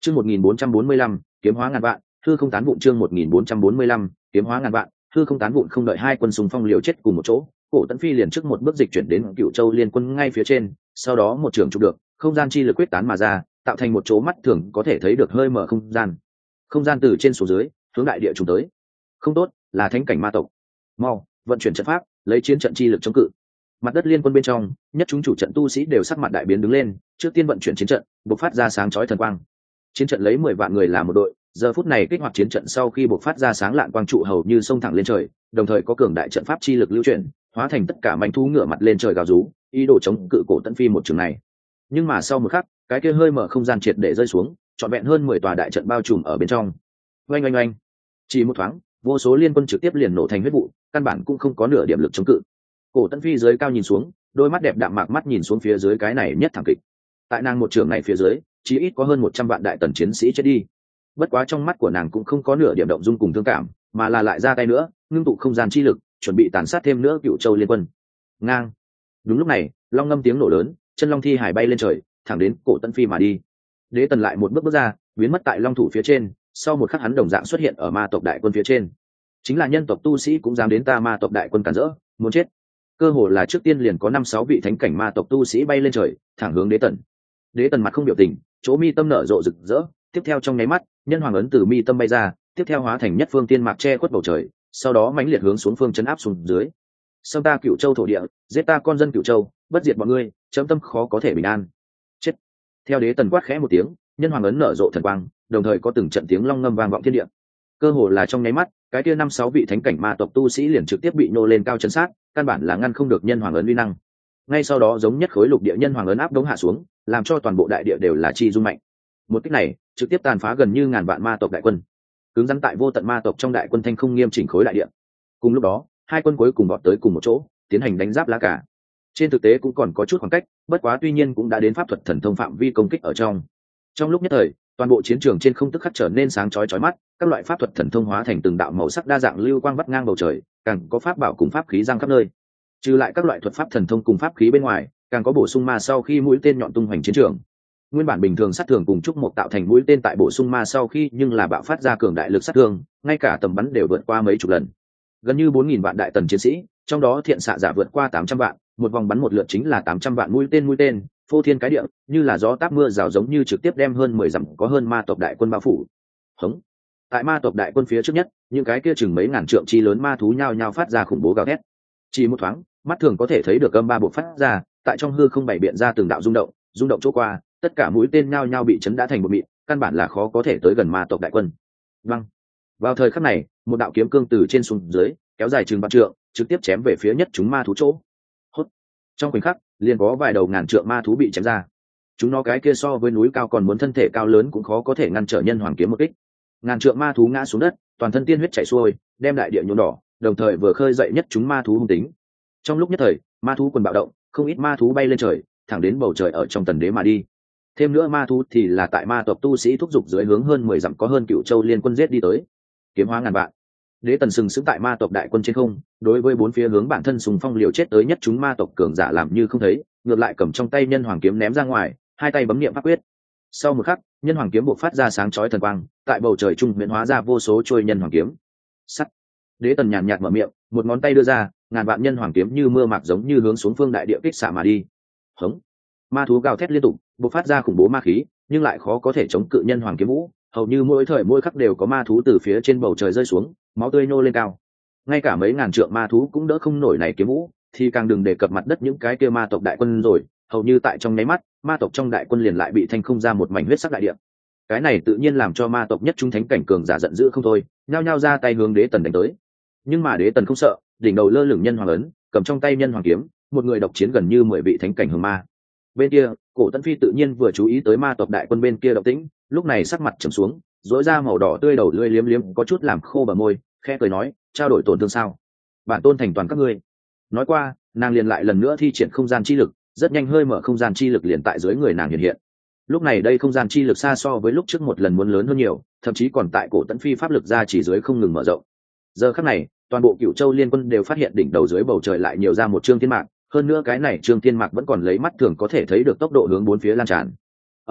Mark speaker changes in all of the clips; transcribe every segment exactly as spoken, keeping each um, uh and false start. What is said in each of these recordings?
Speaker 1: Chương một nghìn bốn trăm bốn mươi lăm, kiếm hóa ngàn vạn, hư không tán vụn chương một nghìn bốn trăm bốn mươi lăm, kiếm hóa ngàn vạn, hư không tán vụn không đợi hai quân xung phong liều chết cùng một chỗ, Cổ Tấn Phi liền trước một bước dịch chuyển đến Cựu Châu Liên Quân ngay phía trên, sau đó một trường chụp được, không gian chi lực quyết tán mà ra, tạo thành một chỗ mắt thường có thể thấy được hơi mở không gian. Không gian từ trên xuống dưới, hướng đại địa trùng tới. Không tốt, là thánh cảnh ma tộc. Mau, vận chuyển trận pháp, lấy chiến trận chi lực chống cự. Mặt đất Liên Quân bên trong, nhất chúng chủ trận tu sĩ đều sắc mặt đại biến đứng lên, trước tiên vận chuyển chiến trận, bộc phát ra sáng chói thần quang. Chiến trận lấy mười vạn người làm một đội, giờ phút này kích hoạt chiến trận sau khi bộc phát ra sáng lạn quang trụ hầu như sông thẳng lên trời, đồng thời có cường đại trận pháp chi lực lưu chuyển, hóa thành tất cả manh thú ngửa mặt lên trời gào rú, ý đồ chống cự Cổ Tấn Phi một trường này. Nhưng mà sau một khắc, cái kia hơi mở không gian triệt để rơi xuống, trọn vẹn hơn mười tòa đại trận bao trùm ở bên trong. Oanh oanh oanh, chỉ một thoáng, vô số Liên Quân trực tiếp liền nổ thành huyết vụ, căn bản cũng không có nửa điểm lực chống cự. Cổ Tấn Phi dưới cao nhìn xuống, đôi mắt đẹp đạm mạc mắt nhìn xuống phía dưới cái này nhất thảm kịch. Tại nàng một trường này phía dưới, chỉ ít có hơn một trăm vạn đại tần chiến sĩ chết đi. Bất quá trong mắt của nàng cũng không có nửa điểm động dung cùng thương cảm, mà là lại ra tay nữa, ngưng tụ không gian chi lực, chuẩn bị tàn sát thêm nữa Cựu Châu Liên Quân. Ngang. Đúng lúc này, long ngâm tiếng nổ lớn, chân long thi hải bay lên trời, thẳng đến Cổ Tấn Phi mà đi. Đế Tần lại một bước bước ra, biến mất tại long thủ phía trên, sau một khắc hắn đồng dạng xuất hiện ở ma tộc đại quân phía trên. Chính là nhân tộc tu sĩ cũng dám đến ta ma tộc đại quân cản rỡ, muốn chết. Cơ hồ là trước tiên liền có năm sáu vị thánh cảnh ma tộc tu sĩ bay lên trời, thẳng hướng Đế Tần. Đế Tần mặt không biểu tình, chỗ mi tâm nở rộ rực rỡ, tiếp theo trong nháy mắt, nhân hoàng ấn từ mi tâm bay ra, tiếp theo hóa thành nhất phương tiên mạc che khuất bầu trời, sau đó mãnh liệt hướng xuống phương chấn áp xuống dưới. Xâm ta Cựu Châu thổ địa, giết ta con dân Cựu Châu, bất diệt bọn ngươi, chấm tâm khó có thể bình an. Chết. Theo Đế Tần quát khẽ một tiếng, nhân hoàng ấn nở rộ thần quang, đồng thời có từng trận tiếng long ngâm vang vọng thiên địa. Cơ hồ là trong nháy mắt, cái kia năm sáu vị thánh cảnh ma tộc tu sĩ liền trực tiếp bị nô lên cao chấn sát, căn bản là ngăn không được nhân hoàng ấn uy năng. Ngay sau đó giống nhất khối lục địa nhân hoàng ấn áp đống hạ xuống, làm cho toàn bộ đại địa đều là chi rung mạnh. Một kích này trực tiếp tàn phá gần như ngàn vạn ma tộc đại quân, cứng rắn tại vô tận ma tộc trong đại quân thanh không nghiêm chỉnh khối đại địa. Cùng lúc đó, hai quân cuối cùng bọt tới cùng một chỗ, tiến hành đánh giáp lá cả. Trên thực tế cũng còn có chút khoảng cách, bất quá tuy nhiên cũng đã đến pháp thuật thần thông phạm vi công kích ở trong. Trong lúc nhất thời, toàn bộ chiến trường trên không tức khắc trở nên sáng chói chói mắt, các loại pháp thuật thần thông hóa thành từng đạo màu sắc đa dạng lưu quang vắt ngang bầu trời, càng có pháp bảo cùng pháp khí giăng khắp nơi. Trừ lại các loại thuật pháp thần thông cùng pháp khí bên ngoài, càng có bổ sung ma sau khi mũi tên nhọn tung hoành chiến trường. Nguyên bản bình thường sát thường cùng trúc một tạo thành mũi tên tại bổ sung ma sau khi nhưng là bạo phát ra cường đại lực sát thương, ngay cả tầm bắn đều vượt qua mấy chục lần. Gần như bốn nghìn vạn đại tần chiến sĩ, trong đó thiện xạ giả vượt qua tám trăm vạn, một vòng bắn một lượt chính là tám trăm vạn mũi tên mũi tên, phô thiên cái địa, như là gió táp mưa rào giống như trực tiếp đem hơn mười dặm có hơn ma tộc đại quân bao phủ. Hống. Tại ma tộc đại quân phía trước nhất, những cái kia chừng mấy ngàn trượng chi lớn ma thú nhao nhao phát ra khủng bố gào thét. Chỉ một thoáng, mắt thường có thể thấy được âm ba bộ phát ra, tại trong hư không bảy biện ra từng đạo rung động, rung động chỗ qua, tất cả mũi tên nhao nhao bị chấn đã thành một mịn, căn bản là khó có thể tới gần ma tộc đại quân. Văng. Vào thời khắc này, một đạo kiếm cương từ trên xuống dưới, kéo dài chừng ba trượng, trực tiếp chém về phía nhất chúng ma thú chỗ. Hốt. Trong khoảnh khắc, liền có vài đầu ngàn trượng ma thú bị chém ra. Chúng nó cái kia so với núi cao còn muốn thân thể cao lớn cũng khó có thể ngăn trở nhân hoàng kiếm một kích. Ngàn trượng ma thú ngã xuống đất, toàn thân tiên huyết chảy xuôi, đem đại địa nhuộm đỏ, đồng thời vừa khơi dậy nhất chúng ma thú hung tính. Trong lúc nhất thời, ma thú quần bạo động, không ít ma thú bay lên trời, thẳng đến bầu trời ở trong tần đế mà đi. Thêm nữa ma thú thì là tại ma tộc tu sĩ thúc giục dưới hướng hơn mười dặm có hơn Cựu Châu Liên Quân giết đi tới. Kiếm hóa ngàn vạn. Đế Tần sừng sững tại ma tộc đại quân trên không, đối với bốn phía hướng bản thân sùng phong liều chết tới nhất chúng ma tộc cường giả làm như không thấy, ngược lại cầm trong tay nhân hoàng kiếm ném ra ngoài, hai tay bấm niệm pháp quyết. Sau một khắc, nhân hoàng kiếm bộc phát ra sáng chói thần quang, tại bầu trời trung miễn hóa ra vô số trôi nhân hoàng kiếm. Sắt. Đế Tần nhàn nhạt mở miệng, một ngón tay đưa ra, ngàn vạn nhân hoàng kiếm như mưa mạc giống như hướng xuống phương đại địa kích xạ mà đi. Hống. Ma thú gào thét liên tục, bộc phát ra khủng bố ma khí, nhưng lại khó có thể chống cự nhân hoàng kiếm vũ, hầu như mỗi thời mỗi khắc đều có ma thú từ phía trên bầu trời rơi xuống, máu tươi nô lên cao. Ngay cả mấy ngàn trượng ma thú cũng đỡ không nổi này kiếm vũ, thì càng đừng đề cập mặt đất những cái kia ma tộc đại quân rồi, hầu như tại trong nháy mắt, ma tộc trong đại quân liền lại bị thanh không ra một mảnh huyết sắc đại địa. Cái này tự nhiên làm cho ma tộc nhất trung thánh cảnh cường giả giận dữ không thôi, nhao nhao ra tay hướng Đế Tần đánh tới. Nhưng mà Đế Tần không sợ, đỉnh đầu lơ lửng nhân hoàng ấn, cầm trong tay nhân hoàng kiếm, một người độc chiến gần như mười vị thánh cảnh hùng ma. Bên kia, Cổ Tấn Phi tự nhiên vừa chú ý tới ma tộc đại quân bên kia động tĩnh, lúc này sắc mặt trầm xuống, rỗi ra màu đỏ tươi đầu lưỡi liếm liếm có chút làm khô bờ môi, khẽ cười nói, trao đổi tổn thương sao? Bản tôn thành toàn các ngươi. Nói qua, nàng liền lại lần nữa thi triển không gian chi lực, rất nhanh hơi mở không gian chi lực liền tại dưới người nàng hiện hiện. Lúc này đây không gian chi lực xa so với lúc trước một lần muốn lớn hơn nhiều, thậm chí còn tại Cổ Tấn Phi pháp lực ra chỉ dưới không ngừng mở rộng. Giờ khắc này, toàn bộ Cựu Châu Liên Quân đều phát hiện đỉnh đầu dưới bầu trời lại nhiều ra một trương thiên mạc, hơn nữa cái này trương thiên mạc vẫn còn lấy mắt thường có thể thấy được tốc độ hướng bốn phía lan tràn.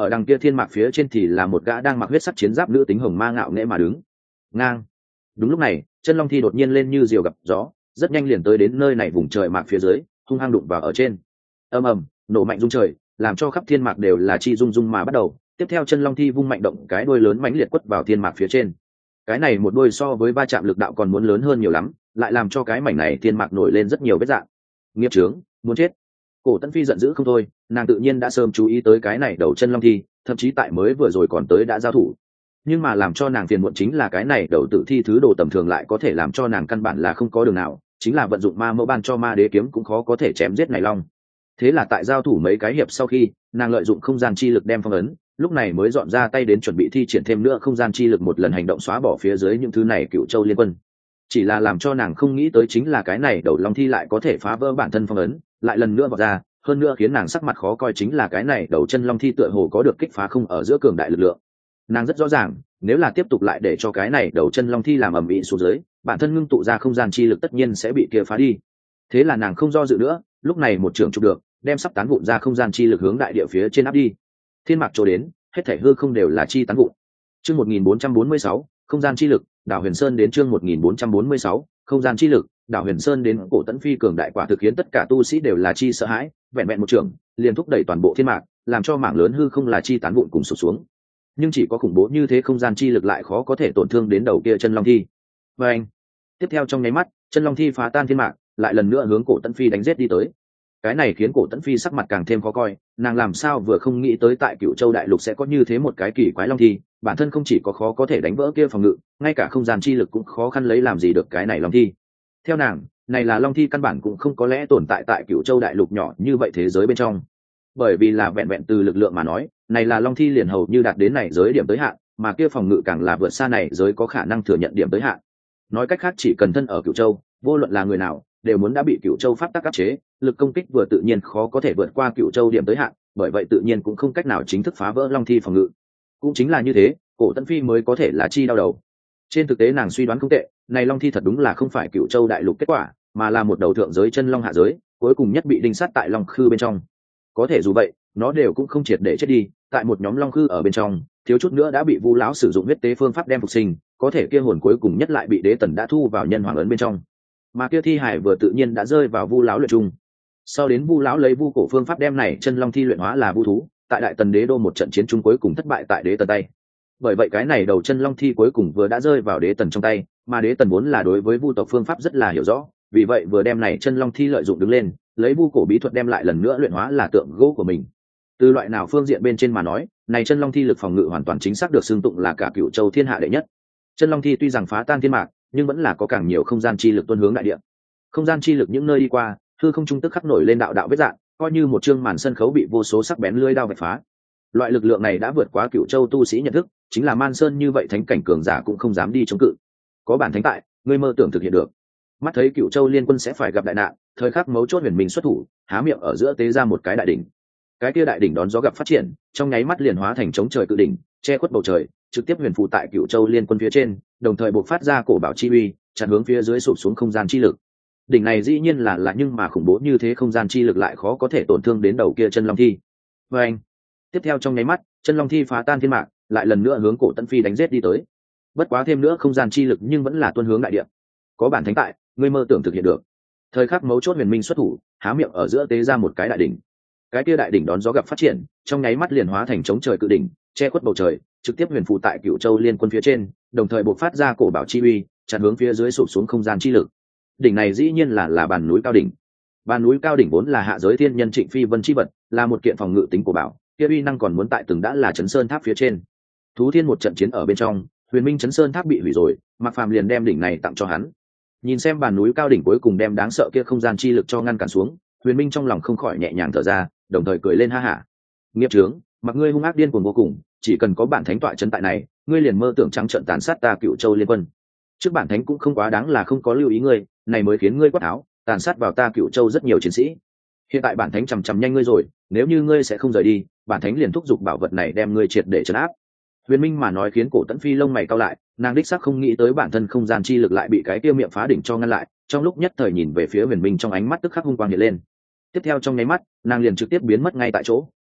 Speaker 1: ở đằng kia thiên mạc phía trên thì là một gã đang mặc huyết sắc chiến giáp nữ tính hồng ma ngạo nghễ mà đứng ngang. Đúng lúc này chân long thi đột nhiên lên như diều gặp gió, rất nhanh liền tới đến nơi này vùng trời mạc phía dưới, hung hăng đụng vào ở trên. Ầm ầm, nổ mạnh rung trời, làm cho khắp thiên mạc đều là chi rung rung mà bắt đầu. Tiếp theo chân long thi vung mạnh động cái đuôi lớn mãnh liệt quất vào thiên mạc phía trên. Cái này một đuôi so với va chạm lực đạo còn muốn lớn hơn nhiều lắm, lại làm cho cái mảnh này thiên mạc nổi lên rất nhiều vết rạn. Nghiệp chướng, muốn chết. Cổ Tấn Phi giận dữ không thôi, nàng tự nhiên đã sớm chú ý tới cái này đầu chân long thi, thậm chí tại mới vừa rồi còn tới đã giao thủ. Nhưng mà làm cho nàng phiền muộn chính là cái này đầu tử thi thứ đồ tầm thường lại có thể làm cho nàng căn bản là không có đường nào, chính là vận dụng ma mẫu ban cho ma đế kiếm cũng khó có thể chém giết này long. Thế là tại giao thủ mấy cái hiệp sau khi, nàng lợi dụng không gian chi lực đem phong ấn, lúc này mới dọn ra tay đến chuẩn bị thi triển thêm nữa không gian chi lực một lần hành động xóa bỏ phía dưới những thứ này Cựu Châu liên quân. Chỉ là làm cho nàng không nghĩ tới chính là cái này đầu long thi lại có thể phá vỡ bản thân phong ấn, lại lần nữa vọt ra, hơn nữa khiến nàng sắc mặt khó coi chính là cái này đầu chân long thi tựa hồ có được kích phá không ở giữa cường đại lực lượng. Nàng rất rõ ràng, nếu là tiếp tục lại để cho cái này đầu chân long thi làm ầm ĩ xuống dưới, bản thân ngưng tụ ra không gian chi lực tất nhiên sẽ bị kia phá đi. Thế là nàng không do dự nữa, lúc này một trường chụp được, đem sắp tán vụn ra không gian chi lực hướng đại địa phía trên áp đi. Thiên mạc chỗ đến, hết thảy hư không đều là chi tán vụn. Chương một nghìn bốn trăm bốn mươi sáu, không gian chi lực, đảo Huyền Sơn đến chương một nghìn bốn trăm bốn mươi sáu, không gian chi lực, đảo Huyền Sơn đến Cổ Tấn Phi cường đại quả thực khiến tất cả tu sĩ đều là chi sợ hãi, vẹn vẹn một trường, liền thúc đẩy toàn bộ thiên mạc, làm cho mảng lớn hư không là chi tán vụn cùng sụp xuống. Nhưng chỉ có khủng bố như thế không gian chi lực lại khó có thể tổn thương đến đầu kia chân long thi. Và anh, tiếp theo trong nháy mắt, chân long thi phá tan thiên mạc, lại lần nữa hướng Cổ Tấn Phi đánh giết đi tới. Cái này khiến Cổ Tấn Phi sắc mặt càng thêm khó coi, nàng làm sao vừa không nghĩ tới tại Cựu Châu đại lục sẽ có như thế một cái kỳ quái long thi, bản thân không chỉ có khó có thể đánh vỡ kia phòng ngự, ngay cả không gian chi lực cũng khó khăn lấy làm gì được cái này long thi. Theo nàng, này là long thi căn bản cũng không có lẽ tồn tại tại Cựu Châu đại lục nhỏ như vậy thế giới bên trong. Bởi vì là vẹn vẹn từ lực lượng mà nói, này là long thi liền hầu như đạt đến này giới điểm tới hạn, mà kia phòng ngự càng là vượt xa này giới có khả năng thừa nhận điểm tới hạn. Nói cách khác chỉ cần thân ở Cựu Châu, vô luận là người nào, đều muốn đã bị Cựu Châu pháp tắc áp chế, lực công kích vừa tự nhiên khó có thể vượt qua Cựu Châu điểm tới hạn, bởi vậy tự nhiên cũng không cách nào chính thức phá vỡ long thi phòng ngự. Cũng chính là như thế, Cổ Tấn Phi mới có thể là chi đau đầu. Trên thực tế nàng suy đoán không tệ, này long thi thật đúng là không phải Cựu Châu đại lục kết quả, mà là một đầu thượng giới chân long hạ giới, cuối cùng nhất bị đinh sát tại long khư bên trong. Có thể dù vậy, nó đều cũng không triệt để chết đi, tại một nhóm long khư ở bên trong, thiếu chút nữa đã bị Vu lão sử dụng huyết tế phương pháp đem phục sinh, có thể kia hồn cuối cùng nhất lại bị Đế Tần đã thu vào nhân hoàng ấn bên trong. Mà kia thi hải vừa tự nhiên đã rơi vào Vu lão luyện trung. Sau đến Vu lão lấy Vu cổ phương pháp đem này chân long thi luyện hóa là vu thú, tại Đại Tần Đế đô một trận chiến chung cuối cùng thất bại tại Đế Tần tay. Bởi vậy cái này đầu chân long thi cuối cùng vừa đã rơi vào Đế Tần trong tay, mà Đế Tần vốn là đối với Vu tộc phương pháp rất là hiểu rõ, vì vậy vừa đem này chân long thi lợi dụng đứng lên, lấy Vu cổ bí thuật đem lại lần nữa luyện hóa là tượng gỗ của mình. Từ loại nào phương diện bên trên mà nói, này chân long thi lực phòng ngự hoàn toàn chính xác được xưng tụng là cả Cựu Châu thiên hạ đệ nhất. Chân long thi tuy rằng phá tan thiên mạc, nhưng vẫn là có càng nhiều không gian chi lực tuôn hướng đại địa. Không gian chi lực những nơi đi qua, hư không trung tức khắc nổi lên đạo đạo vết rạn, coi như một chương màn sân khấu bị vô số sắc bén lưỡi đao vạch phá. Loại lực lượng này đã vượt quá Cựu Châu tu sĩ nhận thức, chính là Man Sơn như vậy thánh cảnh cường giả cũng không dám đi chống cự. Có bản thánh tại, ngươi mơ tưởng thực hiện được. Mắt thấy Cựu Châu liên quân sẽ phải gặp đại nạn, thời khắc mấu chốt huyền minh xuất thủ, há miệng ở giữa tế ra một cái đại đỉnh. Cái kia đại đỉnh đón gió gặp phát triển, trong nháy mắt liền hóa thành chống trời cự đỉnh, che khuất bầu trời, trực tiếp huyền phù tại Cựu Châu liên quân phía trên, đồng thời bộc phát ra cổ bảo chi uy, chặn hướng phía dưới sụp xuống không gian chi lực. Đỉnh này dĩ nhiên là là nhưng mà khủng bố như thế không gian chi lực lại khó có thể tổn thương đến đầu kia chân long thi. Và anh, tiếp theo trong nháy mắt, chân long thi phá tan thiên mạc, lại lần nữa hướng Cổ Tấn Phi đánh giết đi tới. Bất quá thêm nữa không gian chi lực nhưng vẫn là tuôn hướng đại địa. Có bản thánh tại, ngươi mơ tưởng thực hiện được. Thời khắc mấu chốt huyền minh xuất thủ, há miệng ở giữa tế ra một cái đại đỉnh. Cái kia đại đỉnh đón gió gặp phát triển, trong nháy mắt liền hóa thành chống trời cự đỉnh, che khuất bầu trời, trực tiếp huyền phù tại Cựu Châu liên quân phía trên, đồng thời bộc phát ra cổ bảo chi uy, chặn hướng phía dưới sụp xuống không gian chi lực. Đỉnh này dĩ nhiên là là bàn núi cao đỉnh. Bàn núi cao đỉnh vốn là hạ giới thiên nhân Trịnh Phi Vân chi vật, là một kiện phòng ngự tính của bảo, kia uy năng còn muốn tại từng đã là Chấn Sơn Tháp phía trên. Thú Thiên một trận chiến ở bên trong, Huyền Minh Chấn Sơn Tháp bị hủy rồi, Mạc Phàm liền đem đỉnh này tặng cho hắn. Nhìn xem bàn núi cao đỉnh cuối cùng đem đáng sợ kia không gian chi lực cho ngăn cản xuống, Huyền Minh trong lòng không khỏi nhẹ nhàng thở ra, đồng thời cười lên ha hả. Nghiệp chướng, mặc ngươi hung ác điên cuồng vô cùng, chỉ cần có bản thánh tọa trấn tại này, ngươi liền mơ tưởng trắng trợn tàn sát ta Cựu Châu liên quân. Trước bản thánh cũng không quá đáng là không có lưu ý ngươi, này mới khiến ngươi quát tháo, tàn sát vào ta Cựu Châu rất nhiều chiến sĩ. Hiện tại bản thánh chằm chằm nhanh ngươi rồi, nếu như ngươi sẽ không rời đi, bản thánh liền thúc giục bảo vật này đem ngươi triệt để trấn áp. Huyền Minh mà nói khiến Cổ Tấn Phi lông mày cau lại, nàng đích xác không nghĩ tới bản thân không gian chi lực lại bị cái kia miệng phá đỉnh cho ngăn lại, trong lúc nhất thời nhìn về phía Huyền Minh trong ánh mắt tức khắc hung quang hiện lên. Tiếp theo trong nháy mắt, nàng liền trực tiếp biến mất ngay tại chỗ,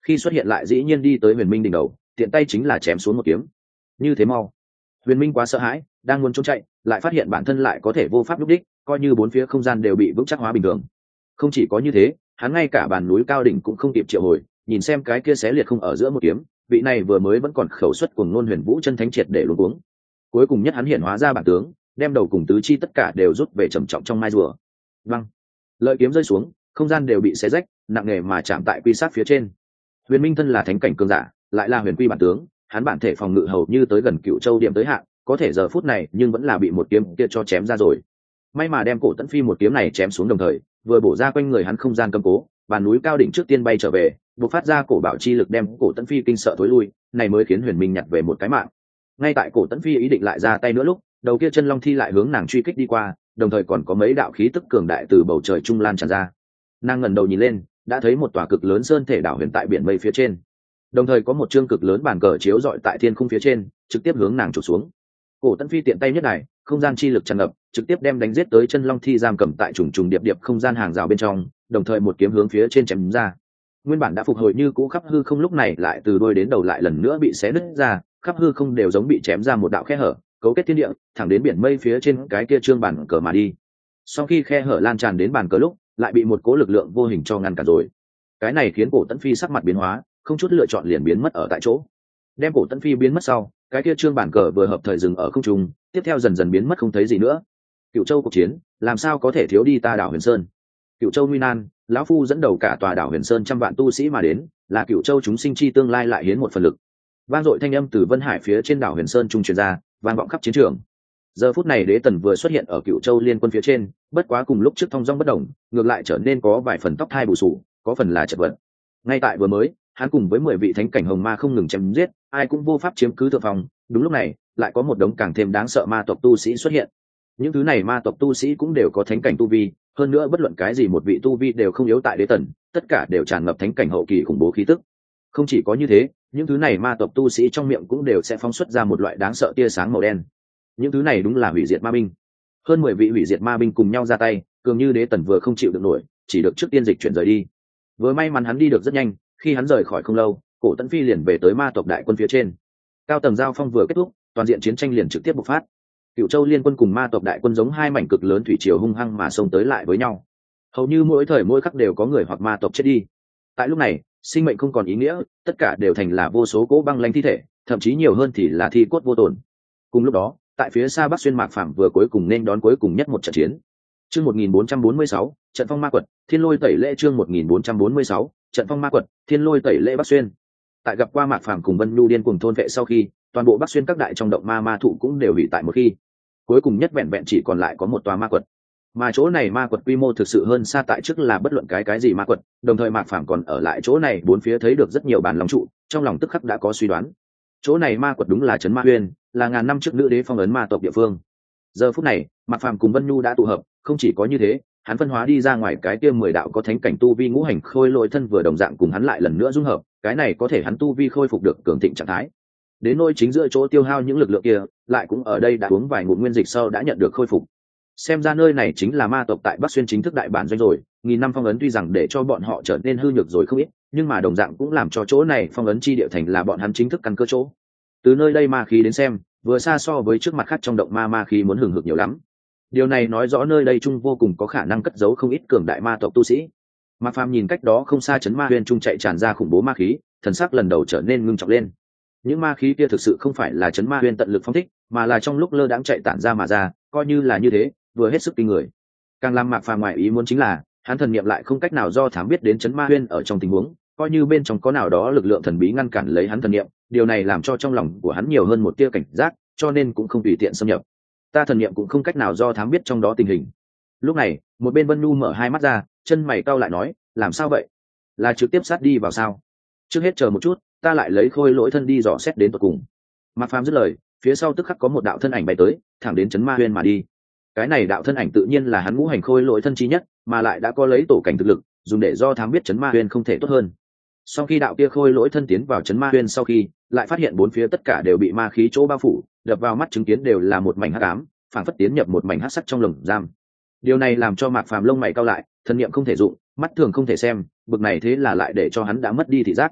Speaker 1: khi xuất hiện lại dĩ nhiên đi tới huyền minh đỉnh đầu, tiện tay chính là chém xuống một kiếm. Như thế mau. Huyền minh quá sợ hãi, đang muốn trốn chạy, lại phát hiện bản thân lại có thể vô pháp lúc đích, coi như bốn phía không gian đều bị vững chắc hóa bình thường. Không chỉ có như thế, hắn ngay cả bàn núi cao đỉnh cũng không kịp triệu hồi, nhìn xem cái kia xé liệt không ở giữa một kiếm, vị này vừa mới vẫn còn khẩu xuất cuồng ngôn huyền vũ chân thánh triệt để luống cuống. Cuối cùng nhất hắn hiện hóa ra bản tướng, đem đầu cùng tứ chi tất cả đều rút về trầm trọng trong mai rùa. Văng, lợi kiếm rơi xuống, không gian đều bị xé rách, nặng nề mà chạm tại quy sát phía trên. Huyền minh thân là thánh cảnh cường giả, lại là huyền quy bản tướng, hắn bản thể phòng ngự hầu như tới gần Cựu Châu điểm tới hạn, có thể giờ phút này nhưng vẫn là bị một kiếm kia cho chém ra rồi. May mà đem Cổ Tấn Phi một kiếm này chém xuống đồng thời, vừa bổ ra quanh người hắn không gian cầm cố, bàn núi cao đỉnh trước tiên bay trở về, bộc phát ra cổ bảo chi lực đem Cổ Tấn Phi kinh sợ thối lui, này mới khiến Huyền Minh nhặt về một cái mạng. Ngay tại Cổ Tấn Phi ý định lại ra tay nữa lúc, đầu kia chân long thi lại hướng nàng truy kích đi qua, đồng thời còn có mấy đạo khí tức cường đại từ bầu trời trung lan tràn ra. Nàng ngẩng đầu nhìn lên, đã thấy một tòa cực lớn sơn thể đảo huyền tại biển mây phía trên, đồng thời có một chương cực lớn bàn cờ chiếu rọi tại thiên khung phía trên, trực tiếp hướng nàng chụp xuống. Cổ Tấn Phi tiện tay nhất đài, không gian chi lực tràn ngập, trực tiếp đem đánh giết tới chân long thi giam cầm tại trùng trùng điệp điệp không gian hàng rào bên trong, đồng thời một kiếm hướng phía trên chém ra. Nguyên bản đã phục hồi như cũ khắp hư không lúc này lại từ đuôi đến đầu lại lần nữa bị xé nứt ra, khắp hư không đều giống bị chém ra một đạo khe hở, cấu kết thiên địa, thẳng đến biển mây phía trên cái kia trương bàn cờ mà đi. Sau khi khe hở lan tràn đến bàn cờ lúc, lại bị một cố lực lượng vô hình cho ngăn cản rồi. Cái này khiến Cổ Tấn Phi sắc mặt biến hóa, không chút lựa chọn liền biến mất ở tại chỗ. Đem Cổ Tấn Phi biến mất sau, cái kia trương bản cờ vừa hợp thời dừng ở không trung, tiếp theo dần dần biến mất không thấy gì nữa. Cựu Châu cuộc chiến, làm sao có thể thiếu đi ta đảo Huyền Sơn? Cựu Châu nguy nan, lão phu dẫn đầu cả tòa đảo Huyền Sơn trăm vạn tu sĩ mà đến, là Cựu Châu chúng sinh chi tương lai lại hiến một phần lực. Vang dội thanh âm từ Vân Hải phía trên đảo Huyền Sơn trung truyền ra, vang vọng khắp chiến trường. Giờ phút này Đế Tần vừa xuất hiện ở Cựu Châu liên quân phía trên, bất quá cùng lúc trước thông dong bất động, ngược lại trở nên có vài phần tóc thai bù sù, có phần là chật vật. Ngay tại vừa mới, hắn cùng với mười vị thánh cảnh hồng ma không ngừng chém giết, ai cũng vô pháp chiếm cứ thượng phòng. Đúng lúc này, lại có một đống càng thêm đáng sợ ma tộc tu sĩ xuất hiện. Những thứ này ma tộc tu sĩ cũng đều có thánh cảnh tu vi, hơn nữa bất luận cái gì một vị tu vi đều không yếu tại Đế Tần, tất cả đều tràn ngập thánh cảnh hậu kỳ khủng bố khí tức. Không chỉ có như thế, những thứ này ma tộc tu sĩ trong miệng cũng đều sẽ phóng xuất ra một loại đáng sợ tia sáng màu đen. Những thứ này đúng là hủy diệt ma binh. Hơn mười vị hủy diệt ma binh cùng nhau ra tay, cường như Đế Tần vừa không chịu được nổi, chỉ được trước tiên dịch chuyển rời đi. Vừa may mắn hắn đi được rất nhanh, khi hắn rời khỏi không lâu, Cổ Tấn Phi liền về tới ma tộc đại quân phía trên. Cao tầng giao phong vừa kết thúc, toàn diện chiến tranh liền trực tiếp bộc phát. Cựu Châu liên quân cùng ma tộc đại quân giống hai mảnh cực lớn thủy triều hung hăng mà xông tới lại với nhau. Hầu như mỗi thời mỗi khắc đều có người hoặc ma tộc chết đi. Tại lúc này, sinh mệnh không còn ý nghĩa, tất cả đều thành là vô số cỗ băng lãnh thi thể, thậm chí nhiều hơn thì là thi cốt vô tổn. Cùng lúc đó, tại phía xa Bắc Xuyên Mạc Phàm vừa cuối cùng nên đón cuối cùng nhất một trận chiến. Chương một nghìn bốn trăm bốn mươi sáu, trận phong ma quật, thiên lôi tẩy lễ chương một nghìn bốn trăm bốn mươi sáu, trận phong ma quật, thiên lôi tẩy lễ Bắc Xuyên. Tại gặp qua Mạc Phàm cùng Vân Nhu điên cuồng thôn vệ sau khi, toàn bộ Bắc Xuyên các đại trong động ma ma thụ cũng đều hủy tại một khi. Cuối cùng nhất vẹn vẹn chỉ còn lại có một tòa ma quật. Mà chỗ này ma quật quy mô thực sự hơn xa tại trước là bất luận cái cái gì ma quật, đồng thời Mạc Phàm còn ở lại chỗ này bốn phía thấy được rất nhiều bản long trụ, trong lòng tức khắc đã có suy đoán. Chỗ này ma quật đúng là trấn Ma Huyên, là ngàn năm trước nữ đế phong ấn ma tộc địa phương. Giờ phút này, Mạc Phàm cùng Vân Nhu đã tụ hợp, không chỉ có như thế, hắn phân hóa đi ra ngoài cái kia mười đạo có thánh cảnh tu vi ngũ hành khôi lỗi thân vừa đồng dạng cùng hắn lại lần nữa dung hợp, cái này có thể hắn tu vi khôi phục được cường thịnh trạng thái. Đến nôi chính giữa chỗ tiêu hao những lực lượng kia, lại cũng ở đây đã uống vài ngụm nguyên dịch sau đã nhận được khôi phục. Xem ra nơi này chính là ma tộc tại Bắc Xuyên chính thức đại bản doanh rồi, nghìn năm phong ấn tuy rằng để cho bọn họ trở nên hư nhược rồi không ít, nhưng mà đồng dạng cũng làm cho chỗ này phong ấn chi địa thành là bọn hắn chính thức căn cơ chỗ. Từ nơi đây ma khí đến xem, vừa xa so với trước mặt khác trong động ma ma khí muốn hừng hực nhiều lắm. Điều này nói rõ nơi đây trung vô cùng có khả năng cất giấu không ít cường đại ma tộc tu sĩ. Mạc Phàm nhìn cách đó không xa chấn ma huyên trung chạy tràn ra khủng bố ma khí, thần sắc lần đầu trở nên ngưng trọng lên. Những ma khí kia thực sự không phải là chấn ma huyên tận lực phóng thích, mà là trong lúc lơ đãng chạy tản ra mà ra, coi như là như thế, vừa hết sức kinh người. Càng làm Mạc Phàm ngoại ý muốn chính là, hắn thần niệm lại không cách nào do thám biết đến chấn ma huyên ở trong tình huống, coi như bên trong có nào đó lực lượng thần bí ngăn cản lấy hắn thần niệm, điều này làm cho trong lòng của hắn nhiều hơn một tia cảnh giác, cho nên cũng không tùy tiện xâm nhập. Ta thần niệm cũng không cách nào do thám biết trong đó tình hình. Lúc này, một bên Vân Nhu mở hai mắt ra, chân mày cau lại nói, làm sao vậy? Là trực tiếp sát đi vào sao? Trước hết chờ một chút, ta lại lấy khôi lỗi thân đi dò xét đến tận cùng. Mạc Phàm dứt lời, phía sau tức khắc có một đạo thân ảnh bay tới, thẳng đến chấn ma huyên mà đi. Cái này đạo thân ảnh tự nhiên là hắn ngũ hành khôi lỗi thân chí nhất, mà lại đã có lấy tổ cảnh thực lực, dùng để do thám biết chấn ma huyên không thể tốt hơn. Sau khi đạo kia khôi lỗi thân tiến vào chấn ma huyên sau khi, lại phát hiện bốn phía tất cả đều bị ma khí chỗ bao phủ, đập vào mắt chứng kiến đều là một mảnh hắc ám, phảng phất tiến nhập một mảnh hắc sắc trong lồng giam. Điều này làm cho Mạc Phàm lông mày cau lại, thần niệm không thể dụng, mắt thường không thể xem, bực này thế là lại để cho hắn đã mất đi thị giác.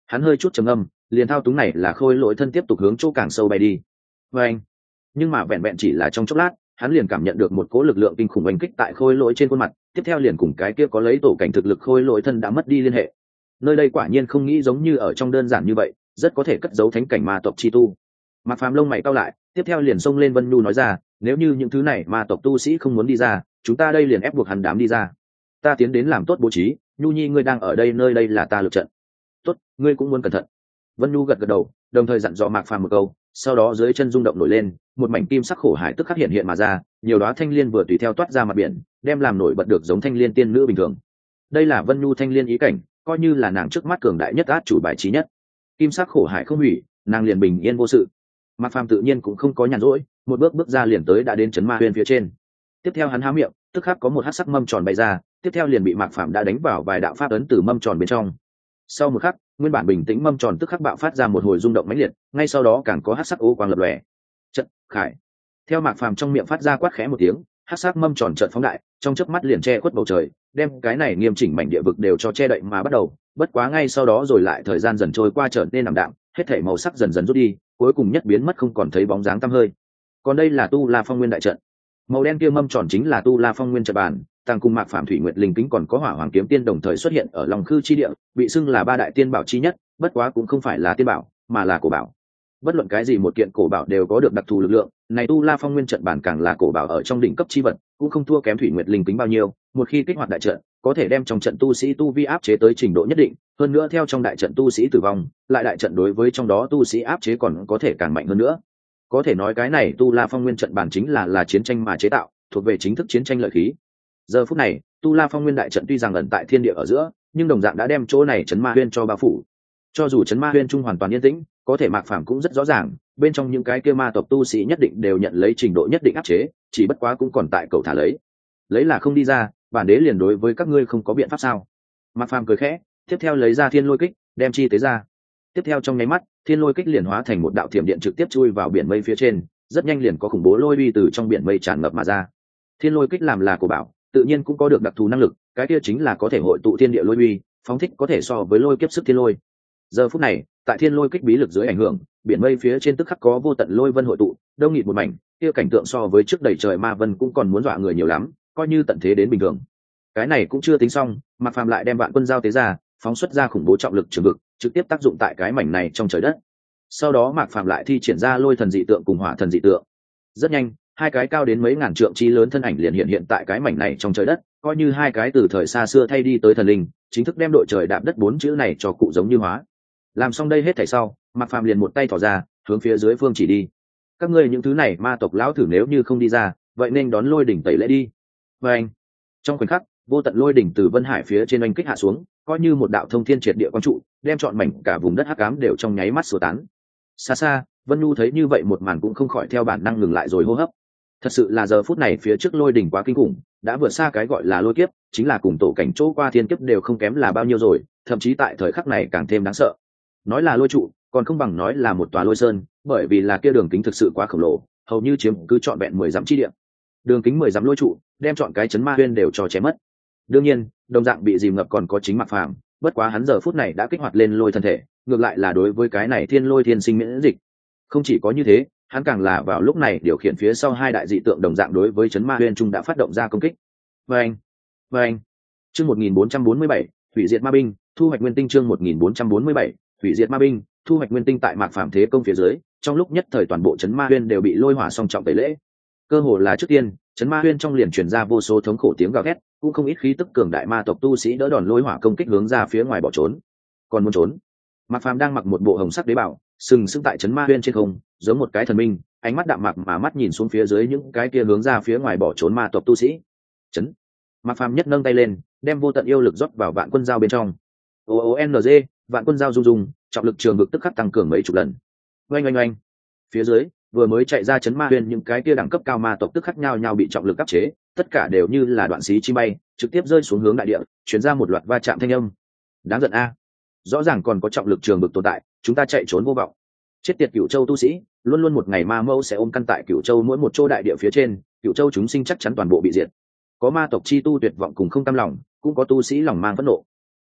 Speaker 1: Hắn hơi chút trầm âm, liền thao túng này là khôi lỗi thân tiếp tục hướng chỗ càng sâu bay đi. Và anh, nhưng mà vẹn vẹn chỉ là trong chốc lát, hắn liền cảm nhận được một cỗ lực lượng kinh khủng oanh kích tại khôi lỗi trên khuôn mặt, tiếp theo liền cùng cái kia có lấy tổ cảnh thực lực khôi lỗi thân đã mất đi liên hệ. Nơi đây quả nhiên không nghĩ giống như ở trong đơn giản như vậy, rất có thể cất giấu thánh cảnh ma tộc chi tu. Mạc Phàm lông mày cau lại, tiếp theo liền xông lên Vân Nhu nói ra, nếu như những thứ này ma tộc tu sĩ không muốn đi ra, chúng ta đây liền ép buộc hắn đám đi ra. Ta tiến đến làm tốt bố trí, Nhu Nhi ngươi đang ở đây, nơi đây là ta lựa trận. Tốt, ngươi cũng muốn cẩn thận. Vân Nhu gật gật đầu, đồng thời dặn dò Mạc Phàm một câu, sau đó dưới chân rung động nổi lên, một mảnh kim sắc khổ hải tức khắc hiện hiện mà ra, nhiều đóa thanh liên vừa tùy theo toát ra mặt biển, đem làm nổi bật được giống thanh liên tiên nữ bình thường. Đây là Vân Nhu thanh liên ý cảnh, coi như là nàng trước mắt cường đại nhất át chủ bài trí nhất. Kim sắc khổ hải không hủy, nàng liền bình yên vô sự. Mạc Phàm tự nhiên cũng không có nhàn rỗi, một bước bước ra liền tới đã đến chấn ma huyên phía trên. Tiếp theo hắn há miệng, tức khắc có một hắc sắc mâm tròn bay ra, tiếp theo liền bị Mạc Phàm đã đánh vào vài đạo pháp ấn từ mâm tròn bên trong. Sau một khắc, nguyên bản bình tĩnh mâm tròn tức khắc bạo phát ra một hồi rung động mãnh liệt, ngay sau đó càng có hắc sắc ô quang lập lòe. Trận khải. Theo Mạc Phàm trong miệng phát ra quát khẽ một tiếng, hắc sắc mâm tròn chợt phóng đại, trong chớp mắt liền che khuất bầu trời, đem cái này nghiêm chỉnh mảnh địa vực đều cho che đậy mà bắt đầu. Bất quá ngay sau đó rồi lại thời gian dần trôi qua trở nên ảm đạm, hết thảy màu sắc dần dần rút đi, cuối cùng nhất biến mất không còn thấy bóng dáng tăm hơi. Còn đây là Tu La Phong Nguyên đại trận. Màu đen kia mâm tròn chính là Tu La Phong Nguyên trận bàn, tăng cùng Mạc Phàm Thủy Nguyệt Linh Kính còn có Hỏa Hoàng Kiếm Tiên đồng thời xuất hiện ở Long Khư chi địa, bị xưng là ba đại tiên bảo chi nhất, bất quá cũng không phải là tiên bảo, mà là cổ bảo. Bất luận cái gì một kiện cổ bảo đều có được đặc thù lực lượng, này Tu La Phong Nguyên trận bàn càng là cổ bảo ở trong đỉnh cấp chi vật, cũng không thua kém Thủy Nguyệt Linh Kính bao nhiêu, một khi kích hoạt đại trận, có thể đem trong trận tu sĩ tu vi áp chế tới trình độ nhất định, hơn nữa theo trong đại trận tu sĩ tử vong, lại đại trận đối với trong đó tu sĩ áp chế còn có thể càng mạnh hơn nữa. Có thể nói cái này Tu La Phong Nguyên trận bản chính là là chiến tranh mà chế tạo, thuộc về chính thức chiến tranh lợi khí. Giờ phút này, Tu La Phong Nguyên đại trận tuy rằng ẩn tại thiên địa ở giữa, nhưng đồng dạng đã đem chỗ này chấn ma huyên cho bao phủ. Cho dù chấn ma huyên trung hoàn toàn yên tĩnh, có thể Mạc Phàm cũng rất rõ ràng, bên trong những cái kia ma tộc tu sĩ nhất định đều nhận lấy trình độ nhất định áp chế, chỉ bất quá cũng còn tại cầu thả lấy. Lấy là không đi ra, bản đế liền đối với các ngươi không có biện pháp sao? Mạc Phàm cười khẽ, tiếp theo lấy ra thiên lôi kích, đem chi tế ra. Tiếp theo trong nháy mắt, thiên lôi kích liền hóa thành một đạo thiểm điện trực tiếp chui vào biển mây phía trên, rất nhanh liền có khủng bố lôi uy từ trong biển mây tràn ngập mà ra. Thiên lôi kích làm là của bảo, tự nhiên cũng có được đặc thù năng lực, cái kia chính là có thể hội tụ thiên địa lôi uy, phóng thích có thể so với lôi kiếp sức thiên lôi. Giờ phút này, tại thiên lôi kích bí lực dưới ảnh hưởng, biển mây phía trên tức khắc có vô tận lôi vân hội tụ, đông nghịt một mảnh, kia cảnh tượng so với trước đầy trời ma vân cũng còn muốn dọa người nhiều lắm, coi như tận thế đến bình thường. Cái này cũng chưa tính xong, Mạc Phàm lại đem vạn quân giao tế ra, phóng xuất ra khủng bố trọng lực trường vực, trực tiếp tác dụng tại cái mảnh này trong trời đất. Sau đó Mạc Phàm lại thi triển ra lôi thần dị tượng cùng hỏa thần dị tượng. Rất nhanh, hai cái cao đến mấy ngàn trượng chi lớn thân ảnh liền hiện hiện tại cái mảnh này trong trời đất, coi như hai cái từ thời xa xưa thay đi tới thần linh, chính thức đem đội trời đạp đất bốn chữ này cho cụ giống như hóa. Làm xong đây hết thảy sau, Mạc Phàm liền một tay thò ra, hướng phía dưới phương chỉ đi. Các ngươi những thứ này ma tộc lão thử nếu như không đi ra, vậy nên đón lôi đỉnh tẩy lễ đi. Và anh, trong khoảnh khắc, vô tận lôi đỉnh từ vân hải phía trên oanh kích hạ xuống, coi như một đạo thông thiên triệt địa quang trụ, đem trọn mảnh cả vùng đất hắc ám đều trong nháy mắt sổ tán. Xa xa, Vân Nhu thấy như vậy một màn cũng không khỏi theo bản năng ngừng lại rồi hô hấp. Thật sự là giờ phút này phía trước lôi đỉnh quá kinh khủng, đã vượt xa cái gọi là lôi kiếp, chính là cùng tổ cảnh chỗ qua thiên kiếp đều không kém là bao nhiêu rồi, thậm chí tại thời khắc này càng thêm đáng sợ. Nói là lôi trụ, còn không bằng nói là một tòa lôi sơn, bởi vì là kia đường kính thực sự quá khổng lồ, hầu như chiếm cứ trọn vẹn mười dặm chi địa. Đường kính mười dặm lôi trụ, đem trọn cái chấn ma huyên đều cho chém mất. Đương nhiên, đồng dạng bị dìm ngập còn có chính Mạc Phàm, bất quá hắn giờ phút này đã kích hoạt lên lôi thân thể, ngược lại là đối với cái này thiên lôi thiên sinh miễn dịch. Không chỉ có như thế, hắn càng là vào lúc này điều khiển phía sau hai đại dị tượng đồng dạng đối với chấn ma huyên trung đã phát động ra công kích. Vâng, vâng. Chương một nghìn bốn trăm bốn mươi bảy, hủy diệt ma binh, thu hoạch nguyên tinh. Chương một nghìn bốn trăm bốn mươi bảy, hủy diệt ma binh, thu hoạch nguyên tinh. Tại Mạc Phàm thế công phía dưới, trong lúc nhất thời toàn bộ chấn ma huyên đều bị lôi hỏa song trọng tẩy lễ. Cơ hồ là trước tiên, chấn ma huyên trong liền truyền ra vô số thống khổ tiếng gào thét, cũng không ít khí tức cường đại ma tộc tu sĩ đỡ đòn lôi hỏa công kích hướng ra phía ngoài bỏ trốn. Còn muốn trốn? Mạc Phàm đang mặc một bộ hồng sắc đế bảo, sừng sững tại chấn ma huyên trên không, giống một cái thần minh, ánh mắt đạm mạc mà mắt nhìn xuống phía dưới những cái kia hướng ra phía ngoài bỏ trốn ma tộc tu sĩ. Chấn. Mạc Phàm nhất nâng tay lên, đem vô tận yêu lực rót vào vạn quân giao bên trong. O O N G, vạn quân giao rung rung, trọng lực trường vực tức khắc tăng cường mấy chục lần. Oanh oanh oanh. Phía dưới, vừa mới chạy ra chấn ma huyên những cái kia đẳng cấp cao ma tộc tức khắc nhau nhau bị trọng lực áp chế, tất cả đều như là đoạn xí chim bay, trực tiếp rơi xuống hướng đại địa, truyền ra một loạt va chạm thanh âm. Đáng giận a, rõ ràng còn có trọng lực trường vực tồn tại, chúng ta chạy trốn vô vọng. Chết tiệt Cửu Châu tu sĩ, luôn luôn một ngày ma mâu sẽ ôm căn tại Cửu Châu mỗi một chỗ đại địa phía trên, Cửu Châu chúng sinh chắc chắn toàn bộ bị diệt. Có ma tộc chi tu tuyệt vọng cùng không cam lòng, cũng có tu sĩ lòng mang phẫn nộ.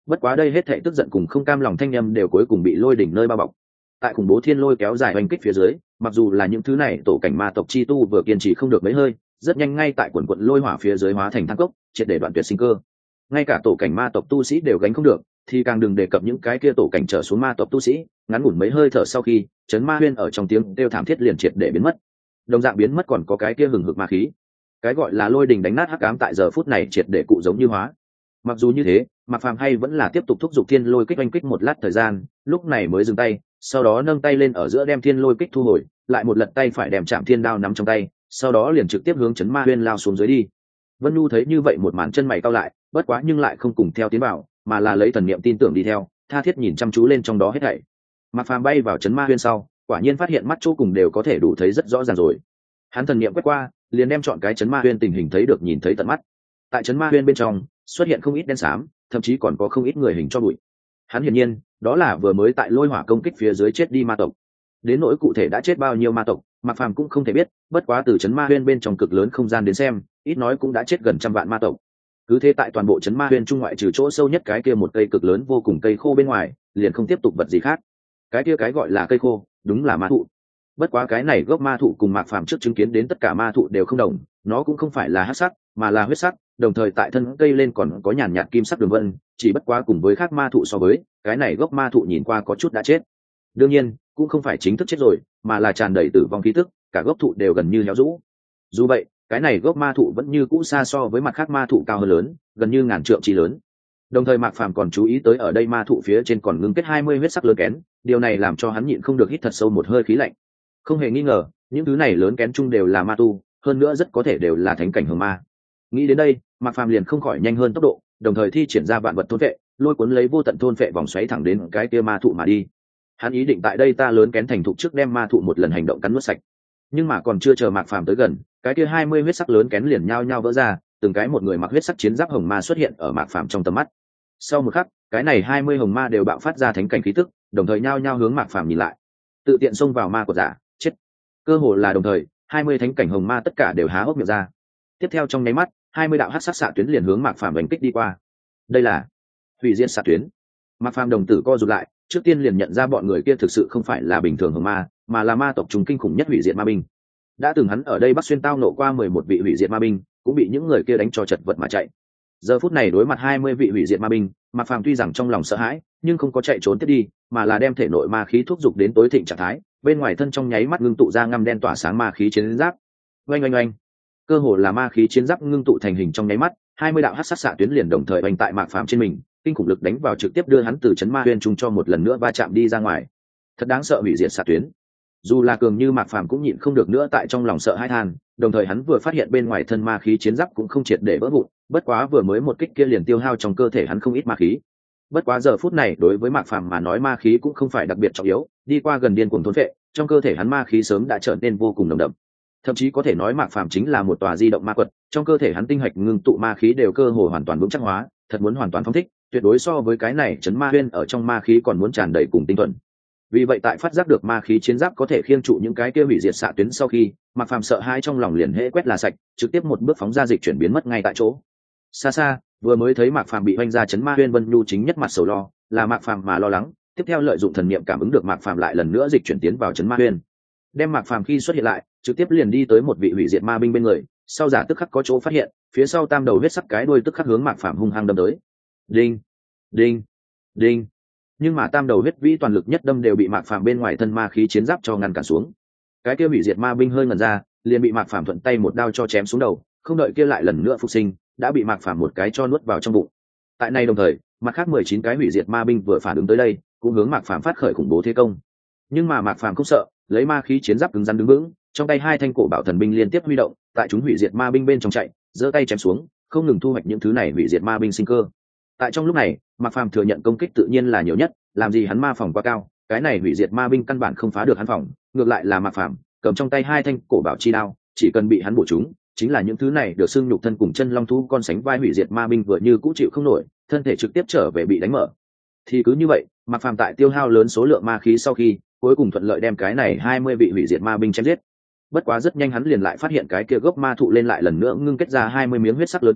Speaker 1: Bất quá đây hết thảy tức giận cùng không cam lòng thanh âm đều cuối cùng bị lôi đỉnh nơi bao bọc. Tại khủng bố thiên lôi kéo dài oanh kích phía dưới, mặc dù là những thứ này tổ cảnh ma tộc chi tu vừa kiên trì không được mấy hơi, rất nhanh ngay tại quần quận lôi hỏa phía dưới hóa thành than cốc, triệt để đoạn tuyệt sinh cơ. Ngay cả tổ cảnh ma tộc tu sĩ đều gánh không được, thì càng đừng đề cập những cái kia tổ cảnh trở xuống ma tộc tu sĩ. Ngắn ngủn mấy hơi thở sau khi, chấn ma huyên ở trong tiếng kêu thảm thiết liền triệt để biến mất. Đồng dạng biến mất còn có cái kia hừng hực ma khí. Cái gọi là lôi đình đánh nát hắc ám tại giờ phút này triệt để cụ giống như hóa. Mặc dù như thế, Mạc Phàm hay vẫn là tiếp tục thúc giục thiên lôi kích oanh kích một lát thời gian, lúc này mới dừng tay, sau đó nâng tay lên ở giữa đem thiên lôi kích thu hồi, lại một lật tay phải đem chạm thiên đao nắm trong tay, sau đó liền trực tiếp hướng chấn ma huyên lao xuống dưới đi. Vân Nhu thấy như vậy một màn chân mày cau lại, bất quá nhưng lại không cùng theo tiến bảo, mà là lấy thần niệm tin tưởng đi theo, tha thiết nhìn chăm chú lên trong đó hết thảy. Mạc Phàm bay vào chấn ma huyên sau, quả nhiên phát hiện mắt chỗ cùng đều có thể đủ thấy rất rõ ràng rồi. Hắn thần niệm quét qua, liền đem chọn cái chấn ma huyên tình hình thấy được nhìn thấy tận mắt. Tại chấn ma huyên bên trong, xuất hiện không ít đen xám, thậm chí còn có không ít người hình cho bụi. Hắn hiển nhiên, đó là vừa mới tại lôi hỏa công kích phía dưới chết đi ma tộc. Đến nỗi cụ thể đã chết bao nhiêu ma tộc, Mạc Phàm cũng không thể biết, bất quá từ chấn ma huyên bên trong cực lớn không gian đến xem, ít nói cũng đã chết gần trăm vạn ma tộc. Cứ thế tại toàn bộ chấn ma huyên trung ngoại trừ chỗ sâu nhất cái kia một cây cực lớn vô cùng cây khô bên ngoài, liền không tiếp tục vật gì khác. Cái kia cái gọi là cây khô, đúng là ma thụ. Bất quá cái này gốc ma thụ cùng Mạc Phàm trước chứng kiến đến tất cả ma thụ đều không đồng, nó cũng không phải là hắc sắc, mà là huyết sắc, đồng thời tại thân cây lên còn có nhàn nhạt kim sắc đường vân, chỉ bất quá cùng với khác ma thụ so với, cái này gốc ma thụ nhìn qua có chút đã chết. Đương nhiên, cũng không phải chính thức chết rồi, mà là tràn đầy tử vong khí tức, cả gốc thụ đều gần như héo rũ. Dù vậy, cái này gốc ma thụ vẫn như cũ xa so với mặt khác ma thụ cao hơn lớn, gần như ngàn trượng chi lớn. Đồng thời Mạc Phàm còn chú ý tới ở đây ma thụ phía trên còn ngưng kết hai mươi huyết sắc lớn kén, điều này làm cho hắn nhịn không được hít thật sâu một hơi khí lạnh. Không hề nghi ngờ, những thứ này lớn kén chung đều là ma tu, hơn nữa rất có thể đều là thánh cảnh hồng ma. Nghĩ đến đây, Mạc Phàm liền không khỏi nhanh hơn tốc độ, đồng thời thi triển ra vạn vật thôn vệ, lôi cuốn lấy vô tận thôn vệ vòng xoáy thẳng đến cái kia ma thụ mà đi. Hắn ý định tại đây ta lớn kén thành thục trước đem ma thụ một lần hành động cắn nuốt sạch. Nhưng mà còn chưa chờ Mạc Phàm tới gần, cái kia hai mươi huyết sắc lớn kén liền nhao nhao vỡ ra, từng cái một người mặc huyết sắc chiến giáp hồng ma xuất hiện ở Mạc Phàm trong tầm mắt. Sau một khắc, cái này hai mươi hồng ma đều bạo phát ra thánh cảnh khí tức, đồng thời nhao nhao hướng Mạc Phàm nhìn lại. Tự tiện xông vào ma của giả, chết. Cơ hồ là đồng thời, hai mươi thánh cảnh hồng ma tất cả đều há hốc miệng ra. Tiếp theo trong nháy mắt, hai mươi đạo hắc sắc xạ tuyến liền hướng Mạc Phàm đánh kích đi qua. Đây là hủy diệt xạ tuyến. Mạc Phàm đồng tử co rụt lại, trước tiên liền nhận ra bọn người kia thực sự không phải là bình thường hồng ma, mà là ma tộc trùng kinh khủng nhất hủy diệt ma binh. Đã từng hắn ở đây Bắc xuyên tao nộ qua mười một vị hủy diệt ma binh, cũng bị những người kia đánh cho chật vật mà chạy. Giờ phút này đối mặt hai mươi vị hủy diệt ma binh, Mạc Phàm tuy rằng trong lòng sợ hãi, nhưng không có chạy trốn tiếp đi, mà là đem thể nội ma khí thúc giục đến tối thịnh trạng thái, bên ngoài thân trong nháy mắt ngưng tụ ra ngăm đen tỏa sáng ma khí chiến giáp. Oanh oanh oanh. Cơ hồ là ma khí chiến giáp ngưng tụ thành hình trong nháy mắt, hai mươi đạo hắc sắc xạ tuyến liền đồng thời oanh tại Mạc Phàm trên mình, kinh khủng lực đánh vào trực tiếp đưa hắn từ chấn ma huyên trung cho một lần nữa va chạm đi ra ngoài. Thật đáng sợ hủy diệt xạ tuyến. Dù là cường như Mạc Phàm cũng nhịn không được nữa tại trong lòng sợ hãi than, đồng thời hắn vừa phát hiện bên ngoài thân ma khí chiến giáp cũng không triệt để vỡ vụn, bất quá vừa mới một kích kia liền tiêu hao trong cơ thể hắn không ít ma khí. Bất quá giờ phút này đối với Mạc Phàm mà nói ma khí cũng không phải đặc biệt trọng yếu, đi qua gần điên cuồng thôn phệ, trong cơ thể hắn ma khí sớm đã trở nên vô cùng nồng đậm. Thậm chí có thể nói Mạc Phàm chính là một tòa di động ma quật, trong cơ thể hắn tinh hạch ngưng tụ ma khí đều cơ hồ hoàn toàn vững chắc hóa, thật muốn hoàn toàn phóng thích, tuyệt đối so với cái này chấn ma huyên ở trong ma khí còn muốn tràn đầy cùng tinh thuần. Vì vậy tại phát giác được ma khí chiến giáp có thể khiêng trụ những cái kia hủy diệt xạ tuyến sau khi, Mạc Phàm sợ hãi trong lòng liền hễ quét là sạch, trực tiếp một bước phóng ra dịch chuyển biến mất ngay tại chỗ. Xa xa, vừa mới thấy Mạc Phàm bị oanh ra chấn ma huyên, Vân Nhu chính nhất mặt sầu lo, là Mạc Phàm mà lo lắng, tiếp theo lợi dụng thần niệm cảm ứng được Mạc Phàm lại lần nữa dịch chuyển tiến vào chấn ma huyên. Đem Mạc Phàm khi xuất hiện lại, trực tiếp liền đi tới một vị hủy diệt ma binh bên người, sau giả tức khắc có chỗ phát hiện, phía sau tam đầu huyết sắc cái đuôi tức khắc hướng Mạc Phàm hung hăng đâm tới. Đinh, đinh, đinh. Nhưng mà tam đầu huyết vĩ toàn lực nhất đâm đều bị Mạc Phàm bên ngoài thân ma khí chiến giáp cho ngăn cản xuống. Cái kia hủy diệt ma binh hơi ngẩn ra, liền bị Mạc Phàm thuận tay một đao cho chém xuống đầu, không đợi kia lại lần nữa phục sinh, đã bị Mạc Phàm một cái cho nuốt vào trong bụng. Tại này đồng thời, mặt khác mười chín cái hủy diệt ma binh vừa phản ứng tới đây, cũng hướng Mạc Phàm phát khởi khủng bố thế công. Nhưng mà Mạc Phàm không sợ, lấy ma khí chiến giáp cứng rắn đứng vững, trong tay hai thanh cổ bảo thần binh liên tiếp huy động, tại chúng hủy diệt ma binh bên trong chạy, giơ tay chém xuống, không ngừng thu hoạch những thứ này hủy diệt ma binh sinh cơ. Tại trong lúc này, Mạc Phàm thừa nhận công kích tự nhiên là nhiều nhất, làm gì hắn ma phòng quá cao, cái này hủy diệt ma binh căn bản không phá được hắn phòng, ngược lại là Mạc Phàm cầm trong tay hai thanh cổ bảo chi đao, chỉ cần bị hắn bổ trúng, chính là những thứ này được xưng nhục thân cùng chân long thú con sánh vai hủy diệt ma binh vừa như cũ chịu không nổi, thân thể trực tiếp trở về bị đánh mở. Thì cứ như vậy, Mạc Phàm tại tiêu hao lớn số lượng ma khí sau khi, cuối cùng thuận lợi đem cái này hai mươi vị hủy diệt ma binh chém giết. Bất quá rất nhanh hắn liền lại phát hiện cái kia gốc ma thụ lên lại lần nữa ngưng kết ra hai mươi miếng huyết sắc lớn kén,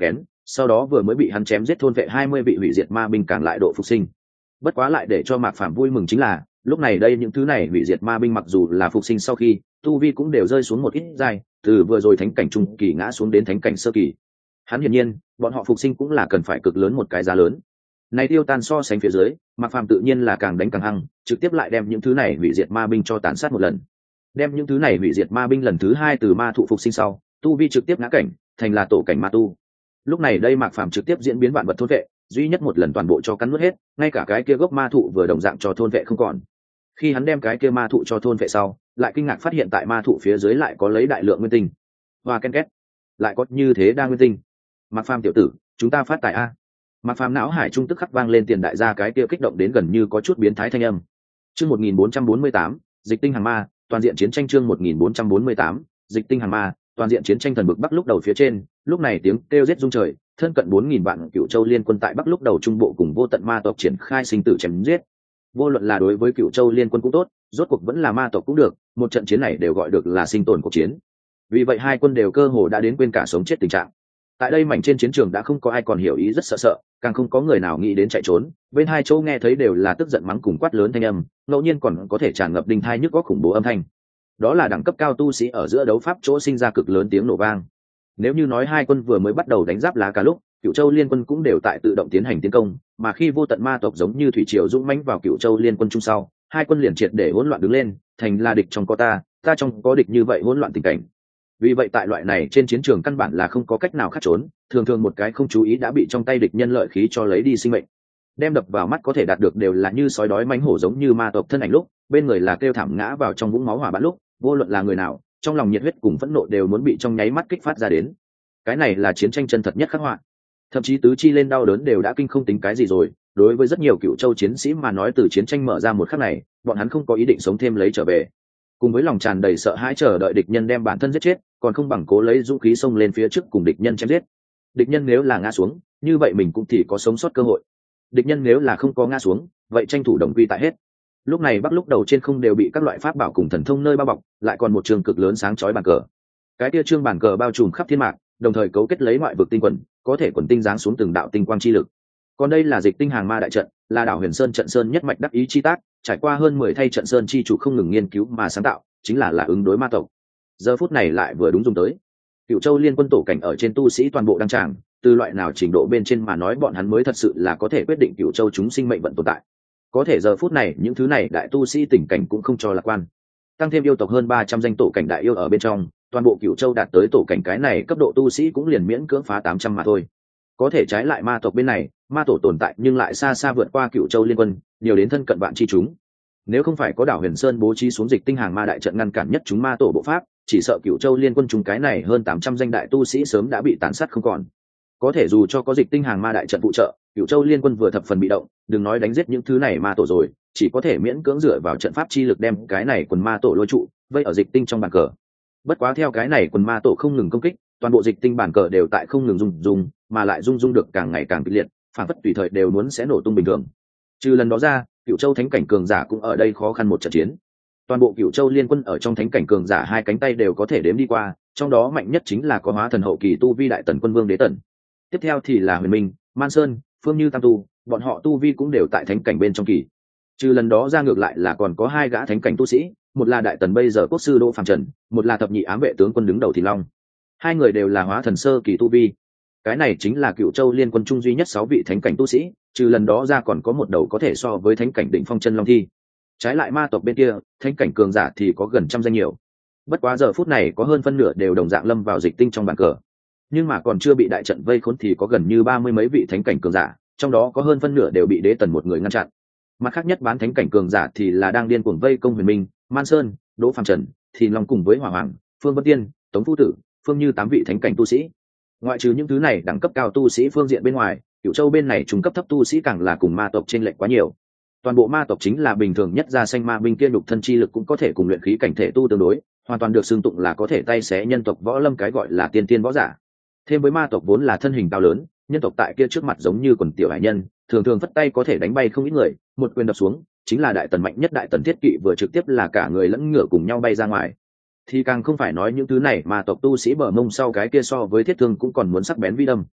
Speaker 1: sau đó vừa mới bị hắn chém giết thôn vệ hai mươi vị hủy diệt ma binh càng lại độ phục sinh. Bất quá lại để cho Mạc Phàm vui mừng chính là lúc này đây những thứ này hủy diệt ma binh mặc dù là phục sinh sau khi tu vi cũng đều rơi xuống một ít giai, từ vừa rồi thánh cảnh trung kỳ ngã xuống đến thánh cảnh sơ kỳ. Hắn hiển nhiên bọn họ phục sinh cũng là cần phải cực lớn một cái giá lớn. Này tiêu tan so sánh phía dưới, Mạc Phàm tự nhiên là càng đánh càng hăng, trực tiếp lại đem những thứ này hủy diệt ma binh cho tàn sát một lần. Đem những thứ này hủy diệt ma binh lần thứ hai từ ma thụ phục sinh sau, tu vi trực tiếp ngã cảnh, thành là tổ cảnh ma tu. Lúc này đây Mạc Phàm trực tiếp diễn biến vạn vật thôn vệ, duy nhất một lần toàn bộ cho cắn nuốt hết, ngay cả cái kia gốc ma thụ vừa đồng dạng cho thôn vệ không còn. Khi hắn đem cái kia ma thụ cho thôn vệ sau, lại kinh ngạc phát hiện tại ma thụ phía dưới lại có lấy đại lượng nguyên tinh. Hoa ken két, lại có như thế đa nguyên tinh. Mạc Phàm tiểu tử, chúng ta phát tài a. Mạc Phàm não hải trung tức khắc vang lên tiền đại gia cái kia kích động đến gần như có chút biến thái thanh âm. Chương một nghìn bốn trăm bốn mươi tám, dịch tinh hàng ma, toàn diện chiến tranh chương một nghìn bốn trăm bốn mươi tám, dịch tinh hàng ma, toàn diện chiến tranh thần bực Bắc lúc đầu phía trên, lúc này tiếng kêu giết rung trời, thân cận bốn nghìn vạn Cửu Châu liên quân tại Bắc lúc đầu trung bộ cùng vô tận ma tộc triển khai sinh tử chém giết. Vô luận là đối với Cửu Châu liên quân cũng tốt, rốt cuộc vẫn là ma tộc cũng được, một trận chiến này đều gọi được là sinh tồn cuộc chiến. Vì vậy hai quân đều cơ hồ đã đến quên cả sống chết tình trạng. Tại đây mảnh trên chiến trường đã không có ai còn hiểu ý rất sợ sợ, càng không có người nào nghĩ đến chạy trốn, bên hai chỗ nghe thấy đều là tức giận mắng cùng quát lớn thanh âm, ngẫu nhiên còn có thể tràn ngập đinh thai nhức góc khủng bố âm thanh. Đó là đẳng cấp cao tu sĩ ở giữa đấu pháp chỗ sinh ra cực lớn tiếng nổ vang. Nếu như nói hai quân vừa mới bắt đầu đánh giáp lá cả lúc, Cửu Châu liên quân cũng đều tại tự động tiến hành tiến công, mà khi vô tận ma tộc giống như thủy triều dũng mãnh vào Cửu Châu liên quân chung sau, hai quân liền triệt để hỗn loạn đứng lên, thành là địch trong có ta, ta trong có địch như vậy hỗn loạn tình cảnh. Vì vậy tại loại này trên chiến trường căn bản là không có cách nào thoát trốn, thường thường một cái không chú ý đã bị trong tay địch nhân lợi khí cho lấy đi sinh mệnh. Đem đập vào mắt có thể đạt được đều là như sói đói mãnh hổ giống như ma tộc thân ảnh lúc, bên người là kêu thảm ngã vào trong vũng máu hỏa bắn lúc, vô luận là người nào, trong lòng nhiệt huyết cùng phẫn nộ đều muốn bị trong nháy mắt kích phát ra đến. Cái này là chiến tranh chân thật nhất khắc họa. Thậm chí tứ chi lên đau đớn đều đã kinh không tính cái gì rồi, đối với rất nhiều Cửu Châu chiến sĩ mà nói từ chiến tranh mở ra một khắc này, bọn hắn không có ý định sống thêm lấy trở về. Cùng với lòng tràn đầy sợ hãi chờ đợi địch nhân đem bản thân giết chết, còn không bằng cố lấy dũng khí xông lên phía trước cùng địch nhân chém giết. Địch nhân nếu là ngã xuống, như vậy mình cũng thì có sống sót cơ hội. Địch nhân nếu là không có ngã xuống, vậy tranh thủ đồng quy tại hết. Lúc này Bắc lúc đầu trên không đều bị các loại pháp bảo cùng thần thông nơi bao bọc, lại còn một trường cực lớn sáng chói bàn cờ. Cái kia trương bàn cờ bao trùm khắp thiên mạc, đồng thời cấu kết lấy ngoại vực tinh quần, có thể quần tinh giáng xuống từng đạo tinh quang chi lực. Còn đây là dịch tinh hàng ma đại trận, là đảo Huyền Sơn trận sơn nhất mạch đắc ý chi tác, trải qua hơn mười thay trận sơn chi chủ không ngừng nghiên cứu mà sáng tạo, chính là là ứng đối ma tộc. Giờ phút này lại vừa đúng dùng tới. Cửu Châu liên quân tổ cảnh ở trên tu sĩ toàn bộ đăng tràng, từ loại nào trình độ bên trên mà nói bọn hắn mới thật sự là có thể quyết định Cửu Châu chúng sinh mệnh vận tồn tại. Có thể giờ phút này những thứ này đại tu sĩ tình cảnh cũng không cho lạc quan. Tăng thêm yêu tộc hơn ba trăm danh tổ cảnh đại yêu ở bên trong, toàn bộ Cửu Châu đạt tới tổ cảnh cái này cấp độ tu sĩ cũng liền miễn cưỡng phá tám trăm mà thôi. Có thể trái lại ma tộc bên này, ma tổ tồn tại nhưng lại xa xa vượt qua Cửu Châu liên quân, nhiều đến thân cận vạn chi chúng. Nếu không phải có đảo Huyền Sơn bố trí xuống dịch tinh hàng ma đại trận ngăn cản nhất chúng ma tổ bộ pháp, chỉ sợ Cửu Châu liên quân chúng cái này hơn tám trăm danh đại tu sĩ sớm đã bị tàn sát không còn. Có thể dù cho có dịch tinh hàng ma đại trận phụ trợ, Cửu Châu liên quân vừa thập phần bị động, đừng nói đánh giết những thứ này ma tổ rồi, chỉ có thể miễn cưỡng dựa vào trận pháp chi lực đem cái này quần ma tổ lôi trụ, vây ở dịch tinh trong bàn cờ. Bất quá theo cái này quần ma tổ không ngừng công kích, toàn bộ dịch tinh bàn cờ đều tại không ngừng rung rung, mà lại rung rung được càng ngày càng kịch liệt, phản phất tùy thời đều muốn sẽ nổ tung bình thường. Trừ lần đó ra, Cửu Châu thánh cảnh cường giả cũng ở đây khó khăn một trận chiến. Toàn bộ Cửu Châu liên quân ở trong thánh cảnh cường giả hai cánh tay đều có thể đếm đi qua, trong đó mạnh nhất chính là có hóa thần hậu kỳ tu vi đại tần quân vương Đế Tần. Tiếp theo thì là Huyền Minh, Man Sơn, Phương Như Tam Tu, bọn họ tu vi cũng đều tại thánh cảnh bên trong kỳ. Trừ lần đó ra ngược lại là còn có hai gã thánh cảnh tu sĩ, một là đại tần bây giờ quốc sư Đỗ Phàm Trần, một là thập nhị ám vệ tướng quân đứng đầu Thì Long. Hai người đều là hóa thần sơ kỳ tu vi. Cái này chính là Cửu Châu liên quân trung duy nhất sáu vị thánh cảnh tu sĩ, trừ lần đó ra còn có một đầu có thể so với thánh cảnh đỉnh phong chân long thi. Trái lại ma tộc bên kia, thánh cảnh cường giả thì có gần trăm danh nhiều. Bất quá giờ phút này có hơn phân nửa đều đồng dạng lâm vào dịch tinh trong bàn cờ. Nhưng mà còn chưa bị đại trận vây khốn thì có gần như ba mươi mấy vị thánh cảnh cường giả, trong đó có hơn phân nửa đều bị Đế Tần một người ngăn chặn. Mặt khác nhất bán thánh cảnh cường giả thì là đang điên cuồng vây công Huyền Minh, Man Sơn, Đỗ Phàm Trần, thì Long cùng với Hỏa Hoàng, Phương Vân Tiên, Tống Phu Tử, Phương Như tám vị thánh cảnh tu sĩ. Ngoại trừ những thứ này đẳng cấp cao tu sĩ phương diện bên ngoài, Cửu Châu bên này trung cấp thấp tu sĩ càng là cùng ma tộc trên lệnh quá nhiều. Toàn bộ ma tộc chính là bình thường nhất ra xanh ma binh kia nhục thân chi lực cũng có thể cùng luyện khí cảnh thể tu tương đối, hoàn toàn được xưng tụng là có thể tay xé nhân tộc võ lâm cái gọi là tiên tiên võ giả. Thêm với ma tộc vốn là thân hình cao lớn, nhân tộc tại kia trước mặt giống như quần tiểu hải nhân, thường thường vất tay có thể đánh bay không ít người, một quyền đập xuống, chính là đại tần mạnh nhất đại tần thiết kỵ vừa trực tiếp là cả người lẫn ngựa cùng nhau bay ra ngoài. Thì càng không phải nói những thứ này mà tộc tu sĩ bờ mông sau cái kia so với thiết thương cũng còn muốn sắc bén vi đâm.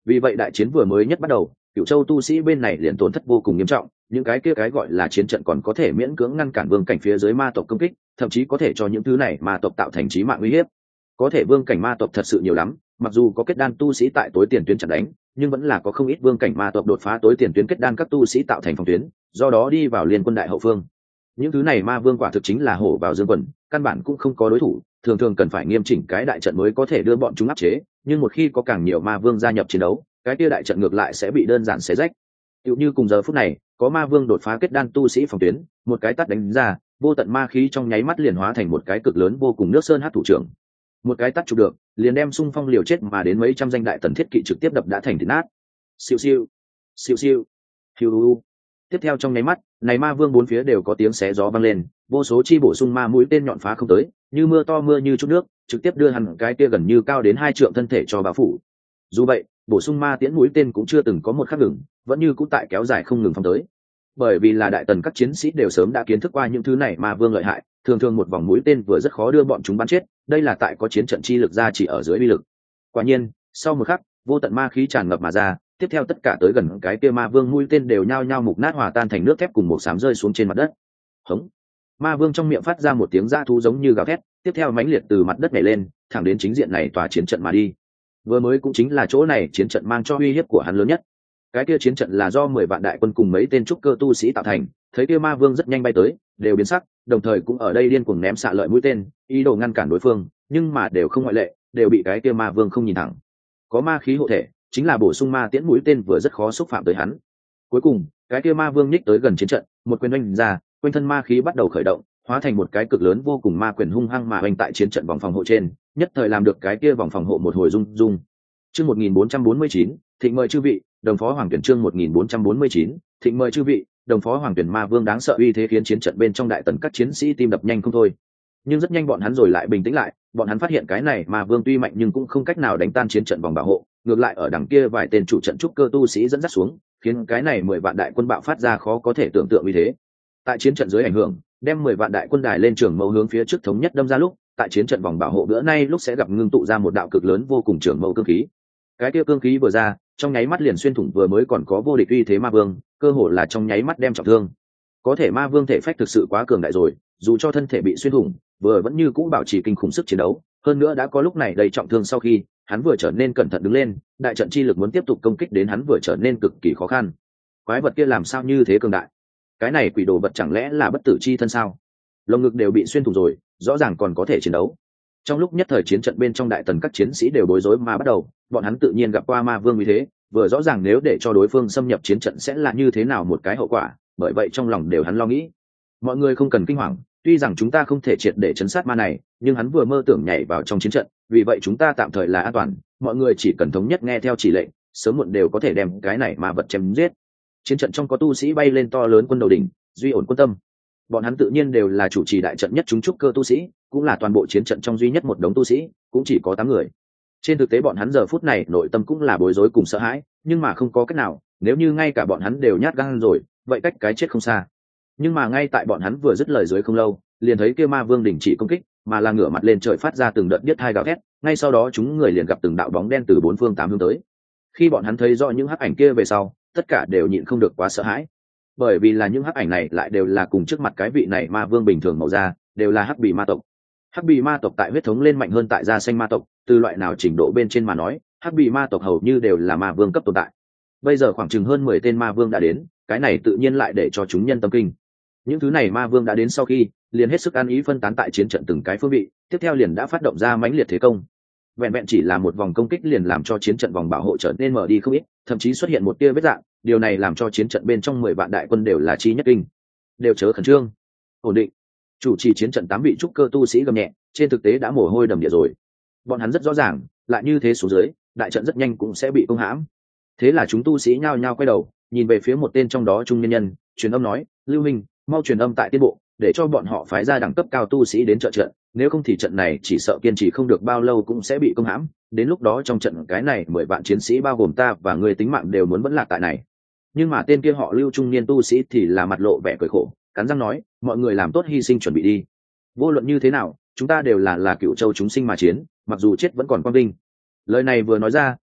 Speaker 1: Vì vậy đại chiến vừa mới nhất bắt đầu, Cửu Châu tu sĩ bên này liền tổn thất vô cùng nghiêm trọng, những cái kia cái gọi là chiến trận còn có thể miễn cưỡng ngăn cản vương cảnh phía dưới ma tộc công kích, thậm chí có thể cho những thứ này ma tộc tạo thành chí mạng uy hiếp. Có thể vương cảnh ma tộc thật sự nhiều lắm, mặc dù có kết đan tu sĩ tại tối tiền tuyến chặn đánh, nhưng vẫn là có không ít vương cảnh ma tộc đột phá tối tiền tuyến kết đan các tu sĩ tạo thành phòng tuyến, do đó đi vào liên quân đại hậu phương. Những thứ này ma vương quả thực chính là hổ vào dương quần, căn bản cũng không có đối thủ, thường thường cần phải nghiêm chỉnh cái đại trận mới có thể đưa bọn chúng áp chế, nhưng một khi có càng nhiều ma vương gia nhập chiến đấu, cái kia đại trận ngược lại sẽ bị đơn giản xé rách. Tựu như cùng giờ phút này, có ma vương đột phá kết đan tu sĩ phòng tuyến, một cái tát đánh ra, vô tận ma khí trong nháy mắt liền hóa thành một cái cực lớn vô cùng nước sơn hắc thủ trưởng. Một cái tát chụp được, liền đem xung phong liều chết mà đến mấy trăm danh đại tần thiết kỵ trực tiếp đập đã thành thịt nát. Siêu siêu, siêu siêu, hiu. Tiếp theo trong nháy mắt, này ma vương bốn phía đều có tiếng xé gió vang lên, vô số chi bổ sung ma mũi tên nhọn phá không tới, như mưa to mưa như chút nước, trực tiếp đưa hẳn cái kia gần như cao đến hai trượng thân thể cho bao phủ. Dù vậy, bổ sung ma tiễn mũi tên cũng chưa từng có một khắc ngừng, vẫn như cũ tại kéo dài không ngừng phóng tới. Bởi vì là đại tần các chiến sĩ đều sớm đã kiến thức qua những thứ này ma vương lợi hại, thường thường một vòng mũi tên vừa rất khó đưa bọn chúng bắn chết, đây là tại có chiến trận chi lực ra chỉ ở dưới uy lực. Quả nhiên, sau một khắc, vô tận ma khí tràn ngập mà ra, tiếp theo tất cả tới gần cái kia ma vương mũi tên đều nhao nhao mục nát hòa tan thành nước thép cùng một xám rơi xuống trên mặt đất. Hống! Ma vương trong miệng phát ra một tiếng dã thú giống như gào thét, tiếp theo mãnh liệt từ mặt đất nhảy lên, thẳng đến chính diện này tòa chiến trận mà đi. Vừa mới cũng chính là chỗ này chiến trận mang cho uy hiếp của hắn lớn nhất. Cái kia chiến trận là do mười vạn đại quân cùng mấy tên trúc cơ tu sĩ tạo thành, thấy kia ma vương rất nhanh bay tới, đều biến sắc, đồng thời cũng ở đây điên cuồng ném xạ lợi mũi tên, ý đồ ngăn cản đối phương, nhưng mà đều không ngoại lệ, đều bị cái kia ma vương không nhìn thẳng. Có ma khí hộ thể, chính là bổ sung ma tiễn mũi tên vừa rất khó xúc phạm tới hắn. Cuối cùng, cái kia ma vương nhích tới gần chiến trận, một quyền oanh ra, quanh thân ma khí bắt đầu khởi động, hóa thành một cái cực lớn vô cùng ma quyền hung hăng mà oanh tại chiến trận vòng phòng hộ trên, nhất thời làm được cái kia vòng phòng hộ một hồi rung rung. Chương một nghìn bốn trăm bốn mươi chín, thịnh mời chư vị, đồng phó hoàng tuyển chương một nghìn bốn trăm bốn mươi chín, thịnh mời chư vị, đồng phó hoàng tuyển ma vương đáng sợ uy thế khiến chiến trận bên trong đại tần các chiến sĩ tim đập nhanh không thôi. Nhưng rất nhanh bọn hắn rồi lại bình tĩnh lại, bọn hắn phát hiện cái này ma vương tuy mạnh nhưng cũng không cách nào đánh tan chiến trận vòng bảo hộ, ngược lại ở đằng kia vài tên chủ trận trúc cơ tu sĩ dẫn dắt xuống, khiến cái này mười vạn đại quân bạo phát ra khó có thể tưởng tượng uy thế. Tại chiến trận dưới ảnh hưởng, đem mười vạn đại quân đài lên trường mâu hướng phía trước thống nhất đâm ra lúc, tại chiến trận vòng bảo hộ bữa nay lúc sẽ gặp ngưng tụ ra một đạo cực lớn vô cùng trường mâu cương khí. Cái kia cương khí vừa ra, trong nháy mắt liền xuyên thủng vừa mới còn có vô địch uy thế ma vương, cơ hồ là trong nháy mắt đem trọng thương. Có thể ma vương thể phách thực sự quá cường đại rồi, dù cho thân thể bị xuyên thủng, vừa vẫn như cũ bảo trì kinh khủng sức chiến đấu, hơn nữa đã có lúc này đầy trọng thương sau khi, hắn vừa trở nên cẩn thận đứng lên, đại trận chi lực muốn tiếp tục công kích đến hắn vừa trở nên cực kỳ khó khăn. Quái vật kia làm sao như thế cường đại? Cái này quỷ đồ vật chẳng lẽ là bất tử chi thân sao? Lồng ngực đều bị xuyên thủng rồi, rõ ràng còn có thể chiến đấu. Trong lúc nhất thời chiến trận bên trong đại tần các chiến sĩ đều bối rối mà bắt đầu, bọn hắn tự nhiên gặp qua ma vương như thế, vừa rõ ràng nếu để cho đối phương xâm nhập chiến trận sẽ là như thế nào một cái hậu quả, bởi vậy trong lòng đều hắn lo nghĩ. Mọi người không cần kinh hoàng, tuy rằng chúng ta không thể triệt để chấn sát ma này, nhưng hắn vừa mơ tưởng nhảy vào trong chiến trận, vì vậy chúng ta tạm thời là an toàn, mọi người chỉ cần thống nhất nghe theo chỉ lệnh, sớm muộn đều có thể đem cái này ma vật chém giết. Chiến trận trong có tu sĩ bay lên to lớn quân đầu đỉnh, duy ổn quân tâm. Bọn hắn tự nhiên đều là chủ trì đại trận nhất chúng trúc cơ tu sĩ, cũng là toàn bộ chiến trận trong duy nhất một đống tu sĩ, cũng chỉ có tám người. Trên thực tế bọn hắn giờ phút này nội tâm cũng là bối rối cùng sợ hãi, nhưng mà không có cách nào, nếu như ngay cả bọn hắn đều nhát gan rồi, vậy cách cái chết không xa. Nhưng mà ngay tại bọn hắn vừa dứt lời dưới không lâu, liền thấy kia ma vương đình chỉ công kích, mà là ngửa mặt lên trời phát ra từng đợt biết hai gào thét, ngay sau đó chúng người liền gặp từng đạo bóng đen từ bốn phương tám hướng tới. Khi bọn hắn thấy rõ những hắc ảnh kia về sau, tất cả đều nhịn không được quá sợ hãi, bởi vì là những hắc ảnh này lại đều là cùng trước mặt cái vị này ma vương bình thường màu da, đều là hắc bì ma tộc. Hắc bì ma tộc tại huyết thống lên mạnh hơn tại da xanh ma tộc, từ loại nào trình độ bên trên mà nói, hắc bì ma tộc hầu như đều là ma vương cấp tồn tại. Bây giờ khoảng chừng hơn mười tên ma vương đã đến, cái này tự nhiên lại để cho chúng nhân tâm kinh. Những thứ này ma vương đã đến sau khi, liền hết sức ăn ý phân tán tại chiến trận từng cái phương vị, tiếp theo liền đã phát động ra mãnh liệt thế công. Vẹn vẹn chỉ là một vòng công kích liền làm cho chiến trận vòng bảo hộ trở nên mở đi không ít, thậm chí xuất hiện một tia vết rạn, điều này làm cho chiến trận bên trong mười vạn đại quân đều là chi nhất kinh. Đều chớ khẩn trương, ổn định. Chủ trì chiến trận tám vị trúc cơ tu sĩ gầm nhẹ, trên thực tế đã mồ hôi đầm địa rồi. Bọn hắn rất rõ ràng, lại như thế xuống dưới, đại trận rất nhanh cũng sẽ bị công hãm. Thế là chúng tu sĩ nhao nhao quay đầu, nhìn về phía một tên trong đó trung nhân nhân, truyền âm nói: "Lưu Minh, mau truyền âm tại tiên bộ, để cho bọn họ phái ra đẳng cấp cao tu sĩ đến trợ trận, nếu không thì trận này chỉ sợ kiên trì không được bao lâu cũng sẽ bị công hãm, đến lúc đó trong trận cái này mười vạn chiến sĩ bao gồm ta và người tính mạng đều muốn vẫn lạc tại này." Nhưng mà tên kia họ Lưu trung niên tu sĩ thì là mặt lộ vẻ cười khổ, cắn răng nói: "Mọi người làm tốt hy sinh chuẩn bị đi. Vô luận như thế nào, chúng ta đều là là Cửu Châu chúng sinh mà chiến, mặc dù chết vẫn còn quang vinh." Lời này vừa nói ra,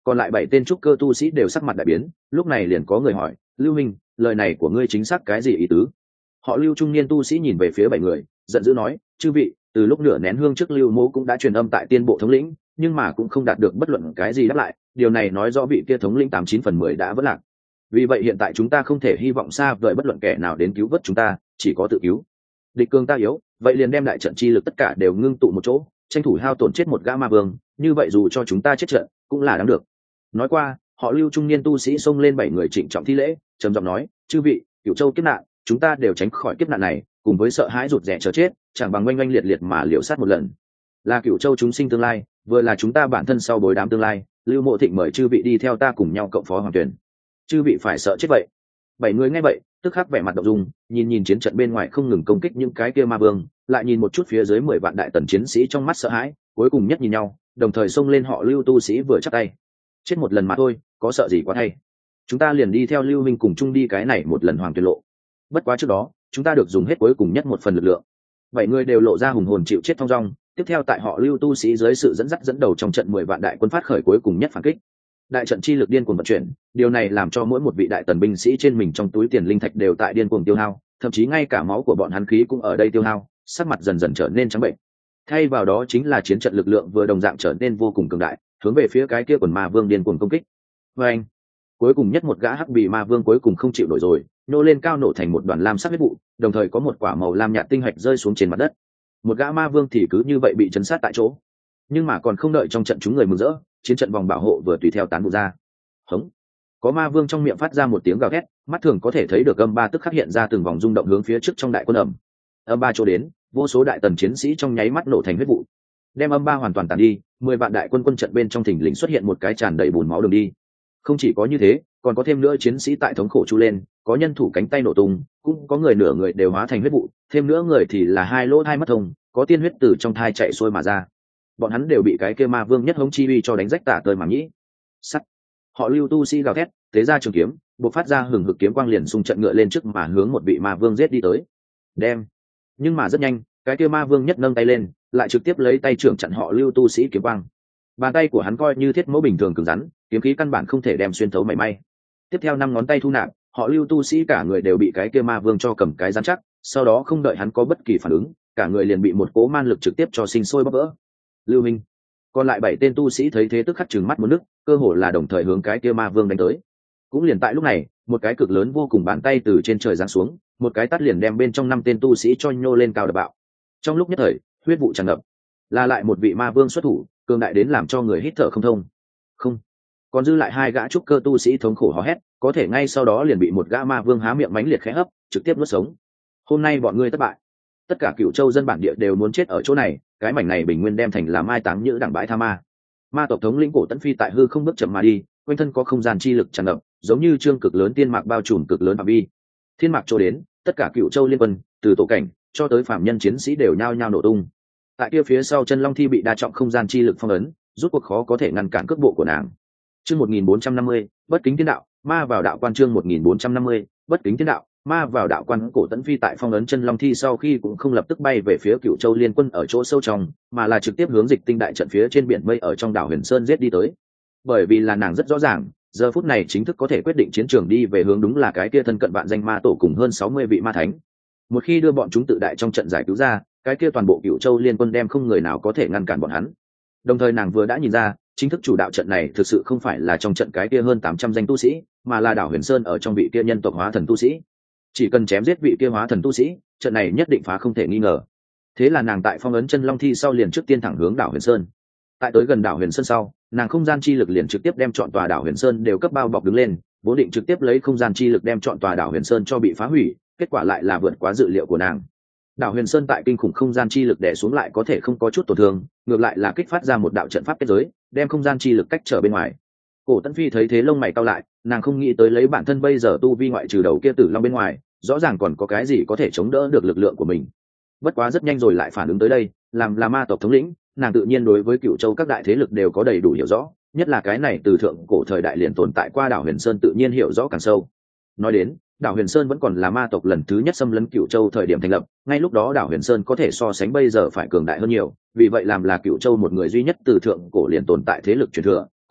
Speaker 1: Còn lại bảy tên trúc cơ tu sĩ đều sắc mặt đại biến, lúc này liền có người hỏi: Lưu Minh, lời này của ngươi chính xác cái gì ý tứ? Họ Lưu trung niên tu sĩ nhìn về phía bảy người, giận dữ nói: chư vị, từ lúc nửa nén hương trước Lưu Mỗ cũng đã truyền âm tại tiên bộ thống lĩnh, nhưng mà cũng không đạt được bất luận cái gì đáp lại, điều này nói rõ vị kia thống lĩnh tám chín phần mười đã vỡ lạc. Vì vậy hiện tại chúng ta không thể hy vọng xa vời bất luận kẻ nào đến cứu vớt chúng ta, chỉ có tự cứu. Địch cường ta yếu, vậy liền đem đại trận chi lực tất cả đều ngưng tụ một chỗ, tranh thủ hao tổn chết một gã ma vương, như vậy dù cho chúng ta chết trận cũng là đáng được. Nói qua, họ Lưu trung niên tu sĩ xông lên bảy người trịnh trọng thi lễ, trầm giọng nói: chư vị, Cửu Châu kiếp nạn, chúng ta đều tránh khỏi kiếp nạn này, cùng với sợ hãi rụt rè chờ chết, chẳng bằng oanh oanh liệt liệt mà liều sát một lần. Là Cửu Châu chúng sinh tương lai, vừa là chúng ta bản thân sau bối đám tương lai, Lưu Mộ Thịnh mời chư vị đi theo ta cùng nhau cộng phó hoàng tuyển. Chư vị phải sợ chết vậy? Bảy người nghe vậy, tức khắc vẻ mặt động dung, nhìn nhìn chiến trận bên ngoài không ngừng công kích những cái kia ma vương, lại nhìn một chút phía dưới mười vạn đại tần chiến sĩ trong mắt sợ hãi, cuối cùng nhất nhìn nhau, đồng thời xông lên họ Lưu tu sĩ vừa chắp tay: chết một lần mà thôi, có sợ gì quá thay. Chúng ta liền đi theo Lưu Minh cùng chung đi cái này một lần hoàng tuyển lộ. Bất quá trước đó, chúng ta được dùng hết cuối cùng nhất một phần lực lượng. Bảy người đều lộ ra hùng hồn chịu chết thong dong. Tiếp theo tại họ Lưu tu sĩ dưới sự dẫn dắt dẫn đầu trong trận mười vạn đại quân phát khởi cuối cùng nhất phản kích. Đại trận chi lực điên cuồng vận chuyển, điều này làm cho mỗi một vị đại tần binh sĩ trên mình trong túi tiền linh thạch đều tại điên cuồng tiêu hao, thậm chí ngay cả máu của bọn hắn khí cũng ở đây tiêu hao, sắc mặt dần dần trở nên trắng bệnh. Thay vào đó chính là chiến trận lực lượng vừa đồng dạng trở nên vô cùng cường đại, hướng về phía cái kia quần ma vương điên cuồng công kích. Và anh, cuối cùng nhất một gã hắc bì ma vương cuối cùng không chịu nổi rồi, nô lên cao nổ thành một đoàn lam sắc huyết vụ, đồng thời có một quả màu lam nhạt tinh hạch rơi xuống trên mặt đất. Một gã ma vương thì cứ như vậy bị chấn sát tại chỗ. Nhưng mà còn không đợi trong trận chúng người mừng rỡ, chiến trận vòng bảo hộ vừa tùy theo tán vụ ra. Hống! Có ma vương trong miệng phát ra một tiếng gào thét, mắt thường có thể thấy được âm ba tức khắc hiện ra từng vòng rung động hướng phía trước trong đại quân ẩm. Âm ba chỗ đến, vô số đại tần chiến sĩ trong nháy mắt nổ thành huyết vụ. Đem âm ba hoàn toàn tàn đi, mười vạn đại quân quân trận bên trong thình lình xuất hiện một cái tràn đầy bùn máu đường đi. Không chỉ có như thế, còn có thêm nữa chiến sĩ tại thống khổ chu lên, có nhân thủ cánh tay nổ tung, cũng có người nửa người đều hóa thành huyết vụ, thêm nữa người thì là hai lỗ thai mất thông, có tiên huyết từ trong thai chạy xuôi mà ra. Bọn hắn đều bị cái kia ma vương nhất hống chi uy cho đánh rách tả tơi mà nhĩ. Sắt. Họ Lưu tu sĩ gào thét, tế ra trường kiếm, bộc phát ra hừng hực kiếm quang liền xung trận ngựa lên trước mà hướng một vị ma vương giết đi tới. Đem. Nhưng mà rất nhanh, cái kia ma vương nhất nâng tay lên, lại trực tiếp lấy tay trưởng chặn họ Lưu tu sĩ kiếm quang. Bàn tay của hắn coi như thiết mẫu bình thường cứng rắn, kiếm khí căn bản không thể đem xuyên thấu mảy may. Tiếp theo năm ngón tay thu nạp, họ Lưu tu sĩ cả người đều bị cái kia ma vương cho cầm cái rắn chắc, sau đó không đợi hắn có bất kỳ phản ứng, cả người liền bị một cỗ man lực trực tiếp cho sinh sôi bóp vỡ. Lưu Minh, còn lại bảy tên tu sĩ thấy thế tức khắc trừng mắt muốn nước, cơ hồ là đồng thời hướng cái kia ma vương đánh tới. Cũng liền tại lúc này, một cái cực lớn vô cùng bàn tay từ trên trời giáng xuống, một cái tát liền đem bên trong năm tên tu sĩ cho nhô lên cao đập bạo. Trong lúc nhất thời, huyết vụ tràn ngập, là lại một vị ma vương xuất thủ, cường đại đến làm cho người hít thở không thông. Không, còn dư lại hai gã trúc cơ tu sĩ thống khổ hò hét, có thể ngay sau đó liền bị một gã ma vương há miệng mãnh liệt khẽ hấp, trực tiếp nuốt sống. Hôm nay bọn ngươi thất bại, tất cả Cửu Châu dân bản địa đều muốn chết ở chỗ này, cái mảnh này bình nguyên đem thành là mai táng nhữ đẳng bãi tha ma. Ma tộc thống lĩnh Cổ Tấn Phi tại hư không bước chậm mà đi, quanh thân có không gian chi lực tràn ngập, giống như trương cực lớn tiên mạc bao trùm cực lớn phạm vi. Thiên mạc chỗ đến, tất cả Cửu Châu liên quân, từ tổ cảnh cho tới phạm nhân chiến sĩ đều nhao nhao nổ tung. Tại kia phía sau chân long thi bị đa trọng không gian chi lực phong ấn, rút cuộc khó có thể ngăn cản cước bộ của nàng. Chương một nghìn bốn trăm năm mươi, bất kính thiên đạo, ma vào đạo quan. Chương một nghìn bốn trăm năm mươi, bất kính thiên đạo, ma vào đạo quan. Cổ Tấn Phi tại phong ấn chân long thi sau khi cũng không lập tức bay về phía Cửu Châu liên quân ở chỗ sâu trong, mà là trực tiếp hướng dịch tinh đại trận phía trên biển mây ở trong đảo Huyền Sơn giết đi tới. Bởi vì là nàng rất rõ ràng, giờ phút này chính thức có thể quyết định chiến trường đi về hướng đúng là cái kia thân cận vạn danh ma tổ cùng hơn sáu mươi vị ma thánh. Một khi đưa bọn chúng tự đại trong trận giải cứu ra, cái kia toàn bộ Cửu Châu liên quân đem không người nào có thể ngăn cản bọn hắn. Đồng thời nàng vừa đã nhìn ra, chính thức chủ đạo trận này thực sự không phải là trong trận cái kia hơn tám trăm danh tu sĩ, mà là đảo Huyền Sơn ở trong vị kia nhân tộc hóa thần tu sĩ. Chỉ cần chém giết vị kia hóa thần tu sĩ, trận này nhất định phá không thể nghi ngờ. Thế là nàng tại phong ấn chân long thi sau liền trước tiên thẳng hướng đảo Huyền Sơn. Tại tới gần đảo Huyền Sơn sau, nàng không gian chi lực liền trực tiếp đem trọn tòa đảo Huyền Sơn đều cấp bao bọc đứng lên, vốn định trực tiếp lấy không gian chi lực đem trọn tòa đảo Huyền Sơn cho bị phá hủy, kết quả lại là vượt quá dự liệu của nàng. Đảo Huyền Sơn tại kinh khủng không gian chi lực đè xuống lại có thể không có chút tổn thương, ngược lại là kích phát ra một đạo trận pháp kết giới, đem không gian chi lực cách trở bên ngoài. Cổ Tấn Phi thấy thế lông mày cau lại, nàng không nghĩ tới lấy bản thân bây giờ tu vi ngoại trừ đầu kia tử long bên ngoài, rõ ràng còn có cái gì có thể chống đỡ được lực lượng của mình. Bất quá rất nhanh rồi lại phản ứng tới đây, làm là ma tộc thống lĩnh, nàng tự nhiên đối với Cửu Châu các đại thế lực đều có đầy đủ hiểu rõ, nhất là cái này từ thượng cổ thời đại liền tồn tại qua đảo Huyền Sơn tự nhiên hiểu rõ càng sâu. Nói đến, đảo Huyền Sơn vẫn còn là ma tộc lần thứ nhất xâm lấn Cửu Châu thời điểm thành lập, ngay lúc đó đảo Huyền Sơn có thể so sánh bây giờ phải cường đại hơn nhiều, vì vậy làm là Cửu Châu một người duy nhất từ thượng cổ liền tồn tại thế lực truyền thừa,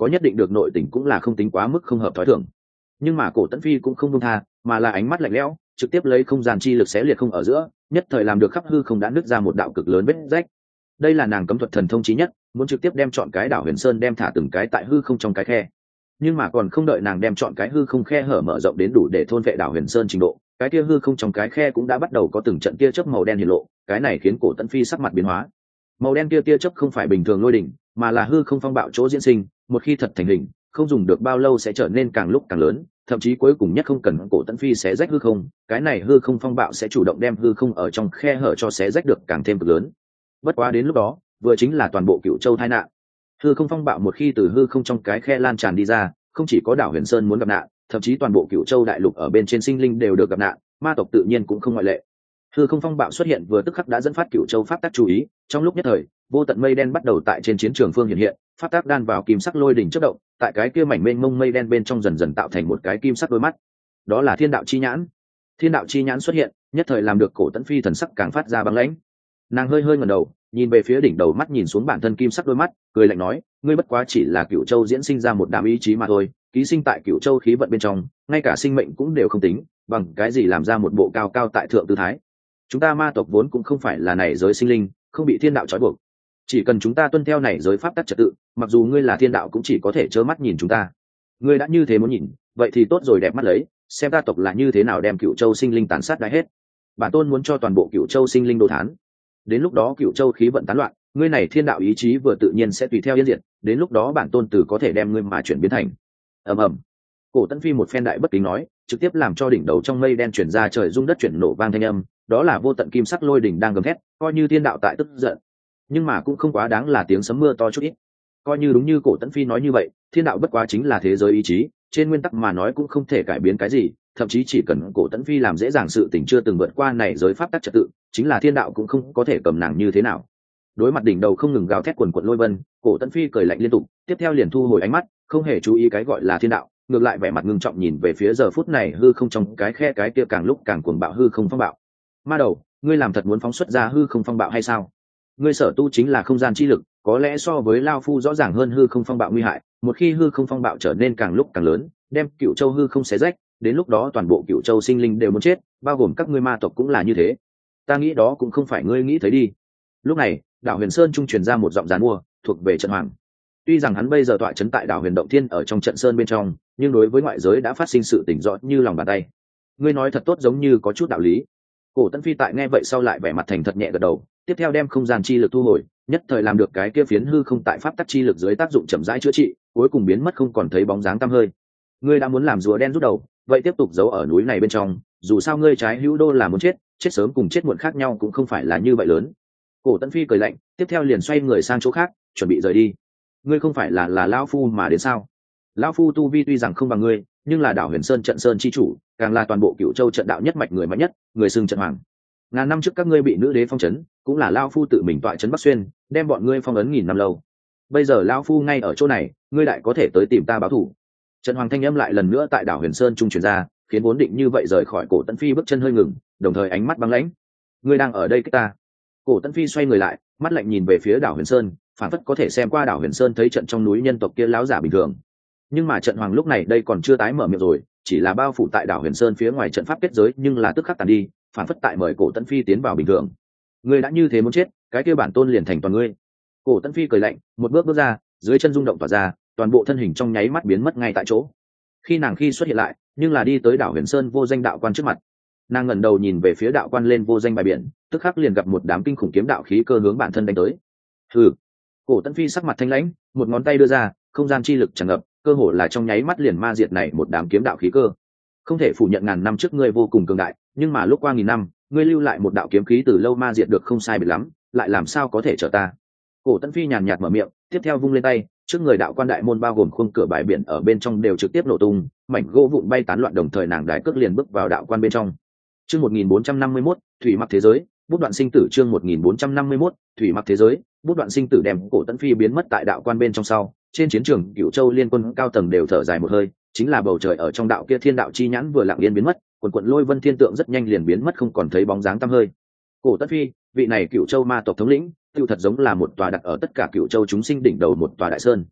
Speaker 1: có nhất định được nội tình cũng là không tính quá mức không hợp thói thường. Nhưng mà cổ tấn phi cũng không buông tha, mà là ánh mắt lạnh lẽo, trực tiếp lấy không gian chi lực xé liệt không ở giữa, nhất thời làm được khắp hư không đã nứt ra một đạo cực lớn vết rách. Đây là nàng cấm thuật thần thông chí nhất, muốn trực tiếp đem chọn cái đảo Huyền Sơn đem thả từng cái tại hư không trong cái khe. Nhưng mà còn không đợi nàng đem chọn cái hư không khe hở mở rộng đến đủ để thôn vệ đảo Huyền Sơn trình độ, cái kia hư không trong cái khe cũng đã bắt đầu có từng trận tia chớp màu đen hiện lộ, cái này khiến cổ tấn phi sắc mặt biến hóa. Màu đen kia tia chớp không phải bình thường lôi đỉnh, mà là hư không phong bạo chỗ diễn sinh, một khi thật thành hình, không dùng được bao lâu sẽ trở nên càng lúc càng lớn, thậm chí cuối cùng nhất không cần cổ tấn phi xé rách hư không, cái này hư không phong bạo sẽ chủ động đem hư không ở trong khe hở cho xé rách được càng thêm cực lớn. Bất quá đến lúc đó, vừa chính là toàn bộ Cửu Châu tai nạn. Hư không phong bạo một khi từ hư không trong cái khe lan tràn đi ra, không chỉ có đảo Huyền Sơn muốn gặp nạn, thậm chí toàn bộ Cửu Châu đại lục ở bên trên sinh linh đều được gặp nạn, ma tộc tự nhiên cũng không ngoại lệ. Hư không phong bạo xuất hiện vừa tức khắc đã dẫn phát Cửu Châu pháp tắc chú ý, trong lúc nhất thời, vô tận mây đen bắt đầu tại trên chiến trường phương hiện hiện, pháp tắc đan vào kim sắc lôi đỉnh chớp động, tại cái kia mảnh mênh mông mây đen bên trong dần dần tạo thành một cái kim sắc đôi mắt. Đó là Thiên đạo chi nhãn. Thiên đạo chi nhãn xuất hiện, nhất thời làm được cổ tấn phi thần sắc càng phát ra băng lãnh. Nàng hơi hơi ngẩng đầu, nhìn về phía đỉnh đầu mắt nhìn xuống bản thân kim sắc đôi mắt, cười lạnh nói, ngươi bất quá chỉ là Cửu Châu diễn sinh ra một đám ý chí mà thôi, ký sinh tại Cửu Châu khí vận bên trong, ngay cả sinh mệnh cũng đều không tính, bằng cái gì làm ra một bộ cao cao tại thượng tư thái. Chúng ta ma tộc vốn cũng không phải là này giới sinh linh, không bị thiên đạo trói buộc, chỉ cần chúng ta tuân theo này giới pháp tắc trật tự, mặc dù ngươi là thiên đạo cũng chỉ có thể trơ mắt nhìn chúng ta. Ngươi đã như thế muốn nhìn, vậy thì tốt rồi, đẹp mắt lấy, xem ta tộc là như thế nào đem Cửu Châu sinh linh tàn sát đã hết. Bản tôn muốn cho toàn bộ Cửu Châu sinh linh đô thán. Đến lúc đó Cửu Châu khí vận tán loạn, ngươi này thiên đạo ý chí vừa tự nhiên sẽ tùy theo yên diệt, đến lúc đó bản tôn từ có thể đem ngươi mà chuyển biến thành. Ầm ầm. Cổ Tấn Phi một phen đại bất kính nói, trực tiếp làm cho đỉnh đầu trong mây đen chuyển ra trời rung đất chuyển nổ vang thanh âm, đó là vô tận kim sắc lôi đỉnh đang gầm thét, coi như thiên đạo tại tức giận. Nhưng mà cũng không quá đáng là tiếng sấm mưa to chút ít. Coi như đúng như Cổ Tấn Phi nói như vậy, thiên đạo bất quá chính là thế giới ý chí, trên nguyên tắc mà nói cũng không thể cải biến cái gì, thậm chí chỉ cần Cổ Tấn Phi làm dễ dàng sự tình chưa từng vượt qua này giới pháp tắc trật tự, chính là thiên đạo cũng không có thể cầm nàng như thế nào. Đối mặt đỉnh đầu không ngừng gào thét quần quần lôi vân, Cổ Tấn Phi cười lạnh liên tục, tiếp theo liền thu hồi ánh mắt, không hề chú ý cái gọi là thiên đạo, ngược lại vẻ mặt ngưng trọng nhìn về phía giờ phút này hư không trong cái khe cái kia càng lúc càng cuồng bạo hư không phong bạo. Ma đầu, ngươi làm thật muốn phóng xuất ra hư không phong bạo hay sao? Ngươi sở tu chính là không gian chi lực, có lẽ so với Lao Phu rõ ràng hơn hư không phong bạo nguy hại, một khi hư không phong bạo trở nên càng lúc càng lớn, đem Cửu Châu hư không xé rách, đến lúc đó toàn bộ Cửu Châu sinh linh đều muốn chết, bao gồm các ngươi ma tộc cũng là như thế. Ta nghĩ đó cũng không phải ngươi nghĩ thấy đi. Lúc này, đảo Huyền Sơn trung truyền ra một giọng giàn mua, thuộc về Trận Hoàng. Tuy rằng hắn bây giờ tọa trấn tại đảo Huyền Động Thiên ở trong trận sơn bên trong, nhưng đối với ngoại giới đã phát sinh sự tỉnh rõ như lòng bàn tay. Ngươi nói thật tốt, giống như có chút đạo lý. Cổ Tấn Phi tại nghe vậy sau lại vẻ mặt thành thật nhẹ gật đầu, tiếp theo đem không gian chi lực thu hồi, nhất thời làm được cái kia phiến hư không tại pháp tắc chi lực dưới tác dụng chậm rãi chữa trị, cuối cùng biến mất không còn thấy bóng dáng tăm hơi. Ngươi đã muốn làm rùa đen rút đầu, vậy tiếp tục giấu ở núi này bên trong, dù sao ngươi trái hữu đô là muốn chết, chết sớm cùng chết muộn khác nhau cũng không phải là như vậy lớn. Cổ Tấn Phi cười lạnh, tiếp theo liền xoay người sang chỗ khác, chuẩn bị rời đi. Ngươi không phải là là lão phu mà đến sao? Lão phu tu vi tuy rằng không bằng ngươi, nhưng là đảo Huyền Sơn trận sơn chi chủ, càng là toàn bộ Cửu Châu trận đạo nhất mạch người mạnh nhất, người xưng trận hoàng. Ngàn năm trước các ngươi bị nữ đế phong trấn, cũng là lão phu tự mình tọa trấn Bắc Xuyên, đem bọn ngươi phong ấn nghìn năm lâu. Bây giờ lão phu ngay ở chỗ này, ngươi lại có thể tới tìm ta báo thù. Trận hoàng thanh âm lại lần nữa tại đảo Huyền Sơn trung truyền ra, khiến vốn định như vậy rời khỏi Cổ Tấn Phi bước chân hơi ngừng, đồng thời ánh mắt băng lãnh. Ngươi đang ở đây cái ta? Cổ Tấn Phi xoay người lại, mắt lạnh nhìn về phía đảo Huyền Sơn, phản phất có thể xem qua đảo Huyền Sơn thấy trận trong núi nhân tộc kia láo giả bình thường. Nhưng mà trận hoàng lúc này đây còn chưa tái mở miệng rồi, chỉ là bao phủ tại đảo Huyền Sơn phía ngoài trận pháp kết giới, nhưng là tức khắc tàn đi, phản phất tại mời Cổ Tấn Phi tiến vào bình thường. Ngươi đã như thế muốn chết, cái kia bản tôn liền thành toàn ngươi. Cổ Tấn Phi cười lạnh, một bước bước ra, dưới chân rung động tỏa ra, toàn bộ thân hình trong nháy mắt biến mất ngay tại chỗ. Khi nàng khi xuất hiện lại, nhưng là đi tới đảo Huyền Sơn vô danh đạo quan trước mặt. Nàng ngẩng đầu nhìn về phía đạo quan lên vô danh bài biển, tức khắc liền gặp một đám kinh khủng kiếm đạo khí cơ hướng bản thân đánh tới. Hừ. Cổ Tấn Phi sắc mặt thanh lãnh, một ngón tay đưa ra, không gian chi lực tràn ngập, cơ hồ là trong nháy mắt liền ma diệt này một đám kiếm đạo khí cơ. Không thể phủ nhận ngàn năm trước ngươi vô cùng cường đại, nhưng mà lúc qua nghìn năm, ngươi lưu lại một đạo kiếm khí từ lâu ma diệt được không sai biệt lắm, lại làm sao có thể trở ta? Cổ Tấn Phi nhàn nhạt mở miệng, tiếp theo vung lên tay, trước người đạo quan đại môn bao gồm khung cửa bãi biển ở bên trong đều trực tiếp nổ tung, mảnh gỗ vụn bay tán loạn, đồng thời nàng đái cước liền bước vào đạo quan bên trong. Chương một nghìn bốn trăm năm mươi mốt, thủy mặc thế giới, bút đoạn sinh tử. Chương một nghìn bốn trăm năm mươi mốt, thủy mặc thế giới, bút đoạn sinh tử. Đem Cổ Tấn Phi biến mất tại đạo quan bên trong sau, trên chiến trường Cửu Châu liên quân cao tầng đều thở dài một hơi, chính là bầu trời ở trong đạo kia thiên đạo chi nhãn vừa lặng yên biến mất, quần quần lôi vân thiên tượng rất nhanh liền biến mất không còn thấy bóng dáng tăm hơi. Cổ Tấn Phi, vị này Cửu Châu ma tộc thống lĩnh, tiêu thật giống là một tòa đặt ở tất cả Cửu Châu chúng sinh đỉnh đầu một tòa đại sơn.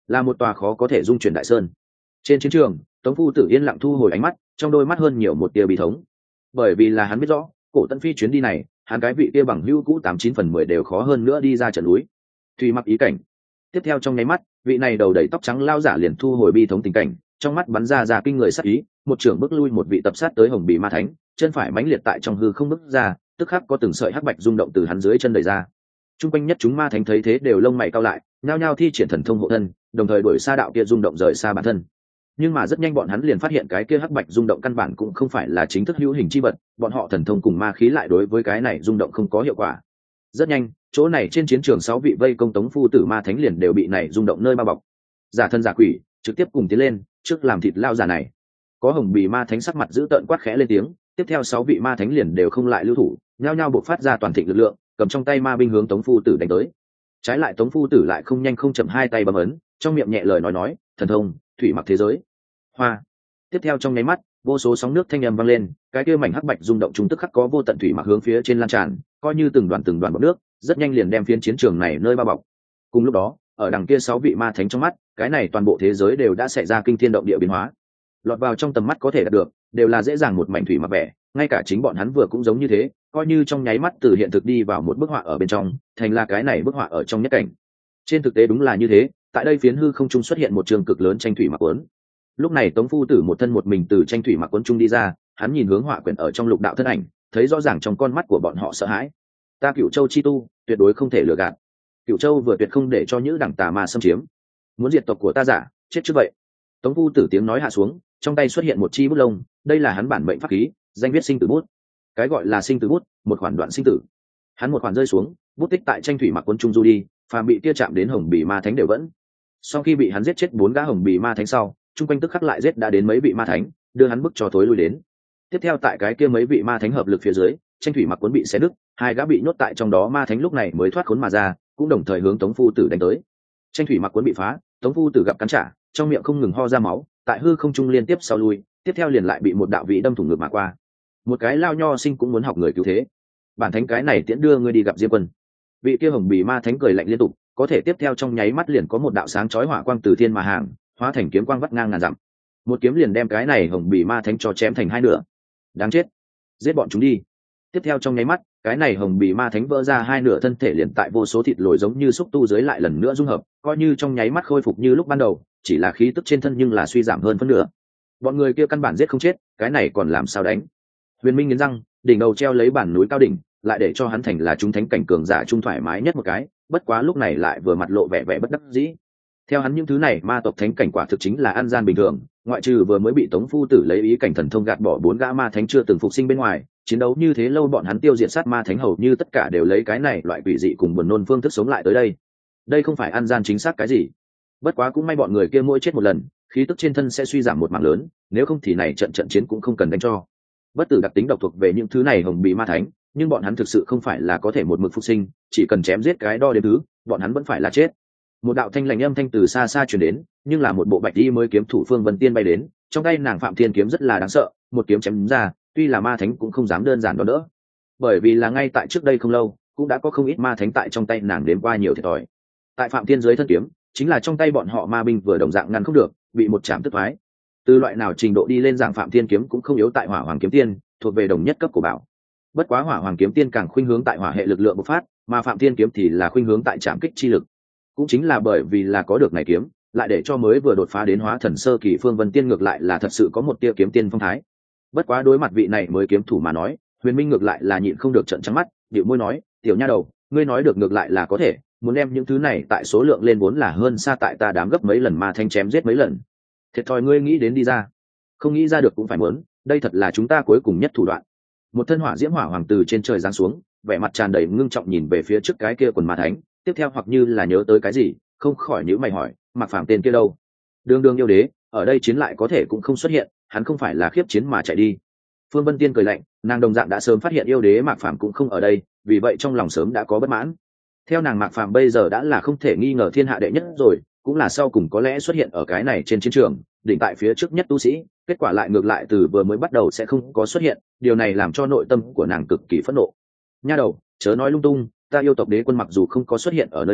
Speaker 1: là một tòa khó có thể dung chuyển đại sơn. Trên chiến trường, Tống Phu Tử yên lặng thu hồi ánh mắt, trong đôi mắt hơn nhiều một tia bi thống, bởi vì là hắn biết rõ Cổ Tấn Phi chuyến đi này, hắn cái vị kia bằng hữu cũ tám chín phần mười đều khó hơn nữa đi ra trận núi. Thủy Mặc ý cảnh. Tiếp theo trong nháy mắt, vị này đầu đầy tóc trắng lao giả liền thu hồi bi thống tình cảnh, trong mắt bắn ra ra kinh người sát ý, một trưởng bước lui một vị tập sát tới Hồng Bì Ma Thánh, chân phải mãnh liệt tại trong hư không bước ra, tức khắc có từng sợi hắc bạch rung động từ hắn dưới chân đẩy ra. Trung quanh nhất chúng ma thánh thấy thế đều lông mày cau lại, nhao nhao thi triển thần thông hộ thân, đồng thời đuổi xa đạo kia rung động rời xa bản thân. Nhưng mà rất nhanh bọn hắn liền phát hiện cái kia hắc bạch rung động căn bản cũng không phải là chính thức hữu hình chi vật, bọn họ thần thông cùng ma khí lại đối với cái này rung động không có hiệu quả. Rất nhanh, chỗ này trên chiến trường sáu vị vây công Tống Phu Tử ma thánh liền đều bị này rung động nơi bao bọc. Giả thân giả quỷ, trực tiếp cùng tiến lên, trước làm thịt lao giả này. Có Hồng Bì ma thánh sắc mặt giữ tợn quát khẽ lên tiếng, tiếp theo sáu vị ma thánh liền đều không lại lưu thủ, nhao nhao bộc phát ra toàn thịnh lực lượng, cầm trong tay ma binh hướng Tống Phu Tử đánh tới. Trái lại Tống Phu Tử lại không nhanh không chậm hai tay bấm ấn, trong miệng nhẹ lời nói nói, thần thông, thủy mặc thế giới. Hoa. Tiếp theo trong nháy mắt, vô số sóng nước thanh âm vang lên, cái kia mảnh hắc bạch rung động trung tức khắc có vô tận thủy mặc hướng phía trên lan tràn, coi như từng đoàn từng đoàn bọt nước, rất nhanh liền đem phiến chiến trường này nơi bao bọc. Cùng lúc đó, ở đằng kia sáu vị ma thánh trong mắt, cái này toàn bộ thế giới đều đã xảy ra kinh thiên động địa biến hóa. Lọt vào trong tầm mắt có thể đạt được, đều là dễ dàng một mảnh thủy mặc vẻ, ngay cả chính bọn hắn vừa cũng giống như thế, coi như trong nháy mắt từ hiện thực đi vào một bức họa ở bên trong, thành là cái này bức họa ở trong nhất cảnh. Trên thực tế đúng là như thế, tại đây phiến hư không trung xuất hiện một trường cực lớn tranh thủy mặc cuốn. Lúc này Tống Phu Tử một thân một mình từ tranh thủy mặc cuốn trung đi ra, hắn nhìn hướng họa quyển ở trong lục đạo thân ảnh, thấy rõ ràng trong con mắt của bọn họ sợ hãi. Ta Cửu Châu chi tu, tuyệt đối không thể lừa gạt. Cửu Châu vừa tuyệt không để cho những đẳng tà ma xâm chiếm. Muốn diệt tộc của ta giả, chết trước vậy. Tống Phu Tử tiếng nói hạ xuống, trong tay xuất hiện một chi bút lông, đây là hắn bản mệnh pháp khí, danh viết sinh tử bút. Cái gọi là sinh tử bút, một khoản đoạn sinh tử. Hắn một khoản rơi xuống, bút tích tại tranh thủy mặc cuốn trung du đi, phàm bị kia chạm đến Hồng Bì ma thánh đều vẫn. Sau khi bị hắn giết chết bốn gã Hồng Bì ma thánh sau, chung quanh tức khắc lại giết đã đến mấy vị ma thánh, đưa hắn bức cho thối lui đến. Tiếp theo tại cái kia mấy vị ma thánh hợp lực phía dưới, tranh thủy mặc cuốn bị xé đứt, hai gã bị nhốt tại trong đó ma thánh lúc này mới thoát khốn mà ra, cũng đồng thời hướng Tống Phu Tử đánh tới. Tranh thủy mặc cuốn bị phá, Tống Phu Tử gặp cắn trả, trong miệng không ngừng ho ra máu, tại hư không trung liên tiếp sau lui, tiếp theo liền lại bị một đạo vị đâm thủng ngực mà qua. Một cái lao nho sinh cũng muốn học người cứu thế, bản thánh cái này tiễn đưa ngươi đi gặp Diêm Quân. Vị kia Hồng Bì ma thánh cười lạnh liên tục, có thể tiếp theo trong nháy mắt liền có một đạo sáng chói hỏa quang từ thiên mà hàng, hóa thành kiếm quang vắt ngang ngàn dặm. Một kiếm liền đem cái này Hồng Bì ma thánh cho chém thành hai nửa. Đáng chết, giết bọn chúng đi. Tiếp theo trong nháy mắt, cái này Hồng Bì ma thánh vỡ ra hai nửa thân thể liền tại vô số thịt lồi giống như xúc tu dưới lại lần nữa dung hợp, coi như trong nháy mắt khôi phục như lúc ban đầu, chỉ là khí tức trên thân nhưng là suy giảm hơn phân nửa. Bọn người kia căn bản giết không chết, cái này còn làm sao đánh? Huyền Minh nghiến răng, đỉnh đầu treo lấy bản núi cao đỉnh, lại để cho hắn thành là chúng thánh cảnh cường giả trung thoải mái nhất một cái, bất quá lúc này lại vừa mặt lộ vẻ vẻ bất đắc dĩ. Theo hắn những thứ này ma tộc thánh cảnh quả thực chính là ăn gian bình thường, ngoại trừ vừa mới bị Tống Phu Tử lấy ý cảnh thần thông gạt bỏ bốn gã ma thánh chưa từng phục sinh bên ngoài, chiến đấu như thế lâu bọn hắn tiêu diệt sát ma thánh hầu như tất cả đều lấy cái này loại quỷ dị cùng buồn nôn phương thức sống lại tới đây. Đây không phải ăn gian chính xác cái gì. Bất quá cũng may bọn người kia mỗi chết một lần, khí tức trên thân sẽ suy giảm một mảng lớn, nếu không thì này trận trận chiến cũng không cần đánh cho. Bất tử đặc tính độc thuộc về những thứ này Hồng Bì ma thánh, nhưng bọn hắn thực sự không phải là có thể một mực phục sinh, chỉ cần chém giết cái đo đến thứ, bọn hắn vẫn phải là chết. Một đạo thanh lành âm thanh từ xa xa truyền đến, nhưng là một bộ bạch y mới kiếm thủ Phương Vân Tiên bay đến, trong tay nàng Phạm Thiên kiếm rất là đáng sợ, một kiếm chém ra, tuy là ma thánh cũng không dám đơn giản đón đỡ. Bởi vì là ngay tại trước đây không lâu, cũng đã có không ít ma thánh tại trong tay nàng đếm qua nhiều thiệt thòi. Tại Phạm Thiên dưới thân kiếm, chính là trong tay bọn họ ma binh vừa đồng dạng ngăn không được, bị một chạm tức thoái. Từ loại nào trình độ đi lên dạng Phạm Thiên kiếm cũng không yếu tại Hỏa Hoàng kiếm tiên, thuộc về đồng nhất cấp của bảo. Bất quá Hỏa Hoàng kiếm tiên càng khuynh hướng tại hỏa hệ lực lượng bộc phát, mà Phạm Thiên kiếm thì là khuynh hướng tại trảm kích chi lực. Cũng chính là bởi vì là có được này kiếm, lại để cho mới vừa đột phá đến hóa thần sơ kỳ Phương Vân Tiên ngược lại là thật sự có một tia kiếm tiên phong thái. Bất quá đối mặt vị này mới kiếm thủ mà nói, Huyền Minh ngược lại là nhịn không được trợn trắng mắt, điệu môi nói, tiểu nha đầu, ngươi nói được ngược lại là có thể, muốn đem những thứ này tại số lượng lên vốn là hơn xa tại ta đám gấp mấy lần ma thanh chém giết mấy lần. Thiệt thòi ngươi nghĩ đến đi ra, không nghĩ ra được cũng phải muốn, đây thật là chúng ta cuối cùng nhất thủ đoạn. Một thân hỏa diễm hỏa hoàng từ trên trời giáng xuống, vẻ mặt tràn đầy ngưng trọng nhìn về phía trước cái kia quần ma thánh, tiếp theo hoặc như là nhớ tới cái gì, không khỏi nhíu mày hỏi, Mạc Phàm tên kia đâu? Đường đường yêu đế, ở đây chiến lại có thể cũng không xuất hiện, hắn không phải là khiếp chiến mà chạy đi. Phương Vân Tiên cười lạnh, nàng đồng dạng đã sớm phát hiện yêu đế Mạc Phàm cũng không ở đây, vì vậy trong lòng sớm đã có bất mãn. Theo nàng Mạc Phàm bây giờ đã là không thể nghi ngờ thiên hạ đệ nhất rồi, cũng là sau cùng có lẽ xuất hiện ở cái này trên chiến trường, đỉnh tại phía trước nhất tu sĩ, kết quả lại ngược lại từ vừa mới bắt đầu sẽ không có xuất hiện, điều này làm cho nội tâm của nàng cực kỳ phẫn nộ. Nha đầu, chớ nói lung tung, ta yêu tộc đế quân mặc dù không có xuất hiện ở nơi đây,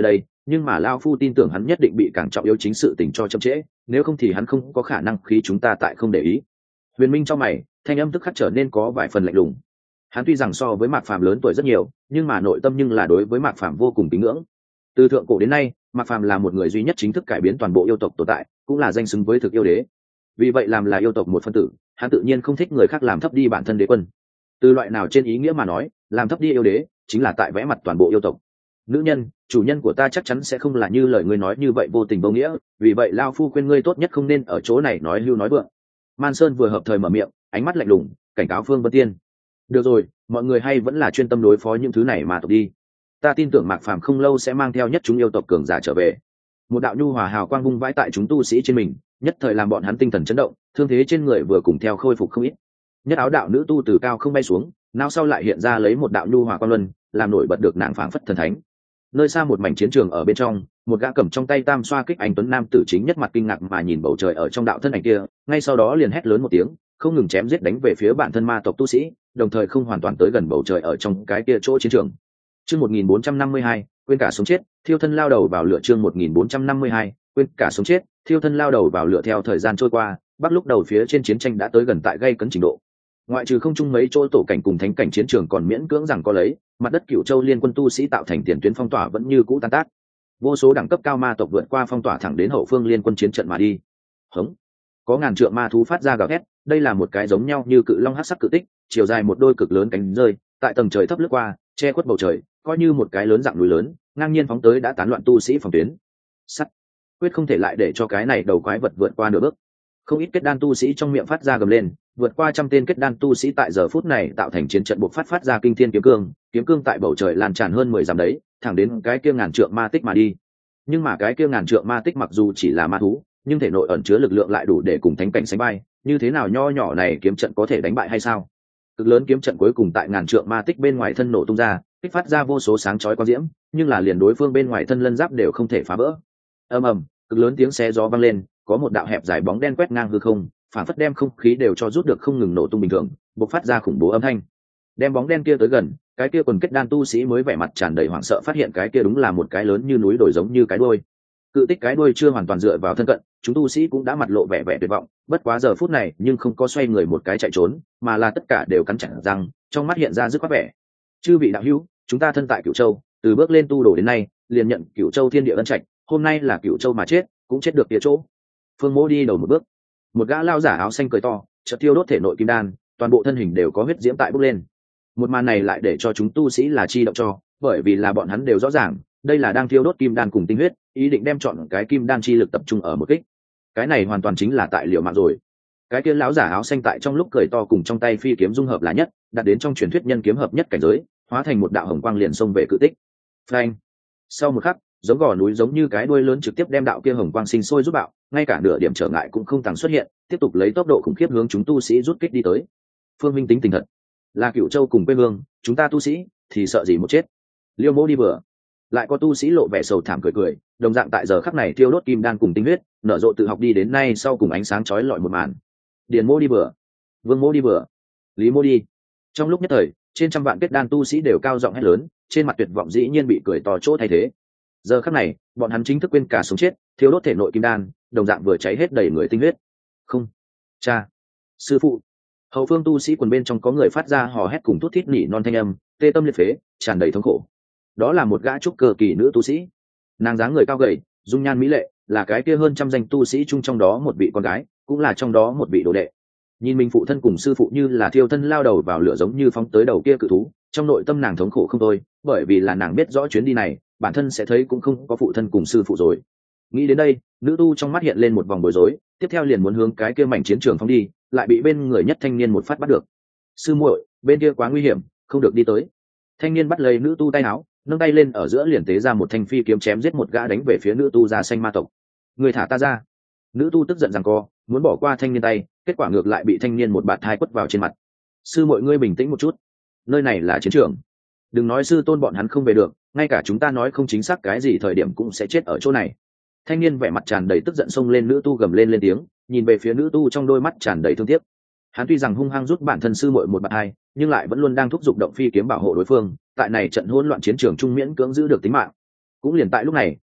Speaker 1: nhưng mà lao phu tin tưởng hắn nhất định bị càng trọng yếu chính sự tình cho chậm trễ, nếu không thì hắn không có khả năng khi chúng ta tại không để ý. Huyền Minh trong mày, thanh âm tức khắc trở nên có vài phần lạnh lùng. Hắn tuy rằng so với Mạc Phàm lớn tuổi rất nhiều, nhưng mà nội tâm nhưng là đối với Mạc Phàm vô cùng kính ngưỡng. Từ thượng cổ đến nay, Mạc Phàm là một người duy nhất chính thức cải biến toàn bộ yêu tộc tồn tại, cũng là danh xứng với thực yêu đế. Vì vậy làm là yêu tộc một phân tử, hắn tự nhiên không thích người khác làm thấp đi bản thân đế quân. Từ loại nào trên ý nghĩa mà nói, làm thấp đi yêu đế chính là tại vẽ mặt toàn bộ yêu tộc. Nữ nhân, chủ nhân của ta chắc chắn sẽ không là như lời ngươi nói như vậy vô tình vô nghĩa, vì vậy lao phu khuyên ngươi tốt nhất không nên ở chỗ này nói hưu nói vượng. Man Sơn vừa hợp thời mở miệng, ánh mắt lạnh lùng cảnh cáo Phương Vân Tiên. Được rồi, mọi người hay vẫn là chuyên tâm đối phó những thứ này mà tộc đi. Ta tin tưởng Mạc Phàm không lâu sẽ mang theo nhất chúng yêu tộc cường giả trở về. Một đạo nhu hòa hào quang vung vãi tại chúng tu sĩ trên mình, nhất thời làm bọn hắn tinh thần chấn động, thương thế trên người vừa cùng theo khôi phục không ít. Nhất áo đạo nữ tu từ cao không bay xuống, nào sau lại hiện ra lấy một đạo nhu hòa quang luân, làm nổi bật được nàng phảng phất thần thánh. Nơi xa một mảnh chiến trường ở bên trong, một gã cầm trong tay tam xoa kích anh tuấn nam tử chính nhất mặt kinh ngạc mà nhìn bầu trời ở trong đạo thân ảnh kia, ngay sau đó liền hét lớn một tiếng, không ngừng chém giết đánh về phía bản thân ma tộc tu sĩ, đồng thời không hoàn toàn tới gần bầu trời ở trong cái kia chỗ chiến trường. Chương một nghìn bốn trăm năm mươi hai, quên cả sống chết, thiêu thân lao đầu vào lửa. Chương một nghìn bốn trăm năm mươi hai, quên cả sống chết, thiêu thân lao đầu vào lửa. Theo thời gian trôi qua, Bắc lúc đầu phía trên chiến tranh đã tới gần tại gây cấn trình độ. Ngoại trừ không chung mấy chỗ tổ cảnh cùng thánh cảnh chiến trường còn miễn cưỡng rằng có lấy, mặt đất Cửu Châu liên quân tu sĩ tạo thành tiền tuyến phong tỏa vẫn như cũ tan tác. Vô số đẳng cấp cao ma tộc vượt qua phong tỏa thẳng đến hậu phương liên quân chiến trận mà đi. Hống! Có ngàn trượng ma thú phát ra gào thét, đây là một cái giống nhau như cự long hắc sắc cự tích, chiều dài một đôi cực lớn cánh rơi, tại tầng trời thấp lướt qua, che khuất bầu trời, coi như một cái lớn dạng núi lớn, ngang nhiên phóng tới đã tán loạn tu sĩ phòng tuyến. Sắt! Quyết không thể lại để cho cái này đầu quái vật vượt qua nửa bước. Không ít kết đan tu sĩ trong miệng phát ra gầm lên, vượt qua trăm tên kết đan tu sĩ tại giờ phút này tạo thành chiến trận buộc phát phát ra kinh thiên kiếm cương, kiếm cương tại bầu trời lan tràn hơn mười dặm đấy, thẳng đến cái kia ngàn trượng ma tích mà đi. Nhưng mà cái kia ngàn trượng ma tích mặc dù chỉ là ma thú, nhưng thể nội ẩn chứa lực lượng lại đủ để cùng thánh cảnh sánh vai, như thế nào nho nhỏ này kiếm trận có thể đánh bại hay sao? Cực lớn kiếm trận cuối cùng tại ngàn trượng ma tích bên ngoài thân nổ tung ra, kích phát ra vô số sáng chói quang diễm, nhưng là liền đối phương bên ngoài thân lân giáp đều không thể phá vỡ. Ầm ầm, cực lớn tiếng xé gió vang lên, có một đạo hẹp dài bóng đen quét ngang hư không, phản phất đem không khí đều cho rút được không ngừng nổ tung bình thường, bộc phát ra khủng bố âm thanh. Đem bóng đen kia tới gần, cái kia quần kết đan tu sĩ mới vẻ mặt tràn đầy hoảng sợ phát hiện cái kia đúng là một cái lớn như núi đồi giống như cái đuôi. Cự tích cái đuôi chưa hoàn toàn dựa vào thân cận, chúng tu sĩ cũng đã mặt lộ vẻ vẻ tuyệt vọng, bất quá giờ phút này nhưng không có xoay người một cái chạy trốn, mà là tất cả đều cắn chặt răng, trong mắt hiện ra dứt khoát vẻ. Chư vị đạo hữu, chúng ta thân tại Cửu Châu, từ bước lên tu đồ đến nay, liền nhận Cửu Châu thiên địa ân trạch, hôm nay là Cửu Châu mà chết, cũng chết được địa chỗ. Phương Mỗ đi đầu một bước. Một gã lao giả áo xanh cười to, chợt tiêu đốt thể nội kim đan, toàn bộ thân hình đều có huyết diễm tại bốc lên. Một màn này lại để cho chúng tu sĩ là chi động cho, bởi vì là bọn hắn đều rõ ràng, đây là đang tiêu đốt kim đan cùng tinh huyết, ý định đem chọn cái kim đan chi lực tập trung ở một kích. Cái này hoàn toàn chính là tại liều mạng rồi. Cái kia lão giả áo xanh tại trong lúc cười to cùng trong tay phi kiếm dung hợp là nhất, đạt đến trong truyền thuyết nhân kiếm hợp nhất cảnh giới, hóa thành một đạo hồng quang liền xông về cự tích. Phanh! Sau một khắc, giống gò núi giống như cái đuôi lớn trực tiếp đem đạo kia hồng quang sinh sôi rút bạo, ngay cả nửa điểm trở ngại cũng không tăng xuất hiện, tiếp tục lấy tốc độ khủng khiếp hướng chúng tu sĩ rút kích đi tới. Phương Minh tính tình thật, là Cửu Châu cùng quê hương, chúng ta tu sĩ thì sợ gì một chết. Liêu Mỗ đi vừa, lại có tu sĩ lộ vẻ sầu thảm cười cười, đồng dạng tại giờ khắc này thiêu đốt kim đan cùng tinh huyết, nở rộ tự học đi đến nay sau cùng ánh sáng chói lọi một màn. Điền Mỗ đi vừa, Vương Mỗ đi vừa, Lý Mỗ đi. Trong lúc nhất thời, trên trăm vạn kết đan tu sĩ đều cao giọng hét lớn, trên mặt tuyệt vọng dĩ nhiên bị cười to chỗ thay thế. Giờ khắc này, bọn hắn chính thức quên cả sống chết, thiêu đốt thể nội kim đan, đồng dạng vừa cháy hết đầy người tinh huyết. Không, cha, sư phụ. Hậu phương tu sĩ quần bên trong có người phát ra hò hét cùng thút thít nỉ non thanh âm, tê tâm liệt phế, tràn đầy thống khổ. Đó là một gã trúc cơ kỳ nữ tu sĩ, nàng dáng người cao gầy, dung nhan mỹ lệ, là cái kia hơn trăm danh tu sĩ chung trong đó một vị con gái, cũng là trong đó một vị đồ đệ. Nhìn mình phụ thân cùng sư phụ như là thiêu thân lao đầu vào lửa giống như phóng tới đầu kia cự thú, trong nội tâm nàng thống khổ không thôi, bởi vì là nàng biết rõ chuyến đi này, bản thân sẽ thấy cũng không có phụ thân cùng sư phụ rồi. Nghĩ đến đây, nữ tu trong mắt hiện lên một vòng bối rối, tiếp theo liền muốn hướng cái kia mảnh chiến trường phóng đi, lại bị bên người nhất thanh niên một phát bắt được. Sư muội, bên kia quá nguy hiểm, không được đi tới. Thanh niên bắt lấy nữ tu tay áo, nâng tay lên ở giữa liền tế ra một thanh phi kiếm chém giết một gã đánh về phía nữ tu da xanh ma tộc. Người thả ta ra. Nữ tu tức giận giằng co, muốn bỏ qua thanh niên tay, kết quả ngược lại bị thanh niên một bạt thai quất vào trên mặt. Sư muội ngươi bình tĩnh một chút, nơi này là chiến trường, đừng nói sư tôn bọn hắn không về được, ngay cả chúng ta nói không chính xác cái gì thời điểm cũng sẽ chết ở chỗ này. Thanh niên vẻ mặt tràn đầy tức giận xông lên nữ tu gầm lên lên tiếng, nhìn về phía nữ tu trong đôi mắt tràn đầy thương tiếc. Hắn tuy rằng hung hăng rút bản thân sư muội một bạt hai, nhưng lại vẫn luôn đang thúc giục động phi kiếm bảo hộ đối phương, tại này trận hỗn loạn chiến trường trung miễn cưỡng giữ được tính mạng. Cũng liền tại lúc này,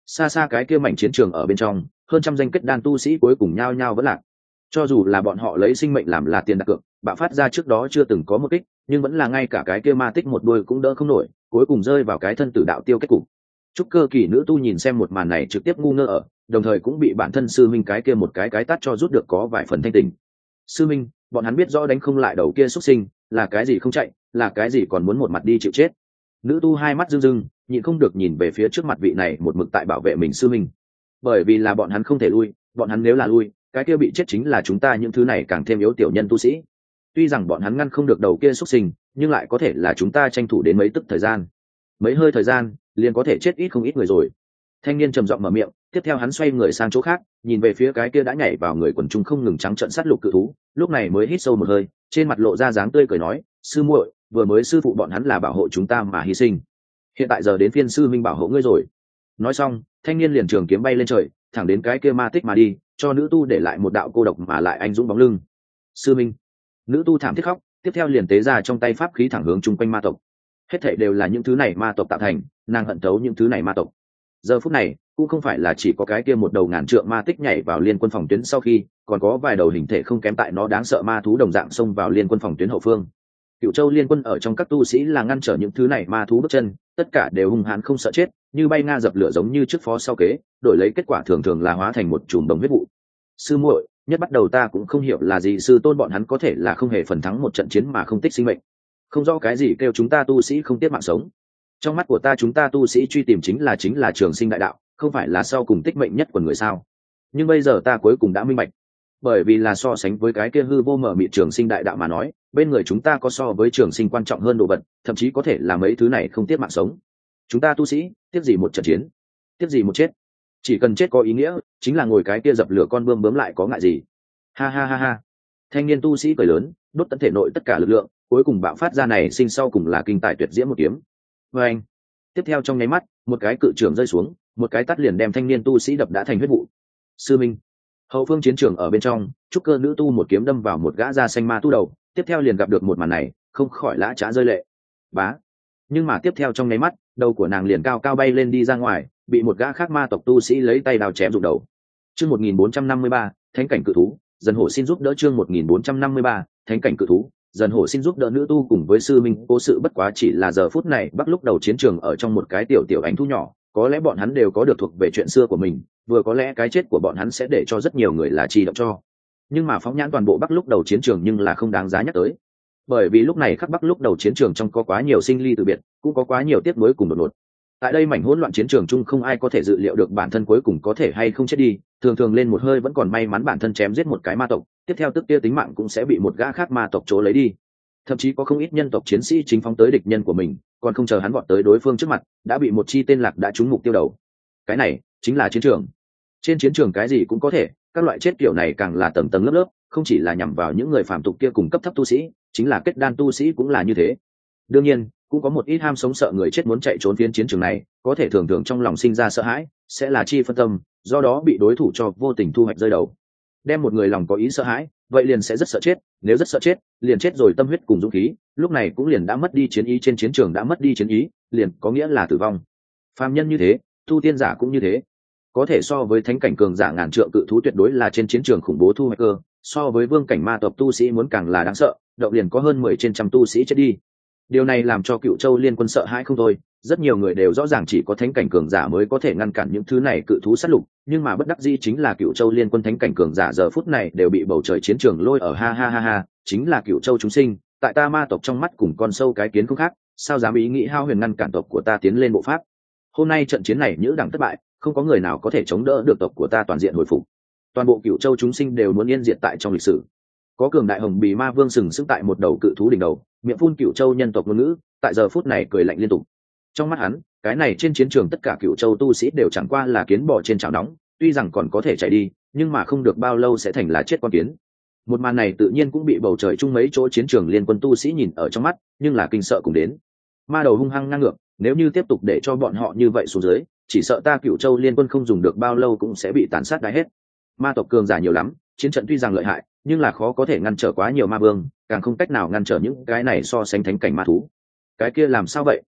Speaker 1: xa xa cái kia mảnh chiến trường ở bên trong hơn trăm danh kết đan tu sĩ cuối cùng nhao nhao vẫn lạc. Cho dù là bọn họ lấy sinh mệnh làm là tiền đặt cược, bạo phát ra trước đó chưa từng có một kích, nhưng vẫn là ngay cả cái kia ma tích một đuôi cũng đỡ không nổi, cuối cùng rơi vào cái thân tử đạo tiêu kết cục. Trúc cơ kỳ nữ tu nhìn xem một màn này trực tiếp ngu ngơ ở, đồng thời cũng bị bản thân sư minh cái kia một cái cái tát cho rút được có vài phần thanh tình. Sư minh, bọn hắn biết rõ đánh không lại đầu kia xuất sinh, là cái gì không chạy, là cái gì còn muốn một mặt đi chịu chết. Nữ tu hai mắt rưng rưng, nhịn không được nhìn về phía trước mặt vị này một mực tại bảo vệ mình sư minh. Bởi vì là bọn hắn không thể lui, bọn hắn nếu là lui, cái kia bị chết chính là chúng ta những thứ này càng thêm yếu tiểu nhân tu sĩ. Tuy rằng bọn hắn ngăn không được đầu kia xuất sinh, nhưng lại có thể là chúng ta tranh thủ đến mấy tức thời gian. Mấy hơi thời gian, liền có thể chết ít không ít người rồi. Thanh niên trầm giọng mở miệng, tiếp theo hắn xoay người sang chỗ khác, nhìn về phía cái kia đã nhảy vào người quần trung không ngừng trắng trợn sát lục cự thú, lúc này mới hít sâu một hơi, trên mặt lộ ra dáng tươi cười nói, sư muội, vừa mới sư phụ bọn hắn là bảo hộ chúng ta mà hy sinh, hiện tại giờ đến phiên sư minh bảo hộ ngươi rồi. Nói xong, thanh niên liền trường kiếm bay lên trời, thẳng đến cái kia ma tích mà đi, cho nữ tu để lại một đạo cô độc mà lại anh dũng bóng lưng. Sư minh. Nữ tu thảm thiết khóc, tiếp theo liền tế ra trong tay pháp khí thẳng hướng chung quanh ma tộc. Hết thảy đều là những thứ này ma tộc tạo thành, nàng hận thấu những thứ này ma tộc. Giờ phút này cũng không phải là chỉ có cái kia một đầu ngàn trượng ma tích nhảy vào liên quân phòng tuyến, sau khi còn có vài đầu hình thể không kém tại nó đáng sợ ma thú đồng dạng xông vào liên quân phòng tuyến hậu phương. Cựu Châu liên quân ở trong các tu sĩ là ngăn trở những thứ này ma thú bước chân, tất cả đều hung hãn không sợ chết, như bay nga dập lửa giống như trước phó sau kế, đổi lấy kết quả thường thường là hóa thành một chùm đồng huyết vụ. Sư muội, nhất bắt đầu ta cũng không hiểu là gì sư tôn bọn hắn có thể là không hề phần thắng một trận chiến mà không tích sinh mệnh, không rõ cái gì kêu chúng ta tu sĩ không tiếc mạng sống. Trong mắt của ta chúng ta tu sĩ truy tìm chính là chính là trường sinh đại đạo, không phải là sau cùng tích mệnh nhất của người sao. Nhưng bây giờ ta cuối cùng đã minh bạch, bởi vì là so sánh với cái kia hư vô mở mịt trường sinh đại đạo mà nói, bên người chúng ta có so với trường sinh quan trọng hơn đồ vật, thậm chí có thể là mấy thứ này không tiếc mạng sống. Chúng ta tu sĩ tiếc gì một trận chiến, tiếc gì một chết, chỉ cần chết có ý nghĩa, chính là ngồi cái kia dập lửa con bươm bướm lại có ngại gì. Ha ha ha ha. Thanh niên tu sĩ cười lớn, đốt tận thể nội tất cả lực lượng, cuối cùng bạo phát ra này sinh sau cùng là kinh tài tuyệt diễm một kiếm. Và anh, tiếp theo trong nháy mắt, một cái cự trường rơi xuống, một cái tát liền đem thanh niên tu sĩ đập đã thành huyết vụ. Sư minh. Hậu phương chiến trường ở bên trong, trúc cơ nữ tu một kiếm đâm vào một gã da xanh ma tu đầu, tiếp theo liền gặp được một màn này, không khỏi lã chã rơi lệ. Bá. Nhưng mà tiếp theo trong nháy mắt, đầu của nàng liền cao cao bay lên đi ra ngoài, bị một gã khác ma tộc tu sĩ lấy tay đào chém rụng đầu. Chương một nghìn bốn trăm năm mươi ba, thánh cảnh cự thú, dần hổ xin giúp đỡ. Chương một nghìn bốn trăm năm mươi ba, thánh cảnh cự thú, dần hổ xin giúp đỡ. Nữ tu cùng với sư minh cố sự bất quá chỉ là giờ phút này bắc lúc đầu chiến trường ở trong một cái tiểu tiểu ánh thú nhỏ, có lẽ bọn hắn đều có được thuộc về chuyện xưa của mình, vừa có lẽ cái chết của bọn hắn sẽ để cho rất nhiều người là chi động cho. Nhưng mà phóng nhãn toàn bộ bắc lúc đầu chiến trường nhưng là không đáng giá nhắc tới, bởi vì lúc này khắc bắc lúc đầu chiến trường trong có quá nhiều sinh ly từ biệt, cũng có quá nhiều tiếc nuối cùng đột ngột. Tại đây mảnh hỗn loạn chiến trường chung không ai có thể dự liệu được bản thân cuối cùng có thể hay không chết đi, thường thường lên một hơi vẫn còn may mắn bản thân chém giết một cái ma tộc, tiếp theo tức kia tính mạng cũng sẽ bị một gã khác ma tộc chỗ lấy đi. Thậm chí có không ít nhân tộc chiến sĩ chính phóng tới địch nhân của mình, còn không chờ hắn vọt tới đối phương trước mặt, đã bị một chi tên lạc đã trúng mục tiêu đầu. Cái này chính là chiến trường. Trên chiến trường cái gì cũng có thể, các loại chết kiểu này càng là tầng tầng lớp lớp, không chỉ là nhằm vào những người phàm tục kia cùng cấp thấp tu sĩ, chính là kết đan tu sĩ cũng là như thế. Đương nhiên, cũng có một ít ham sống sợ người chết muốn chạy trốn phiến chiến trường này, có thể thường thường trong lòng sinh ra sợ hãi, sẽ là chi phân tâm, do đó bị đối thủ cho vô tình thu hoạch rơi đầu. Đem một người lòng có ý sợ hãi, vậy liền sẽ rất sợ chết, nếu rất sợ chết, liền chết rồi tâm huyết cùng dũng khí, lúc này cũng liền đã mất đi chiến ý, trên chiến trường đã mất đi chiến ý, liền có nghĩa là tử vong. Phàm nhân như thế, tu tiên giả cũng như thế. Có thể so với thánh cảnh cường giả ngàn trượng cự thú tuyệt đối là trên chiến trường khủng bố thu hoạch cơ, so với vương cảnh ma tộc tu sĩ muốn càng là đáng sợ, động liền có hơn mười trên trăm tu sĩ chết đi. Điều này làm cho Cựu Châu liên quân sợ hãi không thôi, rất nhiều người đều rõ ràng chỉ có thánh cảnh cường giả mới có thể ngăn cản những thứ này cự thú sát lục, nhưng mà bất đắc dĩ chính là Cựu Châu liên quân thánh cảnh cường giả giờ phút này đều bị bầu trời chiến trường lôi ở. Ha ha ha ha, chính là Cựu Châu chúng sinh, tại ta ma tộc trong mắt cùng con sâu cái kiến không khác, sao dám ý nghĩ hao huyền ngăn cản tộc của ta tiến lên bộ pháp. Hôm nay trận chiến này nhữ đẳng thất bại, không có người nào có thể chống đỡ được tộc của ta toàn diện hồi phục. Toàn bộ Cựu Châu chúng sinh đều muốn yên diệt tại trong lịch sử. Có cường đại hồng bì ma vương sừng sững tại một đầu cự thú đỉnh đầu, miệng phun Cựu Châu nhân tộc ngôn ngữ, tại giờ phút này cười lạnh liên tục. Trong mắt hắn, cái này trên chiến trường tất cả Cựu Châu tu sĩ đều chẳng qua là kiến bò trên chảo nóng, tuy rằng còn có thể chạy đi, nhưng mà không được bao lâu sẽ thành là chết con kiến. Một màn này tự nhiên cũng bị bầu trời chung mấy chỗ chiến trường liên quân tu sĩ nhìn ở trong mắt, nhưng là kinh sợ cùng đến. Ma đầu hung hăng ngang ngược, nếu như tiếp tục để cho bọn họ như vậy xuống dưới, chỉ sợ ta Cựu Châu liên quân không dùng được bao lâu cũng sẽ bị tàn sát đái hết. Ma tộc cường giả nhiều lắm, chiến trận tuy rằng lợi hại, nhưng là khó có thể ngăn trở quá nhiều ma vương, càng không cách nào ngăn trở những cái này so sánh thánh cảnh ma thú. Cái kia làm sao vậy?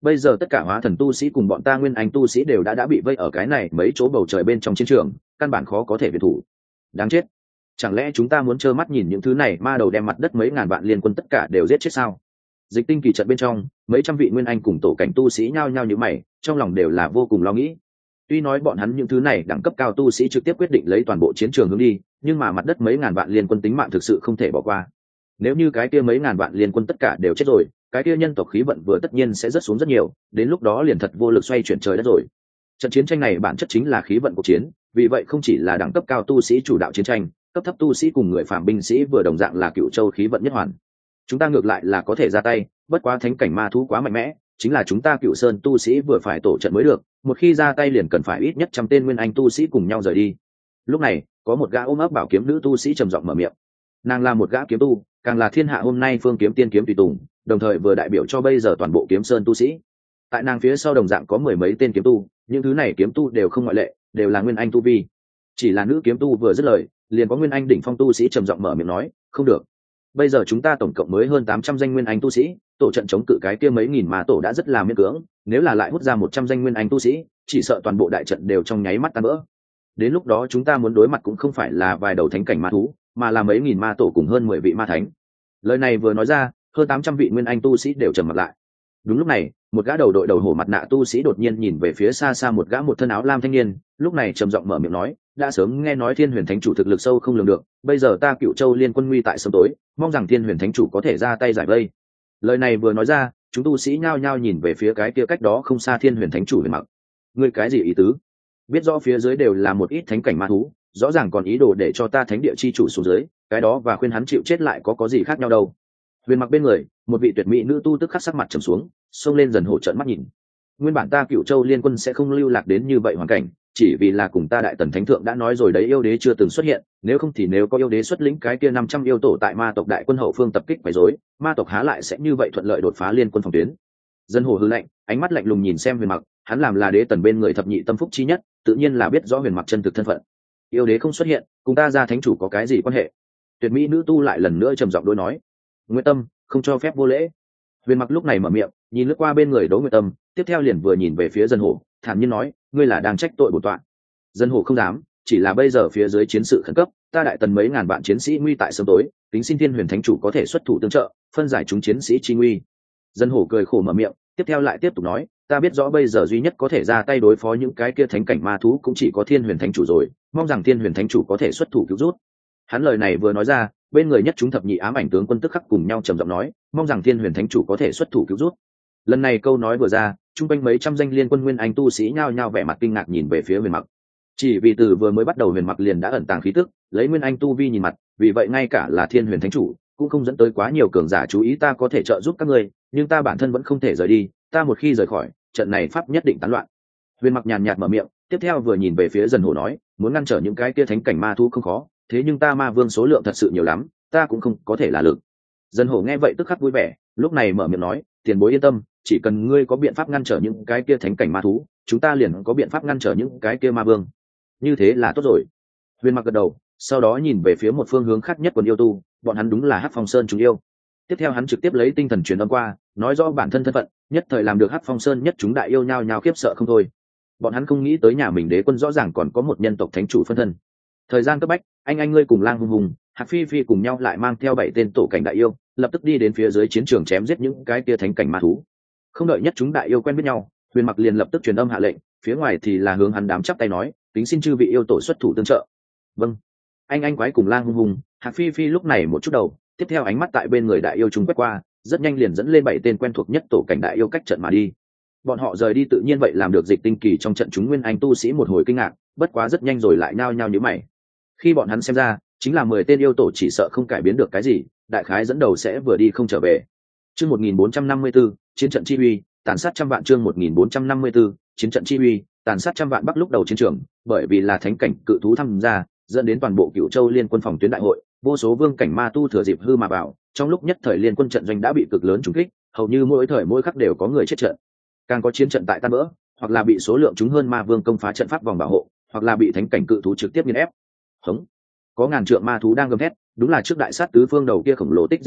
Speaker 1: bây giờ tất cả hóa thần tu sĩ cùng bọn ta nguyên anh tu sĩ đều đã đã bị vây ở cái này mấy chỗ bầu trời bên trong chiến trường, căn bản khó có thể viện thủ. Đáng chết, chẳng lẽ chúng ta muốn trơ mắt nhìn những thứ này ma đầu đem mặt đất mấy ngàn vạn liên quân tất cả đều giết chết sao? Dịch tinh kỳ trận bên trong, mấy trăm vị nguyên anh cùng tổ cảnh tu sĩ nhao nhao như mày, trong lòng đều là vô cùng lo nghĩ. Tuy nói bọn hắn những thứ này đẳng cấp cao tu sĩ trực tiếp quyết định lấy toàn bộ chiến trường hướng đi, nhưng mà mặt đất mấy ngàn vạn liên quân tính mạng thực sự không thể bỏ qua. Nếu như cái kia mấy ngàn vạn liên quân tất cả đều chết rồi, cái kia nhân tộc khí vận vừa tất nhiên sẽ rất xuống rất nhiều, đến lúc đó liền thật vô lực xoay chuyển trời đất rồi. Trận chiến tranh này bản chất chính là khí vận cuộc chiến, vì vậy không chỉ là đẳng cấp cao tu sĩ chủ đạo chiến tranh, cấp thấp tu sĩ cùng người phạm binh sĩ vừa đồng dạng là cựu châu khí vận nhất hoàn. Chúng ta ngược lại là có thể ra tay, bất quá thánh cảnh ma thú quá mạnh mẽ, chính là chúng ta cựu sơn tu sĩ vừa phải tổ trận mới được, một khi ra tay liền cần phải ít nhất trăm tên nguyên anh tu sĩ cùng nhau rời đi. Lúc này có một gã ôm ấp bảo kiếm nữ tu sĩ trầm giọng mở miệng. Nàng là một gã kiếm tu, càng là thiên hạ hôm nay phương kiếm tiên kiếm tùy tùng, đồng thời vừa đại biểu cho bây giờ toàn bộ kiếm sơn tu sĩ. Tại nàng phía sau đồng dạng có mười mấy tên kiếm tu, những thứ này kiếm tu đều không ngoại lệ, đều là nguyên anh tu vi. Chỉ là nữ kiếm tu vừa dứt lời, liền có nguyên anh đỉnh phong tu sĩ trầm giọng mở miệng nói, không được, bây giờ chúng ta tổng cộng mới hơn tám trăm danh nguyên anh tu sĩ, tổ trận chống cự cái kia mấy nghìn mà tổ đã rất là miễn cưỡng, nếu là lại hút ra một trăm danh nguyên anh tu sĩ, chỉ sợ toàn bộ đại trận đều trong nháy mắt tan vỡ. Đến lúc đó chúng ta muốn đối mặt cũng không phải là vài đầu thánh cảnh ma thú, mà là mấy nghìn ma tổ cùng hơn mười vị ma thánh. Lời này vừa nói ra, hơn tám trăm vị nguyên anh tu sĩ đều trầm mặt lại. Đúng lúc này, một gã đầu đội đầu hổ mặt nạ tu sĩ đột nhiên nhìn về phía xa xa một gã một thân áo lam thanh niên, lúc này trầm giọng mở miệng nói, đã sớm nghe nói Thiên Huyền Thánh chủ thực lực sâu không lường được, bây giờ ta Cựu Châu liên quân nguy tại sớm tối, mong rằng Thiên Huyền Thánh chủ có thể ra tay giải vây. Lời này vừa nói ra, chúng tu sĩ nhao nhao nhìn về phía cái kia cách đó không xa Thiên Huyền Thánh chủ Huyền Mặc. Ngươi cái gì ý tứ? Biết rõ phía dưới đều là một ít thánh cảnh ma thú, rõ ràng còn ý đồ để cho ta thánh địa chi chủ xuống dưới, cái đó và khuyên hắn chịu chết lại có có gì khác nhau đâu? Huyền Mặc bên người, một vị tuyệt mỹ nữ tu tức khắc sắc mặt trầm xuống, xông lên dần hổ trợn mắt nhìn. Nguyên bản ta Cựu Châu liên quân sẽ không lưu lạc đến như vậy hoàn cảnh, chỉ vì là cùng ta đại tần thánh thượng đã nói rồi đấy, yêu đế chưa từng xuất hiện, nếu không thì nếu có yêu đế xuất lĩnh cái kia năm trăm yêu tổ tại ma tộc đại quân hậu phương tập kích quấy rối, ma tộc há lại sẽ như vậy thuận lợi đột phá liên quân phòng tuyến. Dân hồ hư lạnh, ánh mắt lạnh lùng nhìn xem Huyền Mặc, hắn làm là đế tần bên người thập nhị tâm phúc chi nhất, tự nhiên là biết rõ Huyền Mặc chân thực thân phận. Yêu đế không xuất hiện, cùng ta ra thánh chủ có cái gì quan hệ? Tuyệt mỹ nữ tu lại lần nữa trầm giọng đối nói. Nguyệt Tâm, không cho phép vô lễ. Huyền Mặc lúc này mở miệng, nhìn lướt qua bên người Đỗ Nguyệt Tâm, tiếp theo liền vừa nhìn về phía Dân Hổ, thản nhiên nói, ngươi là đang trách tội bổn tọa. Dân Hổ không dám, chỉ là bây giờ phía dưới chiến sự khẩn cấp, ta đại tần mấy ngàn vạn chiến sĩ nguy tại sớm tối, tính xin Thiên Huyền Thánh chủ có thể xuất thủ tương trợ, phân giải chúng chiến sĩ chi nguy. Dân Hổ cười khổ mở miệng, tiếp theo lại tiếp tục nói, ta biết rõ bây giờ duy nhất có thể ra tay đối phó những cái kia thánh cảnh ma thú cũng chỉ có Thiên Huyền Thánh chủ rồi, mong rằng Thiên Huyền Thánh chủ có thể xuất thủ cứu rút. Hắn lời này vừa nói ra, bên người nhất chúng thập nhị ám ảnh tướng quân tức khắc cùng nhau trầm giọng nói, mong rằng Thiên Huyền Thánh chủ có thể xuất thủ cứu rút. Lần này câu nói vừa ra, trung quanh mấy trăm danh liên quân nguyên anh tu sĩ nhao nhao vẻ mặt kinh ngạc nhìn về phía Huyền Mặc. Chỉ vì từ vừa mới bắt đầu Huyền Mặc liền đã ẩn tàng khí tức, lấy nguyên anh tu vi nhìn mặt, vì vậy ngay cả là Thiên Huyền Thánh chủ cũng không dẫn tới quá nhiều cường giả chú ý ta có thể trợ giúp các ngươi, nhưng ta bản thân vẫn không thể rời đi, ta một khi rời khỏi, trận này pháp nhất định tán loạn. Huyền Mặc nhàn nhạt mở miệng, tiếp theo vừa nhìn về phía Dần Hổ nói, muốn ngăn trở những cái kia thánh cảnh ma thú không khó, thế nhưng ta ma vương số lượng thật sự nhiều lắm, ta cũng không có thể là lực. Dần Hổ nghe vậy tức khắc vui vẻ, lúc này mở miệng nói, tiền bối yên tâm, chỉ cần ngươi có biện pháp ngăn trở những cái kia thánh cảnh ma thú, chúng ta liền có biện pháp ngăn trở những cái kia ma vương. Như thế là tốt rồi. Huyền Mặc gật đầu, sau đó nhìn về phía một phương hướng khác nhất quần yêu tu, bọn hắn đúng là Hắc Phong Sơn chúng yêu. Tiếp theo hắn trực tiếp lấy tinh thần truyền âm qua, nói rõ bản thân thân phận, nhất thời làm được Hắc Phong Sơn nhất chúng đại yêu nhao nhao khiếp sợ không thôi. Bọn hắn không nghĩ tới nhà mình đế quân rõ ràng còn có một nhân tộc thánh chủ phân thân. Thời gian cấp bách, anh anh ngươi cùng Lang Hùng Hùng, Hạc Phi Phi cùng nhau lại mang theo bảy tên tổ cảnh đại yêu, lập tức đi đến phía dưới chiến trường chém giết những cái kia thánh cảnh ma thú. Không đợi nhất chúng đại yêu quen biết nhau, Huyền Mặc liền lập tức truyền âm hạ lệnh, phía ngoài thì là hướng hắn đám chắp tay nói, tính xin chư vị yêu tổ xuất thủ tương trợ. Vâng. Anh anh quái cùng Lang Hùng Hùng, Hạc Phi Phi lúc này một chút đầu, tiếp theo ánh mắt tại bên người đại yêu chúng quét qua, rất nhanh liền dẫn lên bảy tên quen thuộc nhất tổ cảnh đại yêu cách trận mà đi. Bọn họ rời đi tự nhiên vậy làm được Dịch Tinh Kỳ trong trận chúng nguyên anh tu sĩ một hồi kinh ngạc, bất quá rất nhanh rồi lại nhao nhao nhíu mày. Khi bọn hắn xem ra, chính là mười tên yêu tổ chỉ sợ không cải biến được cái gì, đại khái dẫn đầu sẽ vừa đi không trở về. Chương một nghìn bốn trăm năm mươi tư, chiến trận chi uy, tàn sát trăm vạn. Chương một nghìn bốn trăm năm mươi tư, chiến trận chi uy, tàn sát trăm vạn. Bắc lúc đầu chiến trường, bởi vì là thánh cảnh cự thú tham gia, dẫn đến toàn bộ Cựu Châu liên quân phòng tuyến đại hội, vô số vương cảnh ma tu thừa dịp hư mà vào, trong lúc nhất thời liên quân trận doanh đã bị cực lớn trúng kích, hầu như mỗi thời mỗi khắc đều có người chết trận. Càng có chiến trận tại tan vỡ, hoặc là bị số lượng chúng hơn ma vương công phá trận pháp vòng bảo hộ, hoặc là bị thánh cảnh cự thú trực tiếp nghiền ép. Hống! Có ngàn trượng ma thú đang gầm thét, đúng là trước đại sát tứ phương đầu kia khổng lồ tích dịch thú,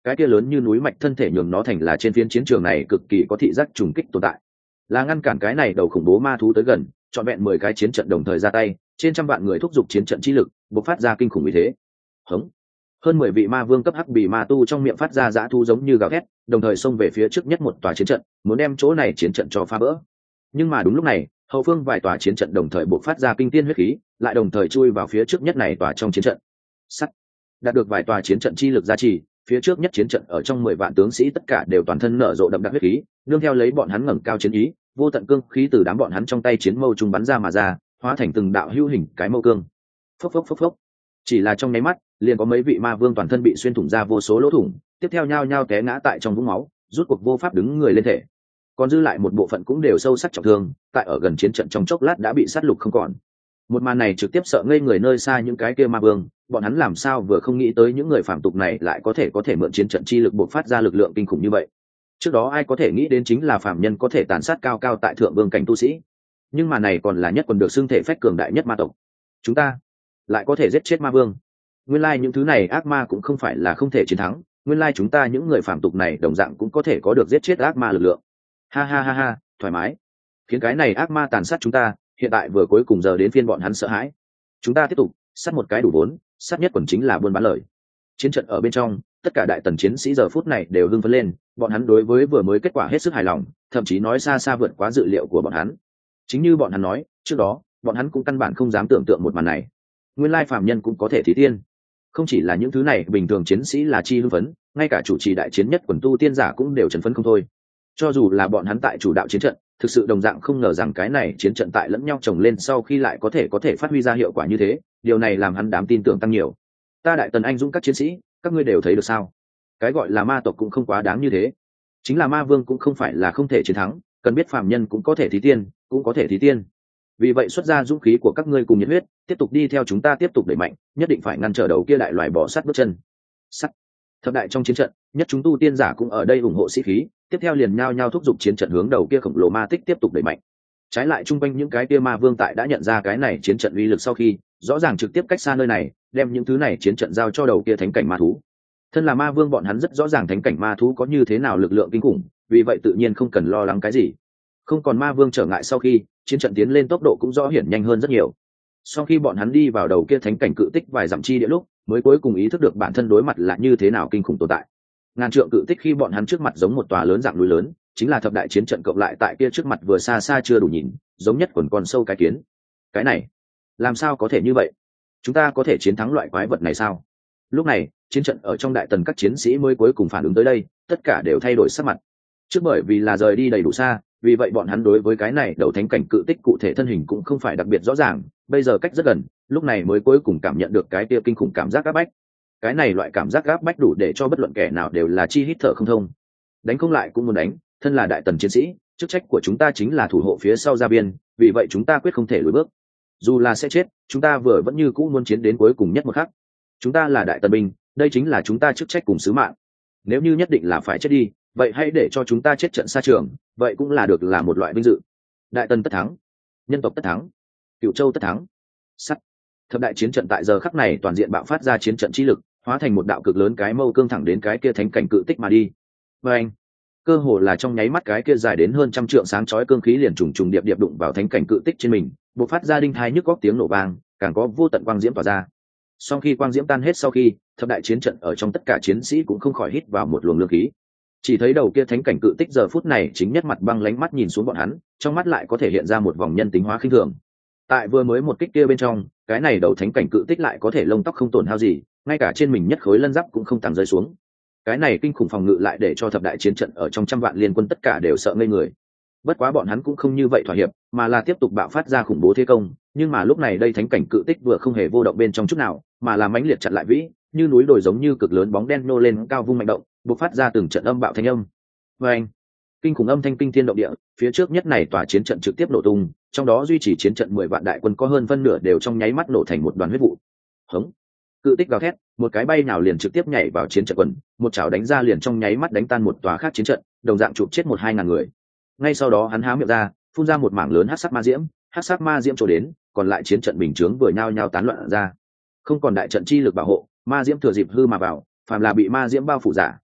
Speaker 1: cái kia lớn như núi mạch thân thể nhường nó thành là trên phiến chiến trường này cực kỳ có thị giác trùng kích tồn tại, là ngăn cản cái này đầu khủng bố ma thú tới gần. Trọn vẹn mười cái chiến trận đồng thời ra tay, trên trăm vạn người thúc giục chiến trận chi lực, bộc phát ra kinh khủng như thế. Hống. Hơn mười vị ma vương cấp hắc bì ma tu trong miệng phát ra dã thu giống như gào thét, đồng thời xông về phía trước nhất một tòa chiến trận, muốn đem chỗ này chiến trận cho phá vỡ. Nhưng mà đúng lúc này, hậu phương vài tòa chiến trận đồng thời bộc phát ra kinh thiên huyết khí, lại đồng thời chui vào phía trước nhất này tòa trong chiến trận. Sắt. Đạt được vài tòa chiến trận chi lực gia trì, phía trước nhất chiến trận ở trong mười vạn tướng sĩ tất cả đều toàn thân nở rộ đậm đặc huyết khí, nương theo lấy bọn hắn ngẩng cao chiến ý, vô tận cương khí từ đám bọn hắn trong tay chiến mâu trung bắn ra mà ra, hóa thành từng đạo hữu hình cái mâu cương. Phốc phốc phốc phốc. Chỉ là trong nháy mắt, liền có mấy vị ma vương toàn thân bị xuyên thủng ra vô số lỗ thủng, tiếp theo nhao nhao té ngã tại trong vũng máu, rút cuộc vô pháp đứng người lên thể. Còn dư lại một bộ phận cũng đều sâu sắc trọng thương, tại ở gần chiến trận trong chốc lát đã bị sát lục không còn. Một màn này trực tiếp sợ ngây người nơi xa những cái kia ma vương, bọn hắn làm sao vừa không nghĩ tới những người phàm tục này lại có thể có thể mượn chiến trận chi lực bộc phát ra lực lượng kinh khủng như vậy. Trước đó ai có thể nghĩ đến chính là phàm nhân có thể tàn sát cao cao tại thượng vương cảnh tu sĩ, nhưng mà này còn là nhất quần được xưng thể phách cường đại nhất ma tộc. Chúng ta lại có thể giết chết ma vương. Nguyên lai like những thứ này ác ma cũng không phải là không thể chiến thắng, nguyên lai like chúng ta những người phàm tục này đồng dạng cũng có thể có được giết chết ác ma lực lượng. Ha ha ha ha, thoải mái. Khiến cái này ác ma tàn sát chúng ta, hiện tại vừa cuối cùng giờ đến phiên bọn hắn sợ hãi. Chúng ta tiếp tục sát một cái đủ vốn, sát nhất quần chính là buôn bán lời. Chiến trận ở bên trong, tất cả đại tần chiến sĩ giờ phút này đều hưng phấn lên, bọn hắn đối với vừa mới kết quả hết sức hài lòng, thậm chí nói xa xa vượt quá dự liệu của bọn hắn. Chính như bọn hắn nói, trước đó, bọn hắn cũng căn bản không dám tưởng tượng một màn này. Nguyên lai phàm nhân cũng có thể thí tiên. Không chỉ là những thứ này bình thường chiến sĩ là chi hưng phấn, ngay cả chủ trì đại chiến nhất quần tu tiên giả cũng đều chấn phấn không thôi. Cho dù là bọn hắn tại chủ đạo chiến trận, thực sự đồng dạng không ngờ rằng cái này chiến trận tại lẫn nhau chồng lên sau khi lại có thể có thể phát huy ra hiệu quả như thế, điều này làm hắn đám tin tưởng tăng nhiều. Ta đại tần anh dũng các chiến sĩ, các ngươi đều thấy được sao? Cái gọi là ma tộc cũng không quá đáng như thế. Chính là ma vương cũng không phải là không thể chiến thắng, cần biết phàm nhân cũng có thể thí tiên, cũng có thể thí tiên. Vì vậy xuất ra dũng khí của các ngươi cùng nhiệt huyết, tiếp tục đi theo chúng ta tiếp tục đẩy mạnh, nhất định phải ngăn trở đầu kia đại loài bỏ sắt bước chân. Sắt. Thập đại trong chiến trận, nhất chúng tu tiên giả cũng ở đây ủng hộ sĩ khí, tiếp theo liền nhao nhao thúc giục chiến trận hướng đầu kia khổng lồ ma tích tiếp tục đẩy mạnh. Trái lại trung quanh những cái kia ma vương tại đã nhận ra cái này chiến trận uy lực sau khi, rõ ràng trực tiếp cách xa nơi này, đem những thứ này chiến trận giao cho đầu kia thánh cảnh ma thú. Thân là ma vương bọn hắn rất rõ ràng thánh cảnh ma thú có như thế nào lực lượng kinh khủng, vì vậy tự nhiên không cần lo lắng cái gì. Không còn ma vương trở ngại sau khi, chiến trận tiến lên tốc độ cũng rõ hiển nhanh hơn rất nhiều. Sau khi bọn hắn đi vào đầu kia thánh cảnh cự tích vài dặm chi địa lúc, mới cuối cùng ý thức được bản thân đối mặt là như thế nào kinh khủng tồn tại. Ngàn trượng cự tích khi bọn hắn trước mặt giống một tòa lớn dạng núi lớn, chính là thập đại chiến trận cộng lại tại kia trước mặt vừa xa xa chưa đủ nhìn, giống nhất quần con sâu cái kiến. Cái này, làm sao có thể như vậy? Chúng ta có thể chiến thắng loại quái vật này sao? Lúc này, chiến trận ở trong đại tần các chiến sĩ mới cuối cùng phản ứng tới đây, tất cả đều thay đổi sắc mặt. Trước bởi vì là rời đi đầy đủ xa, vì vậy bọn hắn đối với cái này đầu thánh cảnh cự tích cụ thể thân hình cũng không phải đặc biệt rõ ràng, bây giờ cách rất gần, lúc này mới cuối cùng cảm nhận được cái kia kinh khủng cảm giác áp bách. Cái này loại cảm giác áp bách đủ để cho bất luận kẻ nào đều là chi hít thở không thông. Đánh không lại cũng muốn đánh, thân là đại tần chiến sĩ, chức trách của chúng ta chính là thủ hộ phía sau gia biên, vì vậy chúng ta quyết không thể lùi bước. Dù là sẽ chết, chúng ta vừa vẫn như cũ muốn chiến đến cuối cùng nhất một khắc. Chúng ta là đại tần binh, đây chính là chúng ta chức trách cùng sứ mạng. Nếu như nhất định là phải chết đi, vậy hãy để cho chúng ta chết trận xa trường, vậy cũng là được là một loại vinh dự. Đại tần tất thắng, nhân tộc tất thắng, Cửu Châu tất thắng. Sắt. Thập đại chiến trận tại giờ khắc này toàn diện bạo phát ra chiến trận chi lực, hóa thành một đạo cực lớn cái mâu cương thẳng đến cái kia thánh cảnh cự tích mà đi. Và anh, cơ hồ là trong nháy mắt cái kia dài đến hơn trăm trượng sáng chói cương khí liền trùng trùng điệp điệp đụng vào thánh cảnh cự tích trên mình, bộc phát ra đinh thai nhức góc tiếng nổ vang, càng có vô tận quang diễm tỏa ra. Sau khi quang diễm tan hết sau khi, thập đại chiến trận ở trong tất cả chiến sĩ cũng không khỏi hít vào một luồng lương khí. Chỉ thấy đầu kia thánh cảnh cự tích giờ phút này chính nhất mặt băng lánh mắt nhìn xuống bọn hắn, trong mắt lại có thể hiện ra một vòng nhân tính hóa khinh thường. Tại vừa mới một kích kia bên trong, cái này đầu thánh cảnh cự tích lại có thể lông tóc không tổn hao gì, ngay cả trên mình nhất khối lân giáp cũng không tàng rơi xuống. Cái này kinh khủng phòng ngự lại để cho thập đại chiến trận ở trong trăm vạn liên quân tất cả đều sợ ngây người. Bất quá bọn hắn cũng không như vậy thỏa hiệp, mà là tiếp tục bạo phát ra khủng bố thế công, nhưng mà lúc này đây thánh cảnh cự tích vừa không hề vô động bên trong chút nào, mà là mãnh liệt chặn lại vĩ, như núi đồi giống như cực lớn bóng đen nô lên cao vung mạnh động, bộc phát ra từng trận âm bạo thanh âm. Và anh, kinh khủng âm thanh kinh thiên động địa, phía trước nhất này tòa chiến trận trực tiếp nổ tung, trong đó duy trì chiến trận mười vạn đại quân có hơn phân nửa đều trong nháy mắt nổ thành một đoàn huyết vụ. Hống! Cự tích gào thét, một cái bay nào liền trực tiếp nhảy vào chiến trận quần, một chảo đánh ra liền trong nháy mắt đánh tan một tòa khác chiến trận, đồng dạng chụp chết một hai ngàn người. Ngay sau đó hắn há miệng ra, phun ra một mảng lớn hắc sắc ma diễm, hắc sắc ma diễm trổ đến, còn lại chiến trận bình chướng vừa nhao nhao tán loạn ra. Không còn đại trận chi lực bảo hộ, ma diễm thừa dịp hư mà vào, phàm là bị ma diễm bao phủ giả,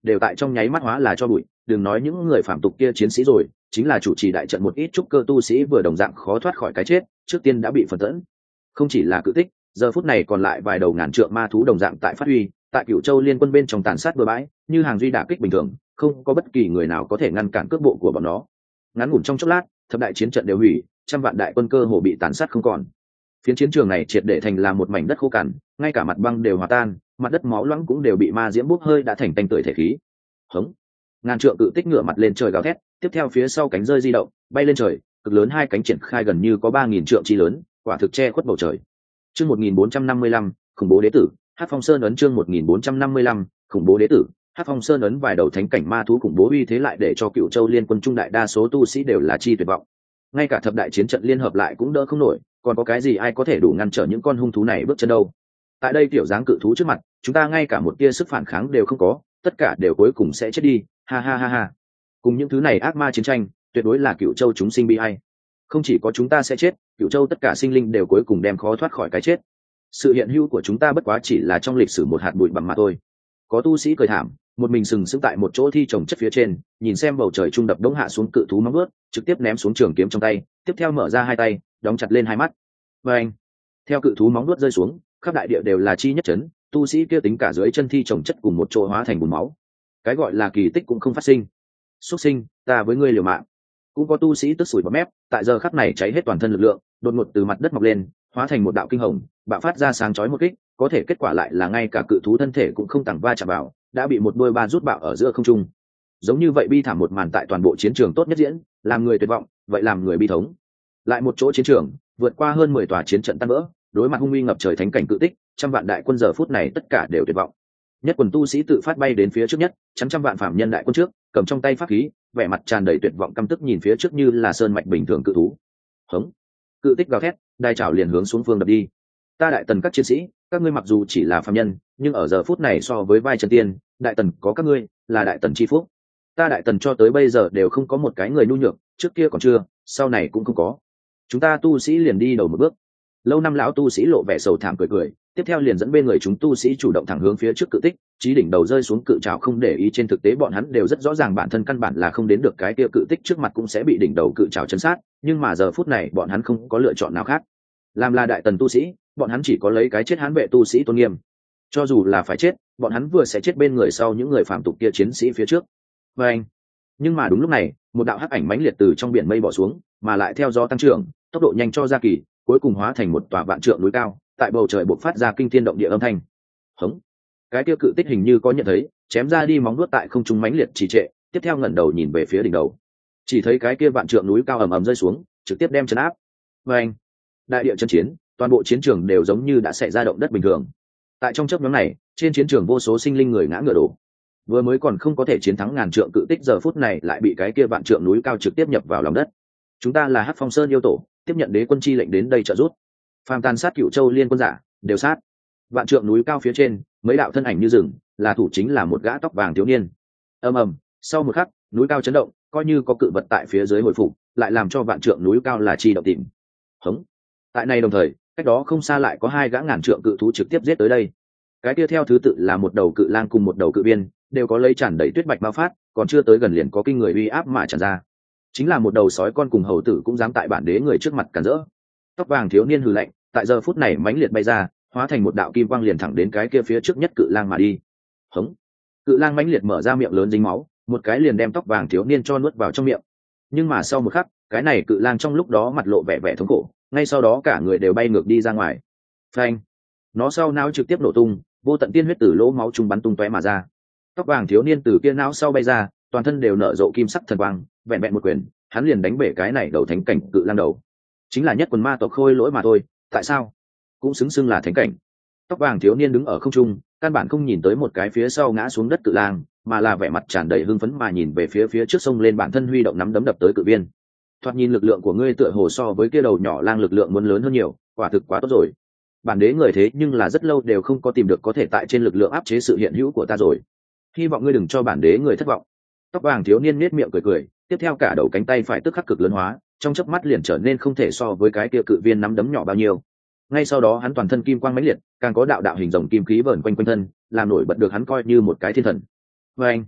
Speaker 1: đều tại trong nháy mắt hóa là cho bụi. Đừng nói những người phạm tục kia chiến sĩ rồi, chính là chủ trì đại trận một ít trúc cơ tu sĩ vừa đồng dạng khó thoát khỏi cái chết, trước tiên đã bị phần tẫn. Không chỉ là cự tích, giờ phút này còn lại vài đầu ngàn trượng ma thú đồng dạng tại phát huy, tại Cửu Châu Liên Quân bên trong tàn sát bừa bãi, như hàng duy đả kích bình thường, không có bất kỳ người nào có thể ngăn cản cước bộ của bọn nó. Ngắn ngủn trong chốc lát, thập đại chiến trận đều hủy, trăm vạn đại quân cơ hồ bị tàn sát không còn. Phiến chiến trường này triệt để thành là một mảnh đất khô cằn, ngay cả mặt băng đều hòa tan, mặt đất máu loãng cũng đều bị ma diễm bốc hơi đã thành tanh tưởi thể khí. Hống! Ngàn trượng cự tích ngửa mặt lên trời gào thét, tiếp theo phía sau cánh rơi di động, bay lên trời, cực lớn hai cánh triển khai gần như có ba nghìn trượng chi lớn, quả thực che khuất bầu trời. Chương một nghìn bốn trăm năm mươi lăm, khủng bố đế tử, Hắc Phong Sơn ấn chương một nghìn bốn trăm năm mươi lăm, khủng bố đế tử, Hắc Phong Sơn ấn vài đầu thánh cảnh ma thú khủng bố uy thế lại để cho Cửu Châu Liên Quân trung đại đa số tu sĩ đều là chi tuyệt vọng. Ngay cả thập đại chiến trận liên hợp lại cũng đỡ không nổi, còn có cái gì ai có thể đủ ngăn trở những con hung thú này bước chân đâu. Tại đây tiểu dáng cự thú trước mặt, chúng ta ngay cả một tia sức phản kháng đều không có, tất cả đều cuối cùng sẽ chết đi, ha ha ha ha. Cùng những thứ này ác ma chiến tranh, tuyệt đối là Cửu Châu chúng sinh bi ai. Không chỉ có chúng ta sẽ chết, Cửu Châu tất cả sinh linh đều cuối cùng đem khó thoát khỏi cái chết. Sự hiện hữu của chúng ta bất quá chỉ là trong lịch sử một hạt bụi bằng mà thôi. Có tu sĩ cười thảm, một mình sừng sững tại một chỗ thi trồng chất phía trên, nhìn xem bầu trời trung đập đống hạ xuống cự thú móng vuốt, trực tiếp ném xuống trường kiếm trong tay, tiếp theo mở ra hai tay, đóng chặt lên hai mắt. Và anh, theo cự thú móng vuốt rơi xuống, khắp đại địa đều là chi nhất chấn, tu sĩ kia tính cả dưới chân thi trồng chất cùng một chỗ hóa thành bùn máu. Cái gọi là kỳ tích cũng không phát sinh. Xuất sinh, ta với ngươi liều mạng. Cũng có tu sĩ tức sủi bọt mép, tại giờ khắc này cháy hết toàn thân lực lượng, đột ngột từ mặt đất mọc lên, hóa thành một đạo kinh hồng, bạo phát ra sáng chói một kích, có thể kết quả lại là ngay cả cự thú thân thể cũng không tàng va chạm vào, đã bị một đôi ba rút bạo ở giữa không trung. Giống như vậy bi thảm một màn tại toàn bộ chiến trường tốt nhất diễn, làm người tuyệt vọng, vậy làm người bi thống. Lại một chỗ chiến trường, vượt qua hơn mười tòa chiến trận tan vỡ, đối mặt hung uy ngập trời thánh cảnh cự tích, trăm vạn đại quân giờ phút này tất cả đều tuyệt vọng. Nhất quần tu sĩ tự phát bay đến phía trước nhất, chắn trăm vạn phạm nhân đại quân trước, cầm trong tay pháp khí, vẻ mặt tràn đầy tuyệt vọng căm tức nhìn phía trước như là sơn mạch bình thường cự thú. Hống! Cự tích gào thét, đai chảo liền hướng xuống phương đập đi. Ta đại tần các chiến sĩ, các ngươi mặc dù chỉ là phạm nhân, nhưng ở giờ phút này so với vai chân tiên, đại tần có các ngươi, là đại tần chi phúc. Ta đại tần cho tới bây giờ đều không có một cái người nhu nhược, trước kia còn chưa, sau này cũng không có. Chúng ta tu sĩ liền đi đầu một bước. Lâu năm lão tu sĩ lộ vẻ sầu thảm cười cười, tiếp theo liền dẫn bên người chúng tu sĩ chủ động thẳng hướng phía trước cự tích, chí đỉnh đầu rơi xuống cự trảo không để ý, trên thực tế bọn hắn đều rất rõ ràng bản thân căn bản là không đến được cái kia cự tích trước mặt cũng sẽ bị đỉnh đầu cự trảo chấn sát, nhưng mà giờ phút này bọn hắn không có lựa chọn nào khác. Làm là đại tần tu sĩ, bọn hắn chỉ có lấy cái chết hán vệ tu sĩ tôn nghiêm. Cho dù là phải chết, bọn hắn vừa sẽ chết bên người sau những người phạm tục kia chiến sĩ phía trước. Và anh, nhưng mà đúng lúc này, một đạo hắc ảnh mãnh liệt từ trong biển mây bỏ xuống, mà lại theo gió tăng trưởng, tốc độ nhanh cho ra kỳ, cuối cùng hóa thành một tòa vạn trượng núi cao, tại bầu trời bộc phát ra kinh thiên động địa âm thanh. Hống! Cái kia cự tích hình như có nhận thấy, chém ra đi móng vuốt tại không trung mãnh liệt trì trệ, tiếp theo ngẩng đầu nhìn về phía đỉnh đầu. Chỉ thấy cái kia vạn trượng núi cao ầm ầm rơi xuống, trực tiếp đem chấn áp. Và anh, đại địa chân chiến, toàn bộ chiến trường đều giống như đã xảy ra động đất bình thường. Tại trong chớp nhoáng này, trên chiến trường vô số sinh linh người ngã ngựa đổ. Vừa mới còn không có thể chiến thắng ngàn trượng cự tích giờ phút này lại bị cái kia vạn trượng núi cao trực tiếp nhập vào lòng đất. Chúng ta là Hắc Phong Sơn yêu tổ, tiếp nhận đế quân chi lệnh đến đây trợ giúp. Phàm tàn sát Cửu Châu Liên Quân giả, đều sát. Vạn trượng núi cao phía trên, mấy đạo thân ảnh như rừng, là thủ chính là một gã tóc vàng thiếu niên. Ầm ầm, sau một khắc, núi cao chấn động, coi như có cự vật tại phía dưới hồi phục, lại làm cho vạn trượng núi cao là chi động tìm. Hống. Tại này đồng thời, cách đó không xa lại có hai gã ngàn trượng cự thú trực tiếp giết tới đây. Cái kia theo thứ tự là một đầu cự lang cùng một đầu cự biên, đều có lấy tràn đầy tuyết bạch ma phát, còn chưa tới gần liền có kinh người uy áp mà tràn ra. Chính là một đầu sói con cùng hầu tử cũng dám tại bản đế người trước mặt cản rỡ. Tóc vàng thiếu niên hừ lạnh, tại giờ phút này mãnh liệt bay ra, hóa thành một đạo kim quang liền thẳng đến cái kia phía trước nhất cự lang mà đi. Hống! Cự lang mãnh liệt mở ra miệng lớn dính máu, một cái liền đem tóc vàng thiếu niên cho nuốt vào trong miệng. Nhưng mà sau một khắc, cái này cự lang trong lúc đó mặt lộ vẻ vẻ thống khổ, ngay sau đó cả người đều bay ngược đi ra ngoài. Phanh! Nó sau não trực tiếp nổ tung, vô tận tiên huyết từ lỗ máu trung bắn tung tóe mà ra. Tóc vàng thiếu niên từ kia não sau bay ra, toàn thân đều nở rộ kim sắc thần quang, vẹn vẹn một quyền, hắn liền đánh bể cái này đầu thánh cảnh cự lang đầu. Chính là nhất quần ma tộc khôi lỗi mà thôi, tại sao? Cũng xứng xưng là thánh cảnh. Tóc vàng thiếu niên đứng ở không trung, căn bản không nhìn tới một cái phía sau ngã xuống đất cự lang, mà là vẻ mặt tràn đầy hưng phấn mà nhìn về phía phía trước sông lên bản thân huy động nắm đấm đập tới cự viên. Thoạt nhìn lực lượng của ngươi tựa hồ so với kia đầu nhỏ lang lực lượng muốn lớn hơn nhiều, quả thực quá tốt rồi. Bản đế người thế nhưng là rất lâu đều không có tìm được có thể tại trên lực lượng áp chế sự hiện hữu của ta rồi. Hy vọng ngươi đừng cho bản đế người thất vọng. Tóc vàng thiếu niên nết miệng cười cười, tiếp theo cả đầu cánh tay phải tức khắc cực lớn hóa, trong chớp mắt liền trở nên không thể so với cái kia cự viên nắm đấm nhỏ bao nhiêu. Ngay sau đó hắn toàn thân kim quang mãnh liệt, càng có đạo đạo hình rồng kim khí vờn quanh quanh thân, làm nổi bật được hắn coi như một cái thiên thần. Và anh,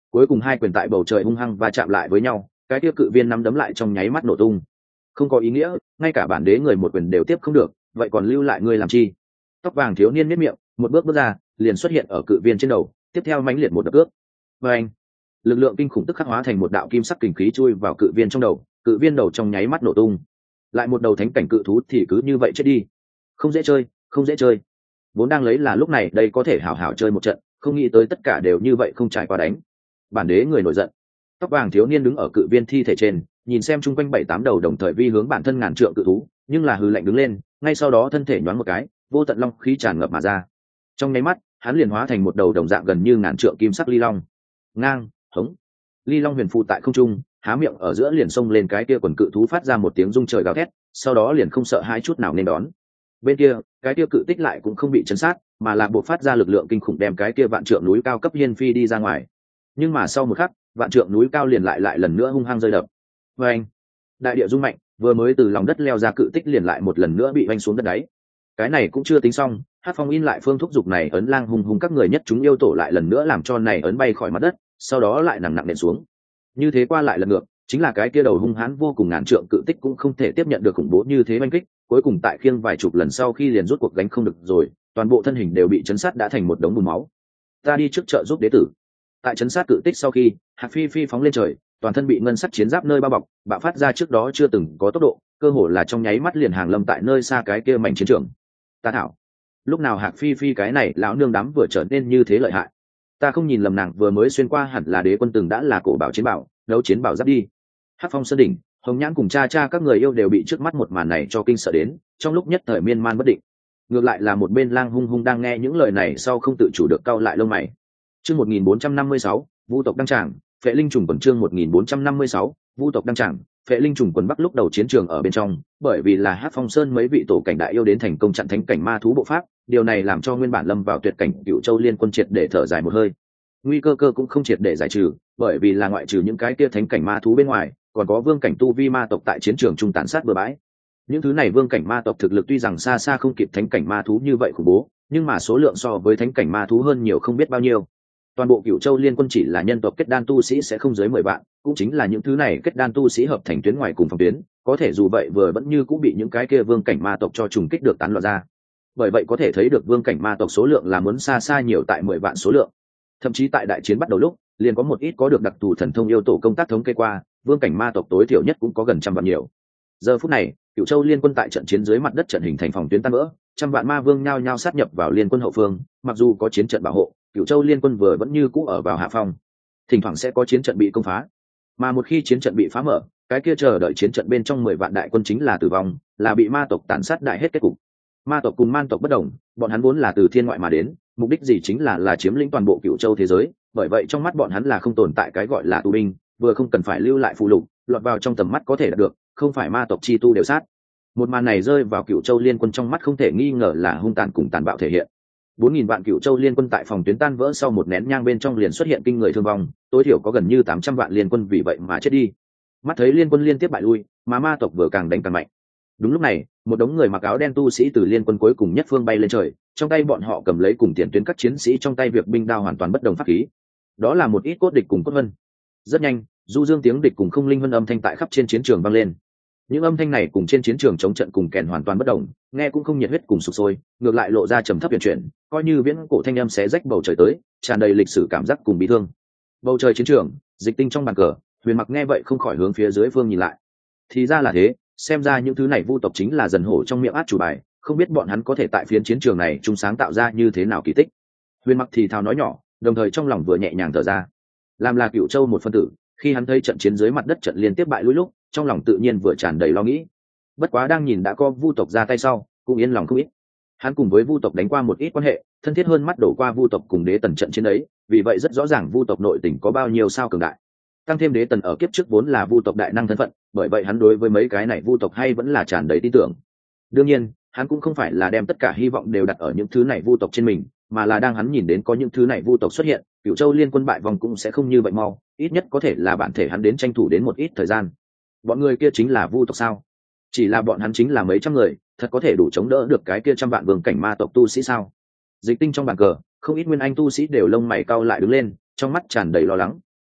Speaker 1: Cuối cùng hai quyền tại bầu trời hung hăng và chạm lại với nhau, cái kia cự viên nắm đấm lại trong nháy mắt nổ tung. Không có ý nghĩa, ngay cả bản đế người một quyền đều tiếp không được, vậy còn lưu lại ngươi làm chi? Tóc vàng thiếu niên miết miệng, một bước bước ra, liền xuất hiện ở cự viên trên đầu, tiếp theo mãnh liệt một đập cước. Và anh, lực lượng kinh khủng tức khắc hóa thành một đạo kim sắc kình khí chui vào cự viên trong đầu, cự viên đầu trong nháy mắt nổ tung. Lại một đầu thánh cảnh cự thú thì cứ như vậy chết đi. Không dễ chơi, không dễ chơi. Vốn đang lấy là lúc này đây có thể hảo hảo chơi một trận, không nghĩ tới tất cả đều như vậy không trải qua đánh. Bản đế người nổi giận. Tóc vàng thiếu niên đứng ở cự viên thi thể trên, nhìn xem chung quanh bảy tám đầu đồng thời vi hướng bản thân ngàn trượng cự thú, nhưng là hư lạnh đứng lên, ngay sau đó thân thể nhoáng một cái, vô tận long khí tràn ngập mà ra. Trong nháy mắt, hắn liền hóa thành một đầu đồng dạng gần như ngàn trượng kim sắc ly long. Ngang, hống. Ly long huyền phụ tại không trung, há miệng ở giữa liền xông lên cái kia quần cự thú phát ra một tiếng rung trời gào thét, sau đó liền không sợ hãi chút nào nên đón. Bên kia, cái kia cự tích lại cũng không bị chấn sát, mà là buộc phát ra lực lượng kinh khủng đem cái kia vạn trượng núi cao cấp hiên phi đi ra ngoài. Nhưng mà sau một khắc, vạn trượng núi cao liền lại lại lần nữa hung hăng rơi đập. Và anh, đại địa rung mạnh, vừa mới từ lòng đất leo ra cự tích liền lại một lần nữa bị vanh xuống đất đáy. Cái này cũng chưa tính xong, Hát Phong in lại phương thúc dục này ấn lang hung hung các người nhất chúng yêu tổ lại lần nữa làm cho này ấn bay khỏi mặt đất, sau đó lại nặng nặng nện xuống. Như thế qua lại lần ngược, chính là cái kia đầu hung hãn vô cùng ngàn trượng cự tích cũng không thể tiếp nhận được khủng bố như thế oanh kích, cuối cùng tại khiêng vài chục lần sau khi liền rút cuộc gánh không được rồi, toàn bộ thân hình đều bị chấn sát đã thành một đống bùn máu. Ta đi trước trợ giúp đế tử. Tại chấn sát cự tích sau khi, Hạc Phi Phi phóng lên trời, toàn thân bị ngân sắc chiến giáp nơi bao bọc, bạo phát ra trước đó chưa từng có tốc độ, cơ hồ là trong nháy mắt liền hàng lâm tại nơi xa cái kia mảnh chiến trường. Ta thảo, lúc nào Hạc Phi Phi cái này lão nương đám vừa trở nên như thế lợi hại. Ta không nhìn lầm nàng vừa mới xuyên qua hẳn là đế quân từng đã là cổ bảo chiến bảo, đấu chiến bảo giáp đi. Hắc Phong Sơn đỉnh, Hồng Nhãn cùng cha cha các người yêu đều bị trước mắt một màn này cho kinh sợ đến, trong lúc nhất thời miên man bất định. Ngược lại là một bên lang hung hung đang nghe những lời này sau không tự chủ được cau lại lông mày. Chương một nghìn bốn trăm năm mươi sáu, Vu tộc đăng tràng, Phệ Linh trùng quần chương một nghìn bốn trăm năm mươi sáu, Vu tộc đăng tràng, Phệ Linh trùng quần Bắc lúc đầu chiến trường ở bên trong, bởi vì là Hắc Phong Sơn mấy vị tổ cảnh đại yêu đến thành công chặn thánh cảnh ma thú bộ pháp, điều này làm cho nguyên bản lâm vào tuyệt cảnh Cửu Châu Liên Quân triệt để thở dài một hơi. Nguy cơ cơ cũng không triệt để giải trừ, bởi vì là ngoại trừ những cái kia thánh cảnh ma thú bên ngoài, còn có vương cảnh tu vi ma tộc tại chiến trường trung tàn sát bừa bãi. Những thứ này vương cảnh ma tộc thực lực tuy rằng xa xa không kịp thánh cảnh ma thú như vậy khủng bố, nhưng mà số lượng so với thánh cảnh ma thú hơn nhiều không biết bao nhiêu. Toàn bộ Cửu Châu Liên Quân chỉ là nhân tộc kết đan tu sĩ sẽ không dưới mười vạn, cũng chính là những thứ này kết đan tu sĩ hợp thành tuyến ngoài cùng phòng tuyến, có thể dù vậy vừa vẫn như cũng bị những cái kia vương cảnh ma tộc cho trùng kích được tán loạn ra. Bởi vậy có thể thấy được vương cảnh ma tộc số lượng là muốn xa xa nhiều tại mười vạn số lượng. Thậm chí tại đại chiến bắt đầu lúc, liền có một ít có được đặc thù thần thông yêu tổ công tác thống kê qua, vương cảnh ma tộc tối thiểu nhất cũng có gần trăm vạn nhiều. Giờ phút này, Cửu Châu Liên Quân tại trận chiến dưới mặt đất trận hình thành phòng tuyến tan vỡ, trăm vạn ma vương nhao nhao sát nhập vào Liên Quân hậu phương, mặc dù có chiến trận bảo hộ, Cửu Châu Liên Quân vừa vẫn như cũ ở vào hạ phong. Thỉnh thoảng sẽ có chiến trận bị công phá, mà một khi chiến trận bị phá mở, cái kia chờ đợi chiến trận bên trong mười vạn đại quân chính là tử vong, là bị ma tộc tàn sát đại hết kết cục. Ma tộc cùng man tộc bất đồng, bọn hắn vốn là từ thiên ngoại mà đến, mục đích gì chính là là chiếm lĩnh toàn bộ Cửu Châu thế giới, bởi vậy trong mắt bọn hắn là không tồn tại cái gọi là tù binh, vừa không cần phải lưu lại phụ lục, lọt vào trong tầm mắt có thể đạt được, không phải ma tộc chi tu đều sát. Một màn này rơi vào Cửu Châu Liên Quân trong mắt không thể nghi ngờ là hung tàn cùng tàn bạo thể hiện. bốn nghìn vạn Cửu Châu Liên Quân tại phòng tuyến tan vỡ sau một nén nhang bên trong liền xuất hiện kinh người thương vong, tối thiểu có gần như tám trăm vạn Liên Quân vì vậy mà chết đi. Mắt thấy Liên Quân liên tiếp bại lui, mà ma tộc vừa càng đánh càng mạnh. Đúng lúc này, một đống người mặc áo đen tu sĩ từ Liên Quân cuối cùng nhất phương bay lên trời, trong tay bọn họ cầm lấy cùng tiền tuyến các chiến sĩ trong tay việc binh đao hoàn toàn bất đồng pháp khí. Đó là một ít cốt địch cùng cốt vân. Rất nhanh, du dương tiếng địch cùng không linh vân âm thanh tại khắp trên chiến trường vang lên. Những âm thanh này cùng trên chiến trường chống trận cùng kèn hoàn toàn bất đồng, nghe cũng không nhiệt huyết cùng sục sôi, ngược lại lộ ra trầm thấp huyền chuyển, coi như viễn cổ thanh âm xé rách bầu trời tới, tràn đầy lịch sử cảm giác cùng bi thương. Bầu trời chiến trường, Dịch Tinh trong bàn cờ, Huyền Mặc nghe vậy không khỏi hướng phía dưới phương nhìn lại. Thì ra là thế, xem ra những thứ này vu tộc chính là dần hổ trong miệng át chủ bài, không biết bọn hắn có thể tại phiến chiến trường này chung sáng tạo ra như thế nào kỳ tích. Huyền Mặc thì thào nói nhỏ, đồng thời trong lòng vừa nhẹ nhàng thở ra. Làm là Cửu Châu một phân tử, khi hắn thấy trận chiến dưới mặt đất trận liên tiếp bại lui lúc, trong lòng tự nhiên vừa tràn đầy lo nghĩ. Bất quá đang nhìn đã có vu tộc ra tay sau, cũng yên lòng không ít. Hắn cùng với vu tộc đánh qua một ít quan hệ, thân thiết hơn mắt đổ qua vu tộc cùng đế tần trận chiến ấy, vì vậy rất rõ ràng vu tộc nội tình có bao nhiêu sao cường đại. Tăng thêm đế tần ở kiếp trước vốn là vu tộc đại năng thân phận, bởi vậy hắn đối với mấy cái này vu tộc hay vẫn là tràn đầy tin tưởng. Đương nhiên, hắn cũng không phải là đem tất cả hy vọng đều đặt ở những thứ này vu tộc trên mình, mà là đang hắn nhìn đến có những thứ này vu tộc xuất hiện, Cửu Châu Liên Quân bại vòng cũng sẽ không như vậy mau, ít nhất có thể là bản thể hắn đến tranh thủ đến một ít thời gian. Bọn người kia chính là vu tộc sao? Chỉ là bọn hắn chính là mấy trăm người, thật có thể đủ chống đỡ được cái kia trăm vạn vương cảnh ma tộc tu sĩ sao? Dịch Tinh trong bàn cờ, không ít nguyên anh tu sĩ đều lông mày cau lại đứng lên, trong mắt tràn đầy lo lắng.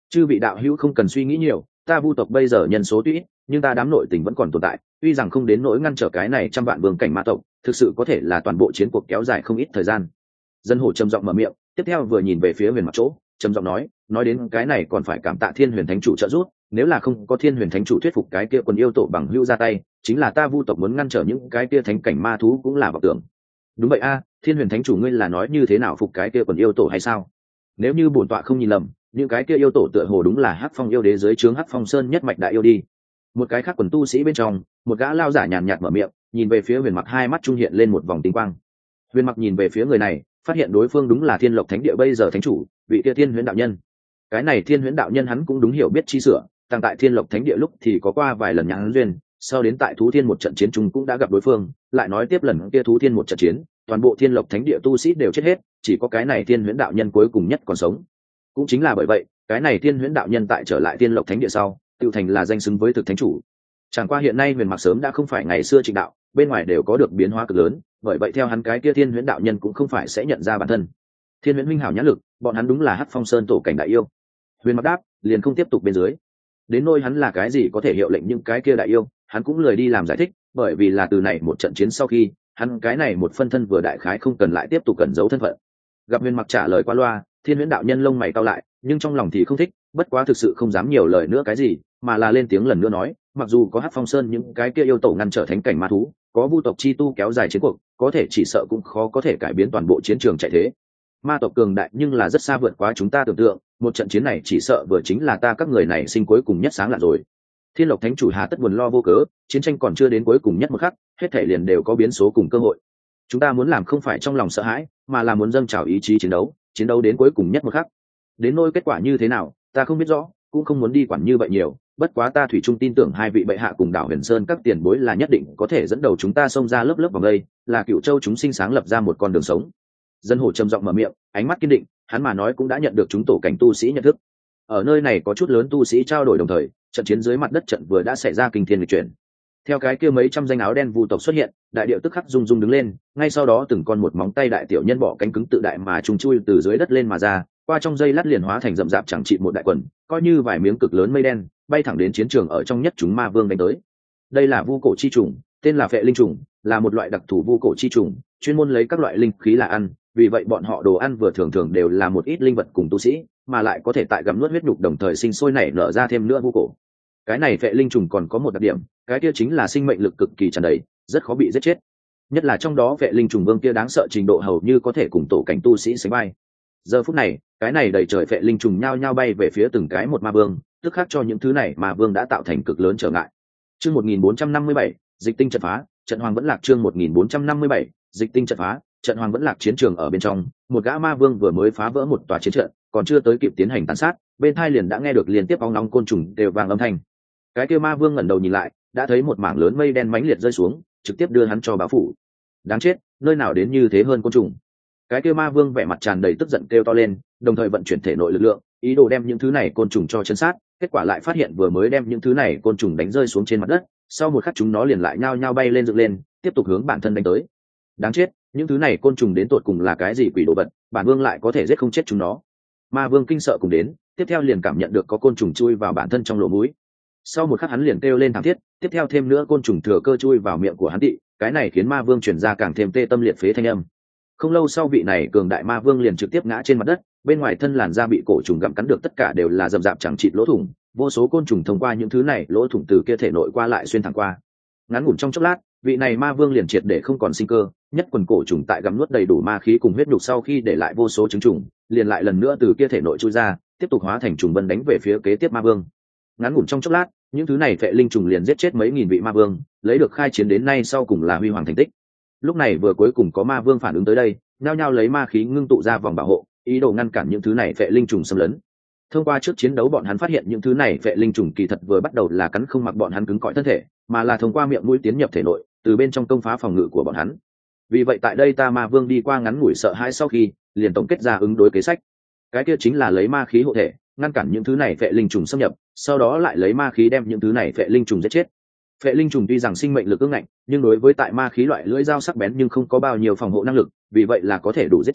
Speaker 1: Chư vị đạo hữu không cần suy nghĩ nhiều, ta vu tộc bây giờ nhân số tuy ít, nhưng ta đám nội tình vẫn còn tồn tại, tuy rằng không đến nỗi ngăn trở cái này trăm vạn vương cảnh ma tộc, thực sự có thể là toàn bộ chiến cuộc kéo dài không ít thời gian. Dân hổ trầm giọng mở miệng, tiếp theo vừa nhìn về phía Huyền Mặc chỗ, trầm giọng nói, nói đến cái này còn phải cảm tạ Thiên Huyền Thánh chủ trợ giúp, nếu là không có Thiên Huyền Thánh chủ thuyết phục cái kia quần yêu tổ bằng hữu ra tay, chính là ta vu tộc muốn ngăn trở những cái kia thánh cảnh ma thú cũng là vọng tưởng. Đúng vậy a, Thiên Huyền Thánh chủ ngươi là nói như thế nào phục cái kia quần yêu tổ hay sao? Nếu như bổn tọa không nhìn lầm, những cái kia yêu tổ tựa hồ đúng là Hắc Phong yêu đế dưới trướng Hắc Phong Sơn nhất mạch đại yêu đi. Một cái khác quần tu sĩ bên trong, một gã lao giả nhàn nhạt mở miệng, nhìn về phía Huyền Mặc, hai mắt trung hiện lên một vòng tinh quang. Huyền Mặc nhìn về phía người này, phát hiện đối phương đúng là Thiên Lộc Thánh địa bây giờ thánh chủ, vị kia Thiên Huyễn đạo nhân. Cái này Thiên Huyễn đạo nhân hắn cũng đúng hiểu biết chi sửa, tăng tại Thiên Lộc Thánh địa lúc thì có qua vài lần nhãn duyên, sau đến tại Thú Thiên một trận chiến chung cũng đã gặp đối phương, lại nói tiếp lần kia Thú Thiên một trận chiến, toàn bộ Thiên Lộc Thánh địa tu sĩ đều chết hết, chỉ có cái này Thiên Huyễn đạo nhân cuối cùng nhất còn sống. Cũng chính là bởi vậy, cái này Thiên Huyễn đạo nhân tại trở lại Thiên Lộc Thánh địa sau, tự thành là danh xứng với thực thánh chủ. Chẳng qua hiện nay Huyền Mặc sớm đã không phải ngày xưa Trịnh đạo, bên ngoài đều có được biến hóa cực lớn, bởi vậy theo hắn cái kia Thiên Huyễn đạo nhân cũng không phải sẽ nhận ra bản thân. Thiên Huyễn huynh hảo nhãn lực, bọn hắn đúng là Hắc Phong Sơn tổ cảnh đại yêu. Huyền Mặc đáp, liền không tiếp tục bên dưới. Đến nôi hắn là cái gì có thể hiệu lệnh những cái kia đại yêu, hắn cũng lười đi làm giải thích, bởi vì là từ này một trận chiến sau khi, hắn cái này một phân thân vừa đại khái không cần lại tiếp tục cẩn giấu thân phận. Gặp Huyền Mặc trả lời qua loa, Thiên Huyễn đạo nhân lông mày cau lại, nhưng trong lòng thì không thích, bất quá thực sự không dám nhiều lời nữa cái gì, mà là lên tiếng lần nữa nói, mặc dù có Hắc Phong Sơn những cái kia yêu tổ ngăn trở thánh cảnh ma thú, có vu tộc chi tu kéo dài chiến cuộc, có thể chỉ sợ cũng khó có thể cải biến toàn bộ chiến trường chạy thế. Ma tộc cường đại nhưng là rất xa vượt quá chúng ta tưởng tượng, một trận chiến này chỉ sợ vừa chính là ta các người này sinh cuối cùng nhất sáng lạ rồi. Thiên Lộc Thánh chủ hà tất buồn lo vô cớ, chiến tranh còn chưa đến cuối cùng nhất một khắc, hết thảy liền đều có biến số cùng cơ hội. Chúng ta muốn làm không phải trong lòng sợ hãi, mà là muốn dâng trào ý chí chiến đấu, chiến đấu đến cuối cùng nhất một khắc. Đến nỗi kết quả như thế nào, ta không biết rõ, cũng không muốn đi quản như vậy nhiều, bất quá ta thủy chung tin tưởng hai vị bệ hạ cùng đảo Huyền Sơn các tiền bối là nhất định có thể dẫn đầu chúng ta xông ra lớp lớp vòng đây, là Cựu Châu chúng sinh sáng lập ra một con đường sống. Dân hổ trầm giọng mở miệng, ánh mắt kiên định, hắn mà nói cũng đã nhận được chúng tổ cảnh tu sĩ nhận thức. Ở nơi này có chút lớn tu sĩ trao đổi đồng thời, trận chiến dưới mặt đất trận vừa đã xảy ra kinh thiên lịch chuyển. Theo cái kia mấy trăm danh áo đen vu tộc xuất hiện, đại điệu tức khắc rung rung đứng lên, ngay sau đó từng con một móng tay đại tiểu nhân bỏ cánh cứng tự đại mà trùng chui từ dưới đất lên mà ra, qua trong dây lát liền hóa thành rậm rạp chẳng trị một đại quần, coi như vài miếng cực lớn mây đen, bay thẳng đến chiến trường ở trong nhất chúng ma vương đánh tới. Đây là vu cổ chi trùng, tên là phệ linh trùng, là một loại đặc thù vu cổ chi trùng, chuyên môn lấy các loại linh khí là ăn, vì vậy bọn họ đồ ăn vừa thường thường đều là một ít linh vật cùng tu sĩ, mà lại có thể tại gặm nuốt huyết nhục đồng thời sinh sôi nảy nở ra thêm nữa vu cổ. Cái này phệ linh trùng còn có một đặc điểm, cái kia chính là sinh mệnh lực cực kỳ tràn đầy, rất khó bị giết chết. Nhất là trong đó phệ linh trùng vương kia đáng sợ trình độ hầu như có thể cùng tổ cảnh tu sĩ sánh vai. Giờ phút này, cái này đầy trời phệ linh trùng nhao nhao bay về phía từng cái một ma vương, tức khắc cho những thứ này mà vương đã tạo thành cực lớn trở ngại. Chương một nghìn bốn trăm năm mươi bảy, dịch tinh trận phá, trận hoàng vẫn lạc. Chương một nghìn bốn trăm năm mươi bảy, dịch tinh trận phá, trận hoàng vẫn lạc. Chiến trường ở bên trong, một gã ma vương vừa mới phá vỡ một tòa chiến trận, còn chưa tới kịp tiến hành tàn sát, bên tai liền đã nghe được liên tiếp ong ong côn trùng đều vang âm thanh. Cái kia ma vương ngẩng đầu nhìn lại, đã thấy một mảng lớn mây đen mãnh liệt rơi xuống, trực tiếp đưa hắn cho báo phủ. Đáng chết, nơi nào đến như thế hơn côn trùng. Cái kia ma vương vẻ mặt tràn đầy tức giận kêu to lên, đồng thời vận chuyển thể nội lực lượng, ý đồ đem những thứ này côn trùng cho chấn sát, kết quả lại phát hiện vừa mới đem những thứ này côn trùng đánh rơi xuống trên mặt đất, sau một khắc chúng nó liền lại nhao nhao bay lên dựng lên, tiếp tục hướng bản thân đánh tới. Đáng chết, những thứ này côn trùng đến tột cùng là cái gì quỷ đồ vật, bản vương lại có thể giết không chết chúng nó. Ma vương kinh sợ cùng đến, tiếp theo liền cảm nhận được có côn trùng chui vào bản thân trong lỗ mũi. Sau một khắc hắn liền kêu lên thảm thiết, tiếp theo thêm nữa côn trùng thừa cơ chui vào miệng của hắn tị, cái này khiến ma vương truyền ra càng thêm tê tâm liệt phế thanh âm. Không lâu sau vị này cường đại ma vương liền trực tiếp ngã trên mặt đất, bên ngoài thân làn da bị cổ trùng gặm cắn được tất cả đều là rậm rạp chẳng chịt lỗ thủng, vô số côn trùng thông qua những thứ này lỗ thủng từ kia thể nội qua lại xuyên thẳng qua. Ngắn ngủn trong chốc lát, vị này ma vương liền triệt để không còn sinh cơ, nhất quần cổ trùng tại gặm nuốt đầy đủ ma khí cùng huyết nhục sau khi để lại vô số trứng trùng, liền lại lần nữa từ kia thể nội chui ra, tiếp tục hóa thành trùng vân đánh về phía kế tiếp ma vương. Ngắn ngủn trong chốc lát, những thứ này phệ linh trùng liền giết chết mấy nghìn vị ma vương, lấy được khai chiến đến nay sau cùng là huy hoàng thành tích. Lúc này vừa cuối cùng có ma vương phản ứng tới đây, nhao nhao lấy ma khí ngưng tụ ra vòng bảo hộ, ý đồ ngăn cản những thứ này phệ linh trùng xâm lấn. Thông qua trước chiến đấu bọn hắn phát hiện những thứ này phệ linh trùng kỳ thật vừa bắt đầu là cắn không mặc bọn hắn cứng cỏi thân thể, mà là thông qua miệng mũi tiến nhập thể nội, từ bên trong công phá phòng ngự của bọn hắn. Vì vậy tại đây ta ma vương đi qua ngắn ngủi sợ hãi sau khi, liền tổng kết ra ứng đối kế sách. Cái kia chính là lấy ma khí hộ thể, ngăn cản những thứ này phệ linh trùng xâm nhập, sau đó lại lấy ma khí đem những thứ này phệ linh trùng giết chết. Phệ linh trùng tuy rằng sinh mệnh lực ương ngạnh, nhưng đối với tại ma khí loại lưỡi dao sắc bén nhưng không có bao nhiêu phòng hộ năng lực, vì vậy là có thể đủ giết chết,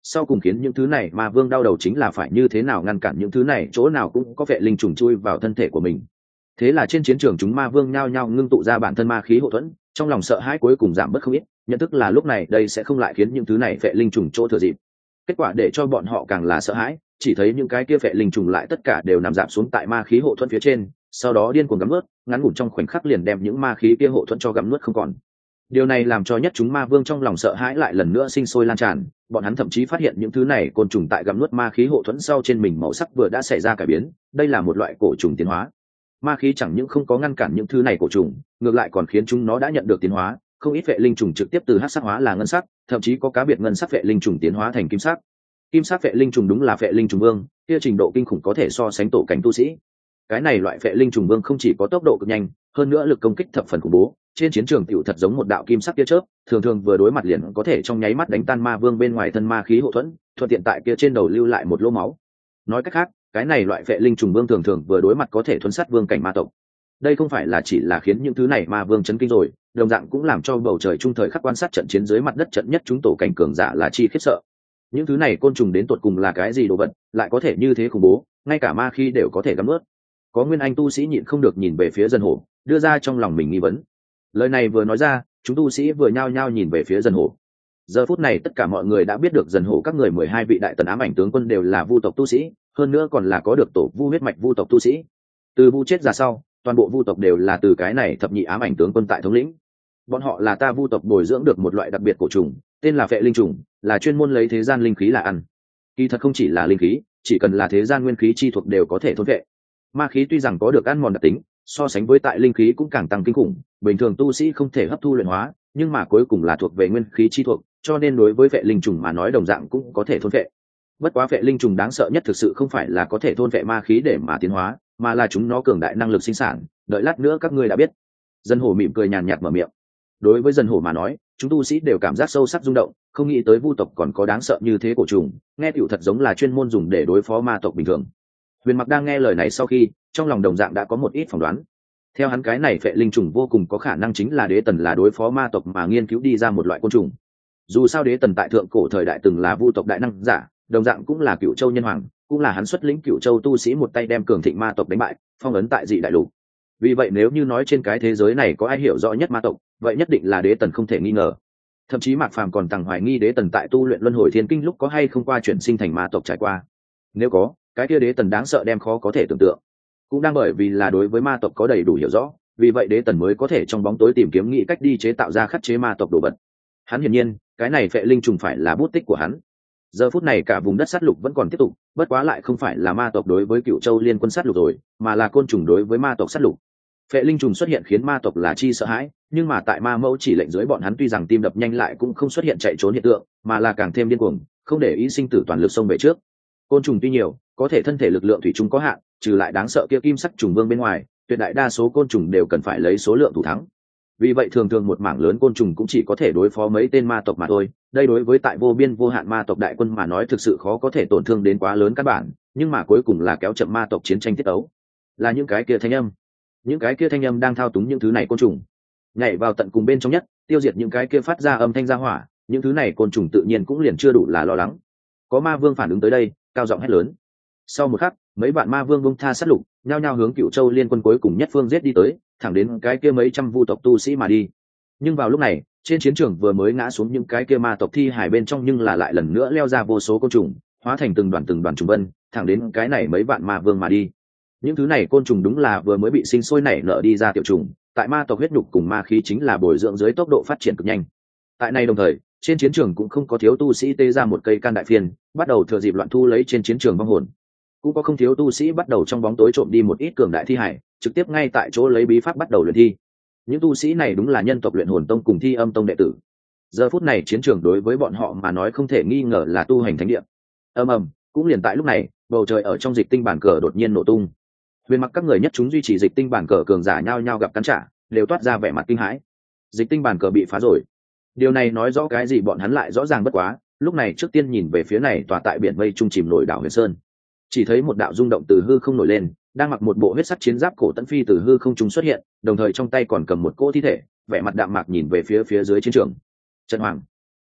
Speaker 1: sau cùng khiến những thứ này ma vương đau đầu chính là phải như thế nào ngăn cản những thứ này chỗ nào cũng có vệ linh trùng chui vào thân thể của mình. Thế là trên chiến trường chúng ma vương nhao nhao ngưng tụ ra bản thân ma khí hộ thuẫn, trong lòng sợ hãi cuối cùng giảm bớt không ít, nhận thức là lúc này đây sẽ không lại khiến những thứ này vệ linh trùng chỗ thừa dịp. Kết quả để cho bọn họ càng là sợ hãi, chỉ thấy những cái kia vệ linh trùng lại tất cả đều nằm rạp xuống tại ma khí hộ thuẫn phía trên, sau đó điên cuồng gặm nuốt, ngắn ngủn trong khoảnh khắc liền đem những ma khí kia hộ thuẫn cho gặm nuốt không còn. Điều này làm cho nhất chúng ma vương trong lòng sợ hãi lại lần nữa sinh sôi lan tràn, bọn hắn thậm chí phát hiện những thứ này côn trùng tại gặm nuốt ma khí hộ thuẫn sau trên mình màu sắc vừa đã xảy ra cải biến, đây là một loại cổ trùng tiến hóa. Ma khí chẳng những không có ngăn cản những thứ này cổ trùng, ngược lại còn khiến chúng nó đã nhận được tiến hóa, không ít vệ linh trùng trực tiếp từ hắc sắc hóa là ngân sắc, thậm chí có cá biệt ngân sắc vệ linh trùng tiến hóa thành kim sắc. Kim sắc vệ linh trùng đúng là vệ linh trùng vương, kia trình độ kinh khủng có thể so sánh tổ cảnh tu sĩ. Cái này loại vệ linh trùng vương không chỉ có tốc độ cực nhanh, hơn nữa lực công kích thập phần khủng bố, trên chiến trường tiểu thật giống một đạo kim sắc tia chớp, thường thường vừa đối mặt liền có thể trong nháy mắt đánh tan ma vương bên ngoài thân ma khí hộ thuẫn, thuận tiện tại kia trên đầu lưu lại một lỗ máu. Nói cách khác, cái này loại vệ linh trùng vương thường thường vừa đối mặt có thể thuấn sát vương cảnh ma tộc. Đây không phải là chỉ là khiến những thứ này ma vương chấn kinh rồi, đồng dạng cũng làm cho bầu trời trung thời khắc quan sát trận chiến dưới mặt đất trận nhất chúng tổ cảnh cường giả là chi khiếp sợ. Những thứ này côn trùng đến tột cùng là cái gì đồ vật, lại có thể như thế khủng bố, ngay cả ma khí đều có thể gắm ướt. Có nguyên anh tu sĩ nhịn không được nhìn về phía dân hổ, đưa ra trong lòng mình nghi vấn. Lời này vừa nói ra, chúng tu sĩ vừa nhao nhao nhìn về phía dân hổ. Giờ phút này tất cả mọi người đã biết được dân hổ các người mười hai vị đại tần ám ảnh tướng quân đều là vu tộc tu sĩ, hơn nữa còn là có được tổ vu huyết mạch vu tộc tu sĩ. Từ vu chết ra sau, toàn bộ vu tộc đều là từ cái này thập nhị ám ảnh tướng quân tại thống lĩnh. Bọn họ là ta vu tộc bồi dưỡng được một loại đặc biệt cổ trùng, tên là vệ linh trùng, là chuyên môn lấy thế gian linh khí là ăn. Kỳ thật không chỉ là linh khí, chỉ cần là thế gian nguyên khí chi thuộc đều có thể thôn vệ. Ma khí tuy rằng có được ăn mòn đặc tính, so sánh với tại linh khí cũng càng tăng kinh khủng, bình thường tu sĩ không thể hấp thu luyện hóa, nhưng mà cuối cùng là thuộc về nguyên khí chi thuộc, cho nên đối với vệ linh trùng mà nói đồng dạng cũng có thể thôn vệ. Bất quá vệ linh trùng đáng sợ nhất thực sự không phải là có thể thôn vệ ma khí để mà tiến hóa, mà là chúng nó cường đại năng lực sinh sản, đợi lát nữa các ngươi đã biết. Dân hổ mỉm cười nhàn nhạt mở miệng. Đối với dân hổ mà nói, chúng tu sĩ đều cảm giác sâu sắc rung động, không nghĩ tới vu tộc còn có đáng sợ như thế cổ trùng, nghe tiểu thật giống là chuyên môn dùng để đối phó ma tộc bình thường. Huyền Mặc đang nghe lời này sau khi, trong lòng đồng dạng đã có một ít phỏng đoán. Theo hắn cái này vệ linh trùng vô cùng có khả năng chính là đế tần là đối phó ma tộc mà nghiên cứu đi ra một loại côn trùng. Dù sao đế tần tại thượng cổ thời đại từng là vu tộc đại năng giả, đồng dạng cũng là Cựu Châu nhân hoàng, cũng là hắn xuất lĩnh Cựu Châu tu sĩ một tay đem cường thịnh ma tộc đánh bại, phong ấn tại dị đại lục. Vì vậy nếu như nói trên cái thế giới này có ai hiểu rõ nhất ma tộc, vậy nhất định là đế tần không thể nghi ngờ. Thậm chí Mạc Phàm còn tằng hoài nghi đế tần tại tu luyện luân hồi thiên kinh lúc có hay không qua chuyển sinh thành ma tộc trải qua. Nếu có, cái kia đế tần đáng sợ đem khó có thể tưởng tượng. Cũng đang bởi vì là đối với ma tộc có đầy đủ hiểu rõ, vì vậy đế tần mới có thể trong bóng tối tìm kiếm nghĩ cách đi chế tạo ra khắc chế ma tộc đồ vật. Hắn hiển nhiên, cái này vệ linh trùng phải là bút tích của hắn. Giờ phút này cả vùng đất sát lục vẫn còn tiếp tục, bất quá lại không phải là ma tộc đối với Cựu Châu liên quân sát lục rồi, mà là côn trùng đối với ma tộc sát lục. Vệ linh trùng xuất hiện khiến ma tộc là chi sợ hãi, nhưng mà tại ma mẫu chỉ lệnh dưới bọn hắn tuy rằng tim đập nhanh lại cũng không xuất hiện chạy trốn hiện tượng, mà là càng thêm điên cuồng, không để ý sinh tử toàn lực xông về trước. Côn trùng tuy nhiều, có thể thân thể lực lượng thủy chung có hạn, trừ lại đáng sợ kia kim sắc trùng vương bên ngoài, tuyệt đại đa số côn trùng đều cần phải lấy số lượng thủ thắng. Vì vậy thường thường một mảng lớn côn trùng cũng chỉ có thể đối phó mấy tên ma tộc mà thôi. Đây đối với tại vô biên vô hạn ma tộc đại quân mà nói thực sự khó có thể tổn thương đến quá lớn căn bản, nhưng mà cuối cùng là kéo chậm ma tộc chiến tranh tiết ấu. Là những cái kia thanh âm, những cái kia thanh âm đang thao túng những thứ này côn trùng, nhảy vào tận cùng bên trong nhất, tiêu diệt những cái kia phát ra âm thanh ra hỏa. Những thứ này côn trùng tự nhiên cũng liền chưa đủ là lo lắng. Có ma vương phản ứng tới đây, cao giọng hét lớn. Sau một khắc, mấy vạn ma vương bung tha sát lục, nhao nhao hướng Cựu Châu liên quân cuối cùng nhất phương giết đi tới, thẳng đến cái kia mấy trăm vu tộc tu sĩ mà đi. Nhưng vào lúc này, trên chiến trường vừa mới ngã xuống những cái kia ma tộc thi hài bên trong nhưng là lại lần nữa leo ra vô số côn trùng, hóa thành từng đoàn từng đoàn trùng vân, thẳng đến cái này mấy vạn ma vương mà đi. Những thứ này côn trùng đúng là vừa mới bị sinh sôi nảy nở đi ra tiểu trùng, tại ma tộc huyết nhục cùng ma khí chính là bồi dưỡng dưới tốc độ phát triển cực nhanh. Tại này đồng thời, trên chiến trường cũng không có thiếu tu sĩ tê ra một cây can đại phiên, bắt đầu thừa dịp loạn thu lấy trên chiến trường vong hồn. Cũng có không thiếu tu sĩ bắt đầu trong bóng tối trộm đi một ít cường đại thi hải, trực tiếp ngay tại chỗ lấy bí pháp bắt đầu luyện thi. Những tu sĩ này đúng là nhân tộc luyện hồn tông cùng thi âm tông đệ tử. Giờ phút này chiến trường đối với bọn họ mà nói không thể nghi ngờ là tu hành thánh địa. Ầm ầm, cũng liền tại lúc này, bầu trời ở trong dịch tinh bản cờ đột nhiên nổ tung. Huyền Mặc các người nhất chúng duy trì dịch tinh bản cờ cường giả nhao nhao gặp cắn trả, đều toát ra vẻ mặt kinh hãi. Dịch tinh bản cờ bị phá rồi. Điều này nói rõ cái gì bọn hắn lại rõ ràng bất quá. Lúc này trước tiên nhìn về phía này tòa tại biển mây trung chìm nổi đảo Huyền Sơn, chỉ thấy một đạo rung động từ hư không nổi lên, đang mặc một bộ huyết sắc chiến giáp cổ tấn phi từ hư không trung xuất hiện, đồng thời trong tay còn cầm một cỗ thi thể, vẻ mặt đạm mạc nhìn về phía phía dưới chiến trường. Trận Hoàng,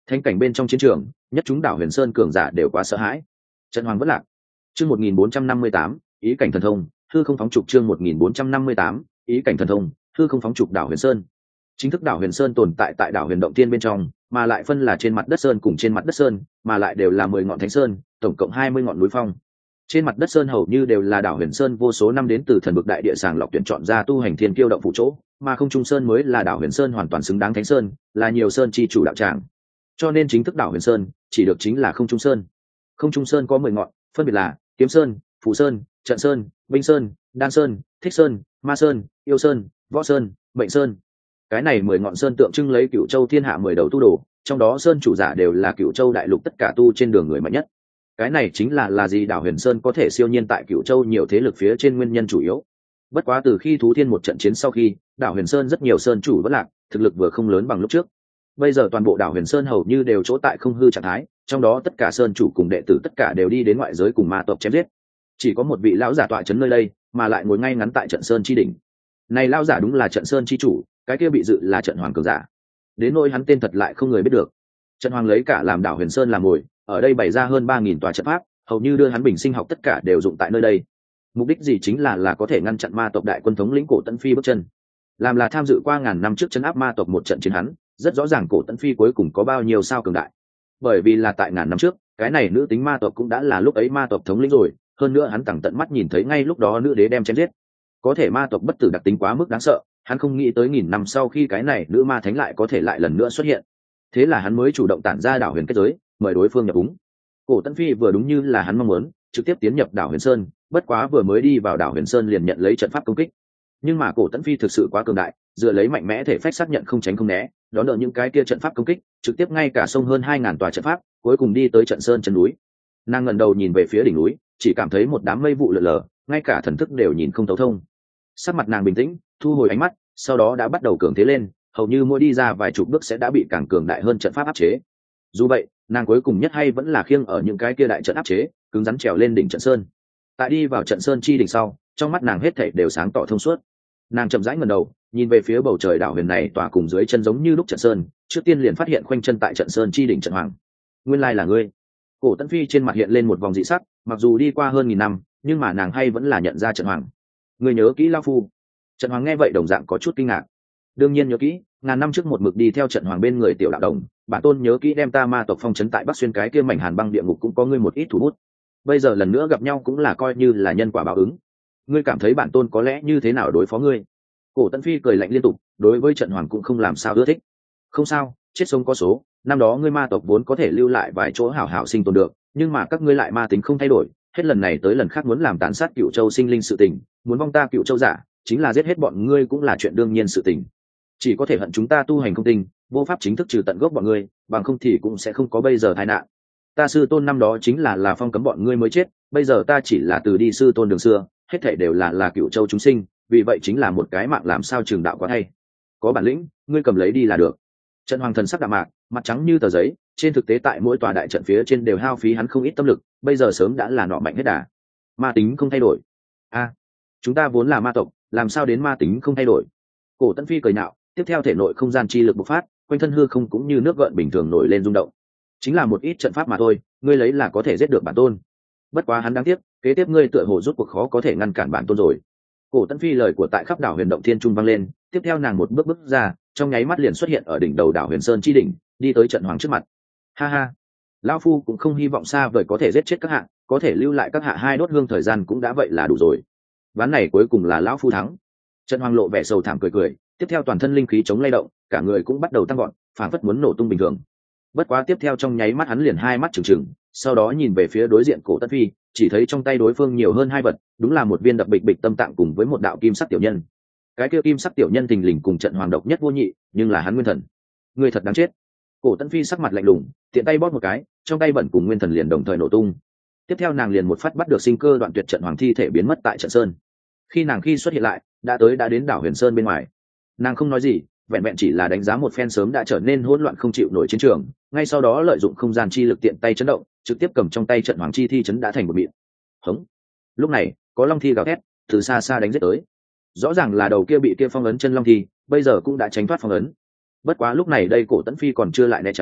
Speaker 1: Thánh cảnh bên trong chiến trường, nhất chúng đảo Huyền Sơn cường giả đều quá sợ hãi. Trận hoàng vất lạc. Chương một nghìn bốn trăm năm mươi tám, ý cảnh thần thông, hư không phóng trục chương một nghìn bốn trăm năm mươi tám, ý cảnh thần thông, hư không phóng trục đảo Huyền Sơn. Chính thức đảo Huyền Sơn tồn tại tại đảo Huyền Động Thiên bên trong, mà lại phân là trên mặt đất sơn cùng trên mặt đất sơn, mà lại đều là mười ngọn thánh sơn, tổng cộng hai mươi ngọn núi phong. Trên mặt đất sơn hầu như đều là đảo Huyền Sơn vô số năm đến từ thần vực đại địa sàng lọc tuyển chọn ra tu hành thiên kiêu động phụ chỗ, mà không trung sơn mới là đảo Huyền Sơn hoàn toàn xứng đáng thánh sơn, là nhiều sơn chi chủ đạo tràng. Cho nên chính thức đảo Huyền Sơn chỉ được chính là không trung sơn. Không trung sơn có mười ngọn, phân biệt là Kiếm Sơn, Phù Sơn, Trận Sơn, Binh Sơn, Đan Sơn, Thích Sơn, Ma Sơn, Yêu Sơn, Võ Sơn, Mệnh Sơn. Cái này mười ngọn sơn tượng trưng lấy Cửu Châu thiên hạ mười đầu tu đồ, trong đó sơn chủ giả đều là Cửu Châu đại lục tất cả tu trên đường người mạnh nhất. Cái này chính là là gì đảo Huyền Sơn có thể siêu nhiên tại Cửu Châu nhiều thế lực phía trên nguyên nhân chủ yếu. Bất quá từ khi thú thiên một trận chiến sau khi, đảo Huyền Sơn rất nhiều sơn chủ vẫn lạc, thực lực vừa không lớn bằng lúc trước. Bây giờ toàn bộ đảo Huyền Sơn hầu như đều chỗ tại không hư trạng thái, trong đó tất cả sơn chủ cùng đệ tử tất cả đều đi đến ngoại giới cùng ma tộc chém giết. Chỉ có một vị lão giả tọa trấn nơi đây, mà lại ngồi ngay ngắn tại trận sơn chi đỉnh. Này lão giả đúng là trận sơn chi chủ, cái kia bị dự là trận hoàng cường giả. Đến nỗi hắn tên thật lại không người biết được. Trận hoàng lấy cả làm đảo Huyền Sơn làm mồi, ở đây bày ra hơn ba nghìn tòa trận pháp, hầu như đưa hắn bình sinh học tất cả đều dụng tại nơi đây. Mục đích gì chính là là có thể ngăn chặn ma tộc đại quân thống lĩnh Cổ Tấn Phi bước chân. Làm là tham dự qua ngàn năm trước trấn áp ma tộc một trận chiến hắn, rất rõ ràng Cổ Tấn Phi cuối cùng có bao nhiêu sao cường đại. Bởi vì là tại ngàn năm trước, cái này nữ tính ma tộc cũng đã là lúc ấy ma tộc thống lĩnh rồi, hơn nữa hắn tẳng tận mắt nhìn thấy ngay lúc đó nữ đế đem chém giết. Có thể ma tộc bất tử đặc tính quá mức đáng sợ, hắn không nghĩ tới nghìn năm sau khi cái này nữ ma thánh lại có thể lại lần nữa xuất hiện. Thế là hắn mới chủ động tản ra đảo Huyền kết giới, mời đối phương nhập úng. Cổ Tấn Phi vừa đúng như là hắn mong muốn, trực tiếp tiến nhập đảo Huyền Sơn, bất quá vừa mới đi vào đảo Huyền Sơn liền nhận lấy trận pháp công kích. Nhưng mà Cổ Tấn Phi thực sự quá cường đại, dựa lấy mạnh mẽ thể phách xác nhận không tránh không né, đón đỡ những cái kia trận pháp công kích, trực tiếp ngay cả sông hơn hai ngàn tòa trận pháp, cuối cùng đi tới trận sơn chân núi. Nàng ngẩng đầu nhìn về phía đỉnh núi, chỉ cảm thấy một đám mây vụ lờ lờ, ngay cả thần thức đều nhìn không thấu thông. Sắc mặt nàng bình tĩnh, thu hồi ánh mắt, sau đó đã bắt đầu cường thế lên, hầu như mỗi đi ra vài chục bước sẽ đã bị càng cường đại hơn trận pháp áp chế. Dù vậy, nàng cuối cùng nhất hay vẫn là khiêng ở những cái kia đại trận áp chế, cứng rắn trèo lên đỉnh trận sơn. Tại đi vào trận sơn chi đỉnh sau, trong mắt nàng hết thảy đều sáng tỏ thông suốt. Nàng chậm rãi ngẩng đầu, nhìn về phía bầu trời đảo huyền này tỏa cùng dưới chân giống như lúc trận sơn, trước tiên liền phát hiện khoanh chân tại trận sơn chi đỉnh trận hoàng. Nguyên lai là ngươi. Cổ Tấn Phi trên mặt hiện lên một vòng dị sắc, mặc dù đi qua hơn nghìn năm, nhưng mà nàng hay vẫn là nhận ra trận hoàng. Ngươi nhớ kỹ lão phu? Trận hoàng nghe vậy đồng dạng có chút kinh ngạc. Đương nhiên nhớ kỹ, ngàn năm trước một mực đi theo trận hoàng bên người tiểu đạo đồng, bản tôn nhớ kỹ đem ta ma tộc phong trấn tại Bắc Xuyên cái kia mảnh hàn băng địa ngục cũng có ngươi một ít thủ bút. Bây giờ lần nữa gặp nhau cũng là coi như là nhân quả báo ứng. Ngươi cảm thấy bản tôn có lẽ như thế nào đối phó ngươi? Cổ Tấn Phi cười lạnh liên tục, đối với trận hoàng cũng không làm sao ưa thích. Không sao, chết sống có số, năm đó ngươi ma tộc vốn có thể lưu lại vài chỗ hảo hảo sinh tồn được, nhưng mà các ngươi lại ma tính không thay đổi, hết lần này tới lần khác muốn làm tàn sát Cựu Châu sinh linh sự tình, muốn vong ta Cựu Châu giả, chính là giết hết bọn ngươi cũng là chuyện đương nhiên sự tình. Chỉ có thể hận chúng ta tu hành không tinh, vô pháp chính thức trừ tận gốc bọn ngươi, bằng không thì cũng sẽ không có bây giờ tai nạn. Ta sư tôn năm đó chính là là phong cấm bọn ngươi mới chết, bây giờ ta chỉ là từ đi sư tôn đường xưa, hết thảy đều là là Cựu Châu chúng sinh, vì vậy chính là một cái mạng làm sao trường đạo quá thay. Có bản lĩnh, ngươi cầm lấy đi là được. Trận hoàng thần sắc đạm mạc, mặt trắng như tờ giấy, trên thực tế tại mỗi tòa đại trận phía trên đều hao phí hắn không ít tâm lực, bây giờ sớm đã là nọ mạnh hết đà. Ma tính không thay đổi. A, à, chúng ta vốn là ma tộc, làm sao đến ma tính không thay đổi? Cổ Tấn Phi cười nhạo, tiếp theo thể nội không gian chi lực bộc phát, quanh thân hư không cũng như nước gợn bình thường nổi lên rung động. Chính là một ít trận pháp mà thôi, ngươi lấy là có thể giết được bản tôn. Bất quá hắn đáng tiếc, kế tiếp ngươi tựa hồ rút cuộc khó có thể ngăn cản bản tôn rồi. Cổ Tấn Phi lời của tại khắp đảo Huyền Động Thiên Trung vang lên, tiếp theo nàng một bước bước ra, trong nháy mắt liền xuất hiện ở đỉnh đầu đảo Huyền Sơn chi đỉnh, đi tới trận hoàng trước mặt. Ha ha, lão phu cũng không hy vọng xa vời có thể giết chết các hạ, có thể lưu lại các hạ hai đốt hương thời gian cũng đã vậy là đủ rồi. Ván này cuối cùng là lão phu thắng. Trận hoàng lộ vẻ sầu thảm cười cười, tiếp theo toàn thân linh khí chống lay động, cả người cũng bắt đầu tăng gọn, phảng phất muốn nổ tung bình thường. Bất quá tiếp theo trong nháy mắt hắn liền hai mắt trừng trừng, sau đó nhìn về phía đối diện Cổ Tấn Phi, chỉ thấy trong tay đối phương nhiều hơn hai vật, đúng là một viên đập bịch bịch tâm tạng cùng với một đạo kim sắc tiểu nhân. Cái kia kim sắc tiểu nhân thình lình cùng trận hoàng độc nhất vô nhị, nhưng là hắn nguyên thần. Người thật đáng chết. Cổ Tấn Phi sắc mặt lạnh lùng, tiện tay bóp một cái, trong tay bẩn cùng nguyên thần liền đồng thời nổ tung. Tiếp theo nàng liền một phát bắt được sinh cơ đoạn tuyệt trận hoàng thi thể biến mất tại trận sơn. Khi nàng khi xuất hiện lại, đã tới đã đến đảo Huyền Sơn bên ngoài. Nàng không nói gì, vẹn vẹn chỉ là đánh giá một phen sớm đã trở nên hỗn loạn không chịu nổi chiến trường, ngay sau đó lợi dụng không gian chi lực tiện tay chấn động, trực tiếp cầm trong tay trận hoàng chi thi chấn đã thành một mịn. Hống. Lúc này, có long thi gào thét, từ xa xa đánh giết tới. Rõ ràng là đầu kia bị kia phong ấn chân long thi, bây giờ cũng đã tránh thoát phong ấn. Bất quá lúc này đây Cổ Tấn Phi còn chưa lại né tránh,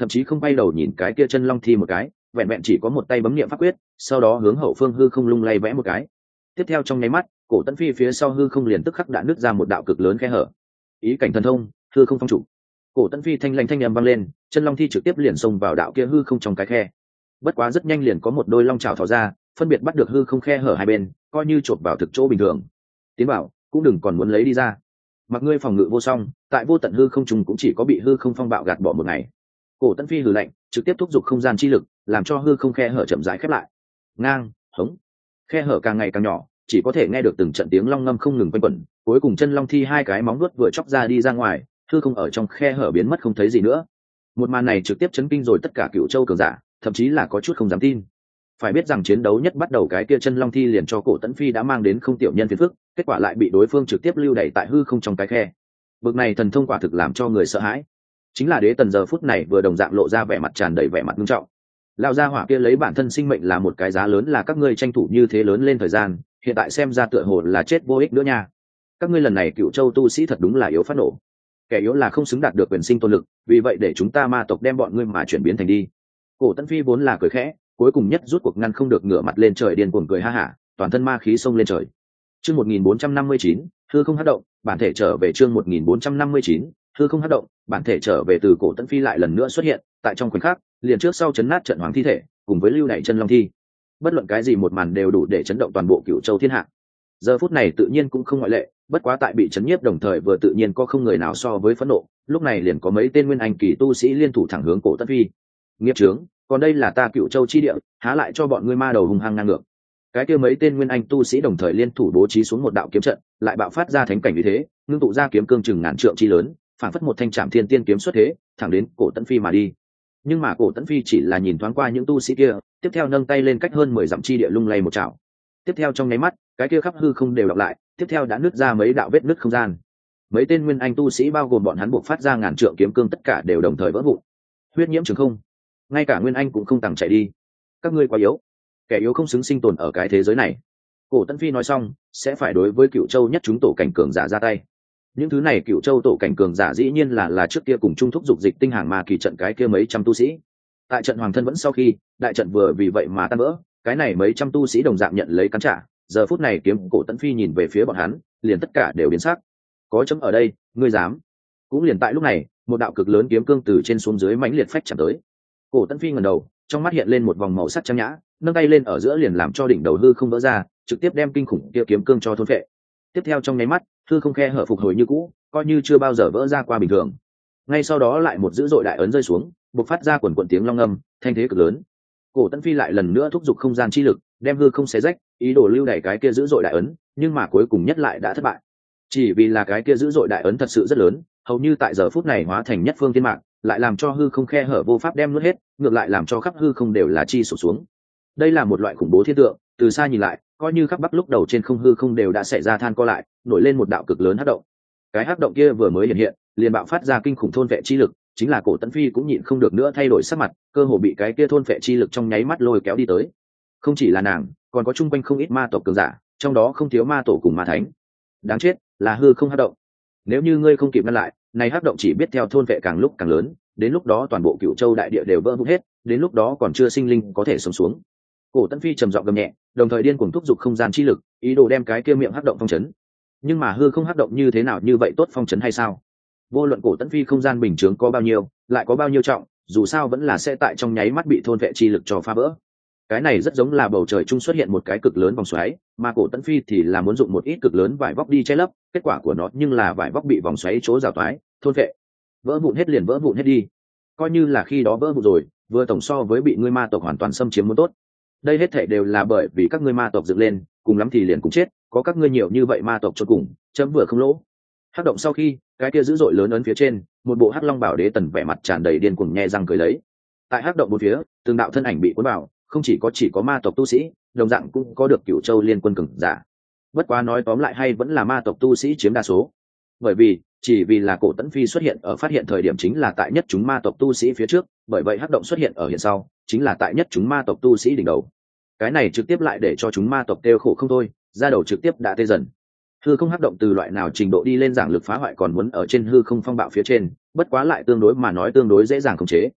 Speaker 1: thậm chí không bay đầu nhìn cái kia chân long thi một cái, vẹn vẹn chỉ có một tay bấm niệm pháp quyết, sau đó hướng hậu phương hư không lung lay vẽ một cái. Tiếp theo trong nháy mắt, cổ tấn phi phía sau hư không liền tức khắc đã nứt ra một đạo cực lớn khe hở. Ý cảnh thần thông, hư không phong trụ. Cổ tấn phi thanh lanh thanh âm vang lên, chân long thi trực tiếp liền xông vào đạo kia hư không trong cái khe. Bất quá rất nhanh liền có một đôi long chảo thò ra, phân biệt bắt được hư không khe hở hai bên, coi như chộp vào thực chỗ bình thường. Tiến bảo, cũng đừng còn muốn lấy đi ra. Mặc ngươi phòng ngự vô song, tại vô tận hư không trùng cũng chỉ có bị hư không phong bạo gạt bỏ một ngày. Cổ tấn phi hừ lạnh, trực tiếp thúc giục không gian chi lực, làm cho hư không khe hở chậm rãi khép lại. Ngang, hống. Khe hở càng ngày càng nhỏ, chỉ có thể nghe được từng trận tiếng long ngâm không ngừng quanh quẩn, cuối cùng chân long thi hai cái móng vuốt vừa chọc ra đi ra ngoài, hư không ở trong khe hở biến mất không thấy gì nữa. Một màn này trực tiếp chấn kinh rồi tất cả Cựu Châu cường giả, thậm chí là có chút không dám tin. Phải biết rằng chiến đấu nhất bắt đầu cái kia chân long thi liền cho cổ tấn phi đã mang đến không tiểu nhân phiền phức, kết quả lại bị đối phương trực tiếp lưu đày tại hư không trong cái khe. Bực này thần thông quả thực làm cho người sợ hãi. Chính là Đế Tần giờ phút này vừa đồng dạng lộ ra vẻ mặt tràn đầy vẻ mặt nghiêm trọng. Lão gia hỏa kia lấy bản thân sinh mệnh là một cái giá lớn, là các ngươi tranh thủ như thế lớn lên thời gian, hiện tại xem ra tựa hồ là chết vô ích nữa nha. Các ngươi lần này Cựu Châu tu sĩ thật đúng là yếu phát nổ. Kẻ yếu là không xứng đạt được quyền sinh tồn lực, vì vậy để chúng ta ma tộc đem bọn ngươi mà chuyển biến thành đi. Cổ Tấn Phi vốn là cười khẽ, cuối cùng nhất rút cuộc ngăn không được ngửa mặt lên trời điên cuồng cười ha hả, toàn thân ma khí xông lên trời. Chương một nghìn bốn trăm năm mươi chín, hư không hất động, bản thể trở về. Chương một nghìn bốn trăm năm mươi chín, hư không hất động, bản thể trở về. Từ Cổ Tấn Phi lại lần nữa xuất hiện, tại trong khoảnh khắc, liền trước sau chấn nát trận hoàng thi thể, cùng với lưu đày chân long thi. Bất luận cái gì một màn đều đủ để chấn động toàn bộ Cựu Châu thiên hạ. Giờ phút này tự nhiên cũng không ngoại lệ, bất quá tại bị chấn nhiếp đồng thời vừa tự nhiên có không người nào so với phẫn nộ, lúc này liền có mấy tên nguyên anh kỳ tu sĩ liên thủ thẳng hướng Cổ Tấn Phi. Nghiệp chướng, còn đây là ta Cựu Châu chi địa, há lại cho bọn ngươi ma đầu hung hăng ngang ngược. Cái kia mấy tên nguyên anh tu sĩ đồng thời liên thủ bố trí xuống một đạo kiếm trận, lại bạo phát ra thánh cảnh như thế, ngưng tụ ra kiếm cương chừng ngàn trượng chi lớn, phản phất một thanh trảm thiên tiên kiếm xuất thế, thẳng đến Cổ Tấn Phi mà đi. Nhưng mà Cổ Tấn Phi chỉ là nhìn thoáng qua những tu sĩ kia, tiếp theo nâng tay lên cách hơn mười dặm chi địa lung lay một chảo. Tiếp theo trong nháy mắt, cái kia khắp hư không đều đọc lại, tiếp theo đã nứt ra mấy đạo vết nứt không gian. Mấy tên nguyên anh tu sĩ bao gồm bọn hắn buộc phát ra ngàn trượng kiếm cương tất cả đều đồng thời vỡ vụn. Huyết nhiễm trường không, ngay cả nguyên anh cũng không tàng chạy đi. Các ngươi quá yếu, kẻ yếu không xứng sinh tồn ở cái thế giới này. Cổ Tấn Phi nói xong, sẽ phải đối với Cựu Châu nhất chúng tổ cảnh cường giả ra tay. Những thứ này Cựu Châu tổ cảnh cường giả dĩ nhiên là là trước kia cùng chung thúc dục dịch tinh hàng ma kỳ trận cái kia mấy trăm tu sĩ. Tại trận hoàng thân vẫn sau khi đại trận vừa vì vậy mà tan vỡ, cái này mấy trăm tu sĩ đồng dạng nhận lấy cắn trả. Giờ phút này kiếm Cổ Tấn Phi nhìn về phía bọn hắn, liền tất cả đều biến sắc. Có chấm ở đây, ngươi dám? Cũng liền tại lúc này, một đạo cực lớn kiếm cương từ trên xuống dưới mãnh liệt phách chạm tới. Cổ Tấn Phi ngẩng đầu, trong mắt hiện lên một vòng màu sắc trang nhã, nâng tay lên ở giữa liền làm cho đỉnh đầu hư không vỡ ra, trực tiếp đem kinh khủng kia kiếm cương cho thôn phệ. Tiếp theo trong nháy mắt, hư không khe hở phục hồi như cũ, coi như chưa bao giờ vỡ ra qua bình thường. Ngay sau đó lại một dữ dội đại ấn rơi xuống, bộc phát ra quần quần tiếng long ngâm, thanh thế cực lớn. Cổ Tấn Phi lại lần nữa thúc giục không gian chi lực, đem hư không xé rách, ý đồ lưu đẩy cái kia dữ dội đại ấn, nhưng mà cuối cùng nhất lại đã thất bại. Chỉ vì là cái kia dữ dội đại ấn thật sự rất lớn, hầu như tại giờ phút này hóa thành nhất phương thiên mạng, lại làm cho hư không khe hở vô pháp đem nuốt hết, ngược lại làm cho khắp hư không đều là chi sụp xuống. Đây là một loại khủng bố thiên tượng, từ xa nhìn lại, coi như khắp bắc lúc đầu trên không hư không đều đã xảy ra than co lại, nổi lên một đạo cực lớn hắc động. Cái hắc động kia vừa mới hiện hiện, liền bạo phát ra kinh khủng thôn vệ chi lực, chính là Cổ Tấn Phi cũng nhịn không được nữa thay đổi sắc mặt, cơ hồ bị cái kia thôn vệ chi lực trong nháy mắt lôi kéo đi tới. Không chỉ là nàng, còn có chung quanh không ít ma tộc cường giả, trong đó không thiếu ma tổ cùng ma thánh. Đáng chết, là hư không hắc động. Nếu như ngươi không kịp ngăn lại, này hắc động chỉ biết theo thôn vệ càng lúc càng lớn, đến lúc đó toàn bộ Cựu Châu đại địa đều vỡ vụn hết, đến lúc đó còn chưa sinh linh có thể sống xuống. Cổ Tấn Phi trầm giọng gầm nhẹ, đồng thời điên cuồng thúc giục không gian chi lực, ý đồ đem cái kia miệng hắc động phong chấn. Nhưng mà hư không hắc động như thế nào như vậy tốt phong chấn hay sao? Vô luận Cổ Tấn Phi không gian bình chướng có bao nhiêu, lại có bao nhiêu trọng, dù sao vẫn là sẽ tại trong nháy mắt bị thôn vệ chi lực cho phá vỡ. Cái này rất giống là bầu trời trung xuất hiện một cái cực lớn vòng xoáy, mà Cổ Tấn Phi thì là muốn dụng một ít cực lớn vải vóc đi che lấp, kết quả của nó nhưng là vải vóc bị vòng xoáy chỗ rào toái, thôn vệ. Vỡ vụn hết liền vỡ vụn hết đi. Coi như là khi đó vỡ vụn rồi, vừa tổng so với bị ngươi ma tộc hoàn toàn xâm chiếm muốn tốt. Đây hết thảy đều là bởi vì các ngươi ma tộc dựng lên, cùng lắm thì liền cũng chết, có các ngươi nhiều như vậy ma tộc cho cùng, chấm vừa không lỗ. Hắc động sau khi, cái kia dữ dội lớn ấn phía trên, một bộ hắc long bảo đế tần vẻ mặt tràn đầy điên cuồng nhe răng cười lấy. Tại hắc động một phía, từng đạo thân ảnh bị cuốn vào, không chỉ có chỉ có ma tộc tu sĩ, đồng dạng cũng có được Cựu Châu liên quân cường giả. Bất quá nói tóm lại hay vẫn là ma tộc tu sĩ chiếm đa số. Bởi vì, chỉ vì là Cổ Tấn Phi xuất hiện ở phát hiện thời điểm chính là tại nhất chúng ma tộc tu sĩ phía trước, bởi vậy hắc động xuất hiện ở hiện sau, chính là tại nhất chúng ma tộc tu sĩ đỉnh đầu. Cái này trực tiếp lại để cho chúng ma tộc kêu khổ không thôi, ra đầu trực tiếp đã tê dần. Hư không hắc động từ loại nào trình độ đi lên giảng lực phá hoại còn muốn ở trên hư không phong bạo phía trên, bất quá lại tương đối mà nói tương đối dễ dàng khống chế.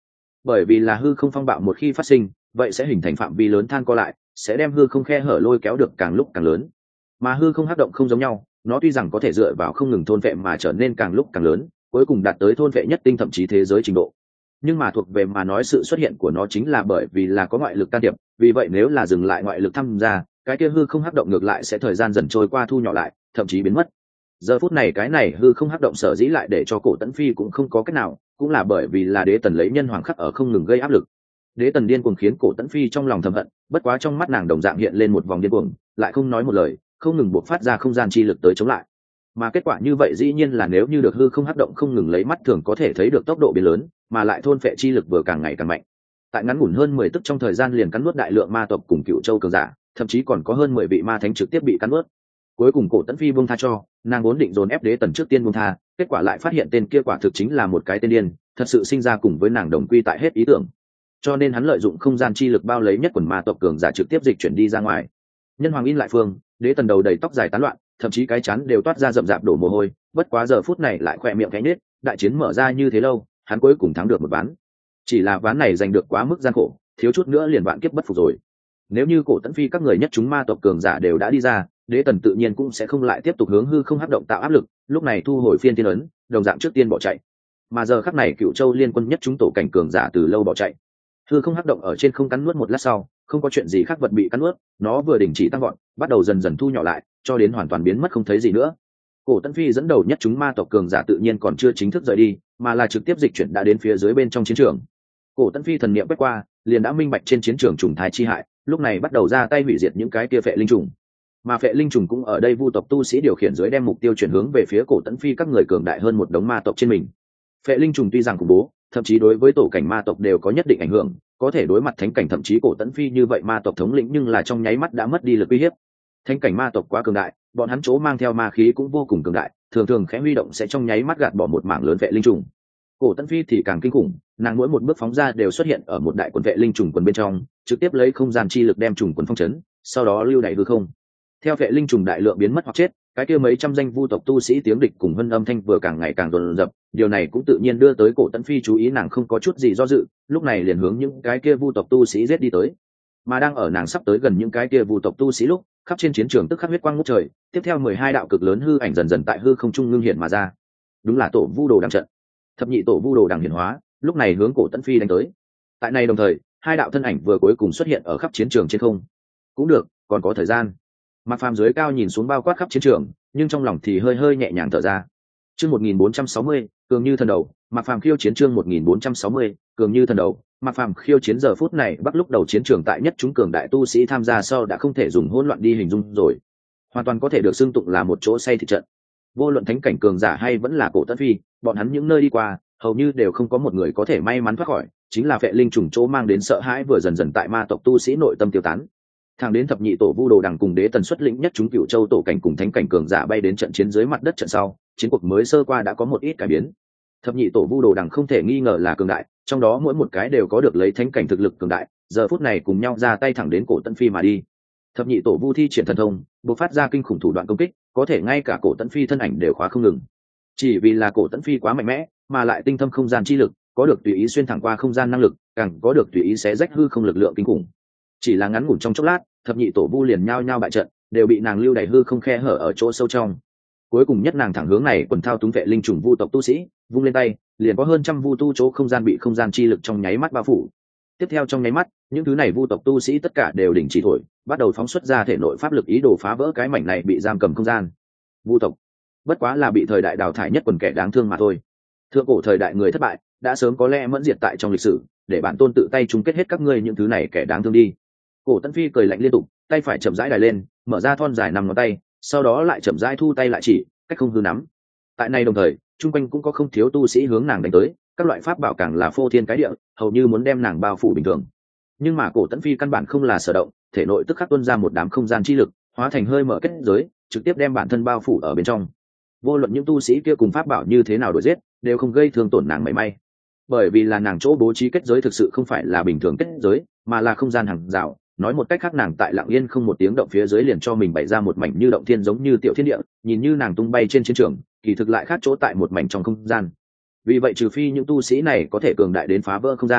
Speaker 1: bởi vì là hư không phong bạo một khi phát sinh, vậy sẽ hình thành phạm vi lớn than co lại, sẽ đem hư không khe hở lôi kéo được càng lúc càng lớn. Mà hư không hắc động không giống nhau, nó tuy rằng có thể dựa vào không ngừng thôn vệ mà trở nên càng lúc càng lớn, cuối cùng đạt tới thôn vệ nhất tinh thậm chí thế giới trình độ. Nhưng mà thuộc về mà nói sự xuất hiện của nó chính là bởi vì là có ngoại lực can thiệp, vì vậy nếu là dừng lại ngoại lực tham gia, cái kia hư không hắc động ngược lại sẽ thời gian dần trôi qua thu nhỏ lại, thậm chí biến mất. Giờ phút này cái này hư không hắc động sở dĩ lại để cho Cổ Tấn Phi cũng không có cách nào, cũng là bởi vì là Đế Tần lấy nhân hoàng khắc ở không ngừng gây áp lực. Đế Tần điên cuồng khiến Cổ Tấn Phi trong lòng thầm hận, bất quá trong mắt nàng đồng dạng hiện lên một vòng điên cuồng, lại không nói một lời, không ngừng buộc phát ra không gian chi lực tới chống lại. Mà kết quả như vậy dĩ nhiên là nếu như được hư không hắc động không ngừng lấy mắt thường có thể thấy được tốc độ biến lớn, mà lại thôn phệ chi lực vừa càng ngày càng mạnh. Tại ngắn ngủn hơn mười tức trong thời gian liền cắn nuốt đại lượng ma tộc cùng Cựu Châu cường giả, thậm chí còn có hơn mười vị ma thánh trực tiếp bị cắn nuốt. Cuối cùng Cổ Tấn Phi buông tha cho, nàng vốn định dồn ép Đế Tần trước tiên buông tha, kết quả lại phát hiện tên kia quả thực chính là một cái tên điên, thật sự sinh ra cùng với nàng đồng quy tại hết ý tưởng. Cho nên hắn lợi dụng không gian chi lực bao lấy nhất quần ma tộc cường giả trực tiếp dịch chuyển đi ra ngoài. Nhân hoàng in lại phương, Đế Tần đầu đầy tóc dài tán loạn, thậm chí cái chắn đều toát ra rậm rạp đổ mồ hôi, bất quá giờ phút này lại khỏe miệng cánh nết, đại chiến mở ra như thế lâu, hắn cuối cùng thắng được một ván. Chỉ là ván này giành được quá mức gian khổ, thiếu chút nữa liền vạn kiếp bất phục rồi. Nếu như Cổ Tấn Phi các người nhất chúng ma tộc cường giả đều đã đi ra, Đế Tần tự nhiên cũng sẽ không lại tiếp tục hướng hư không hấp động tạo áp lực, lúc này thu hồi phiên tiên ấn, đồng dạng trước tiên bỏ chạy. Mà giờ khắc này Cựu Châu liên quân nhất chúng tổ cảnh cường giả từ lâu bỏ chạy. Hư không hấp động ở trên không cắn nuốt một lát sau, không có chuyện gì khác vật bị cắn nuốt, nó vừa đình chỉ tăng gọn, bắt đầu dần dần thu nhỏ lại, cho đến hoàn toàn biến mất không thấy gì nữa. Cổ Tấn Phi dẫn đầu nhất chúng ma tộc cường giả tự nhiên còn chưa chính thức rời đi, mà là trực tiếp dịch chuyển đã đến phía dưới bên trong chiến trường. Cổ Tấn Phi thần niệm quét qua, liền đã minh bạch trên chiến trường trùng thái chi hại, lúc này bắt đầu ra tay hủy diệt những cái kia phệ linh trùng. Mà phệ linh trùng cũng ở đây vu tộc tu sĩ điều khiển dưới đem mục tiêu chuyển hướng về phía Cổ Tấn Phi các người cường đại hơn một đống ma tộc trên mình. Phệ linh trùng tuy rằng khủng bố, thậm chí đối với tổ cảnh ma tộc đều có nhất định ảnh hưởng, có thể đối mặt thánh cảnh thậm chí Cổ Tấn Phi như vậy ma tộc thống lĩnh nhưng là trong nháy mắt đã mất đi lực uy hiếp. Thánh cảnh ma tộc quá cường đại, bọn hắn chỗ mang theo ma khí cũng vô cùng cường đại, thường thường khẽ huy động sẽ trong nháy mắt gạt bỏ một mảng lớn vệ linh trùng. Cổ Tấn Phi thì càng kinh khủng, nàng mỗi một bước phóng ra đều xuất hiện ở một đại quần vệ linh trùng quần bên trong, trực tiếp lấy không gian chi lực đem trùng quần phong chấn, sau đó lưu đày hư không. Theo vệ linh trùng đại lượng biến mất hoặc chết, cái kia mấy trăm danh vu tộc tu sĩ tiếng địch cùng hân âm thanh vừa càng ngày càng dồn dập, điều này cũng tự nhiên đưa tới Cổ Tấn Phi chú ý, nàng không có chút gì do dự, lúc này liền hướng những cái kia vu tộc tu sĩ giết đi tới. Mà đang ở nàng sắp tới gần những cái kia vu tộc tu sĩ lúc, khắp trên chiến trường tức khắc huyết quang ngút trời, tiếp theo mười hai đạo cực lớn hư ảnh dần dần tại hư không trung ngưng hiện mà ra. Đúng là tổ vu đồ đằng trận. Thập nhị tổ vu đồ đằng hiển hóa, lúc này hướng Cổ Tấn Phi đánh tới. Tại này đồng thời, hai đạo thân ảnh vừa cuối cùng xuất hiện ở khắp chiến trường trên không. Cũng được, còn có thời gian. Mạc Phàm dưới cao nhìn xuống bao quát khắp chiến trường, nhưng trong lòng thì hơi hơi nhẹ nhàng thở ra. Chương một nghìn bốn trăm sáu mươi, cường như thần đầu, Mạc Phàm khiêu chiến chương một nghìn bốn trăm sáu mươi, cường như thần đầu, Mạc Phàm khiêu chiến giờ phút này Bắc lúc đầu chiến trường tại nhất chúng cường đại tu sĩ tham gia sau đã không thể dùng hỗn loạn đi hình dung rồi, hoàn toàn có thể được xưng tụng là một chỗ say thịt trận. Vô luận thánh cảnh cường giả hay vẫn là Cổ Tấn Phi, bọn hắn những nơi đi qua, hầu như đều không có một người có thể may mắn thoát khỏi, chính là phệ linh trùng chỗ mang đến sợ hãi vừa dần dần tại ma tộc tu sĩ nội tâm tiêu tán. Thang đến thập nhị tổ vu đồ đằng cùng Đế Tần xuất lĩnh nhất chúng Cửu Châu tổ cảnh cùng thánh cảnh cường giả bay đến trận chiến dưới mặt đất trận sau, chiến cuộc mới sơ qua đã có một ít cải biến. Thập nhị tổ vu đồ đằng không thể nghi ngờ là cường đại, trong đó mỗi một cái đều có được lấy thánh cảnh thực lực cường đại, giờ phút này cùng nhau ra tay thẳng đến Cổ Tấn Phi mà đi. Thập nhị tổ vu thi triển thần thông, bộc phát ra kinh khủng thủ đoạn công kích, có thể ngay cả Cổ Tấn Phi thân ảnh đều khóa không ngừng. Chỉ vì là Cổ Tấn Phi quá mạnh mẽ, mà lại tinh thâm không gian chi lực, có được tùy ý xuyên thẳng qua không gian năng lực, càng có được tùy ý xé rách hư không lực lượng kinh khủng. Chỉ là ngắn ngủn trong chốc lát, thập nhị tổ vu liền nhao nhao bại trận, đều bị nàng lưu đày hư không khe hở ở chỗ sâu trong. Cuối cùng nhất nàng thẳng hướng này quần thao túng vệ linh trùng vu tộc tu sĩ, vung lên tay, liền có hơn trăm vu tu chỗ không gian bị không gian chi lực trong nháy mắt bao phủ. Tiếp theo trong nháy mắt, những thứ này vu tộc tu sĩ tất cả đều đình chỉ thổi, bắt đầu phóng xuất ra thể nội pháp lực ý đồ phá vỡ cái mảnh này bị giam cầm không gian. Vu tộc bất quá là bị thời đại đào thải nhất quần kẻ đáng thương mà thôi. Thượng cổ thời đại người thất bại, đã sớm có lẽ mẫn diệt tại trong lịch sử, để bản tôn tự tay chung kết hết các ngươi những thứ này kẻ đáng thương đi. Cổ Tấn Phi cười lạnh liên tục, tay phải chậm rãi đài lên, mở ra thon dài nằm ngón tay, sau đó lại chậm rãi thu tay lại chỉ, cách không hư nắm. Tại này đồng thời, trung quanh cũng có không thiếu tu sĩ hướng nàng đánh tới, các loại pháp bảo càng là phô thiên cái địa, hầu như muốn đem nàng bao phủ bình thường. Nhưng mà Cổ Tấn Phi căn bản không là sở động, thể nội tức khắc tuôn ra một đám không gian chi lực, hóa thành hơi mở kết giới, trực tiếp đem bản thân bao phủ ở bên trong. Vô luận những tu sĩ kia cùng pháp bảo như thế nào đuổi giết, đều không gây thương tổn nàng mảy may. Bởi vì là nàng chỗ bố trí kết giới thực sự không phải là bình thường kết giới, mà là không gian hàng rào. Nói một cách khác, nàng tại lặng yên không một tiếng động phía dưới liền cho mình bày ra một mảnh như động thiên giống như tiểu thiên địa, nhìn như nàng tung bay trên chiến trường, kỳ thực lại khác chỗ tại một mảnh trong không gian. Vì vậy trừ phi những tu sĩ này có thể cường đại đến phá vỡ không gian,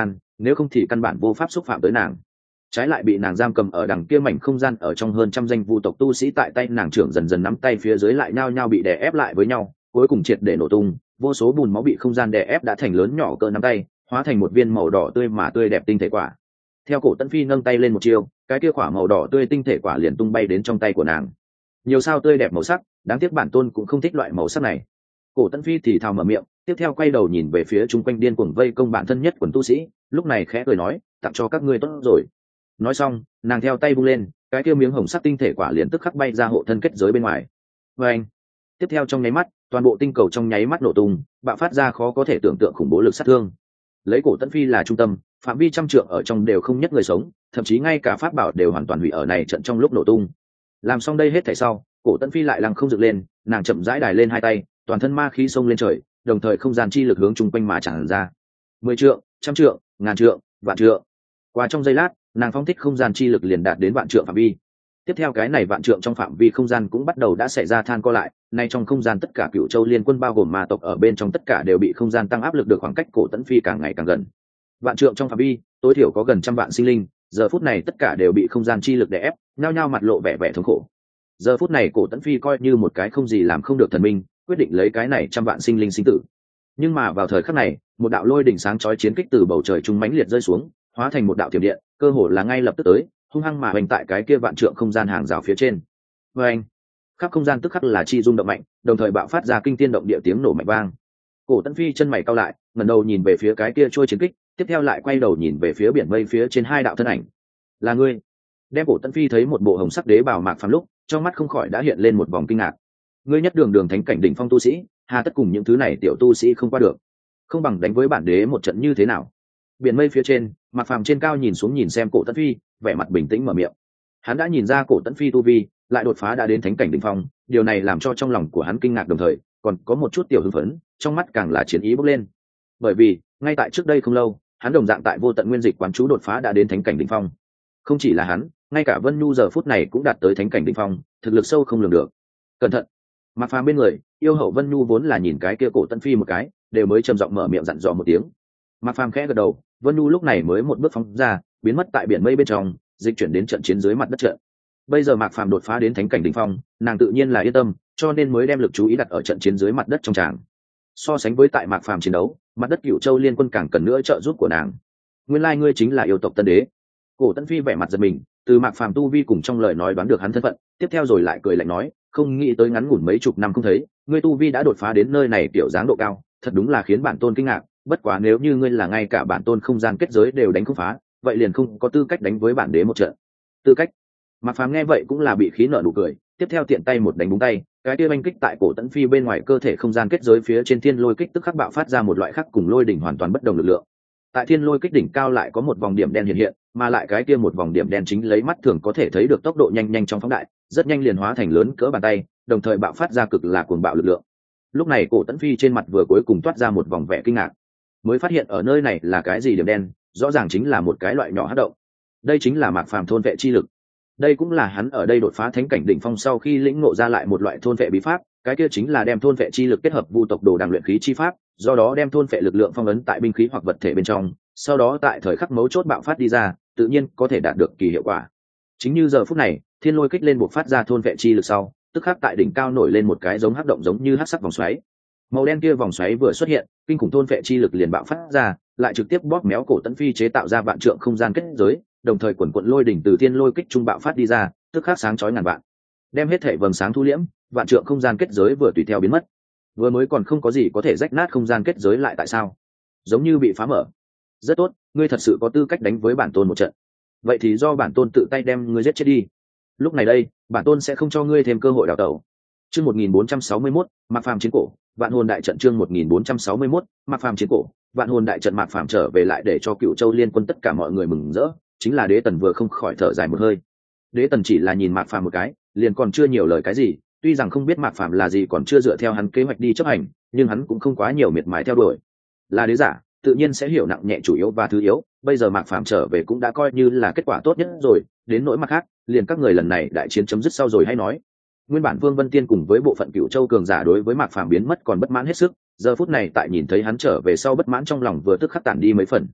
Speaker 1: nếu không thì căn bản vô pháp xúc phạm tới nàng. Trái lại bị nàng giam cầm ở đằng kia mảnh không gian ở trong hơn trăm danh vu tộc tu sĩ tại tay nàng trưởng dần dần nắm tay phía dưới lại nhao nhao bị đè ép lại với nhau, cuối cùng triệt để nổ tung, vô số bùn máu bị không gian đè ép đã thành lớn nhỏ cỡ nắm tay, hóa thành một viên màu đỏ tươi mà tươi đẹp tinh thể quả. Theo Cổ Tấn Phi nâng tay lên một chiều, cái kia quả màu đỏ tươi tinh thể quả liền tung bay đến trong tay của nàng. Nhiều sao tươi đẹp màu sắc, đáng tiếc bản tôn cũng không thích loại màu sắc này. Cổ Tấn Phi thì thào mở miệng, tiếp theo quay đầu nhìn về phía chung quanh điên cuồng vây công bản thân nhất quần tu sĩ, lúc này khẽ cười nói, tặng cho các ngươi tốt rồi. Nói xong, nàng theo tay vung lên, cái kia miếng hồng sắc tinh thể quả liền tức khắc bay ra hộ thân kết giới bên ngoài. Và anh, tiếp theo trong nháy mắt, toàn bộ tinh cầu trong nháy mắt nổ tung, bạo phát ra khó có thể tưởng tượng khủng bố lực sát thương. Lấy Cổ Tấn Phi là trung tâm, phạm vi trăm trượng ở trong đều không nhất người sống, thậm chí ngay cả pháp bảo đều hoàn toàn hủy ở này trận trong lúc nổ tung. Làm xong đây hết thảy sau, Cổ Tấn Phi lại lăng không dựng lên, nàng chậm rãi đài lên hai tay, toàn thân ma khí xông lên trời, đồng thời không gian chi lực hướng chung quanh mà tràn ra. Mười trượng, trăm trượng, ngàn trượng, vạn trượng. Qua trong giây lát, nàng phóng thích không gian chi lực liền đạt đến vạn trượng phạm vi. Tiếp theo cái này vạn trượng trong phạm vi không gian cũng bắt đầu đã xảy ra than co lại, nay trong không gian tất cả Cửu Châu liên quân bao gồm ma tộc ở bên trong tất cả đều bị không gian tăng áp lực được khoảng cách Cổ Tấn Phi càng ngày càng gần. Vạn trượng trong phạm vi, tối thiểu có gần trăm vạn sinh linh, giờ phút này tất cả đều bị không gian chi lực đè ép, nhao nhao mặt lộ vẻ vẻ thống khổ. Giờ phút này Cổ Tấn Phi coi như một cái không gì làm không được thần minh, quyết định lấy cái này trăm vạn sinh linh sinh tử. Nhưng mà vào thời khắc này, một đạo lôi đỉnh sáng chói chiến kích từ bầu trời trung mãnh liệt rơi xuống, hóa thành một đạo tiềm điện, cơ hồ là ngay lập tức tới, hung hăng mà hoành tại cái kia vạn trượng không gian hàng rào phía trên. Và anh, khắp không gian tức khắc là chi rung động mạnh, đồng thời bạo phát ra kinh thiên động địa tiếng nổ mạnh vang. Cổ Tấn Phi chân mày cau lại, ngẩng đầu nhìn về phía cái kia trôi chiến kích, tiếp theo lại quay đầu nhìn về phía biển mây phía trên hai đạo thân ảnh. Là ngươi? Đem Cổ Tấn Phi thấy một bộ hồng sắc đế bào mạc phàm lúc, trong mắt không khỏi đã hiện lên một vòng kinh ngạc. Ngươi nhất đường đường thánh cảnh đỉnh phong tu sĩ, hà tất cùng những thứ này tiểu tu sĩ không qua được, không bằng đánh với bản đế một trận như thế nào? Biển mây phía trên, mạc phàm trên cao nhìn xuống nhìn xem Cổ Tấn Phi, vẻ mặt bình tĩnh mở miệng. Hắn đã nhìn ra Cổ Tấn Phi tu vi lại đột phá đã đến thánh cảnh đỉnh phong, điều này làm cho trong lòng của hắn kinh ngạc, đồng thời còn có một chút tiểu hưng phấn, trong mắt càng là chiến ý bốc lên. Bởi vì ngay tại trước đây không lâu, hắn đồng dạng tại vô tận nguyên dịch quán chú đột phá đã đến thánh cảnh đỉnh phong. Không chỉ là hắn, ngay cả Vân Nhu giờ phút này cũng đạt tới thánh cảnh đỉnh phong, thực lực sâu không lường được. Cẩn thận! Mạc phàm bên người, yêu hậu Vân Nhu vốn là nhìn cái kia Cổ Tấn Phi một cái, đều mới trầm giọng mở miệng dặn dò một tiếng. Mạc phàm khẽ gật đầu, Vân Nhu lúc này mới một bước phóng ra, biến mất tại biển mây bên trong, dịch chuyển đến trận chiến dưới mặt đất trận. Bây giờ Mạc phàm đột phá đến thánh cảnh đỉnh phong, nàng tự nhiên là yên tâm, cho nên mới đem lực chú ý đặt ở trận chiến dưới mặt đất trong tràng. So sánh với tại Mạc phàm chiến đấu, mặt đất Cửu Châu liên quân càng cần nữa trợ giúp của nàng. Nguyên lai ngươi chính là yêu tộc Tân Đế. Cổ Tấn Phi vẻ mặt giật mình, từ Mạc phàm tu vi cùng trong lời nói đoán được hắn thân phận, tiếp theo rồi lại cười lạnh nói, không nghĩ tới ngắn ngủn mấy chục năm không thấy, ngươi tu vi đã đột phá đến nơi này kiểu dáng độ cao, thật đúng là khiến bản tôn kinh ngạc. Bất quá nếu như ngươi là ngay cả bản tôn không gian kết giới đều đánh không phá, vậy liền không có tư cách đánh với bản đế một trận. Tư cách? Mạc phàm nghe vậy cũng là bị khí nở nụ cười, tiếp theo tiện tay một đánh búng tay, cái kia oanh kích tại Cổ Tấn Phi bên ngoài cơ thể không gian kết giới phía trên thiên lôi kích tức khắc bạo phát ra một loại khác cùng lôi đỉnh hoàn toàn bất đồng lực lượng. Tại thiên lôi kích đỉnh cao lại có một vòng điểm đen hiện hiện, mà lại cái kia một vòng điểm đen chính lấy mắt thường có thể thấy được tốc độ nhanh nhanh trong phóng đại, rất nhanh liền hóa thành lớn cỡ bàn tay, đồng thời bạo phát ra cực là cuồng bạo lực lượng. Lúc này Cổ Tấn Phi trên mặt vừa cuối cùng toát ra một vòng vẻ kinh ngạc, mới phát hiện ở nơi này là cái gì điểm đen, rõ ràng chính là một cái loại nhỏ hắc động. Đây chính là Mạc phàm thôn vệ chi lực. Đây cũng là hắn ở đây đột phá thánh cảnh đỉnh phong sau khi lĩnh ngộ ra lại một loại thôn vệ bí pháp, cái kia chính là đem thôn vệ chi lực kết hợp vu tộc đồ đằng luyện khí chi pháp, do đó đem thôn vệ lực lượng phong ấn tại binh khí hoặc vật thể bên trong, sau đó tại thời khắc mấu chốt bạo phát đi ra, tự nhiên có thể đạt được kỳ hiệu quả. Chính như giờ phút này, thiên lôi kích lên buộc phát ra thôn vệ chi lực sau, tức khắc tại đỉnh cao nổi lên một cái giống hắc động giống như hắc sắc vòng xoáy. Màu đen kia vòng xoáy vừa xuất hiện, kinh khủng thôn vệ chi lực liền bạo phát ra, lại trực tiếp bóp méo Cổ Tấn Phi chế tạo ra vạn trượng không gian kết giới, đồng thời quần quận lôi đỉnh từ thiên lôi kích trung bạo phát đi ra, tức khắc sáng chói ngàn vạn, đem hết thể vầng sáng thu liễm, vạn trượng không gian kết giới vừa tùy theo biến mất. Vừa mới còn không có gì có thể rách nát không gian kết giới lại tại sao giống như bị phá mở. Rất tốt, ngươi thật sự có tư cách đánh với bản tôn một trận, vậy thì do bản tôn tự tay đem ngươi giết chết đi. Lúc này đây, bản tôn sẽ không cho ngươi thêm cơ hội đào tẩu. Chương một nghìn bốn trăm sáu mươi mốt, Mạc phàm chiến cổ, vạn hồn đại trận. Chương một nghìn bốn trăm sáu mươi mốt, Mạc phàm chiến cổ, vạn hồn đại trận. Mạc phàm trở về lại để cho Cửu Châu liên quân tất cả mọi người mừng rỡ, chính là Đế Tần vừa không khỏi thở dài một hơi. Đế Tần chỉ là nhìn Mạc phàm một cái, liền còn chưa nhiều lời cái gì, tuy rằng không biết Mạc phàm là gì, còn chưa dựa theo hắn kế hoạch đi chấp hành, nhưng hắn cũng không quá nhiều miệt mài theo đuổi. Là đế giả, tự nhiên sẽ hiểu nặng nhẹ chủ yếu và thứ yếu, bây giờ Mạc phàm trở về cũng đã coi như là kết quả tốt nhất rồi, đến nỗi mặt khác, liền các người lần này đại chiến chấm dứt sau rồi hay nói. Nguyên bản Vương Vân Tiên cùng với bộ phận Cửu Châu cường giả đối với Mạc phàm biến mất còn bất mãn hết sức, giờ phút này tại nhìn thấy hắn trở về sau, bất mãn trong lòng vừa tức khắc tản đi mấy phần.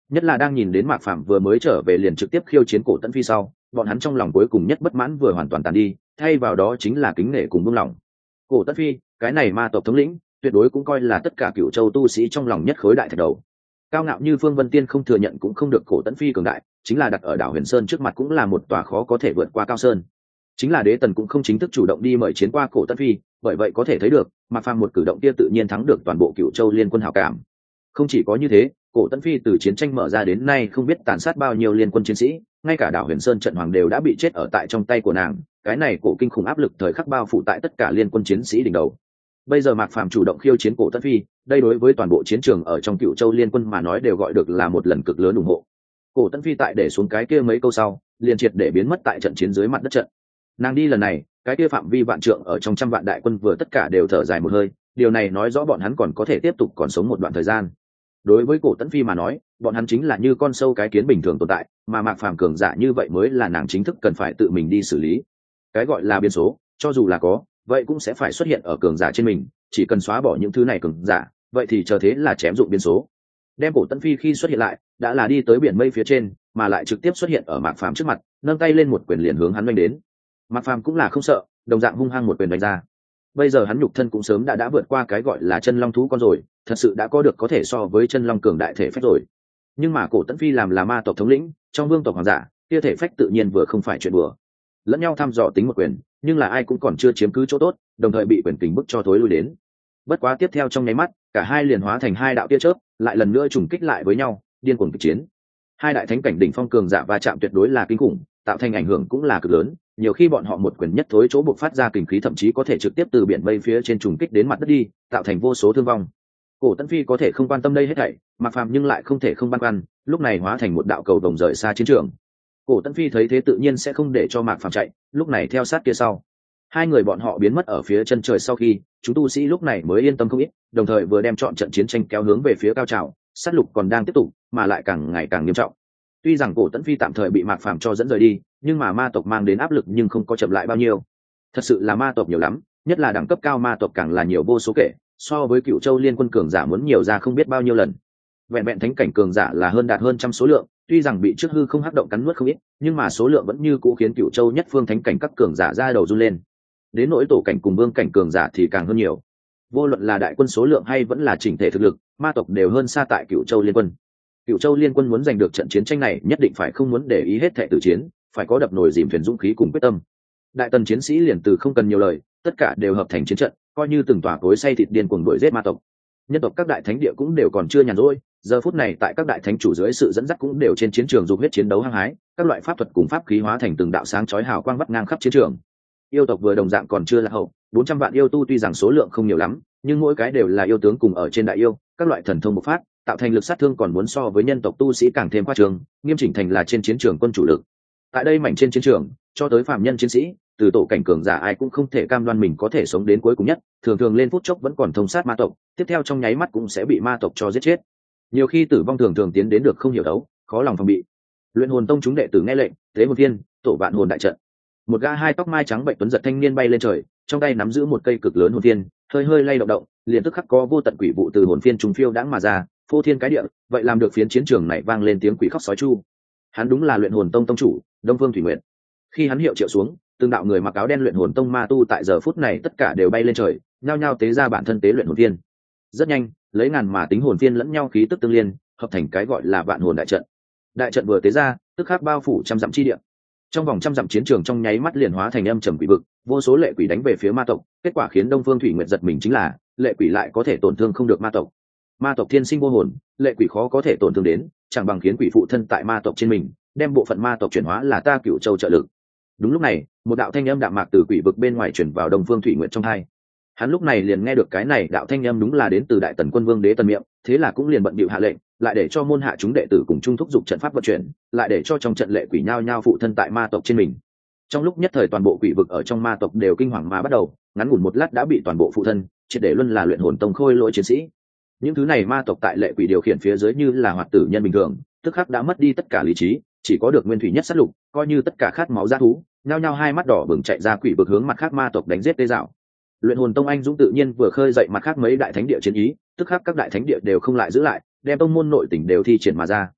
Speaker 1: Nhất là đang nhìn đến Mạc Phàm vừa mới trở về liền trực tiếp khiêu chiến Cổ Tấn Phi sau, bọn hắn trong lòng cuối cùng nhất bất mãn vừa hoàn toàn tàn đi, thay vào đó chính là kính nể cùng buông lòng. Cổ Tấn Phi, cái này ma tộc thống lĩnh, tuyệt đối cũng coi là tất cả Cửu Châu tu sĩ trong lòng nhất khối đại thạch đầu. Cao ngạo như Phương Vân Tiên không thừa nhận cũng không được, Cổ Tấn Phi cường đại, chính là đặt ở đảo Huyền Sơn trước mặt cũng là một tòa khó có thể vượt qua cao sơn. Chính là Đế Tần cũng không chính thức chủ động đi mời chiến qua Cổ Tấn Phi, bởi vậy có thể thấy được, Mạc Phàm một cử động kia tự nhiên thắng được toàn bộ Cửu Châu liên quân hảo cảm. Không chỉ có như thế, Cổ Tấn Phi từ chiến tranh mở ra đến nay không biết tàn sát bao nhiêu liên quân chiến sĩ, ngay cả đảo Huyền Sơn trận hoàng đều đã bị chết ở tại trong tay của nàng, cái này cổ kinh khủng áp lực thời khắc bao phủ tại tất cả liên quân chiến sĩ đỉnh đầu. Bây giờ Mạc Phàm chủ động khiêu chiến Cổ Tấn Phi, đây đối với toàn bộ chiến trường ở trong Cửu Châu liên quân mà nói đều gọi được là một lần cực lớn ủng hộ. Cổ Tấn Phi tại để xuống cái kia mấy câu sau, liền triệt để biến mất tại trận chiến dưới mặt đất trận. Nàng đi lần này, cái kia phạm vi vạn trượng ở trong trăm vạn đại quân vừa tất cả đều thở dài một hơi, điều này nói rõ bọn hắn còn có thể tiếp tục còn sống một đoạn thời gian. Đối với Cổ Tấn Phi mà nói, bọn hắn chính là như con sâu cái kiến bình thường tồn tại, mà Mạc Phàm cường giả như vậy mới là nàng chính thức cần phải tự mình đi xử lý. Cái gọi là biến số, cho dù là có, vậy cũng sẽ phải xuất hiện ở cường giả trên mình, chỉ cần xóa bỏ những thứ này cường giả, vậy thì chờ thế là chém dụng biến số. Đem Cổ Tấn Phi khi xuất hiện lại, đã là đi tới biển mây phía trên, mà lại trực tiếp xuất hiện ở Mạc Phàm trước mặt, nâng tay lên một quyền liền hướng hắn đánh đến. Mạc Phàm cũng là không sợ, đồng dạng hung hăng một quyền đánh ra. Bây giờ hắn nhục thân cũng sớm đã đã vượt qua cái gọi là chân long thú con rồi, thật sự đã có được có thể so với chân long cường đại thể phách rồi. Nhưng mà Cổ Tấn Phi làm là ma tộc thống lĩnh, trong vương tộc hoàng giả, kia thể phách tự nhiên vừa không phải chuyện đùa. Lẫn nhau thăm dò tính một quyền, nhưng là ai cũng còn chưa chiếm cứ chỗ tốt, đồng thời bị quyền kình bức cho thối lui đến. Bất quá tiếp theo trong nháy mắt, cả hai liền hóa thành hai đạo tia chớp, lại lần nữa trùng kích lại với nhau, điên cuồng kịch chiến. Hai đại thánh cảnh đỉnh phong cường giả va chạm tuyệt đối là kinh khủng, tạo thành ảnh hưởng cũng là cực lớn, nhiều khi bọn họ một quyền nhất thối chỗ buộc phát ra kình khí thậm chí có thể trực tiếp từ biển mây phía trên trùng kích đến mặt đất đi, tạo thành vô số thương vong. Cổ Tấn Phi có thể không quan tâm đây hết thảy, Mạc Phàm nhưng lại không thể không băn khoăn, lúc này hóa thành một đạo cầu vồng rời xa chiến trường. Cổ Tấn Phi thấy thế tự nhiên sẽ không để cho Mạc Phàm chạy, lúc này theo sát phía sau. Hai người bọn họ biến mất ở phía chân trời sau khi, chúng tu sĩ lúc này mới yên tâm không ít, đồng thời vừa đem chọn trận chiến tranh kéo hướng về phía cao trào, sát lục còn đang tiếp tục, mà lại càng ngày càng nghiêm trọng. Tuy rằng Cổ Tấn Phi tạm thời bị Mạc Phàm cho dẫn rời đi, nhưng mà ma tộc mang đến áp lực nhưng không có chậm lại bao nhiêu. Thật sự là ma tộc nhiều lắm, nhất là đẳng cấp cao ma tộc càng là nhiều vô số kể, so với Cửu Châu liên quân cường giả muốn nhiều ra không biết bao nhiêu lần. Vẹn vẹn thánh cảnh cường giả là hơn đạt hơn trăm số lượng, tuy rằng bị trước hư không hắc động cắn nuốt không ít, nhưng mà số lượng vẫn như cũ khiến Cửu Châu nhất phương thánh cảnh các cường giả ra đầu run lên. Đến nỗi tổ cảnh cùng vương cảnh cường giả thì càng hơn nhiều. Vô luận là đại quân số lượng hay vẫn là chỉnh thể thực lực, ma tộc đều hơn xa tại Cửu Châu liên quân. Cửu Châu liên quân muốn giành được trận chiến tranh này, nhất định phải không muốn để ý hết thệ tử chiến, phải có đập nồi dìm thuyền dũng khí cùng quyết tâm. Đại tần chiến sĩ liền từ không cần nhiều lời, tất cả đều hợp thành chiến trận, coi như từng tòa cối xay thịt điên cuồng đuổi giết ma tộc. Nhân tộc các đại thánh địa cũng đều còn chưa nhàn rỗi, giờ phút này tại các đại thánh chủ dưới sự dẫn dắt cũng đều trên chiến trường dục huyết chiến đấu hăng hái, các loại pháp thuật cùng pháp khí hóa thành từng đạo sáng chói hào quang vắt ngang khắp chiến trường. Yêu tộc vừa đồng dạng còn chưa là hậu, bốn trăm vạn yêu tu tuy rằng số lượng không nhiều lắm, nhưng mỗi cái đều là yêu tướng cùng ở trên đại yêu, các loại thần thông bộc phát, tạo thành lực sát thương còn muốn so với nhân tộc tu sĩ càng thêm khoa trương, nghiêm chỉnh thành là trên chiến trường quân chủ lực. Tại đây mảnh trên chiến trường, cho tới phàm nhân chiến sĩ, từ tổ cảnh cường giả ai cũng không thể cam đoan mình có thể sống đến cuối cùng nhất, thường thường lên phút chốc vẫn còn thông sát ma tộc, tiếp theo trong nháy mắt cũng sẽ bị ma tộc cho giết chết. Nhiều khi tử vong thường thường tiến đến được không hiểu đấu, khó lòng phòng bị. Luyện hồn tông chúng đệ tử nghe lệnh, tế hồn thiên, tổ vạn hồn đại trận. Một gã hai tóc mai trắng bệnh tuấn giật thanh niên bay lên trời, trong tay nắm giữ một cây cực lớn hồn phiên, hơi hơi lay động động, liền tức khắc có vô tận quỷ vụ từ hồn phiên trùng phiêu đãng mà ra, phô thiên cái địa, vậy làm được phiến chiến trường này vang lên tiếng quỷ khóc sói chu. Hắn đúng là Luyện hồn tông tông chủ, Đông Phương Thủy Nguyệt. Khi hắn hiệu triệu xuống, từng đạo người mặc áo đen luyện hồn tông ma tu tại giờ phút này tất cả đều bay lên trời, nhao nhao tế ra bản thân tế luyện hồn phiên. Rất nhanh, lấy ngàn mà tính hồn phiên lẫn nhau khí tức tương liên, hợp thành cái gọi là vạn hồn đại trận. Đại trận vừa tế ra, tức khắc bao phủ trăm dặm chi địa. Trong vòng trăm dặm chiến trường trong nháy mắt liền hóa thành âm trầm quỷ vực, vô số lệ quỷ đánh về phía ma tộc, kết quả khiến Đông Phương Thủy Nguyệt giật mình chính là, lệ quỷ lại có thể tổn thương không được ma tộc. Ma tộc thiên sinh vô hồn, lệ quỷ khó có thể tổn thương đến, chẳng bằng khiến quỷ phụ thân tại ma tộc trên mình, đem bộ phận ma tộc chuyển hóa là ta Cửu Châu trợ lực. Đúng lúc này, một đạo thanh âm đạm mạc từ quỷ vực bên ngoài truyền vào Đông Phương Thủy Nguyệt trong tai. Hắn lúc này liền nghe được cái này đạo thanh âm đúng là đến từ Đại Tần Quân Vương Đế Tần miệng, thế là cũng liền bận bịu hạ lệnh, lại để cho môn hạ chúng đệ tử cùng chung thúc dục trận pháp vận chuyển, lại để cho trong trận lệ quỷ nhao nhao phụ thân tại ma tộc trên mình. Trong lúc nhất thời toàn bộ quỷ vực ở trong ma tộc đều kinh hoàng mà bắt đầu, ngắn ngủn một lát đã bị toàn bộ phụ thân, triệt để luân là luyện hồn tông khôi lỗi chiến sĩ. Những thứ này ma tộc tại lệ quỷ điều khiển phía dưới như là hoạt tử nhân bình thường, tức khắc đã mất đi tất cả lý trí, chỉ có được nguyên thủy nhất sát lục, coi như tất cả khát máu dã thú, nhao nhao hai mắt đỏ bừng chạy ra quỷ vực hướng mặt khác ma tộc đánh giết tê dạo. Luyện hồn tông anh dũng tự nhiên vừa khơi dậy mặt khác mấy đại thánh địa chiến ý, tức khắc các đại thánh địa đều không lại giữ lại, đem tông môn nội tình đều thi triển mà ra.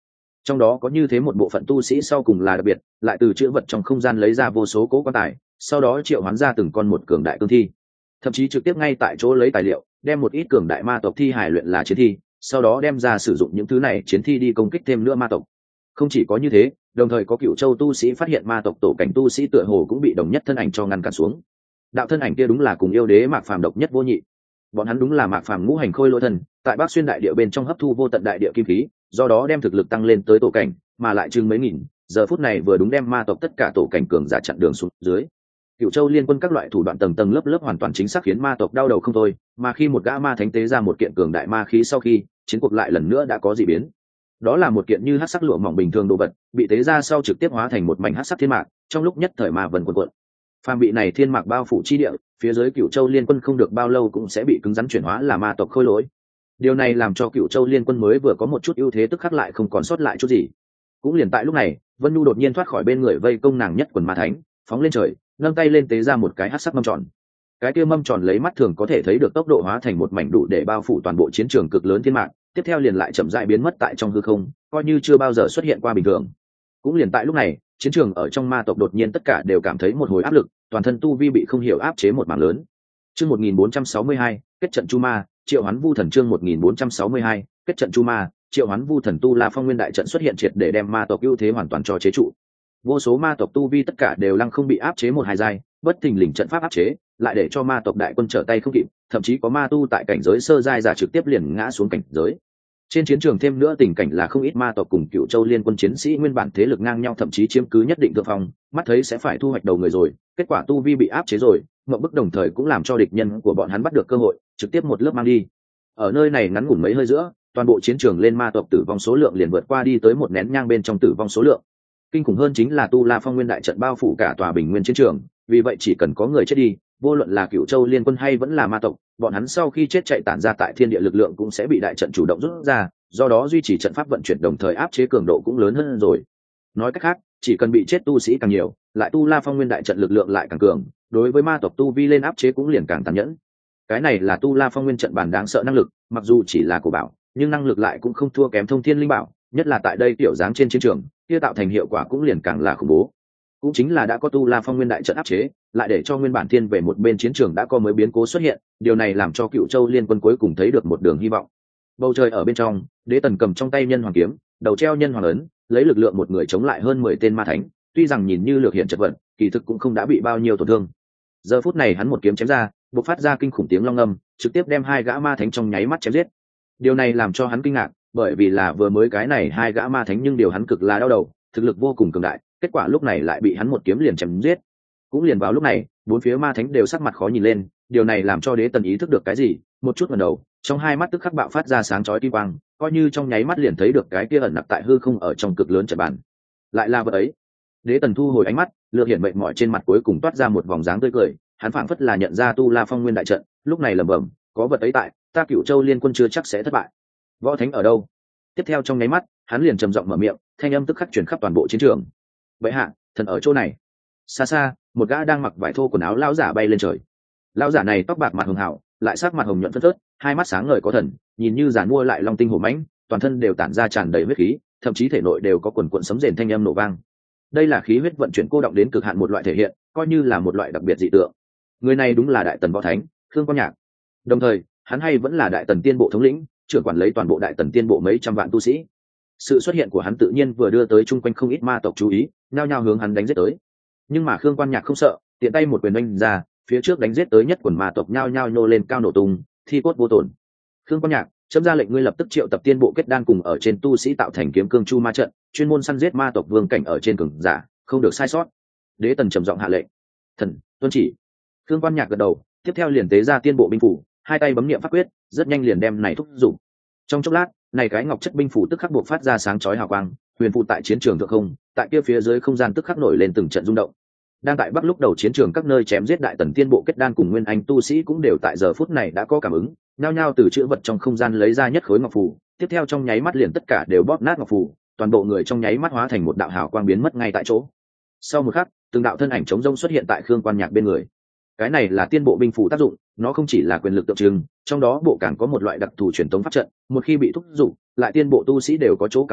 Speaker 1: trong đó có như thế một bộ phận tu sĩ sau cùng là đặc biệt, lại từ chữ vật trong không gian lấy ra vô số cỗ quan tài, sau đó triệu hoán ra từng con một cường đại cương thi, thậm chí trực tiếp ngay tại chỗ lấy tài liệu đem một ít cường đại ma tộc thi hài luyện là chiến thi, sau đó đem ra sử dụng những thứ này chiến thi đi công kích thêm nữa ma tộc. Không chỉ có như thế, đồng thời có Cửu Châu tu sĩ phát hiện ma tộc tổ cảnh tu sĩ tựa hồ cũng bị đồng nhất thân ảnh cho ngăn cản xuống. Đạo thân ảnh kia đúng là cùng yêu đế Mạc Phàm độc nhất vô nhị. Bọn hắn đúng là Mạc Phàm ngũ hành khôi lỗi thần, tại Bắc Xuyên đại địa bên trong hấp thu vô tận đại địa kim khí, do đó đem thực lực tăng lên tới tổ cảnh, mà lại chừng mấy nghìn, giờ phút này vừa đúng đem ma tộc tất cả tổ cảnh cường giả chặn đường xuống dưới. Cửu Châu liên quân các loại thủ đoạn tầng tầng lớp lớp hoàn toàn chính xác khiến ma tộc đau đầu không thôi, mà khi một gã ma thánh tế ra một kiện cường đại ma khí sau khi, chiến cuộc lại lần nữa đã có dị biến. Đó là một kiện như hắc sắc lụa mỏng bình thường đồ vật, bị tế ra sau trực tiếp hóa thành một mảnh hắc sắc thiên mạc, trong lúc nhất thời ma vần quần quật. Phàm bị này thiên mạc bao phủ chi địa, phía dưới Cửu Châu liên quân không được bao lâu cũng sẽ bị cứng rắn chuyển hóa là ma tộc khôi lỗi. Điều này làm cho Cửu Châu liên quân mới vừa có một chút ưu thế tức khắc lại không còn sót lại chút gì. Cũng liền tại lúc này, Vân Nhu đột nhiên thoát khỏi bên người vây công nàng nhất quần ma thánh, phóng lên trời, nâng tay lên tế ra một cái hắc sắc mâm tròn. Cái kia mâm tròn lấy mắt thường có thể thấy được tốc độ hóa thành một mảnh đủ để bao phủ toàn bộ chiến trường cực lớn thiên mạc, tiếp theo liền lại chậm rãi biến mất tại trong hư không, coi như chưa bao giờ xuất hiện qua bình thường. Cũng liền tại lúc này, chiến trường ở trong ma tộc đột nhiên tất cả đều cảm thấy một hồi áp lực, toàn thân tu vi bị không hiểu áp chế một mảng lớn. Chương một nghìn bốn trăm sáu mươi hai, kết trận chu ma, triệu hoán vu thần chương một nghìn bốn trăm sáu mươi hai, kết trận chu ma, triệu hoán vu thần tu La Phong Nguyên đại trận xuất hiện triệt để đem ma tộc ưu thế hoàn toàn cho chế trụ. Vô số ma tộc tu vi tất cả đều lăng không bị áp chế một hai giai, bất thình lình trận pháp áp chế, lại để cho ma tộc đại quân trở tay không kịp, thậm chí có ma tu tại cảnh giới sơ giai giả trực tiếp liền ngã xuống cảnh giới. Trên chiến trường thêm nữa tình cảnh là không ít ma tộc cùng Cửu Châu liên quân chiến sĩ nguyên bản thế lực ngang nhau thậm chí chiếm cứ nhất định thượng phong, mắt thấy sẽ phải thu hoạch đầu người rồi, kết quả tu vi bị áp chế rồi, mộng bức đồng thời cũng làm cho địch nhân của bọn hắn bắt được cơ hội, trực tiếp một lớp mang đi. Ở nơi này ngắn ngủn mấy hơi giữa, toàn bộ chiến trường lên ma tộc tử vong số lượng liền vượt qua đi tới một nén nhang bên trong tử vong số lượng. Kinh khủng hơn chính là tu La Phong Nguyên đại trận bao phủ cả tòa bình nguyên chiến trường, vì vậy chỉ cần có người chết đi, vô luận là Cửu Châu liên quân hay vẫn là ma tộc, bọn hắn sau khi chết chạy tản ra tại thiên địa lực lượng cũng sẽ bị đại trận chủ động rút ra, do đó duy trì trận pháp vận chuyển đồng thời áp chế cường độ cũng lớn hơn rồi. Nói cách khác, chỉ cần bị chết tu sĩ càng nhiều, lại tu La Phong Nguyên đại trận lực lượng lại càng cường, đối với ma tộc tu vi lên áp chế cũng liền càng tàn nhẫn. Cái này là tu La Phong Nguyên trận bản đáng sợ năng lực, mặc dù chỉ là cổ bảo, nhưng năng lực lại cũng không thua kém Thông Thiên Linh Bảo, nhất là tại đây tiểu dáng trên chiến trường, kia tạo thành hiệu quả cũng liền càng là khủng bố. Cũng chính là đã có tu La Phong Nguyên đại trận áp chế, lại để cho nguyên bản thiên về một bên chiến trường đã có mới biến cố xuất hiện, điều này làm cho Cửu Châu liên quân cuối cùng thấy được một đường hy vọng. Bầu trời ở bên trong, Đế Tần cầm trong tay nhân hoàng kiếm, đầu treo nhân hoàng ấn, lấy lực lượng một người chống lại hơn mười tên ma thánh, tuy rằng nhìn như lược hiện chật vật, kỳ thực cũng không đã bị bao nhiêu tổn thương. Giờ phút này hắn một kiếm chém ra, bộc phát ra kinh khủng tiếng long ngâm, trực tiếp đem hai gã ma thánh trong nháy mắt chém giết. Điều này làm cho hắn kinh ngạc, bởi vì là vừa mới cái này hai gã ma thánh nhưng điều hắn cực là đau đầu, thực lực vô cùng cường đại, kết quả lúc này lại bị hắn một kiếm liền chém giết. Cũng liền vào lúc này, bốn phía ma thánh đều sắc mặt khó nhìn lên, điều này làm cho Đế Tần ý thức được cái gì, một chút ngẩng đầu, trong hai mắt tức khắc bạo phát ra sáng chói kim quang, coi như trong nháy mắt liền thấy được cái kia ẩn nặc tại hư không ở trong cực lớn trận bàn. Lại là vật ấy. Đế Tần thu hồi ánh mắt, lược hiển mệt mỏi trên mặt cuối cùng toát ra một vòng dáng tươi cười, hắn phảng phất là nhận ra tu La Phong Nguyên đại trận, lúc này lẩm bẩm, có vật ấy tại, ta Cửu Châu liên quân chưa chắc sẽ thất bại. Võ thánh ở đâu? Tiếp theo trong nháy mắt, hắn liền trầm giọng mở miệng, thanh âm tức khắc truyền khắp toàn bộ chiến trường. Bệ hạ, thần ở chỗ này. Xa xa, một gã đang mặc vải thô quần áo lão giả bay lên trời. Lão giả này tóc bạc mặt hường hảo, lại sắc mặt hồng nhuận phất phớt, hai mắt sáng ngời có thần, nhìn như giàn mua lại long tinh hổ mãnh, toàn thân đều tản ra tràn đầy huyết khí, thậm chí thể nội đều có quần quần sấm rền thanh âm nổ vang. Đây là khí huyết vận chuyển cô động đến cực hạn một loại thể hiện, coi như là một loại đặc biệt dị tượng. Người này đúng là Đại Tần Võ Thánh, Khương Quan Nhạc. Đồng thời, hắn hay vẫn là Đại Tần Tiên Bộ thống lĩnh, trưởng quản lấy toàn bộ Đại Tần Tiên Bộ mấy trăm vạn tu sĩ. Sự xuất hiện của hắn tự nhiên vừa đưa tới chung quanh không ít ma tộc chú ý, nhao nhao hướng hắn đánh giết tới. Nhưng mà Khương Quan Nhạc không sợ, tiện tay một quyền đánh ra, phía trước đánh giết tới nhất quần ma tộc nhao nhao nhô lên cao nổ tung, thi cốt vô tổn. Khương Quan Nhạc, chấm ra lệnh ngươi lập tức triệu tập Tiên Bộ kết đan cùng ở trên tu sĩ tạo thành kiếm cương chu ma trận, chuyên môn săn giết ma tộc vương cảnh ở trên cường giả, không được sai sót. Đế Tần trầm giọng hạ lệnh. Thần, tuân chỉ. Khương Quan Nhạc gật đầu, tiếp theo liền tế ra Tiên Bộ binh phủ, hai tay bấm niệm pháp quyết, rất nhanh liền đem này thúc dụng. Trong chốc lát, này cái ngọc chất binh phủ tức khắc buộc phát ra sáng chói hào quang, huyền phụ tại chiến trường thượng không, tại kia phía dưới không gian tức khắc nổi lên từng trận rung động. Đang tại bắc lúc đầu chiến trường các nơi chém giết Đại Tần Tiên Bộ kết đan cùng nguyên anh tu sĩ cũng đều tại giờ phút này đã có cảm ứng, nhao nhao từ chữ vật trong không gian lấy ra nhất khối ngọc phù, tiếp theo trong nháy mắt liền tất cả đều bóp nát ngọc phù, toàn bộ người trong nháy mắt hóa thành một đạo hào quang biến mất ngay tại chỗ. Sau một khắc, từng đạo thân ảnh chống rông xuất hiện tại Khương Quan Nhạc bên người. Cái này là Tiên Bộ binh phủ tác dụng, nó không chỉ là quyền lực tượng trưng, trong đó bộ càng có một loại đặc thù truyền thống pháp trận, một khi bị thúc dụng, lại Tiên Bộ tu sĩ đều có chỗ cảm ứng,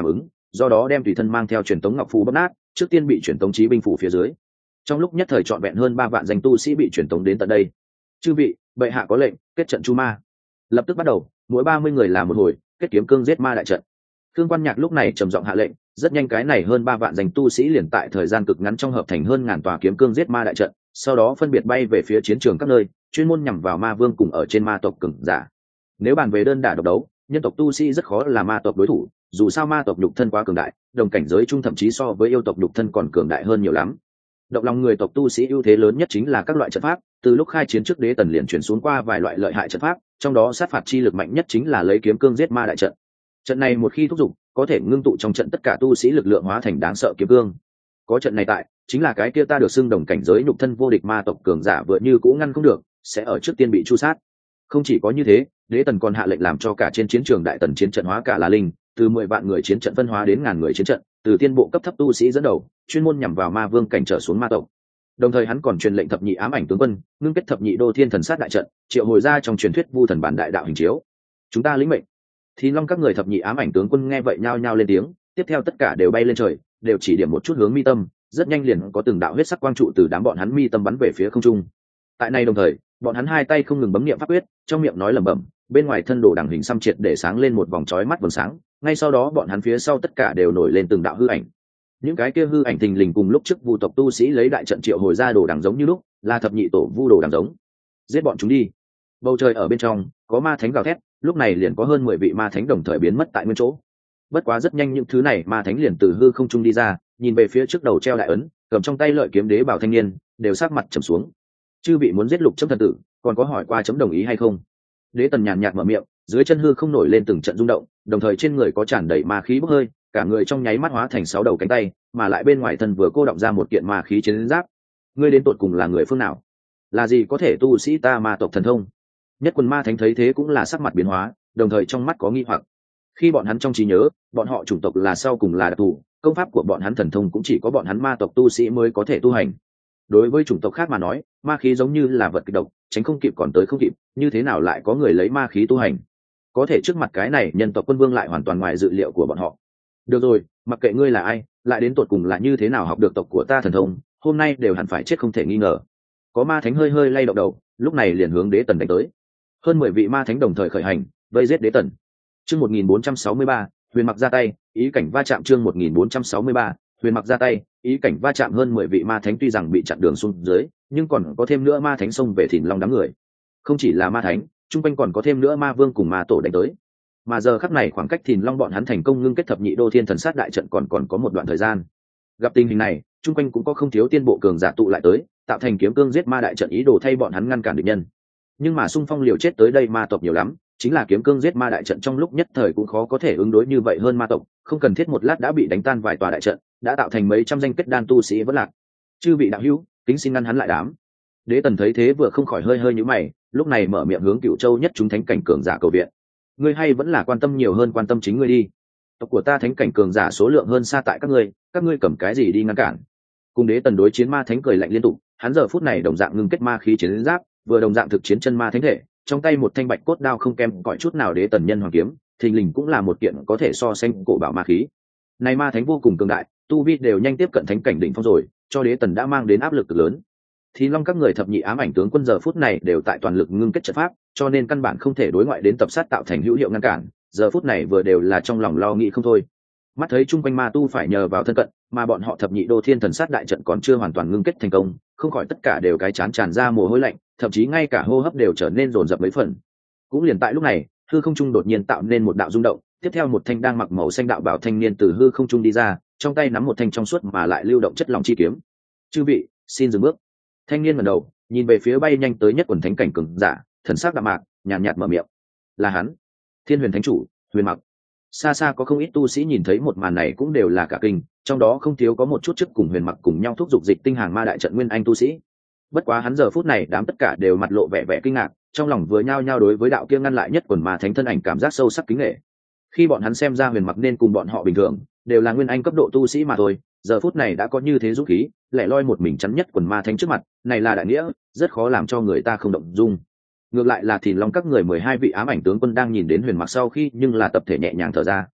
Speaker 1: do đó đem tùy thân mang theo truyền tống ngọc phù bóp nát, trước tiên bị truyền tống chí binh phủ phía dưới. Trong lúc nhất thời trọn vẹn hơn ba vạn danh tu sĩ bị truyền tống đến tận đây. Chư vị, bệ hạ có lệnh, kết trận chu ma. Lập tức bắt đầu, mỗi ba mươi người làm một hồi, kết kiếm cương giết ma đại trận. Thương Quan Nhạc lúc này trầm giọng hạ lệnh, rất nhanh cái này hơn ba vạn danh tu sĩ liền tại thời gian cực ngắn trong hợp thành hơn ngàn tòa kiếm cương giết ma đại trận, sau đó phân biệt bay về phía chiến trường các nơi, chuyên môn nhằm vào ma vương cùng ở trên ma tộc cường giả. Nếu bàn về đơn đả độc đấu, nhân tộc tu sĩ rất khó là ma tộc đối thủ, dù sao ma tộc nhục thân quá cường đại, đồng cảnh giới chung thậm chí so với yêu tộc nhục thân còn cường đại hơn nhiều lắm. Động lòng người tộc tu sĩ ưu thế lớn nhất chính là các loại trận pháp, từ lúc khai chiến trước Đế Tần liền chuyển xuống qua vài loại lợi hại trận pháp, trong đó sát phạt chi lực mạnh nhất chính là lấy kiếm cương giết ma đại trận. Trận này một khi thúc giục, có thể ngưng tụ trong trận tất cả tu sĩ lực lượng hóa thành đáng sợ kiếm cương. Có trận này tại, chính là cái kia ta được xưng đồng cảnh giới nhục thân vô địch ma tộc cường giả vừa như cũng ngăn không được, sẽ ở trước tiên bị chu sát. Không chỉ có như thế, Đế Tần còn hạ lệnh làm cho cả trên chiến trường đại tần chiến trận hóa cả là linh, từ mười vạn người chiến trận phân hóa đến ngàn người chiến trận, từ tiên bộ cấp thấp tu sĩ dẫn đầu, chuyên môn nhằm vào ma vương cảnh trở xuống ma tộc. Đồng thời hắn còn truyền lệnh thập nhị ám ảnh tướng quân, ngưng kết thập nhị đô thiên thần sát đại trận, triệu hồi ra trong truyền thuyết vu thần bản đại đạo hình chiếu. Chúng ta lĩnh mệnh. Thì long các người thập nhị ám ảnh tướng quân nghe vậy nhao nhao lên tiếng, tiếp theo tất cả đều bay lên trời, đều chỉ điểm một chút hướng mi tâm, rất nhanh liền có từng đạo huyết sắc quang trụ từ đám bọn hắn mi tâm bắn về phía không trung. Tại này đồng thời, bọn hắn hai tay không ngừng bấm niệm pháp quyết, trong miệng nói lẩm bẩm, bên ngoài thân đồ đằng hình xăm triệt để sáng lên một vòng chói mắt vầng sáng, ngay sau đó bọn hắn phía sau tất cả đều nổi lên từng đạo hư ảnh. Những cái kia hư ảnh thình lình cùng lúc trước vu tộc tu sĩ lấy đại trận triệu hồi ra đồ đằng giống như lúc, là thập nhị tổ vu đồ đằng giống. Giết bọn chúng đi. Bầu trời ở bên trong có ma thánh gào thét, lúc này liền có hơn mười vị ma thánh đồng thời biến mất tại nguyên chỗ. Bất quá rất nhanh những thứ này ma thánh liền từ hư không trung đi ra, nhìn về phía trước đầu treo đại ấn, cầm trong tay lợi kiếm đế bảo thanh niên, đều sắc mặt trầm xuống. Chư vị muốn giết Lục Chấm thần tử, còn có hỏi qua chấm đồng ý hay không? Đế Tần nhàn nhạt mở miệng, dưới chân hư không nổi lên từng trận rung động, đồng thời trên người có tràn đầy ma khí bốc hơi, cả người trong nháy mắt hóa thành sáu đầu cánh tay, mà lại bên ngoài thân vừa cô động ra một kiện ma khí chiến giáp. Ngươi đến tột cùng là người phương nào? Là gì có thể tu sĩ ta ma tộc thần thông? Nhất quần ma thánh thấy thế cũng là sắc mặt biến hóa, đồng thời trong mắt có nghi hoặc. Khi bọn hắn trong trí nhớ, bọn họ chủng tộc là sau cùng là đặc thù, công pháp của bọn hắn thần thông cũng chỉ có bọn hắn ma tộc tu sĩ mới có thể tu hành. Đối với chủng tộc khác mà nói, ma khí giống như là vật kịch độc, tránh không kịp còn tới không kịp, như thế nào lại có người lấy ma khí tu hành? Có thể trước mặt cái này nhân tộc quân vương lại hoàn toàn ngoài dự liệu của bọn họ. Được rồi, mặc kệ ngươi là ai, lại đến tột cùng là như thế nào học được tộc của ta thần thông, hôm nay đều hẳn phải chết không thể nghi ngờ. Có ma thánh hơi hơi lay động đầu, lúc này liền hướng Đế Tần đánh tới. Hơn mười vị ma thánh đồng thời khởi hành, vây giết Đế Tần. Chương một nghìn bốn trăm sáu mươi ba, Huyền Mặc ra tay, ý cảnh va chạm. Chương một nghìn bốn trăm sáu mươi ba, Huyền Mặc ra tay, ý cảnh va chạm. Hơn mười vị ma thánh tuy rằng bị chặn đường xuống dưới, nhưng còn có thêm nữa ma thánh xông về Thìn Long đám người. Không chỉ là ma thánh, chung quanh còn có thêm nữa ma vương cùng ma tổ đánh tới. Mà giờ khắc này khoảng cách Thìn Long bọn hắn thành công ngưng kết thập nhị đô thiên thần sát đại trận còn còn có một đoạn thời gian. Gặp tình hình này, chung quanh cũng có không thiếu tiên bộ cường giả tụ lại tới, tạo thành kiếm cương giết ma đại trận ý đồ thay bọn hắn ngăn cản địch nhân. Nhưng mà xung phong liều chết tới đây ma tộc nhiều lắm, chính là kiếm cương giết ma đại trận trong lúc nhất thời cũng khó có thể ứng đối như vậy hơn ma tộc, không cần thiết một lát đã bị đánh tan vài tòa đại trận, đã tạo thành mấy trăm danh kết đan tu sĩ vẫn lạc. Chư vị đạo hữu, kính xin ngăn hắn lại đám. Đế Tần thấy thế vừa không khỏi hơi hơi nhíu mày, lúc này mở miệng hướng Cửu Châu nhất chúng thánh cảnh cường giả cầu viện. Ngươi hay vẫn là quan tâm nhiều hơn quan tâm chính ngươi đi. Tộc của ta thánh cảnh cường giả số lượng hơn xa tại các ngươi, các ngươi cầm cái gì đi ngăn cản? Cùng Đế Tần đối chiến ma thánh cười lạnh liên tục, hắn giờ phút này đồng dạng ngưng kết ma khí chiến giáp, vừa đồng dạng thực chiến chân ma thánh thể, trong tay một thanh bạch cốt đao không kém cỏi chút nào Đế Tần nhân hoàng kiếm, thình lình cũng là một kiện có thể so sánh cổ bảo ma khí. Này ma thánh vô cùng cường đại, tu vi đều nhanh tiếp cận thánh cảnh đỉnh phong rồi, cho Đế Tần đã mang đến áp lực cực lớn. Thì long các người thập nhị ám ảnh tướng quân giờ phút này đều tại toàn lực ngưng kết trận pháp, cho nên căn bản không thể đối ngoại đến tập sát tạo thành hữu hiệu ngăn cản, giờ phút này vừa đều là trong lòng lo nghĩ không thôi. Mắt thấy chung quanh ma tu phải nhờ vào thân cận, mà bọn họ thập nhị đô thiên thần sát đại trận còn chưa hoàn toàn ngưng kết thành công, không khỏi tất cả đều cái chán tràn ra mồ hôi lạnh, thậm chí ngay cả hô hấp đều trở nên rồn rập mấy phần. Cũng liền tại lúc này, hư không trung đột nhiên tạo nên một đạo rung động, tiếp theo một thanh đang mặc màu xanh đạo bảo thanh niên từ hư không trung đi ra, trong tay nắm một thanh trong suốt mà lại lưu động chất lỏng chi kiếm. Chư vị, xin dừng bước. Thanh niên ngẩng đầu, nhìn về phía bay nhanh tới nhất quần thánh cảnh cường giả, thần sắc đạm mạc, nhàn nhạt mở miệng. Là hắn, Thiên Huyền Thánh Chủ, Huyền Mặc. Xa xa có không ít tu sĩ nhìn thấy một màn này cũng đều là cả kinh, trong đó không thiếu có một chút trước cùng Huyền Mặc cùng nhau thúc giục dịch tinh hàng ma đại trận nguyên anh tu sĩ. Bất quá hắn giờ phút này đám tất cả đều mặt lộ vẻ vẻ kinh ngạc, trong lòng vừa nhao nhao đối với đạo kia ngăn lại nhất quần ma thánh thân ảnh cảm giác sâu sắc kính nể. Khi bọn hắn xem ra Huyền Mặc nên cùng bọn họ bình thường, đều là nguyên anh cấp độ tu sĩ mà thôi, giờ phút này đã có như thế dũng khí, lẻ loi một mình chắn nhất quần ma thánh trước mặt, này là đại nghĩa, rất khó làm cho người ta không động dung. Ngược lại là Thìn Long các người mười hai vị ám ảnh tướng quân đang nhìn đến Huyền Mặc sau khi nhưng là tập thể nhẹ nhàng thở ra.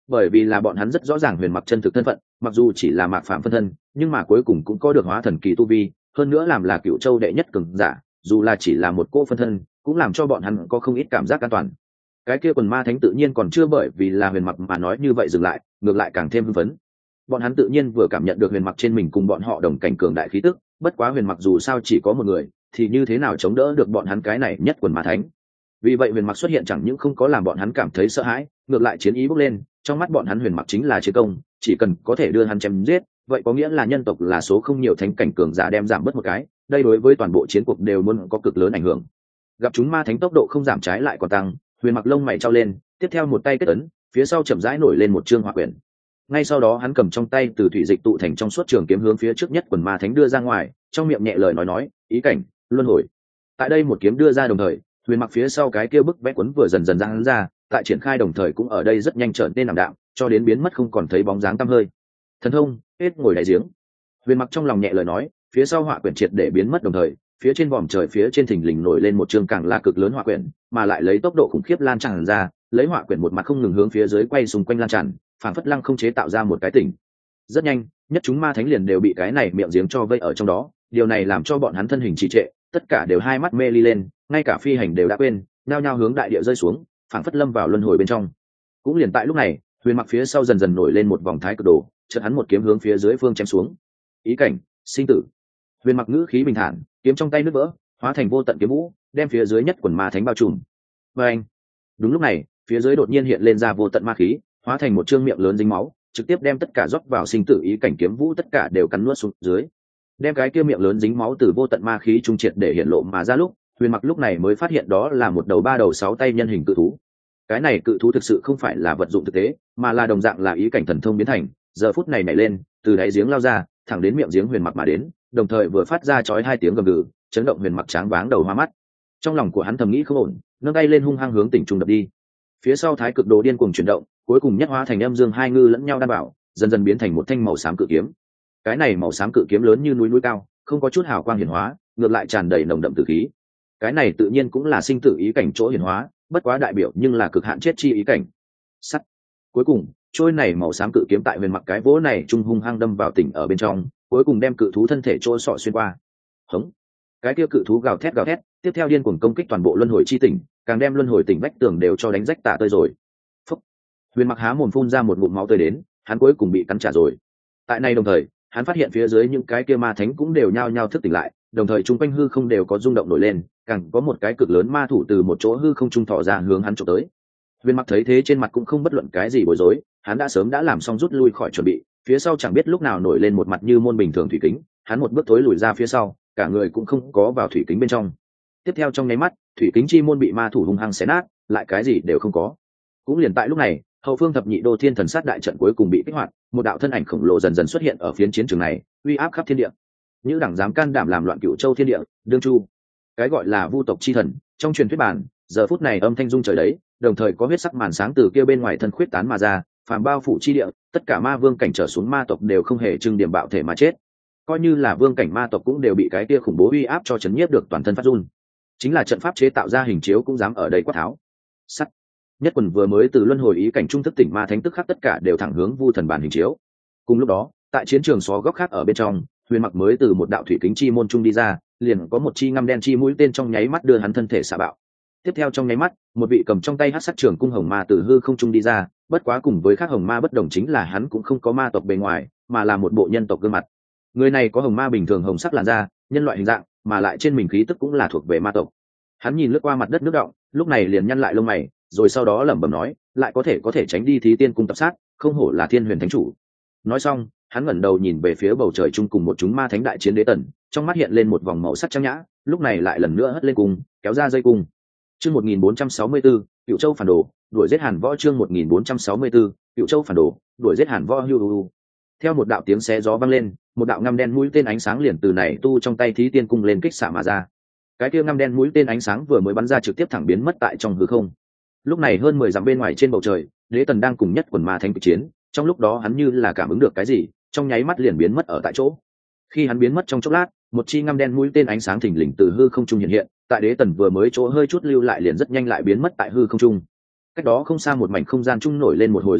Speaker 1: bởi vì là bọn hắn rất rõ ràng huyền mặc chân thực thân phận, mặc dù chỉ là mạc phạm phân thân nhưng mà cuối cùng cũng có được hóa thần kỳ tu vi, hơn nữa làm là Cựu Châu đệ nhất cường giả, dù là chỉ là một cô phân thân cũng làm cho bọn hắn có không ít cảm giác an toàn. Cái kia quần ma thánh tự nhiên còn chưa bởi vì là huyền mặc mà nói như vậy dừng lại, ngược lại càng thêm hưng phấn. Bọn hắn tự nhiên vừa cảm nhận được huyền mặc trên mình cùng bọn họ đồng cảnh cường đại khí tức, bất quá huyền mặc dù sao chỉ có một người thì như thế nào chống đỡ được bọn hắn cái này nhất quần ma thánh. Vì vậy huyền mặc xuất hiện chẳng những không có làm bọn hắn cảm thấy sợ hãi, ngược lại chiến ý bốc lên, trong mắt bọn hắn huyền mặc chính là chiến công, chỉ cần có thể đưa hắn chém giết, vậy có nghĩa là nhân tộc là số không nhiều thánh cảnh cường giả đem giảm bớt một cái, đây đối với toàn bộ chiến cuộc đều muốn có cực lớn ảnh hưởng. Gặp chúng ma thánh tốc độ không giảm trái lại còn tăng, huyền mặc lông mày trao lên, tiếp theo một tay kết ấn, phía sau chậm rãi nổi lên một chương hỏa quyển. Ngay sau đó hắn cầm trong tay từ thủy dịch tụ thành trong suốt trường kiếm hướng phía trước nhất quần ma thánh đưa ra ngoài, trong miệng nhẹ lời nói nói, ý cảnh, luân hồi. Tại đây một kiếm đưa ra đồng thời, huyền mặc phía sau cái kia bức vẽ cuốn vừa dần dần giãn ra, tại triển khai đồng thời cũng ở đây rất nhanh trở nên ảm đạm, cho đến biến mất không còn thấy bóng dáng tăm hơi. Thần thông, hết ngồi đại giếng. Huyền mặc trong lòng nhẹ lời nói, phía sau hỏa quyển triệt để biến mất đồng thời, phía trên vòm trời phía trên thình lình nổi lên một chương càng la cực lớn hỏa quyển, mà lại lấy tốc độ khủng khiếp lan tràn ra, lấy hỏa quyển một mặt không ngừng hướng phía dưới quay xung quanh lan tràn, phản phất lăng không chế tạo ra một cái tỉnh. Rất nhanh, nhất chúng ma thánh liền đều bị cái này miệng giếng cho vây ở trong đó, điều này làm cho bọn hắn thân hình trì trệ, tất cả đều hai mắt mê ly lên, ngay cả phi hành đều đã quên, nhao nhao hướng đại địa rơi xuống, phản phất lâm vào luân hồi bên trong. Cũng liền tại lúc này, huyền mặc phía sau dần dần nổi lên một vòng thái cực đồ, chợt hắn một kiếm hướng phía dưới phương chém xuống. Ý cảnh, sinh tử. Huyền mặc ngữ khí bình thản, kiếm trong tay nứt vỡ, hóa thành vô tận kiếm vũ, đem phía dưới nhất quần ma thánh bao trùm. Và anh, đúng lúc này, phía dưới đột nhiên hiện lên ra vô tận ma khí, hóa thành một trương miệng lớn dính máu, trực tiếp đem tất cả rót vào sinh tử ý cảnh kiếm vũ tất cả đều cắn nuốt xuống dưới. Đem cái kia miệng lớn dính máu từ vô tận ma khí trung triệt để hiện lộ mà ra lúc, huyền mặc lúc này mới phát hiện đó là một đầu ba đầu sáu tay nhân hình cự thú. Cái này cự thú thực sự không phải là vật dụng thực tế, mà là đồng dạng là ý cảnh thần thông biến thành, giờ phút này nhảy lên, từ đáy giếng lao ra, thẳng đến miệng giếng huyền mặc mà đến, đồng thời vừa phát ra chói hai tiếng gầm gừ, chấn động huyền mặc tráng váng đầu hoa mắt. Trong lòng của hắn thầm nghĩ không ổn, nâng tay lên hung hăng hướng tỉnh trung đập đi. Phía sau thái cực đồ điên cuồng chuyển động, cuối cùng nhất hóa thành âm dương hai ngư lẫn nhau đan bảo, dần dần biến thành một thanh màu xám cự kiếm. Cái này màu xám cự kiếm lớn như núi núi cao, không có chút hào quang hiển hóa, ngược lại tràn đầy nồng đậm tử khí. Cái này tự nhiên cũng là sinh tử ý cảnh chỗ hiển hóa, bất quá đại biểu nhưng là cực hạn chết chi ý cảnh. Sắt. Cuối cùng, trôi này màu xám cự kiếm tại huyền mặc cái vỗ này trung hung hăng đâm vào tỉnh ở bên trong, cuối cùng đem cự thú thân thể chỗ sọ xuyên qua. Hống. Cái kia cự thú gào thét gào thét, tiếp theo điên cuồng công kích toàn bộ luân hồi chi tỉnh, càng đem luân hồi tỉnh vách tường đều cho đánh rách tạ tơi rồi. Phúc. Huyền mặc há mồm phun ra một ngụm máu tươi đến, hắn cuối cùng bị cắn trả rồi. Tại này đồng thời, hắn phát hiện phía dưới những cái kia ma thánh cũng đều nhao nhao thức tỉnh lại, đồng thời chung quanh hư không đều có rung động nổi lên, càng có một cái cực lớn ma thủ từ một chỗ hư không trung thọ ra hướng hắn chụp tới. Huyền mặc thấy thế trên mặt cũng không bất luận cái gì bối rối, hắn đã sớm đã làm xong rút lui khỏi chuẩn bị, phía sau chẳng biết lúc nào nổi lên một mặt như môn bình thường thủy kính, hắn một bước thối lùi ra phía sau, cả người cũng không có vào thủy kính bên trong. Tiếp theo trong nháy mắt, thủy kính chi môn bị ma thủ hung hăng xé nát, lại cái gì đều không có. Cũng liền tại lúc này, hậu phương thập nhị đô thiên thần sát đại trận cuối cùng bị kích hoạt, một đạo thân ảnh khổng lồ dần dần xuất hiện ở phiến chiến trường này, uy áp khắp thiên địa. Những đẳng dám can đảm làm loạn Cựu Châu thiên địa, đương chu. Cái gọi là vu tộc chi thần, trong truyền thuyết bản, giờ phút này âm thanh rung trời đấy, đồng thời có huyết sắc màn sáng từ kia bên ngoài thân khuyết tán mà ra, phàm bao phủ chi địa, tất cả ma vương cảnh trở xuống ma tộc đều không hề trưng điểm bạo thể mà chết. Coi như là vương cảnh ma tộc cũng đều bị cái kia khủng bố uy áp cho chấn nhiếp được toàn thân phát run. Chính là trận pháp chế tạo ra hình chiếu cũng dám ở đây quát tháo. Sắt. Nhất quần vừa mới từ luân hồi ý cảnh trung thức tỉnh ma thánh tức khắc tất cả đều thẳng hướng vu thần bản hình chiếu. Cùng lúc đó, tại chiến trường xó góc khác ở bên trong, huyền mặc mới từ một đạo thủy kính chi môn trung đi ra, liền có một chi ngăm đen chi mũi tên trong nháy mắt đưa hắn thân thể xạ bạo. Tiếp theo trong nháy mắt, một vị cầm trong tay hắc sắc trường cung hồng ma từ hư không trung đi ra, bất quá cùng với khác hồng ma bất đồng chính là hắn cũng không có ma tộc bề ngoài, mà là một bộ nhân tộc gương mặt. Người này có hồng ma bình thường hồng sắc làn da, nhân loại hình dạng, mà lại trên mình khí tức cũng là thuộc về ma tộc. Hắn nhìn lướt qua mặt đất nước động, lúc này liền nhăn lại lông mày, rồi sau đó lẩm bẩm nói, lại có thể có thể tránh đi thí tiên cung tập sát, không hổ là thiên huyền thánh chủ. Nói xong, hắn ngẩng đầu nhìn về phía bầu trời chung cùng một chúng ma thánh đại chiến đế tần, trong mắt hiện lên một vòng màu sắc trang nhã, lúc này lại lần nữa hất lên cung, kéo ra dây cung. Chương một nghìn bốn trăm sáu mươi tư, Cựu Châu phản đồ, đuổi giết Hàn Võ. Chương một nghìn bốn trăm sáu mươi tư, Cựu Châu phản đồ, đuổi giết Hàn Võ. Hiu hiu. Theo một đạo tiếng xé gió vang lên, một đạo ngăm đen mũi tên ánh sáng liền từ này tu trong tay thí tiên cung lên kích xạ mà ra. Cái kia ngăm đen mũi tên ánh sáng vừa mới bắn ra trực tiếp thẳng biến mất tại trong hư không. Lúc này hơn mười dặm bên ngoài trên bầu trời, đế tần đang cùng nhất quần ma thánh kịch chiến, trong lúc đó hắn như là cảm ứng được cái gì, trong nháy mắt liền biến mất ở tại chỗ. Khi hắn biến mất trong chốc lát, một chi ngăm đen mũi tên ánh sáng thình lình từ hư không trung hiện hiện, tại đế tần vừa mới chỗ hơi chút lưu lại liền rất nhanh lại biến mất tại hư không trung. Cách đó không xa một mảnh không gian trung nổi lên một hồi rung động,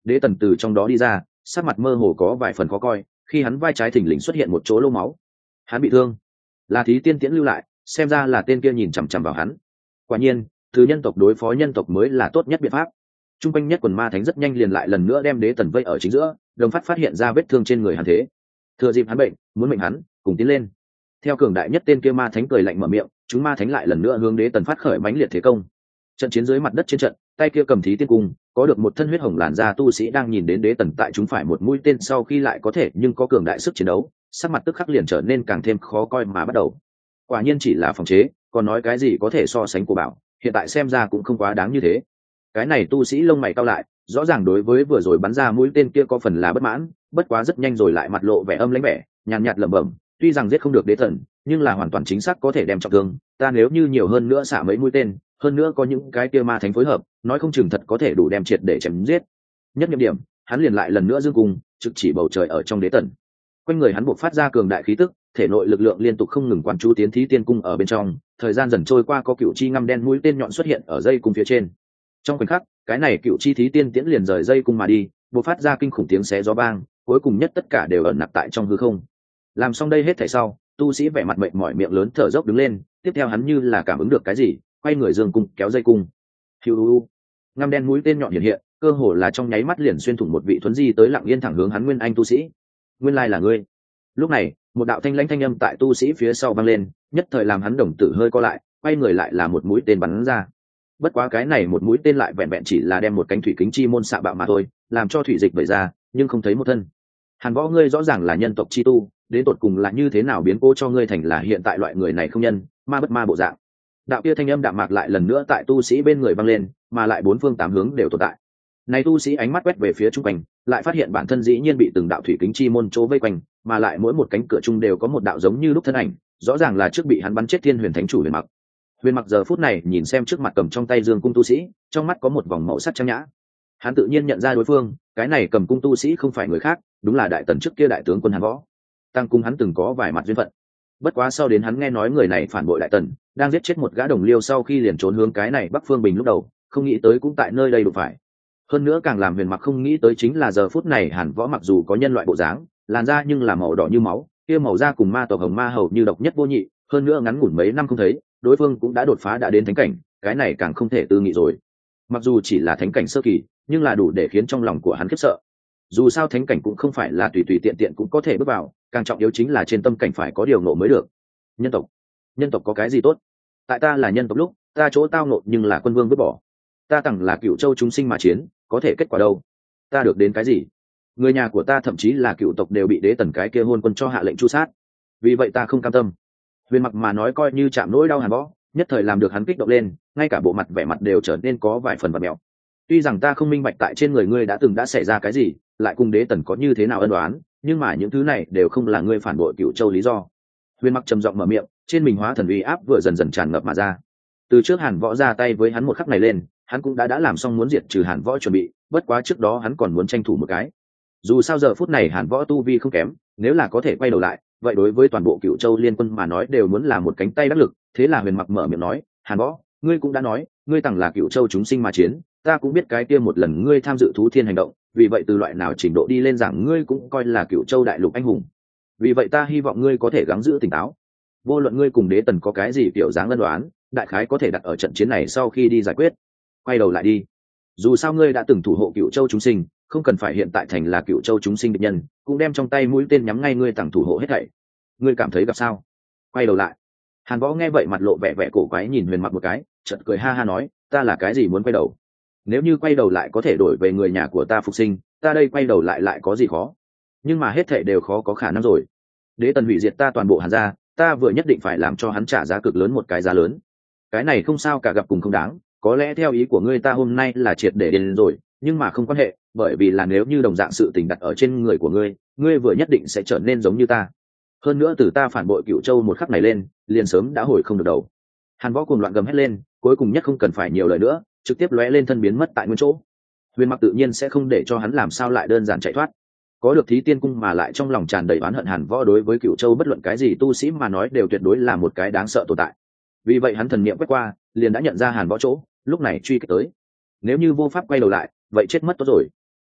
Speaker 1: đế tần từ trong đó đi ra, sắc mặt mơ hồ có vài phần khó coi, khi hắn vai trái thình lình xuất hiện một chỗ lô máu. Hắn bị thương, là thí tiên tiễn lưu lại, xem ra là tên kia nhìn chằm chằm vào hắn. Quả nhiên, từ nhân tộc đối phó nhân tộc mới là tốt nhất biện pháp. Trung quanh nhất quần ma thánh rất nhanh liền lại lần nữa đem đế tần vây ở chính giữa, đồng phát phát hiện ra vết thương trên người hắn thế. Thừa dịp hắn bệnh, muốn mệnh hắn, cùng tiến lên. Theo cường đại nhất tên kia ma thánh cười lạnh mở miệng, chúng ma thánh lại lần nữa hướng đế tần phát khởi mãnh liệt thế công. Trận chiến dưới mặt đất trên trận, tay kia cầm thí tiên cung, có được một thân huyết hồng làn da tu sĩ đang nhìn đến đế tần tại chúng phải một mũi tên sau khi lại có thể nhưng có cường đại sức chiến đấu, sắc mặt tức khắc liền trở nên càng thêm khó coi mà bắt đầu. Quả nhiên chỉ là phòng chế, còn nói cái gì có thể so sánh của bảo, hiện tại xem ra cũng không quá đáng như thế. Cái này tu sĩ lông mày cau lại, rõ ràng đối với vừa rồi bắn ra mũi tên kia có phần là bất mãn, bất quá rất nhanh rồi lại mặt lộ vẻ âm lãnh vẻ, nhàn nhạt lẩm bẩm, tuy rằng giết không được đế thần, nhưng là hoàn toàn chính xác có thể đem trọng thương, ta nếu như nhiều hơn nữa xả mấy mũi tên, hơn nữa có những cái kia ma thánh phối hợp, nói không chừng thật có thể đủ đem triệt để chém giết. Nhất niệm điểm, hắn liền lại lần nữa dương cung, trực chỉ bầu trời ở trong đế tần. Quanh người hắn buộc phát ra cường đại khí tức, thể nội lực lượng liên tục không ngừng quán chú tiến thí tiên cung ở bên trong, thời gian dần trôi qua có cựu chi ngăm đen mũi tên nhọn xuất hiện ở dây cung phía trên. Trong khoảnh khắc, cái này cựu chi thí tiên tiễn liền rời dây cung mà đi, buộc phát ra kinh khủng tiếng xé gió vang, cuối cùng nhất tất cả đều ẩn nặc tại trong hư không. Làm xong đây hết thảy sau, tu sĩ vẻ mặt mệt mỏi miệng lớn thở dốc đứng lên, tiếp theo hắn như là cảm ứng được cái gì, quay người dương cung kéo dây cung. Hiu, ngăm đen mũi tên nhọn hiện hiện, cơ hồ là trong nháy mắt liền xuyên thủng một vị thuấn di tới lặng yên thẳng hướng hắn nguyên anh tu sĩ. Nguyên lai là ngươi. Lúc này, một đạo thanh lãnh thanh âm tại tu sĩ phía sau vang lên, nhất thời làm hắn đồng tử hơi co lại, quay người lại là một mũi tên bắn ra. Bất quá cái này một mũi tên lại vẹn vẹn chỉ là đem một cánh thủy kính chi môn xạ bạo mà thôi, làm cho thủy dịch vẩy ra, nhưng không thấy một thân. Hàn Võ, ngươi rõ ràng là nhân tộc chi tu, đến tột cùng là như thế nào biến cố cho ngươi thành là hiện tại loại người này không nhân, ma bất ma bộ dạng. Đạo kia thanh âm đạm mạc lại lần nữa tại tu sĩ bên người vang lên, mà lại bốn phương tám hướng đều tồn tại. Này tu sĩ ánh mắt quét về phía trung quanh, lại phát hiện bản thân dĩ nhiên bị từng đạo thủy kính chi môn chỗ vây quanh, mà lại mỗi một cánh cửa chung đều có một đạo giống như lúc thân ảnh, rõ ràng là trước bị hắn bắn chết Thiên Huyền Thánh chủ Huyền Mặc. Huyền Mặc giờ phút này nhìn xem trước mặt cầm trong tay dương cung tu sĩ, trong mắt có một vòng màu sắc trang nhã. Hắn tự nhiên nhận ra đối phương, cái này cầm cung tu sĩ không phải người khác, đúng là đại tần trước kia đại tướng quân Hàn Võ. Tăng cung hắn từng có vài mặt duyên phận. Bất quá sau đến hắn nghe nói người này phản bội đại tần, đang giết chết một gã đồng liêu sau khi liền trốn hướng cái này Bắc Phương Bình lúc đầu, không nghĩ tới cũng tại nơi đây đụng phải. Hơn nữa càng làm Huyền Mặc không nghĩ tới chính là giờ phút này Hàn Võ mặc dù có nhân loại bộ dáng, làn da nhưng là màu đỏ như máu, kia màu da cùng ma tộc hồng ma hầu như độc nhất vô nhị, hơn nữa ngắn ngủn mấy năm không thấy, đối phương cũng đã đột phá đã đến thánh cảnh, cái này càng không thể tư nghị rồi. Mặc dù chỉ là thánh cảnh sơ kỳ, nhưng là đủ để khiến trong lòng của hắn khiếp sợ. Dù sao thánh cảnh cũng không phải là tùy tùy tiện tiện cũng có thể bước vào, càng trọng yếu chính là trên tâm cảnh phải có điều ngộ mới được. Nhân tộc, nhân tộc có cái gì tốt? Tại ta là nhân tộc lúc, ta chỗ tao nộ nhưng là quân vương vứt bỏ. Ta tặng là cựu châu chúng sinh mà chiến, có thể kết quả đâu? Ta được đến cái gì? Người nhà của ta thậm chí là cựu tộc đều bị đế tần cái kia hôn quân cho hạ lệnh tru sát. Vì vậy ta không cam tâm. Huyền Mặc mà nói coi như chạm nỗi đau Hàn Võ, nhất thời làm được hắn kích động lên, ngay cả bộ mặt vẻ mặt đều trở nên có vài phần vặn mèo. Tuy rằng ta không minh bạch tại trên người ngươi đã từng đã xảy ra cái gì, lại cùng đế tần có như thế nào ân oán, nhưng mà những thứ này đều không là ngươi phản bội cựu châu lý do. Huyền Mặc trầm giọng mở miệng, trên mình hóa thần uy áp vừa dần dần tràn ngập mà ra. Từ trước Hàn Võ ra tay với hắn một khắc này lên, hắn cũng đã đã làm xong muốn diệt trừ Hàn Võ chuẩn bị, bất quá trước đó hắn còn muốn tranh thủ một cái. Dù sao giờ phút này Hàn Võ tu vi không kém, nếu là có thể quay đầu lại, vậy đối với toàn bộ cựu châu liên quân mà nói đều muốn là một cánh tay đắc lực. Thế là Huyền Mặc mở miệng nói, Hàn Võ, ngươi cũng đã nói, ngươi tặng là cựu châu chúng sinh mà chiến, ta cũng biết cái kia một lần ngươi tham dự thú thiên hành động, vì vậy từ loại nào trình độ đi lên rằng ngươi cũng coi là cựu châu đại lục anh hùng. Vì vậy ta hy vọng ngươi có thể gắng giữ tỉnh táo. Vô luận ngươi cùng đế tần có cái gì kiểu dáng ân đoán, đại khái có thể đặt ở trận chiến này sau khi đi giải quyết. Quay đầu lại đi. Dù sao ngươi đã từng thủ hộ cựu châu chúng sinh, không cần phải hiện tại thành là cựu châu chúng sinh địch nhân, cũng đem trong tay mũi tên nhắm ngay ngươi tặng thủ hộ hết thảy. Ngươi cảm thấy gặp sao? Quay đầu lại. Hàn Võ nghe vậy mặt lộ vẻ vẻ cổ quái nhìn Huyền Mặc một cái, chợt cười ha ha nói, ta là cái gì muốn quay đầu? Nếu như quay đầu lại có thể đổi về người nhà của ta phục sinh, ta đây quay đầu lại lại có gì khó? Nhưng mà hết thảy đều khó có khả năng rồi. Đế tần hủy diệt ta toàn bộ Hàn gia, ta vừa nhất định phải làm cho hắn trả giá cực lớn một cái giá lớn. Cái này không sao cả, gặp cùng không đáng, có lẽ theo ý của ngươi ta hôm nay là triệt để điên rồi, nhưng mà không quan hệ, bởi vì là nếu như đồng dạng sự tình đặt ở trên người của ngươi, ngươi vừa nhất định sẽ trở nên giống như ta. Hơn nữa từ ta phản bội cựu châu một khắc này lên, liền sớm đã hồi không được đầu. Hàn Võ cuồng loạn gầm hét lên, cuối cùng nhất không cần phải nhiều lời nữa, trực tiếp lóe lên thân biến mất tại nguyên chỗ. Huyền Mặc tự nhiên sẽ không để cho hắn làm sao lại đơn giản chạy thoát. Có được thí tiên cung mà lại trong lòng tràn đầy oán hận Hàn Võ đối với cựu châu bất luận cái gì tu sĩ mà nói đều tuyệt đối là một cái đáng sợ tồn tại. Vì vậy hắn thần niệm quét qua, liền đã nhận ra Hàn Võ chỗ, lúc này truy kích tới. Nếu như vô pháp quay đầu lại, vậy chết mất tốt rồi.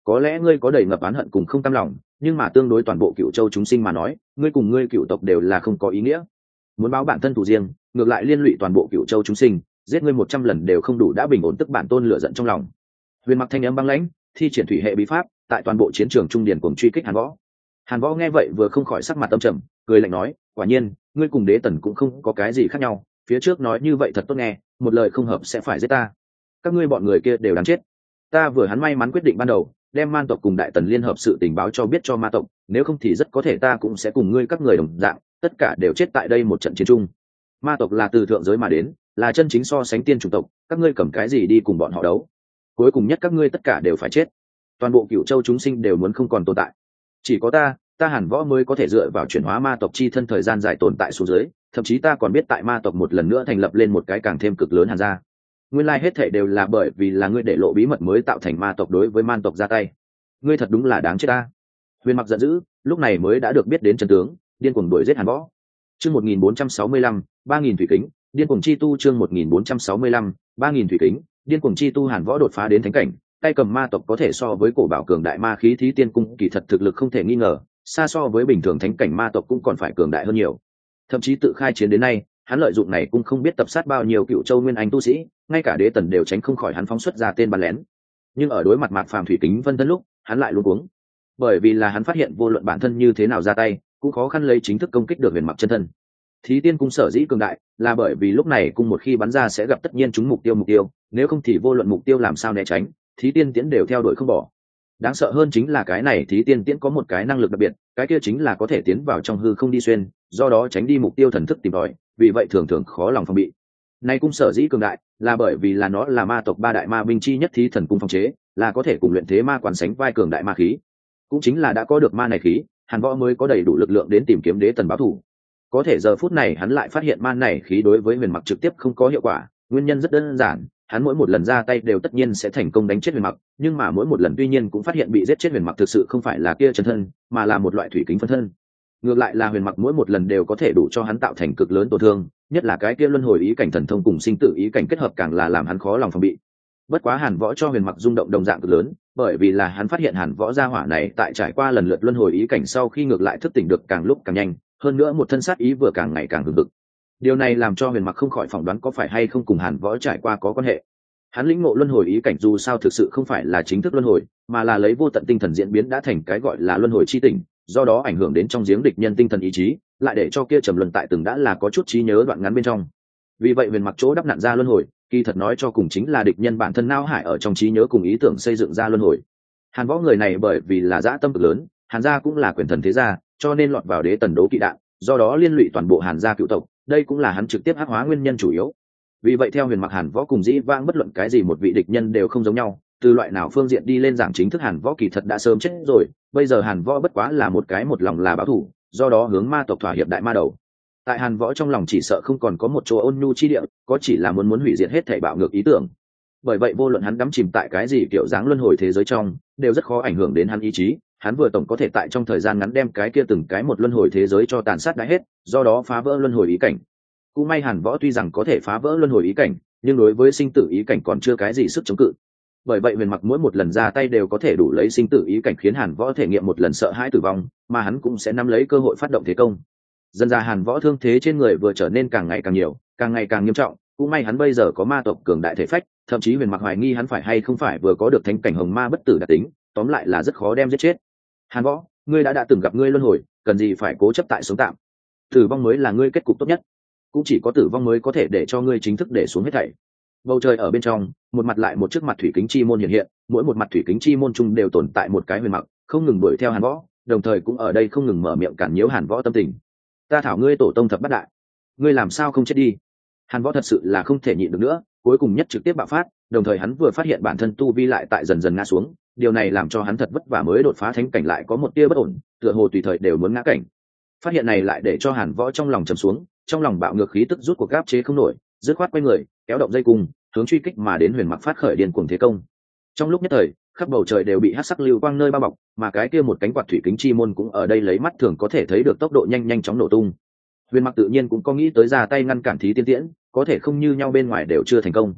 Speaker 1: có lẽ ngươi có đầy ngập oán hận cùng không cam lòng, nhưng mà tương đối toàn bộ Cựu Châu chúng sinh mà nói, ngươi cùng ngươi cựu tộc đều là không có ý nghĩa. Muốn báo bản thân thù riêng, ngược lại liên lụy toàn bộ Cựu Châu chúng sinh, giết ngươi một trăm lần đều không đủ đã bình ổn tức bản tôn lửa giận trong lòng. Huyền Mặc thanh âm băng lãnh, thi triển thủy hệ bí pháp, tại toàn bộ chiến trường trung điền cùng truy kích Hàn Võ. Hàn Võ nghe vậy vừa không khỏi sắc mặt âm trầm, cười lạnh nói, quả nhiên, ngươi cùng Đế Tần cũng không có cái gì khác nhau, phía trước nói như vậy thật tốt nghe, một lời không hợp sẽ phải giết ta. Các ngươi bọn người kia đều đáng chết. Ta vừa hắn may mắn quyết định ban đầu, đem Man tộc cùng Đại Tần liên hợp sự tình báo cho biết cho Ma tộc, nếu không thì rất có thể ta cũng sẽ cùng ngươi các người đồng dạng, tất cả đều chết tại đây một trận chiến chung. Ma tộc là từ thượng giới mà đến, là chân chính so sánh tiên chủng tộc, các ngươi cầm cái gì đi cùng bọn họ đấu? Cuối cùng nhất các ngươi tất cả đều phải chết. Toàn bộ Cựu Châu chúng sinh đều muốn không còn tồn tại. Chỉ có ta, ta Hàn Võ mới có thể dựa vào chuyển hóa ma tộc chi thân thời gian dài tồn tại xuống dưới, thậm chí ta còn biết tại ma tộc một lần nữa thành lập lên một cái càng thêm cực lớn Hàn gia. Nguyên lai hết thảy đều là bởi vì là ngươi để lộ bí mật mới tạo thành ma tộc đối với man tộc ra tay. Ngươi thật đúng là đáng chết ta. Huyền Mặc giận dữ, lúc này mới đã được biết đến chân tướng, điên cuồng đuổi giết Hàn Võ. Chương một nghìn bốn trăm sáu mươi lăm, ba nghìn thủy kính, điên cuồng chi tu chương một nghìn bốn trăm sáu mươi lăm, ba nghìn thủy kính, điên cuồng chi tu Hàn Võ đột phá đến thánh cảnh, tay cầm ma tộc có thể so với cổ bảo cường đại ma khí thí tiên cung, kỳ thật thực lực không thể nghi ngờ, xa so với bình thường thánh cảnh ma tộc cũng còn phải cường đại hơn nhiều. Thậm chí tự khai chiến đến nay, hắn lợi dụng này cũng không biết tập sát bao nhiêu Cựu Châu nguyên anh tu sĩ, ngay cả Đế Tần đều tránh không khỏi hắn phóng xuất ra tên bắn lén. Nhưng ở đối mặt Mạc Phàm thủy kính phân thân lúc, hắn lại luống cuống, bởi vì là hắn phát hiện vô luận bản thân như thế nào ra tay, cũng khó khăn lấy chính thức công kích được Huyền Mặc chân thân. Thí tiên cung sở dĩ cường đại, là bởi vì lúc này cung một khi bắn ra sẽ gặp tất nhiên trúng mục tiêu mục tiêu, nếu không thì vô luận mục tiêu làm sao né tránh, thí tiên tiễn đều theo đuổi không bỏ. Đáng sợ hơn chính là cái này thí tiên tiễn có một cái năng lực đặc biệt, cái kia chính là có thể tiến vào trong hư không đi xuyên, do đó tránh đi mục tiêu thần thức tìm tòi, vì vậy thường thường khó lòng phòng bị. Nay cung sở dĩ cường đại, là bởi vì là nó là ma tộc ba đại ma binh chi nhất thí thần cung phong chế, là có thể cùng luyện thế ma quán sánh vai cường đại ma khí. Cũng chính là đã có được ma này khí, Hàn Võ mới có đầy đủ lực lượng đến tìm kiếm Đế Tần báo thù. Có thể giờ phút này hắn lại phát hiện ma này khí đối với Huyền Mặc trực tiếp không có hiệu quả, nguyên nhân rất đơn giản, hắn mỗi một lần ra tay đều tất nhiên sẽ thành công đánh chết Huyền Mặc, nhưng mà mỗi một lần tuy nhiên cũng phát hiện bị giết chết Huyền Mặc thực sự không phải là kia chân thân, mà là một loại thủy kính phân thân. Ngược lại là Huyền Mặc mỗi một lần đều có thể đủ cho hắn tạo thành cực lớn tổn thương, nhất là cái kia luân hồi ý cảnh thần thông cùng sinh tử ý cảnh kết hợp càng là làm hắn khó lòng phòng bị. Bất quá Hàn Võ cho Huyền Mặc rung động đồng dạng cực lớn, bởi vì là hắn phát hiện Hàn Võ gia hỏa này tại trải qua lần lượt luân hồi ý cảnh sau khi ngược lại thức tỉnh được càng lúc càng nhanh, hơn nữa một thân sát ý vừa càng ngày càng hừng hực. Điều này làm cho Huyền Mặc không khỏi phỏng đoán có phải hay không cùng Hàn Võ trải qua có quan hệ. Hắn lĩnh ngộ luân hồi ý cảnh dù sao thực sự không phải là chính thức luân hồi, mà là lấy vô tận tinh thần diễn biến đã thành cái gọi là luân hồi chi tỉnh, do đó ảnh hưởng đến trong giếng địch nhân tinh thần ý chí, lại để cho kia trầm luân tại từng đã là có chút trí nhớ đoạn ngắn bên trong. Vì vậy Huyền Mặc chỗ đắp nặn ra luân hồi, kỳ thật nói cho cùng chính là địch nhân bản thân não hải ở trong trí nhớ cùng ý tưởng xây dựng ra luân hồi. Hàn Võ người này bởi vì là dã tâm cực lớn, Hàn gia cũng là quyền thần thế gia, cho nên lọt vào Đế Tần đố kỵ đạn, do đó liên lụy toàn bộ Hàn gia cựu tộc, đây cũng là hắn trực tiếp hắc hóa nguyên nhân chủ yếu. Vì vậy theo Huyền Mặc, Hàn Võ cùng dĩ vãng bất luận cái gì một vị địch nhân đều không giống nhau, từ loại nào phương diện đi lên giảng chính thức Hàn Võ kỳ thật đã sớm chết rồi, bây giờ Hàn Võ bất quá là một cái một lòng là báo thù, do đó hướng ma tộc thỏa hiệp đại ma đầu. Tại Hàn Võ trong lòng chỉ sợ không còn có một chỗ ôn nhu chi địa, có chỉ là muốn muốn hủy diệt hết thảy bạo ngược ý tưởng. Bởi vậy vô luận hắn đắm chìm tại cái gì kiểu dáng luân hồi thế giới trong, đều rất khó ảnh hưởng đến hắn ý chí. Hắn vừa tổng có thể tại trong thời gian ngắn đem cái kia từng cái một luân hồi thế giới cho tàn sát đã hết, do đó phá vỡ luân hồi ý cảnh. Cũng may Hàn Võ tuy rằng có thể phá vỡ luân hồi ý cảnh, nhưng đối với sinh tử ý cảnh còn chưa cái gì sức chống cự. Bởi vậy Huyền Mặc mỗi một lần ra tay đều có thể đủ lấy sinh tử ý cảnh khiến Hàn Võ thể nghiệm một lần sợ hãi tử vong, mà hắn cũng sẽ nắm lấy cơ hội phát động thế công. Dần ra Hàn Võ thương thế trên người vừa trở nên càng ngày càng nhiều, càng ngày càng nghiêm trọng, cũng may hắn bây giờ có ma tộc cường đại thể phách, thậm chí Huyền Mặc hoài nghi hắn phải hay không phải vừa có được thánh cảnh hồng ma bất tử đặc tính, tóm lại là rất khó đem giết chết. Hàn Võ, ngươi đã đã từng gặp ngươi luân hồi, cần gì phải cố chấp tại sống tạm? Tử vong mới là ngươi kết cục tốt nhất, cũng chỉ có tử vong mới có thể để cho ngươi chính thức để xuống hết thảy. Bầu trời ở bên trong, một mặt lại một chiếc mặt thủy kính chi môn hiện hiện, mỗi một mặt thủy kính chi môn chung đều tồn tại một cái Huyền Mặc, không ngừng đuổi theo Hàn Võ, đồng thời cũng ở đây không ngừng mở miệng cản nhiễu Hàn Võ tâm tình. Ta thảo ngươi tổ tông thập bát đại, ngươi làm sao không chết đi? Hàn Võ thật sự là không thể nhịn được nữa, cuối cùng nhất trực tiếp bạo phát, đồng thời hắn vừa phát hiện bản thân tu vi lại tại dần dần ngã xuống, điều này làm cho hắn thật vất vả mới đột phá thánh cảnh lại có một tia bất ổn, tựa hồ tùy thời đều muốn ngã cảnh. Phát hiện này lại để cho Hàn Võ trong lòng trầm xuống, trong lòng bạo ngược khí tức rút cuộc gáp chế không nổi, dứt khoát quay người, kéo động dây cung, hướng truy kích mà đến Huyền Mặc phát khởi điên cuồng thế công. Trong lúc nhất thời, khắp bầu trời đều bị hắc sắc lưu quang nơi bao bọc, mà cái kia một cánh quạt thủy kính chi môn cũng ở đây lấy mắt thường có thể thấy được tốc độ nhanh nhanh chóng nổ tung. Huyền Mặc tự nhiên cũng có nghĩ tới ra tay ngăn cản thí tiên tiễn, có thể không như nhau bên ngoài đều chưa thành công.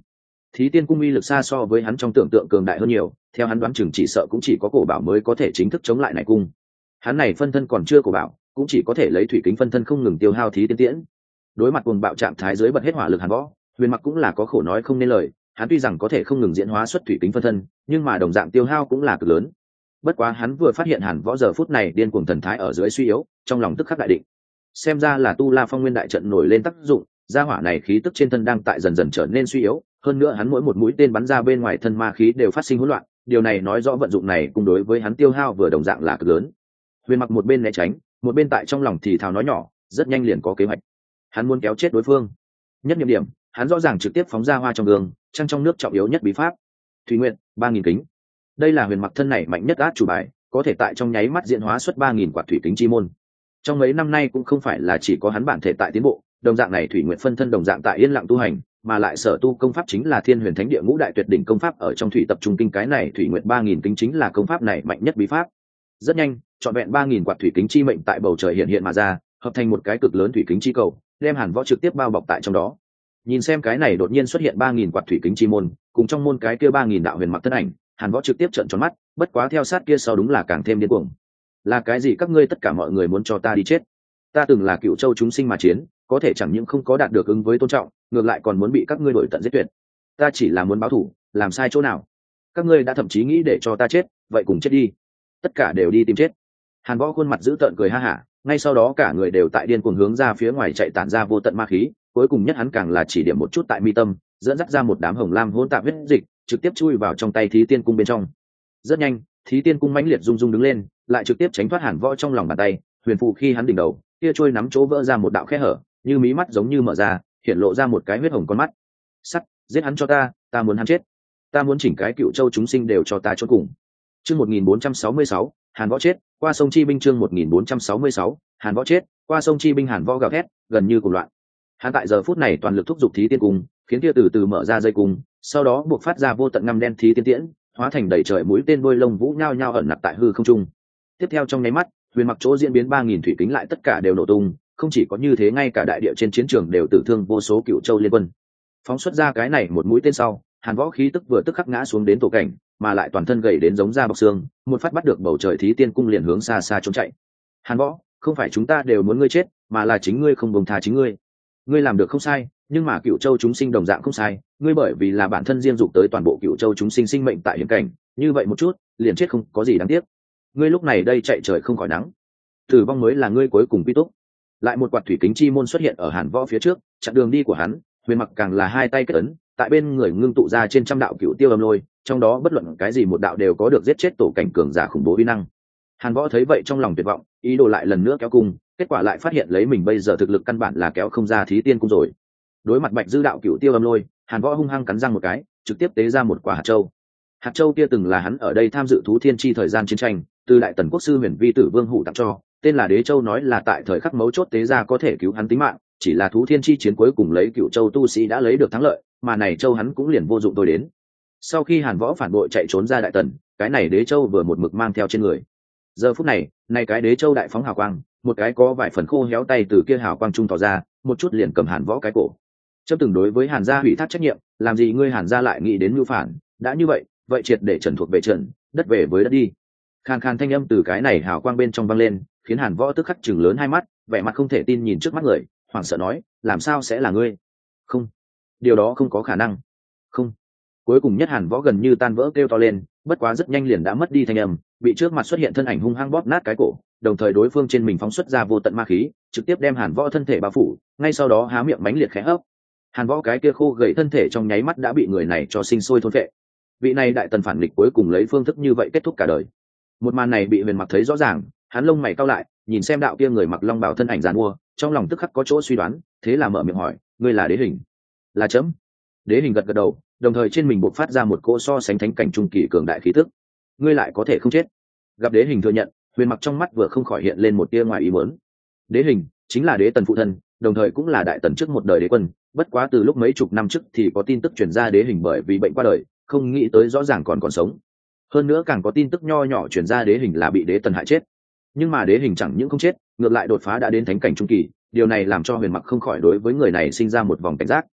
Speaker 1: Thí tiên cung uy lực xa so với hắn trong tưởng tượng cường đại hơn nhiều, theo hắn đoán chừng chỉ sợ cũng chỉ có cổ bảo mới có thể chính thức chống lại này cung. Hắn này phân thân còn chưa cổ bảo, cũng chỉ có thể lấy thủy kính phân thân không ngừng tiêu hao thí tiên tiễn. Đối mặt cuồng bạo trạng thái dưới bật hết hỏa lực Hàn Võ, Huyền Mặc cũng là có khổ nói không nên lời, hắn tuy rằng có thể không ngừng diễn hóa xuất thủy kính phân thân, nhưng mà đồng dạng tiêu hao cũng là cực lớn. Bất quá hắn vừa phát hiện Hàn Võ giờ phút này điên cuồng thần thái ở dưới suy yếu, trong lòng tức khắc đại định. Xem ra là tu La Phong Nguyên đại trận nổi lên tác dụng, gia hỏa này khí tức trên thân đang tại dần dần trở nên suy yếu, hơn nữa hắn mỗi một mũi tên bắn ra bên ngoài thân ma khí đều phát sinh hỗn loạn, điều này nói rõ vận dụng này cùng đối với hắn tiêu hao vừa đồng dạng là cực lớn. Huyền Mặc một bên né tránh, một bên tại trong lòng thì thào nói nhỏ, rất nhanh liền có kế hoạch. Hắn muốn kéo chết đối phương. Nhất niệm điểm, hắn rõ ràng trực tiếp phóng ra hoa trong gương, trăng trong nước trọng yếu nhất bí pháp. Thủy Nguyện, ba nghìn kính. Đây là Huyền Mặc thân này mạnh nhất át chủ bài, có thể tại trong nháy mắt diễn hóa xuất ba nghìn quạt thủy kính chi môn. Trong mấy năm nay cũng không phải là chỉ có hắn bản thể tại tiến bộ, đồng dạng này Thủy Nguyện phân thân đồng dạng tại yên lặng tu hành, mà lại sở tu công pháp chính là Thiên Huyền Thánh Địa ngũ đại tuyệt đỉnh công pháp ở trong thủy tập trung kinh, cái này Thủy Nguyện ba nghìn kính chính là công pháp này mạnh nhất bí pháp. Rất nhanh, trọn vẹn ba nghìn quạt thủy kính chi mệnh tại bầu trời hiện hiện mà ra, hợp thành một cái cực lớn thủy kính chi cầu, đem Hàn Võ trực tiếp bao bọc tại trong đó. Nhìn xem cái này đột nhiên xuất hiện ba nghìn quạt thủy kính chi môn, cùng trong môn cái kia ba nghìn đạo huyền mặc thân ảnh, Hàn Võ trực tiếp trợn tròn mắt, bất quá theo sát kia sau đúng là càng thêm điên cuồng. Là cái gì các ngươi tất cả mọi người muốn cho ta đi chết? Ta từng là Cựu Châu chúng sinh mà chiến, có thể chẳng những không có đạt được ứng với tôn trọng, ngược lại còn muốn bị các ngươi đuổi tận giết tuyệt. Ta chỉ là muốn báo thù, làm sai chỗ nào? Các ngươi đã thậm chí nghĩ để cho ta chết, vậy cùng chết đi. Tất cả đều đi tìm chết. Hàn Võ khuôn mặt dữ tợn cười ha hả, ngay sau đó cả người đều tại điên cuồng hướng ra phía ngoài chạy tản ra vô tận ma khí, cuối cùng nhất hắn càng là chỉ điểm một chút tại mi tâm, dẫn dắt ra một đám hồng lam hỗn tạp huyết dịch, trực tiếp chui vào trong tay Thí Tiên cung bên trong. Rất nhanh, Thí Tiên cung mãnh liệt rung rung đứng lên, lại trực tiếp tránh thoát Hàn Võ trong lòng bàn tay, huyền phù khi hắn đỉnh đầu, kia trôi nắm chỗ vỡ ra một đạo khe hở, như mí mắt giống như mở ra, hiện lộ ra một cái huyết hồng con mắt. Sắt, giết hắn cho ta, ta muốn hắn chết. Ta muốn chỉnh cái Cựu Châu chúng sinh đều cho ta chôn cùng. Chương một nghìn bốn trăm sáu mươi sáu, Hàn Võ chết, qua sông chi binh chương một nghìn bốn trăm sáu mươi sáu, Hàn Võ chết, qua sông chi binh Hàn Võ gào thét, gần như cùng loạn. Hắn tại giờ phút này toàn lực thúc giục Thí Tiên cung, khiến kia từ từ mở ra dây cung, sau đó buộc phát ra vô tận ngăm đen Thí Tiên tiễn, hóa thành đầy trời mũi tên đuôi lông vũ nhao nhao ẩn nặc tại hư không trung. Tiếp theo trong nháy mắt, Huyền Mặc chỗ diễn biến ba nghìn thủy kính lại tất cả đều nổ tung, không chỉ có như thế, ngay cả đại địa trên chiến trường đều tử thương vô số Cựu Châu liên quân. Phóng xuất ra cái này một mũi tên sau, Hàn Võ khí tức vừa tức khắc ngã xuống đến tổ cảnh, mà lại toàn thân gầy đến giống da bọc xương, một phát bắt được bầu trời Thí Tiên cung liền hướng xa xa trốn chạy. Hàn Võ, không phải chúng ta đều muốn ngươi chết, mà là chính ngươi không buông tha chính ngươi. Ngươi làm được không sai, nhưng mà Cựu Châu chúng sinh đồng dạng không sai, ngươi bởi vì là bản thân riêng dục tới toàn bộ Cựu Châu chúng sinh sinh mệnh tại hiểm cảnh, như vậy một chút, liền chết không có gì đáng tiếc. Ngươi lúc này đây chạy trời không khỏi nắng, tử vong mới là ngươi cuối cùng quy túc. Lại một quạt thủy kính chi môn xuất hiện ở Hàn Võ phía trước, chặn đường đi của hắn. Huyền Mặc càng là hai tay kết ấn, tại bên người ngưng tụ ra trên trăm đạo cựu tiêu âm lôi, trong đó bất luận cái gì một đạo đều có được giết chết tổ cảnh cường giả khủng bố uy năng. Hàn Võ thấy vậy trong lòng tuyệt vọng, ý đồ lại lần nữa kéo cung, kết quả lại phát hiện lấy mình bây giờ thực lực căn bản là kéo không ra Thí Tiên cung rồi. Đối mặt Bạch Dư đạo cựu tiêu âm lôi, Hàn Võ hung hăng cắn răng một cái, trực tiếp tế ra một quả hạt châu. Hạt châu kia từng là hắn ở đây tham dự thú thiên chi thời gian chiến tranh, từ đại tần quốc sư Huyền Vi Tử Vương Hủ tặng cho, tên là Đế Châu, nói là tại thời khắc mấu chốt tế ra có thể cứu hắn tính mạng, chỉ là thú thiên chi chiến cuối cùng lấy Cựu Châu tu sĩ đã lấy được thắng lợi, mà này châu hắn cũng liền vô dụng tôi đến. Sau khi Hàn Võ phản bội chạy trốn ra đại tần, cái này Đế Châu vừa một mực mang theo trên người. Giờ phút này, này cái Đế Châu đại phóng hào quang, một cái có vài phần khô héo tay từ kia hào quang trung tỏ ra, một chút liền cầm Hàn Võ cái cổ. Chấp từng đối với Hàn gia hủy thác trách nhiệm, làm gì ngươi Hàn gia lại nghĩ đến mưu phản, đã như vậy, vậy triệt để trần thuộc về trần, đất về với đất đi. Khàn khàn thanh âm từ cái này hào quang bên trong vang lên, khiến Hàn Võ tức khắc chừng lớn hai mắt, vẻ mặt không thể tin nhìn trước mắt người, hoảng sợ nói, làm sao sẽ là ngươi? Không, điều đó không có khả năng. Không. Cuối cùng nhất Hàn Võ gần như tan vỡ kêu to lên, bất quá rất nhanh liền đã mất đi thanh âm, bị trước mặt xuất hiện thân ảnh hung hăng bóp nát cái cổ, đồng thời đối phương trên mình phóng xuất ra vô tận ma khí, trực tiếp đem Hàn Võ thân thể bao phủ, ngay sau đó há miệng mãnh liệt khẽ hấp. Hàn Võ cái kia khô gầy thân thể trong nháy mắt đã bị người này cho sinh sôi thôn phệ. Vị này đại tần phản nghịch cuối cùng lấy phương thức như vậy kết thúc cả đời. Một màn này bị Huyền Mặc thấy rõ ràng, hắn lông mày cau lại, nhìn xem đạo kia người mặc long bào thân ảnh giàn mua, trong lòng tức khắc có chỗ suy đoán, thế là mở miệng hỏi, ngươi là Đế Hình? Là chấm. Đế Hình gật gật đầu, đồng thời trên mình bộc phát ra một cỗ so sánh thánh cảnh trung kỳ cường đại khí tức. Ngươi lại có thể không chết? Gặp Đế Hình thừa nhận, Huyền Mặc trong mắt vừa không khỏi hiện lên một tia ngoài ý muốn. Đế Hình chính là Đế Tần phụ thân, đồng thời cũng là đại tần trước một đời đế quân, bất quá từ lúc mấy chục năm trước thì có tin tức truyền ra Đế Hình bởi vì bệnh qua đời, không nghĩ tới rõ ràng còn còn sống. Hơn nữa càng có tin tức nho nhỏ truyền ra Đế Hình là bị Đế Tần hại chết. Nhưng mà Đế Hình chẳng những không chết, ngược lại đột phá đã đến thánh cảnh trung kỳ, điều này làm cho Huyền Mặc không khỏi đối với người này sinh ra một vòng cảnh giác.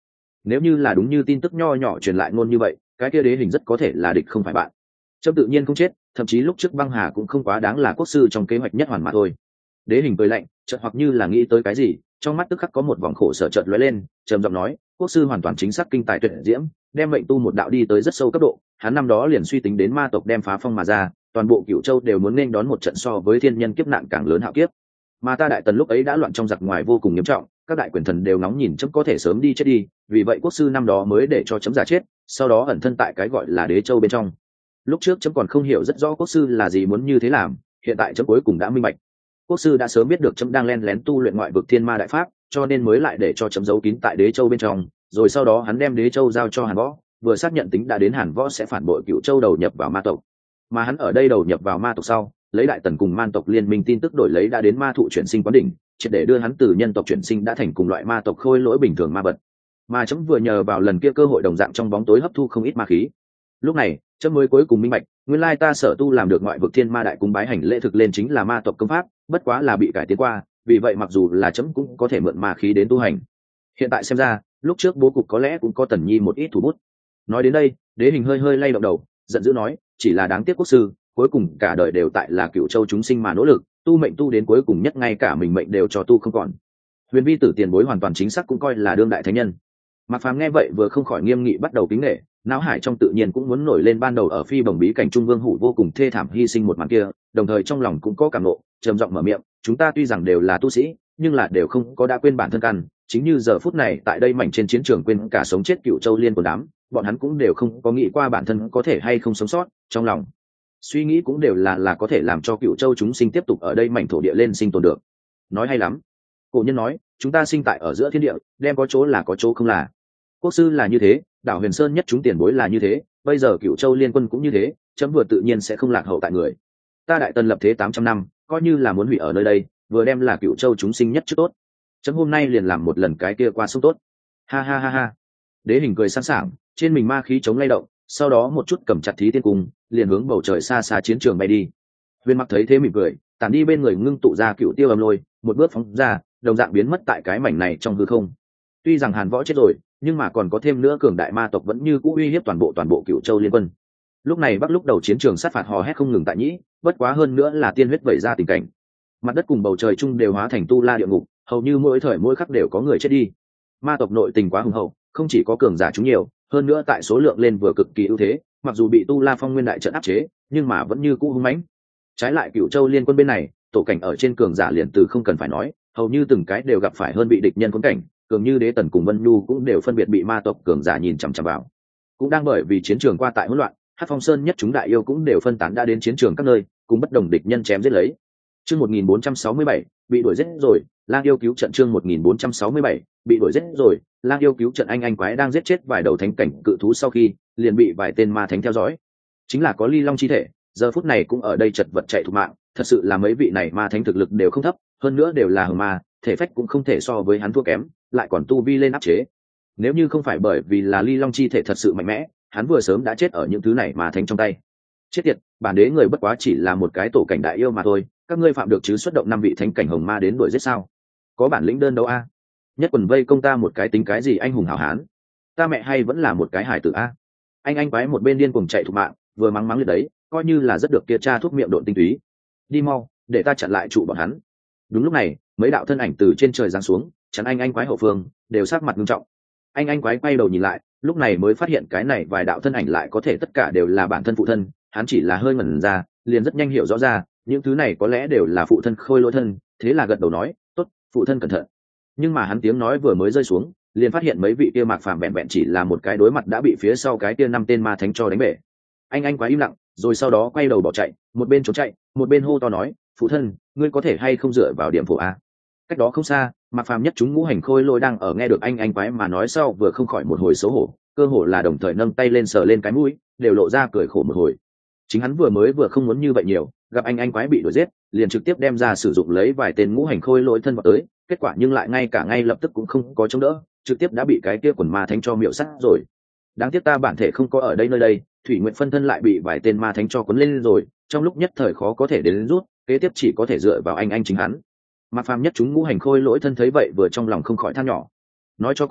Speaker 1: Nếu như là đúng như tin tức nho nhỏ truyền lại ngôn như vậy, cái kia đế hình rất có thể là địch không phải bạn. Chấm tự nhiên không chết, thậm chí lúc trước băng hà cũng không quá đáng là quốc sư trong kế hoạch nhất hoàn mà thôi. Đế hình cười lạnh, chợt hoặc như là nghĩ tới cái gì, trong mắt tức khắc có một vòng khổ sở chợt lóe lên, trầm giọng nói, quốc sư hoàn toàn chính xác kinh tài tuyệt diễm, đem mệnh tu một đạo đi tới rất sâu cấp độ, hắn năm đó liền suy tính đến ma tộc đem phá phong mà ra, toàn bộ Cửu Châu đều muốn nên đón một trận so với thiên nhân kiếp nạn càng lớn hạo kiếp. Mà ta đại tần lúc ấy đã loạn trong giặc ngoài vô cùng nghiêm trọng, các đại quyền thần đều nóng nhìn chấm có thể sớm đi chết đi, vì vậy quốc sư năm đó mới để cho chấm giả chết, sau đó ẩn thân tại cái gọi là Đế Châu bên trong. Lúc trước chấm còn không hiểu rất rõ quốc sư là gì muốn như thế làm, hiện tại chấm cuối cùng đã minh bạch. Quốc sư đã sớm biết được chấm đang len lén tu luyện ngoại vực thiên ma đại pháp, cho nên mới lại để cho chấm giấu kín tại Đế Châu bên trong, rồi sau đó hắn đem Đế Châu giao cho Hàn Võ, vừa xác nhận tính đã đến Hàn Võ sẽ phản bội Cửu Châu đầu nhập vào ma tộc. Mà hắn ở đây đầu nhập vào ma tộc sau, lấy đại tần cùng man tộc liên minh tin tức đổi lấy đã đến ma thụ chuyển sinh quán đỉnh, triệt để đưa hắn từ nhân tộc chuyển sinh đã thành cùng loại ma tộc khôi lỗi bình thường ma vật. Mà chấm vừa nhờ vào lần kia cơ hội đồng dạng trong bóng tối hấp thu không ít ma khí. Lúc này chấm mới cuối cùng minh bạch, nguyên lai ta sở tu làm được ngoại vực thiên ma đại cung bái hành lễ thực lên chính là ma tộc công pháp, bất quá là bị cải tiến qua, vì vậy mặc dù là chấm cũng có thể mượn ma khí đến tu hành. Hiện tại xem ra, lúc trước bố cục có lẽ cũng có tần nhi một ít thủ bút. Nói đến đây, đế hình hơi hơi lay động đầu, giận dữ nói, chỉ là đáng tiếc quốc sư, cuối cùng cả đời đều tại là Cửu Châu chúng sinh mà nỗ lực, tu mệnh tu đến cuối cùng nhất ngay cả mình mệnh đều cho tu không còn. Huyền vi tử tiền bối hoàn toàn chính xác cũng coi là đương đại thánh nhân. Mạc Phàm nghe vậy vừa không khỏi nghiêm nghị bắt đầu kính nể, não hải trong tự nhiên cũng muốn nổi lên ban đầu ở phi bồng bí cảnh trung vương hủ vô cùng thê thảm hy sinh một màn kia, đồng thời trong lòng cũng có cảm nộ, trầm giọng mở miệng, chúng ta tuy rằng đều là tu sĩ, nhưng là đều không có đã quên bản thân căn, chính như giờ phút này tại đây mảnh trên chiến trường quên cả sống chết Cửu Châu liên của đám, bọn hắn cũng đều không có nghĩ qua bản thân có thể hay không sống sót, trong lòng suy nghĩ cũng đều là là có thể làm cho Cửu Châu chúng sinh tiếp tục ở đây mảnh thổ địa lên sinh tồn được. Nói hay lắm. Cổ nhân nói, chúng ta sinh tại ở giữa thiên địa, đem có chỗ là có chỗ không là. Quốc sư là như thế, đảo Huyền Sơn nhất chúng tiền bối là như thế, bây giờ Cửu Châu liên quân cũng như thế, chấm vừa tự nhiên sẽ không lạc hậu tại người. Ta đại tần lập thế tám trăm năm, coi như là muốn hủy ở nơi đây, vừa đem là Cửu Châu chúng sinh nhất trước tốt. Chấm hôm nay liền làm một lần cái kia qua sông tốt. Ha ha ha ha. Đế hình cười sẵn sàng, trên mình ma khí chống lay động, sau đó một chút cầm chặt Thí Tiên Cung, liền hướng bầu trời xa xa chiến trường bay đi. Huyền Mặc thấy thế mỉm cười, tản đi bên người ngưng tụ ra Cửu Tiêu Âm Lôi, một bước phóng ra, đồng dạng biến mất tại cái mảnh này trong hư không. Tuy rằng Hàn Võ chết rồi, nhưng mà còn có thêm nữa cường đại ma tộc vẫn như cũ uy hiếp toàn bộ toàn bộ Cửu Châu liên quân. Lúc này Bắc lúc đầu chiến trường sát phạt hò hét không ngừng tại nhĩ, bất quá hơn nữa là tiên huyết vẩy ra tình cảnh. Mặt đất cùng bầu trời chung đều hóa thành tu la địa ngục, hầu như mỗi thời mỗi khắc đều có người chết đi. Ma tộc nội tình quá hùng hậu, không chỉ có cường giả chúng nhiều, hơn nữa tại số lượng lên vừa cực kỳ ưu thế, mặc dù bị tu la phong nguyên đại trận áp chế, nhưng mà vẫn như cũ hung mãnh. Trái lại Cửu Châu liên quân bên này, tổ cảnh ở trên cường giả liền từ không cần phải nói, hầu như từng cái đều gặp phải hơn bị địch nhân khốn cảnh, cường như Đế Tần cùng Vân Nhu cũng đều phân biệt bị ma tộc cường giả nhìn chằm chằm vào. Cũng đang bởi vì chiến trường qua tại hỗn loạn, Hắc Phong Sơn nhất chúng đại yêu cũng đều phân tán đã đến chiến trường các nơi, cùng bất đồng địch nhân chém giết lấy. Chương một nghìn bốn trăm sáu mươi bảy, bị đuổi giết rồi, Lang yêu cứu trận chương một nghìn bốn trăm sáu mươi bảy, bị đuổi giết rồi, Lang yêu cứu trận anh anh quái đang giết chết vài đầu thánh cảnh cự thú sau khi, liền bị vài tên ma thánh theo dõi. Chính là có Ly Long chi thể, giờ phút này cũng ở đây chật vật chạy thục mạng, thật sự là mấy vị này ma thánh thực lực đều không thấp, hơn nữa đều là hùng ma, thể phách cũng không thể so với hắn thua kém, lại còn tu vi lên áp chế. Nếu như không phải bởi vì là Ly Long chi thể thật sự mạnh mẽ, hắn vừa sớm đã chết ở những thứ này mà thánh trong tay. Chết tiệt, bản đế người bất quá chỉ là một cái tổ cảnh đại yêu mà thôi, các ngươi phạm được chứ xuất động năm vị thánh cảnh hồng ma đến đuổi giết sao? Có bản lĩnh đơn đấu a? Nhất quần vây công ta một cái tính cái gì anh hùng hảo hán? Ta mẹ hay vẫn là một cái hải tử a? Anh anh quái một bên điên cuồng chạy thục mạng, vừa mắng mắng liệt đấy, coi như là rất được kia cha thuốc miệng độn tinh túy. Đi mau, để ta chặn lại trụ bọn hắn. Đúng lúc này, mấy đạo thân ảnh từ trên trời giáng xuống, chắn anh anh quái hậu phương, đều sắc mặt nghiêm trọng. Anh anh quái quay đầu nhìn lại, lúc này mới phát hiện cái này vài đạo thân ảnh lại có thể tất cả đều là bản thân phụ thân, hắn chỉ là hơi ngẩn ra, liền rất nhanh hiểu rõ ra, những thứ này có lẽ đều là phụ thân khôi lỗi thân, thế là gật đầu nói, tốt, phụ thân cẩn thận. Nhưng mà hắn tiếng nói vừa mới rơi xuống, liền phát hiện mấy vị kia Mạc Phàm vẹn vẹn chỉ là một cái đối mặt đã bị phía sau cái kia năm tên ma thánh cho đánh bể. Anh anh quái im lặng, rồi sau đó quay đầu bỏ chạy, một bên trốn chạy, một bên hô to nói, phụ thân, ngươi có thể hay không dựa vào điểm phổ a? Cách đó không xa, Mạc Phàm nhất chúng ngũ hành khôi lôi đang ở nghe được anh anh quái mà nói sau vừa không khỏi một hồi xấu hổ, cơ hồ là đồng thời nâng tay lên sờ lên cái mũi, đều lộ ra cười khổ một hồi. Chính hắn vừa mới vừa không muốn như vậy nhiều, gặp anh anh quái bị đuổi giết, liền trực tiếp đem ra sử dụng lấy vài tên ngũ hành khôi lôi thân vào tới, kết quả nhưng lại ngay cả ngay lập tức cũng không có chống đỡ, trực tiếp đã bị cái kia quần ma thánh cho miệu sát rồi. Đáng tiếc ta bản thể không có ở đây nơi đây, Thủy Nguyện phân thân lại bị vài tên ma thánh cho cuốn lên rồi, trong lúc nhất thời khó có thể đến rút, kế tiếp chỉ có thể dựa vào anh anh chính hắn. Mạc Phàm nhất chúng ngũ hành khôi lỗi thân thấy vậy vừa trong lòng không khỏi than nhỏ. Nói cho cùng,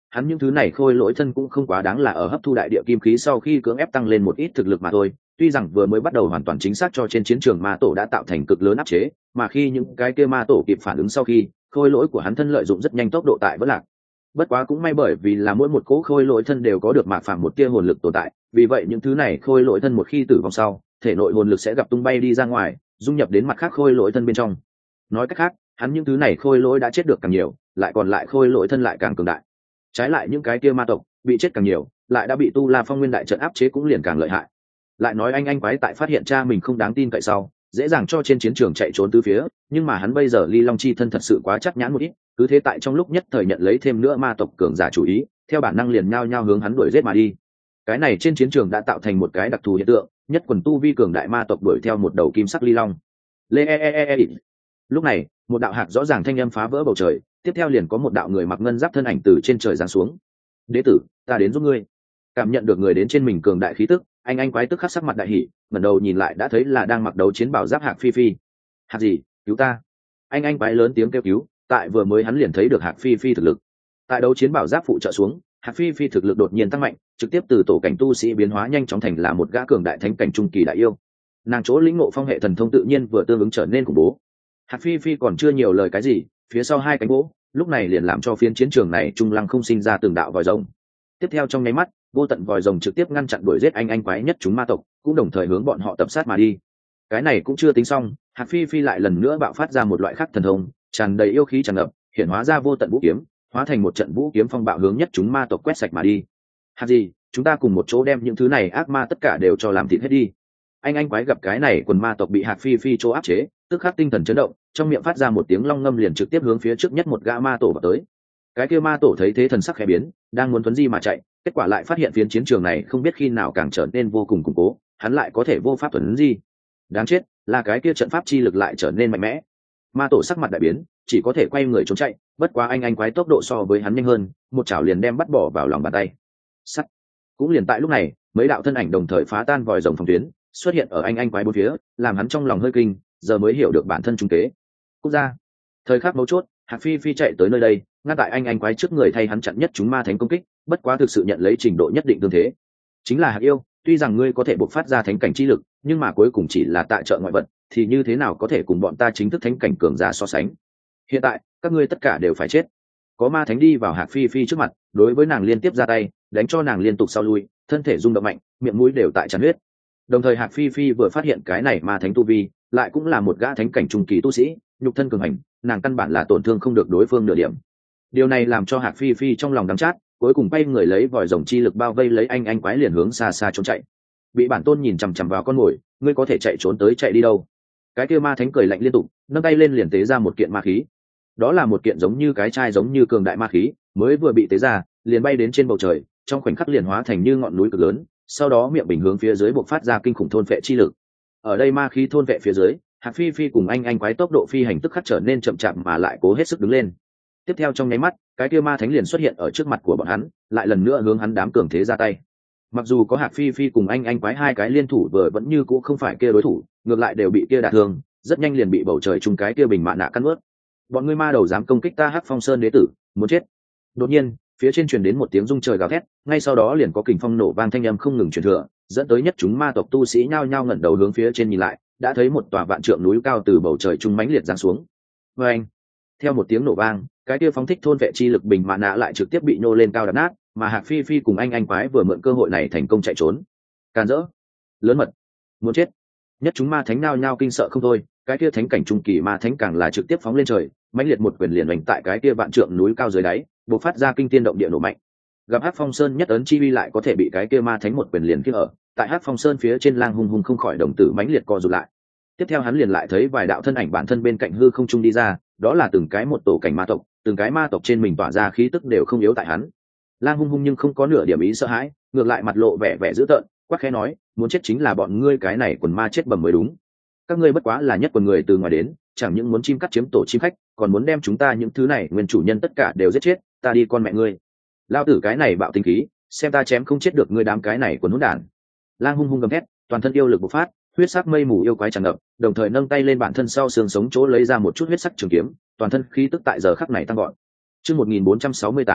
Speaker 1: hắn những thứ này khôi lỗi thân cũng không quá đáng là ở hấp thu đại địa kim khí sau khi cưỡng ép tăng lên một ít thực lực mà thôi. Tuy rằng vừa mới bắt đầu hoàn toàn chính xác cho trên chiến trường ma tổ đã tạo thành cực lớn áp chế, mà khi những cái kia ma tổ kịp phản ứng sau khi, khôi lỗi của hắn thân lợi dụng rất nhanh tốc độ tại vẫn lạc. Bất quá cũng may bởi vì là mỗi một cỗ khôi lỗi thân đều có được mạc phàm một tia hồn lực tồn tại, vì vậy những thứ này khôi lỗi thân một khi tử vong sau, thể nội hồn lực sẽ gặp tung bay đi ra ngoài, dung nhập đến mặt khác khôi lỗi thân bên trong. Nói cách khác, hắn những thứ này khôi lỗi đã chết được càng nhiều, lại còn lại khôi lỗi thân lại càng cường đại. Trái lại những cái kia ma tộc bị chết càng nhiều, lại đã bị tu la phong nguyên đại trận áp chế cũng liền càng lợi hại. Lại nói anh anh quái tại phát hiện cha mình không đáng tin cậy sau, dễ dàng cho trên chiến trường chạy trốn tứ phía, nhưng mà hắn bây giờ ly long chi thân thật sự quá chắc nhãn một ít, cứ thế tại trong lúc nhất thời nhận lấy thêm nữa ma tộc cường giả chủ ý, theo bản năng liền nhao nhao hướng hắn đuổi giết mà đi. Cái này trên chiến trường đã tạo thành một cái đặc thù hiện tượng, nhất quần tu vi cường đại ma tộc đuổi theo một đầu kim sắc ly long. Lê e e e e. Lúc này, một đạo hạc rõ ràng thanh âm phá vỡ bầu trời, tiếp theo liền có một đạo người mặc ngân giáp thân ảnh từ trên trời giáng xuống. "Đế tử, ta đến giúp ngươi." Cảm nhận được người đến trên mình cường đại khí tức, anh anh quái tức khắc sắc mặt đại hỉ, ngẩng đầu nhìn lại đã thấy là đang mặc đấu chiến bảo giáp Hạc Phi Phi. "Hạc gì? Cứu ta!" Anh anh quái lớn tiếng kêu cứu, tại vừa mới hắn liền thấy được Hạc Phi Phi thực lực. Tại đấu chiến bảo giáp phụ trợ xuống, Hạc Phi Phi thực lực đột nhiên tăng mạnh, trực tiếp từ tổ cảnh tu sĩ biến hóa nhanh chóng thành là một gã cường đại thánh cảnh trung kỳ đại yêu. Nàng chỗ lĩnh ngộ phong hệ thần thông tự nhiên vừa tương ứng trở nên khủng bố. Hạc Phi Phi còn chưa nhiều lời cái gì, phía sau hai cánh gỗ, lúc này liền làm cho phiến chiến trường này trung lăng không sinh ra từng đạo vòi rồng. Tiếp theo trong nháy mắt, vô tận vòi rồng trực tiếp ngăn chặn đuổi giết anh anh quái nhất chúng ma tộc, cũng đồng thời hướng bọn họ tập sát mà đi. Cái này cũng chưa tính xong, Hạc Phi Phi lại lần nữa bạo phát ra một loại khác thần thông, tràn đầy yêu khí tràn ngập, hiện hóa ra vô tận vũ kiếm, hóa thành một trận vũ kiếm phong bạo hướng nhất chúng ma tộc quét sạch mà đi. Hạc gì, chúng ta cùng một chỗ đem những thứ này ác ma tất cả đều cho làm thịt hết đi. Anh anh quái gặp cái này quần ma tộc bị Hạc Phi Phi chỗ áp chế, tức khắc tinh thần chấn động, trong miệng phát ra một tiếng long ngâm liền trực tiếp hướng phía trước nhất một gã ma tổ vào tới. Cái kia ma tổ thấy thế thần sắc khẽ biến, đang muốn tuấn di mà chạy, kết quả lại phát hiện phiến chiến trường này không biết khi nào càng trở nên vô cùng củng cố, hắn lại có thể vô pháp tuấn di. Đáng chết, là cái kia trận pháp chi lực lại trở nên mạnh mẽ. Ma tổ sắc mặt đại biến, chỉ có thể quay người trốn chạy, bất quá anh anh quái tốc độ so với hắn nhanh hơn, một chảo liền đem bắt bỏ vào lòng bàn tay. Sắt. Cũng liền tại lúc này, mấy đạo thân ảnh đồng thời phá tan vòi rồng phòng tuyến, xuất hiện ở anh anh quái bốn phía, làm hắn trong lòng hơi kinh, giờ mới hiểu được bản thân trung kế. Quốc gia. Thời khắc mấu chốt, Hạc Phi Phi chạy tới nơi đây, ngăn tại anh anh quái trước người thay hắn chặn nhất chúng ma thánh công kích, bất quá thực sự nhận lấy trình độ nhất định tương thế. Chính là Hạc yêu, tuy rằng ngươi có thể bộc phát ra thánh cảnh chi lực, nhưng mà cuối cùng chỉ là tại trợ ngoại vật, thì như thế nào có thể cùng bọn ta chính thức thánh cảnh cường giả so sánh. Hiện tại, các ngươi tất cả đều phải chết. Có ma thánh đi vào Hạc Phi Phi trước mặt, đối với nàng liên tiếp ra tay, đánh cho nàng liên tục sau lui, thân thể rung động mạnh, miệng mũi đều tại tràn huyết. Đồng thời Hạc Phi Phi vừa phát hiện cái này ma thánh tu vi, lại cũng là một gã thánh cảnh trung kỳ tu sĩ, nhục thân cường hành, nàng căn bản là tổn thương không được đối phương nửa điểm. Điều này làm cho Hạc Phi Phi trong lòng đắng chát, cuối cùng bay người lấy vòi rồng chi lực bao vây lấy anh anh quái liền hướng xa xa trốn chạy. Bị bản tôn nhìn chằm chằm vào con mồi, ngươi có thể chạy trốn tới chạy đi đâu? Cái kia ma thánh cười lạnh liên tục, nâng tay lên liền tế ra một kiện ma khí. Đó là một kiện giống như cái chai giống như cường đại ma khí, mới vừa bị tế ra, liền bay đến trên bầu trời, trong khoảnh khắc liền hóa thành như ngọn núi cực lớn, sau đó miệng bình hướng phía dưới bộc phát ra kinh khủng thôn vệ chi lực. Ở đây ma khí thôn vệ phía dưới, Hạc Phi Phi cùng anh anh quái tốc độ phi hành tức khắc trở nên chậm chạp mà lại cố hết sức đứng lên. Tiếp theo trong nháy mắt, cái kia ma thánh liền xuất hiện ở trước mặt của bọn hắn, lại lần nữa hướng hắn đám cường thế ra tay. Mặc dù có Hạc Phi Phi cùng anh anh quái hai cái liên thủ vừa vẫn như cũ không phải kia đối thủ, ngược lại đều bị kia đả thương, rất nhanh liền bị bầu trời chung cái kia bình mạn nạ cắn ướt. Bọn ngươi ma đầu dám công kích ta Hắc Phong Sơn đế tử, muốn chết. Đột nhiên, phía trên truyền đến một tiếng rung trời gào thét, ngay sau đó liền có kình phong nổ vang thanh âm không ngừng truyền thừa, dẫn tới nhất chúng ma tộc tu sĩ nhao nhao ngẩng đầu hướng phía trên nhìn lại, đã thấy một tòa vạn trượng núi cao từ bầu trời trung mãnh liệt giáng xuống. Oeng! Theo một tiếng nổ vang, cái kia phóng thích thôn vệ chi lực bình mạn nạ lại trực tiếp bị nô lên cao đập nát, mà Hạc Phi Phi cùng anh anh quái vừa mượn cơ hội này thành công chạy trốn. Càn rỡ, lớn mật, muốn chết. Nhất chúng ma thánh nao nhao kinh sợ không thôi, cái kia thánh cảnh trung kỳ ma thánh càng là trực tiếp phóng lên trời, mãnh liệt một quyền liền đánh tại cái kia vạn trượng núi cao dưới đáy, bộc phát ra kinh thiên động địa nổ mạnh. Gặp Hắc Phong Sơn nhất ấn chi uy lại có thể bị cái kia ma thánh một quyền liền kia ở, tại Hắc Phong Sơn phía trên lang hung hung không khỏi đồng tử mãnh liệt co rụt lại. Tiếp theo hắn liền lại thấy vài đạo thân ảnh bản thân bên cạnh hư không trung đi ra, đó là từng cái một tổ cảnh ma tộc, từng cái ma tộc trên mình tỏa ra khí tức đều không yếu tại hắn. Lang hung hung nhưng không có nửa điểm ý sợ hãi, ngược lại mặt lộ vẻ vẻ dữ tợn, quát khẽ nói, muốn chết chính là bọn ngươi cái này quần ma chết bầm mới đúng. Các ngươi bất quá là nhất quần người từ ngoài đến, chẳng những muốn chim cắt chiếm tổ chim khách, còn muốn đem chúng ta những thứ này nguyên chủ nhân tất cả đều giết chết, ta đi con mẹ ngươi. Lao tử cái này bạo tinh khí, xem ta chém không chết được ngươi đám cái này quần hỗn đản. Lang hung hung gầm thét, toàn thân yêu lực bộc phát, huyết sắc mây mù yêu quái tràn ngập, đồng thời nâng tay lên bản thân sau xương sống chỗ lấy ra một chút huyết sắc trường kiếm, toàn thân khí tức tại giờ khắc này tăng gọn. Chương một nghìn bốn trăm sáu mươi tám,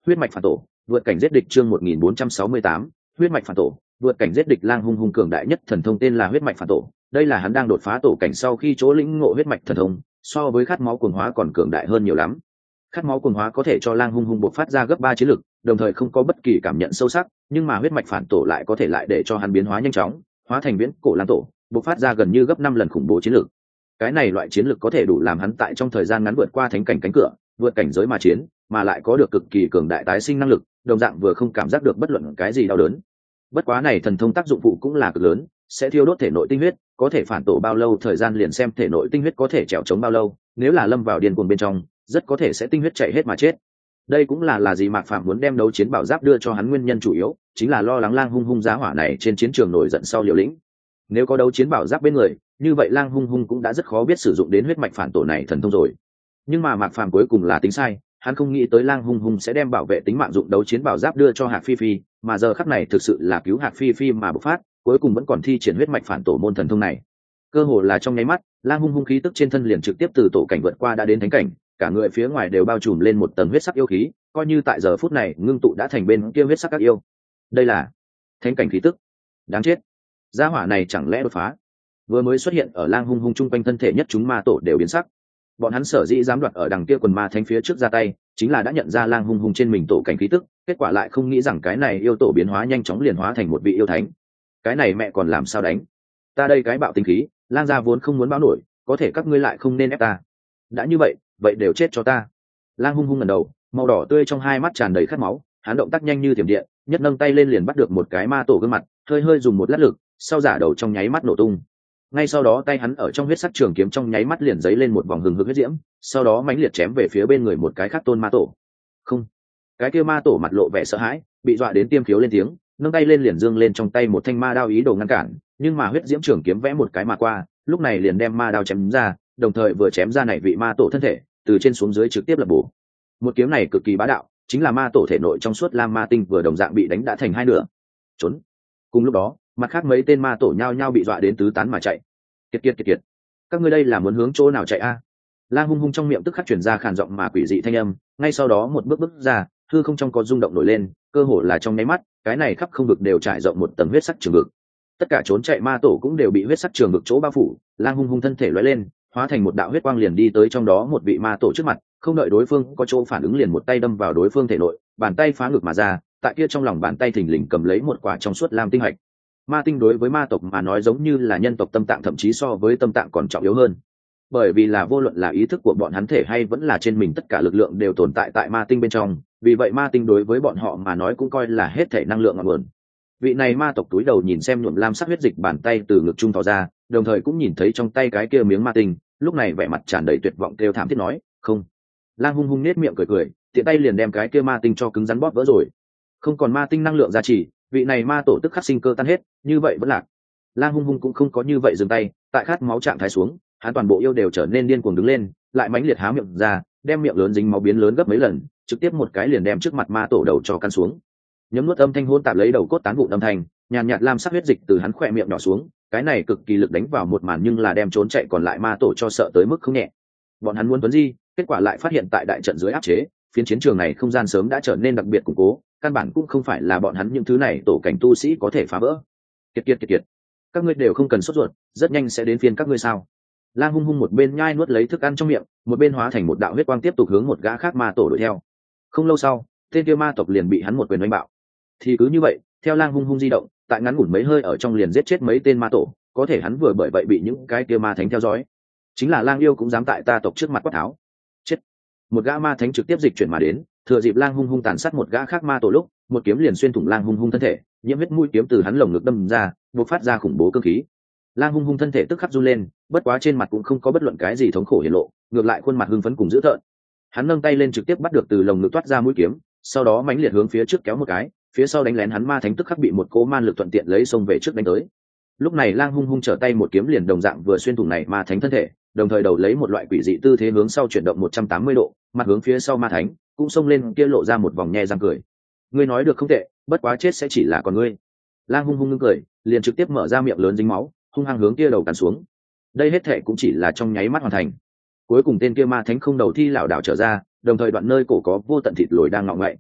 Speaker 1: huyết mạch phản tổ, vượt cảnh giết địch chương một nghìn bốn trăm sáu mươi tám, huyết mạch phản tổ, vượt cảnh giết địch. Lang Hung Hung cường đại nhất thần thông tên là huyết mạch phản tổ, đây là hắn đang đột phá tổ cảnh sau khi chỗ lĩnh ngộ huyết mạch thần thông, so với khát máu cuồng hóa còn cường đại hơn nhiều lắm. Khát máu cuồng hóa có thể cho Lang Hung Hung bộc phát ra gấp ba chiến lực, đồng thời không có bất kỳ cảm nhận sâu sắc, nhưng mà huyết mạch phản tổ lại có thể lại để cho hắn biến hóa nhanh chóng, hóa thành viễn cổ lang tổ, bộc phát ra gần như gấp năm lần khủng bố chiến lực. Cái này loại chiến lực có thể đủ làm hắn tại trong thời gian ngắn vượt qua thánh cảnh cánh cửa, vượt cảnh giới mà chiến, mà lại có được cực kỳ cường đại tái sinh năng lực, đồng dạng vừa không cảm giác được bất luận cái gì đau đớn. Bất quá này thần thông tác dụng phụ cũng là cực lớn, sẽ thiêu đốt thể nội tinh huyết, có thể phản tổ bao lâu thời gian liền xem thể nội tinh huyết có thể trèo chống bao lâu, nếu là lâm vào điên cuồng bên trong, rất có thể sẽ tinh huyết chảy hết mà chết. Đây cũng là là gì Mạc Phàm muốn đem đấu chiến bảo giáp đưa cho hắn nguyên nhân chủ yếu, chính là lo lắng Lang Hung Hung giá hỏa này trên chiến trường nổi giận sau liều lĩnh. Nếu có đấu chiến bảo giáp bên người, như vậy Lang Hung Hung cũng đã rất khó biết sử dụng đến huyết mạch phản tổ này thần thông rồi. Nhưng mà Mạc Phàm cuối cùng là tính sai, hắn không nghĩ tới Lang Hung Hung sẽ đem bảo vệ tính mạng dụng đấu chiến bảo giáp đưa cho Hạc Phi Phi, mà giờ khắc này thực sự là cứu Hạc Phi Phi mà bộc phát, cuối cùng vẫn còn thi triển huyết mạch phản tổ môn thần thông này. Cơ hồ là trong nháy mắt, Lang Hung Hung khí tức trên thân liền trực tiếp từ tổ cảnh vượt qua đã đến thánh cảnh, cả người phía ngoài đều bao trùm lên một tầng huyết sắc yêu khí, coi như tại giờ phút này ngưng tụ đã thành bên kia huyết sắc các yêu. Đây là thánh cảnh khí tức. Đáng chết, gia hỏa này chẳng lẽ đột phá? Vừa mới xuất hiện ở Lang Hung Hung trung quanh thân thể nhất chúng ma tổ đều biến sắc. Bọn hắn sở dĩ dám đoạt ở đằng kia quần ma thánh phía trước ra tay, chính là đã nhận ra Lang Hung Hung trên mình tổ cảnh khí tức, kết quả lại không nghĩ rằng cái này yêu tổ biến hóa nhanh chóng liền hóa thành một vị yêu thánh. Cái này mẹ còn làm sao đánh? Ta đây cái bạo tinh khí, Lang gia vốn không muốn báo nổi, có thể các ngươi lại không nên ép ta. Đã như vậy, vậy đều chết cho ta. Lang Hung Hung ngẩng đầu, màu đỏ tươi trong hai mắt tràn đầy khát máu, hắn động tác nhanh như thiểm điện, nhất nâng tay lên liền bắt được một cái ma tổ gương mặt, hơi hơi dùng một lát lực, sau giả đầu trong nháy mắt nổ tung. Ngay sau đó tay hắn ở trong huyết sắc trường kiếm trong nháy mắt liền giấy lên một vòng hừng hực huyết diễm, sau đó mãnh liệt chém về phía bên người một cái khác tôn ma tổ. Không, cái kia ma tổ mặt lộ vẻ sợ hãi, bị dọa đến tiêm khiếu lên tiếng, nâng tay lên liền dương lên trong tay một thanh ma đao ý đồ ngăn cản, nhưng mà huyết diễm trường kiếm vẽ một cái mà qua, lúc này liền đem ma đao chém ra, đồng thời vừa chém ra này vị ma tổ thân thể, từ trên xuống dưới trực tiếp lập bổ. Một kiếm này cực kỳ bá đạo, chính là ma tổ thể nội trong suốt lam ma tinh vừa đồng dạng bị đánh đã thành hai nửa. Trốn. Cùng lúc đó, mặt khác mấy tên ma tổ nhao nhao bị dọa đến tứ tán mà chạy. Kiệt kiệt kiệt kiệt, các ngươi đây là muốn hướng chỗ nào chạy a? Lang Hung Hung trong miệng tức khắc truyền ra khàn giọng mà quỷ dị thanh âm, ngay sau đó một bước bước ra, hư không trong có rung động nổi lên, cơ hồ là trong nháy mắt, cái này khắp không vực đều trải rộng một tầng huyết sắc trường vực. Tất cả trốn chạy ma tổ cũng đều bị huyết sắc trường vực chỗ bao phủ, Lang Hung Hung thân thể lóe lên, hóa thành một đạo huyết quang liền đi tới trong đó một vị ma tổ trước mặt, không đợi đối phương có chỗ phản ứng liền một tay đâm vào đối phương thể nội, bàn tay phá ngực mà ra, tại kia trong lòng bàn tay thình lình cầm lấy một quả trong suốt lam tinh hạch. Ma tinh đối với ma tộc mà nói giống như là nhân tộc tâm tạng, thậm chí so với tâm tạng còn trọng yếu hơn, bởi vì là vô luận là ý thức của bọn hắn thể hay vẫn là trên mình tất cả lực lượng đều tồn tại tại ma tinh bên trong, vì vậy ma tinh đối với bọn họ mà nói cũng coi là hết thể năng lượng ngọn nguồn. Vị này ma tộc túi đầu nhìn xem nhuộm lam sắc huyết dịch bàn tay từ ngực trung thò ra, đồng thời cũng nhìn thấy trong tay cái kia miếng ma tinh, lúc này vẻ mặt tràn đầy tuyệt vọng kêu thảm thiết nói, không. Lang Hung Hung nết miệng cười cười, tiện tay liền đem cái kia ma tinh cho cứng rắn bóp vỡ rồi. Không còn ma tinh năng lượng gia trì, vị này ma tổ tức khắc sinh cơ tan hết, như vậy vẫn lạc. Lang Hung Hung cũng không có như vậy dừng tay, tại khát máu trạng thái xuống, hắn toàn bộ yêu đều trở nên điên cuồng đứng lên, lại mãnh liệt há miệng ra, đem miệng lớn dính máu biến lớn gấp mấy lần, trực tiếp một cái liền đem trước mặt ma tổ đầu cho căn xuống. Nhấm nuốt âm thanh hỗn tạp lấy đầu cốt tán vụn âm thanh, nhàn nhạt lam sắc huyết dịch từ hắn khỏe miệng nhỏ xuống, cái này cực kỳ lực đánh vào một màn nhưng là đem trốn chạy còn lại ma tổ cho sợ tới mức không nhẹ. Bọn hắn muốn tuấn di, kết quả lại phát hiện tại đại trận dưới áp chế, phiến chiến trường này không gian sớm đã trở nên đặc biệt củng cố, căn bản cũng không phải là bọn hắn những thứ này tổ cảnh tu sĩ có thể phá vỡ. Kiệt kiệt kiệt kiệt, các ngươi đều không cần sốt ruột, rất nhanh sẽ đến phiên các ngươi sao? Lang Hung Hung một bên nhai nuốt lấy thức ăn trong miệng, một bên hóa thành một đạo huyết quang tiếp tục hướng một gã khác ma tổ đuổi theo. Không lâu sau, tên kia ma tộc liền bị hắn một quyền đánh bạo. Thì cứ như vậy, theo Lang Hung Hung di động, tại ngắn ngủn mấy hơi ở trong liền giết chết mấy tên ma tổ, có thể hắn vừa bởi vậy bị những cái kia ma thánh theo dõi. Chính là Lang yêu cũng dám tại ta tộc trước mặt quát tháo. Chết. Một gã ma thánh trực tiếp dịch chuyển mà đến, thừa dịp Lang Hung Hung tàn sát một gã khác ma tổ lúc, một kiếm liền xuyên thủng Lang Hung Hung thân thể, nhiễm huyết mũi kiếm từ hắn lồng ngực đâm ra, bộc phát ra khủng bố cương khí. Lang Hung Hung thân thể tức khắc run lên, bất quá trên mặt cũng không có bất luận cái gì thống khổ hiển lộ, ngược lại khuôn mặt hưng phấn cùng dữ tợn. Hắn nâng tay lên trực tiếp bắt được từ lồng ngực toát ra mũi kiếm, sau đó mãnh liệt hướng phía trước kéo một cái, phía sau đánh lén hắn ma thánh tức khắc bị một cỗ man lực thuận tiện lấy xông về trước đánh tới. Lúc này Lang Hung Hung trở tay một kiếm liền đồng dạng vừa xuyên thủng này ma thánh thân thể, đồng thời đầu lấy một loại quỷ dị tư thế hướng sau chuyển động một trăm tám mươi độ, mặt hướng phía sau ma thánh, cũng xông lên kia lộ ra một vòng nhe răng cười. Ngươi nói được không tệ, bất quá chết sẽ chỉ là con ngươi. Lang Hung Hung ngưng cười, liền trực tiếp mở ra miệng lớn dính máu, hung hăng hướng kia đầu cắn xuống. Đây hết thể cũng chỉ là trong nháy mắt hoàn thành. Cuối cùng tên kia ma thánh không đầu thi lảo đảo trở ra, đồng thời đoạn nơi cổ có vô tận thịt lồi đang ngọ ngậy.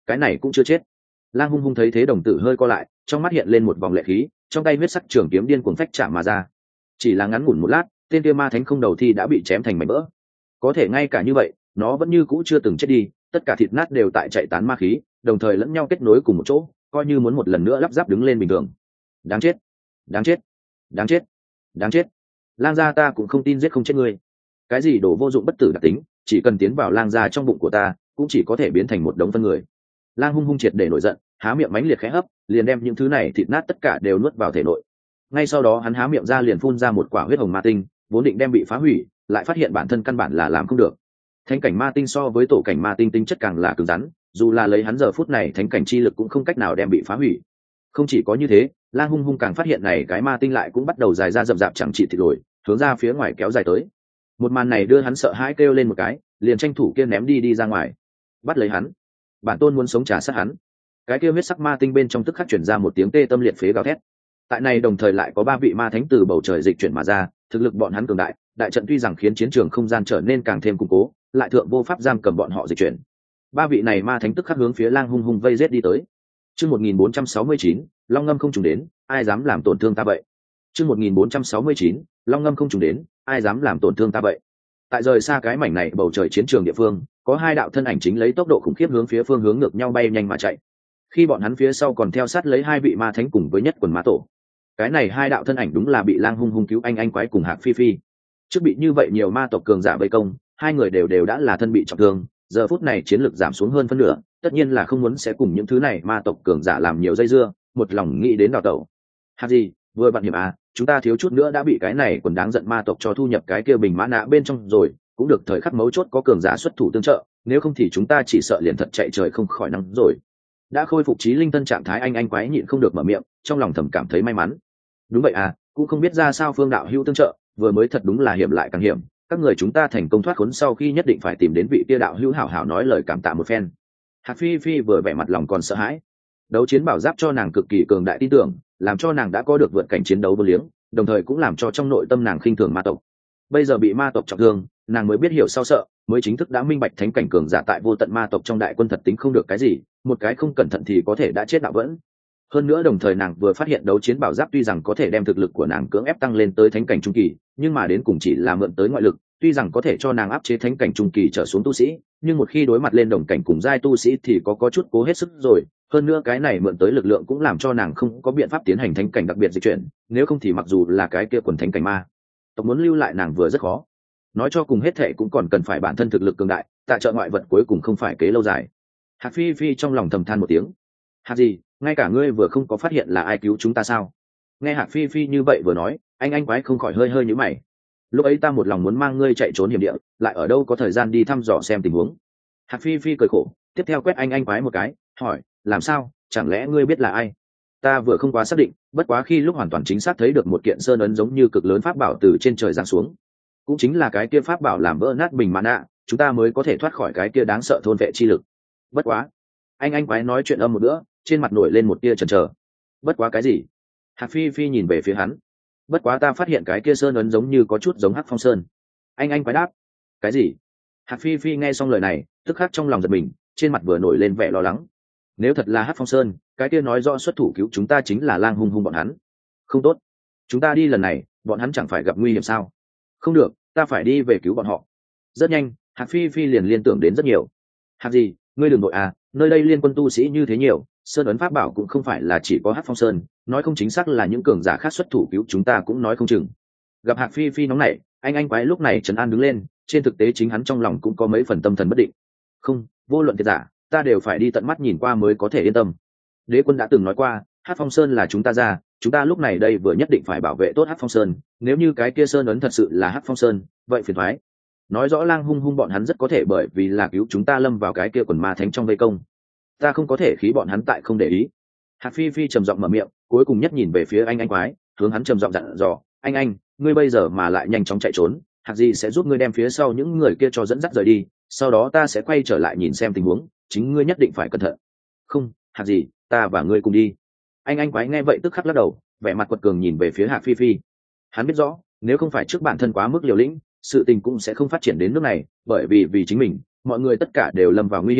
Speaker 1: cái này cũng chưa chết. Lang Hung Hung thấy thế đồng tử hơi co lại, trong mắt hiện lên một vòng lệ khí, trong tay huyết sắc trường kiếm điên cuồng phách chạm mà ra. Chỉ là ngắn ngủn một lát, tên kia ma thánh không đầu thi đã bị chém thành mảnh vỡ. Có thể ngay cả như vậy, nó vẫn như cũ chưa từng chết đi, tất cả thịt nát đều tại chạy tán ma khí, đồng thời lẫn nhau kết nối cùng một chỗ, coi như muốn một lần nữa lắp ráp đứng lên bình thường. Đáng chết, đáng chết, đáng chết, đáng chết. Lang gia ta cũng không tin giết không chết ngươi. Cái gì đồ vô dụng bất tử đặc tính, chỉ cần tiến vào lang gia trong bụng của ta, cũng chỉ có thể biến thành một đống phân người. Lang Hung Hung triệt để nổi giận, há miệng mãnh liệt khẽ hấp, liền đem những thứ này thịt nát tất cả đều nuốt vào thể nội. Ngay sau đó hắn há miệng ra liền phun ra một quả huyết hồng ma tinh, vốn định đem bị phá hủy, lại phát hiện bản thân căn bản là làm không được. Thánh cảnh ma tinh so với tổ cảnh ma tinh tinh chất càng là cứng rắn, dù là lấy hắn giờ phút này thánh cảnh chi lực cũng không cách nào đem bị phá hủy. Không chỉ có như thế, Lang Hung Hung càng phát hiện này cái ma tinh lại cũng bắt đầu dài ra rậm rạp chẳng trị thịt lồi, hướng ra phía ngoài kéo dài tới. Một màn này đưa hắn sợ hãi kêu lên một cái, liền tranh thủ kia ném đi đi ra ngoài. Bắt lấy hắn, bản tôn muốn sống trả sát hắn. Cái kia huyết sắc ma tinh bên trong tức khắc chuyển ra một tiếng tê tâm liệt phế gào thét. Tại này đồng thời lại có ba vị ma thánh từ bầu trời dịch chuyển mà ra, thực lực bọn hắn cường đại, đại trận tuy rằng khiến chiến trường không gian trở nên càng thêm củng cố, lại thượng vô pháp giam cầm bọn họ dịch chuyển. Ba vị này ma thánh tức khắc hướng phía Lang Hung Hung vây giết đi tới. Chương một nghìn bốn trăm sáu mươi chín, Long Ngâm không trùng đến, ai dám làm tổn thương ta vậy? Chương một nghìn bốn trăm sáu mươi chín, Long Ngâm không trùng đến, ai dám làm tổn thương ta vậy? Tại rời xa cái mảnh này bầu trời chiến trường địa phương, có hai đạo thân ảnh chính lấy tốc độ khủng khiếp hướng phía phương hướng ngược nhau bay nhanh mà chạy. Khi bọn hắn phía sau còn theo sát lấy hai vị ma thánh cùng với nhất quần ma tổ. Cái này hai đạo thân ảnh đúng là bị Lang Hung Hung cứu anh anh quái cùng Hạc Phi Phi. Trước bị như vậy nhiều ma tộc cường giả vây công, hai người đều đều đã là thân bị trọng thương, giờ phút này chiến lực giảm xuống hơn phân nửa, tất nhiên là không muốn sẽ cùng những thứ này ma tộc cường giả làm nhiều dây dưa, một lòng nghĩ đến đào tẩu. Hạc gì, vừa bạn hiểm à, chúng ta thiếu chút nữa đã bị cái này còn đáng giận ma tộc cho thu nhập cái kia bình mã nạ bên trong rồi, cũng được thời khắc mấu chốt có cường giả xuất thủ tương trợ, nếu không thì chúng ta chỉ sợ liền thật chạy trời không khỏi nắng rồi. Đã khôi phục trí linh thân trạng thái anh anh quái nhịn không được mở miệng, trong lòng thầm cảm thấy may mắn. Đúng vậy à, cũng không biết ra sao phương đạo hữu tương trợ, vừa mới thật đúng là hiểm lại càng hiểm, các người chúng ta thành công thoát khốn sau khi nhất định phải tìm đến vị kia đạo hữu hảo hảo nói lời cảm tạ một phen. Hạc Phi Phi vừa vẻ mặt lòng còn sợ hãi. Đấu chiến bảo giáp cho nàng cực kỳ cường đại tin tưởng, làm cho nàng đã có được vượt cảnh chiến đấu vô liếng, đồng thời cũng làm cho trong nội tâm nàng khinh thường ma tộc. Bây giờ bị ma tộc trọng thương, nàng mới biết hiểu sao sợ, mới chính thức đã minh bạch thánh cảnh cường giả tại vô tận ma tộc trong đại quân thật tính không được cái gì, một cái không cẩn thận thì có thể đã chết đạo vẫn. Hơn nữa đồng thời nàng vừa phát hiện đấu chiến bảo giáp tuy rằng có thể đem thực lực của nàng cưỡng ép tăng lên tới thánh cảnh trung kỳ, nhưng mà đến cùng chỉ là mượn tới ngoại lực, tuy rằng có thể cho nàng áp chế thánh cảnh trung kỳ trở xuống tu sĩ, nhưng một khi đối mặt lên đồng cảnh cùng giai tu sĩ thì có có chút cố hết sức rồi. Hơn nữa cái này mượn tới lực lượng cũng làm cho nàng không có biện pháp tiến hành thánh cảnh đặc biệt dịch chuyển, nếu không thì mặc dù là cái kia quần thánh cảnh ma tộc muốn lưu lại nàng vừa rất khó. Nói cho cùng hết thệ cũng còn cần phải bản thân thực lực cường đại, tại trợ ngoại vật cuối cùng không phải kế lâu dài. Hạc Phi Phi trong lòng thầm than một tiếng. Hạc gì, ngay cả ngươi vừa không có phát hiện là ai cứu chúng ta sao? Nghe Hạc Phi Phi như vậy vừa nói, anh anh quái không khỏi hơi hơi nhíu mày. Lúc ấy ta một lòng muốn mang ngươi chạy trốn hiểm địa, lại ở đâu có thời gian đi thăm dò xem tình huống. Hạc Phi Phi cười khổ, tiếp theo quét anh anh quái một cái, hỏi, làm sao, chẳng lẽ ngươi biết là ai? Ta vừa không quá xác định, bất quá khi lúc hoàn toàn chính xác thấy được một kiện sơn ấn giống như cực lớn pháp bảo từ trên trời giáng xuống, cũng chính là cái kia pháp bảo làm vỡ nát bình mã nạ, chúng ta mới có thể thoát khỏi cái kia đáng sợ thôn vệ chi lực. Bất quá, anh anh quái nói chuyện âm một nữa, trên mặt nổi lên một tia chần chờ. Bất quá cái gì? Hạc Phi Phi nhìn về phía hắn. Bất quá ta phát hiện cái kia sơn ấn giống như có chút giống Hắc Phong Sơn. Anh anh quái đáp. Cái gì? Hạc Phi Phi nghe xong lời này, tức khắc trong lòng giật mình, trên mặt vừa nổi lên vẻ lo lắng. Nếu thật là Hắc Phong Sơn, cái kia nói rõ xuất thủ cứu chúng ta chính là Lang Hung Hung bọn hắn. Không tốt, chúng ta đi lần này, bọn hắn chẳng phải gặp nguy hiểm sao? Không được, ta phải đi về cứu bọn họ. Rất nhanh, Hạc Phi Phi liền liên tưởng đến rất nhiều. Hạc gì, ngươi đừng nội à, nơi đây liên quân tu sĩ như thế nhiều, sơn ấn pháp bảo cũng không phải là chỉ có Hắc Phong Sơn, nói không chính xác là những cường giả khác xuất thủ cứu chúng ta cũng nói không chừng. Gặp Hạc Phi Phi nóng nảy, anh anh quái lúc này trấn an đứng lên, trên thực tế chính hắn trong lòng cũng có mấy phần tâm thần bất định. Không, vô luận thiệt giả, ta đều phải đi tận mắt nhìn qua mới có thể yên tâm. Đế quân đã từng nói qua, Hắc Phong Sơn là chúng ta ra, chúng ta lúc này đây vừa nhất định phải bảo vệ tốt Hắc Phong Sơn, nếu như cái kia sơn ấn thật sự là Hắc Phong Sơn, vậy phiền toái. Nói rõ Lang Hung Hung bọn hắn rất có thể bởi vì là cứu chúng ta lâm vào cái kia quần ma thánh trong vây công. Ta không có thể khí bọn hắn tại không để ý. Hạc Phi Phi trầm giọng mở miệng, cuối cùng nhất nhìn về phía anh anh quái, hướng hắn trầm giọng dặn dò, anh anh, ngươi bây giờ mà lại nhanh chóng chạy trốn, Hạc gì sẽ giúp ngươi đem phía sau những người kia cho dẫn dắt rời đi, sau đó ta sẽ quay trở lại nhìn xem tình huống, chính ngươi nhất định phải cẩn thận. Không, Hạc gì, ta và ngươi cùng đi. Anh anh quái nghe vậy tức khắc lắc đầu, vẻ mặt quật cường nhìn về phía Hạc Phi Phi. Hắn biết rõ, nếu không phải trước bản thân quá mức liều lĩnh, sự tình cũng sẽ không phát triển đến nước này, bởi vì vì chính mình, mọi người tất cả đều lâm vào nguy hiểm,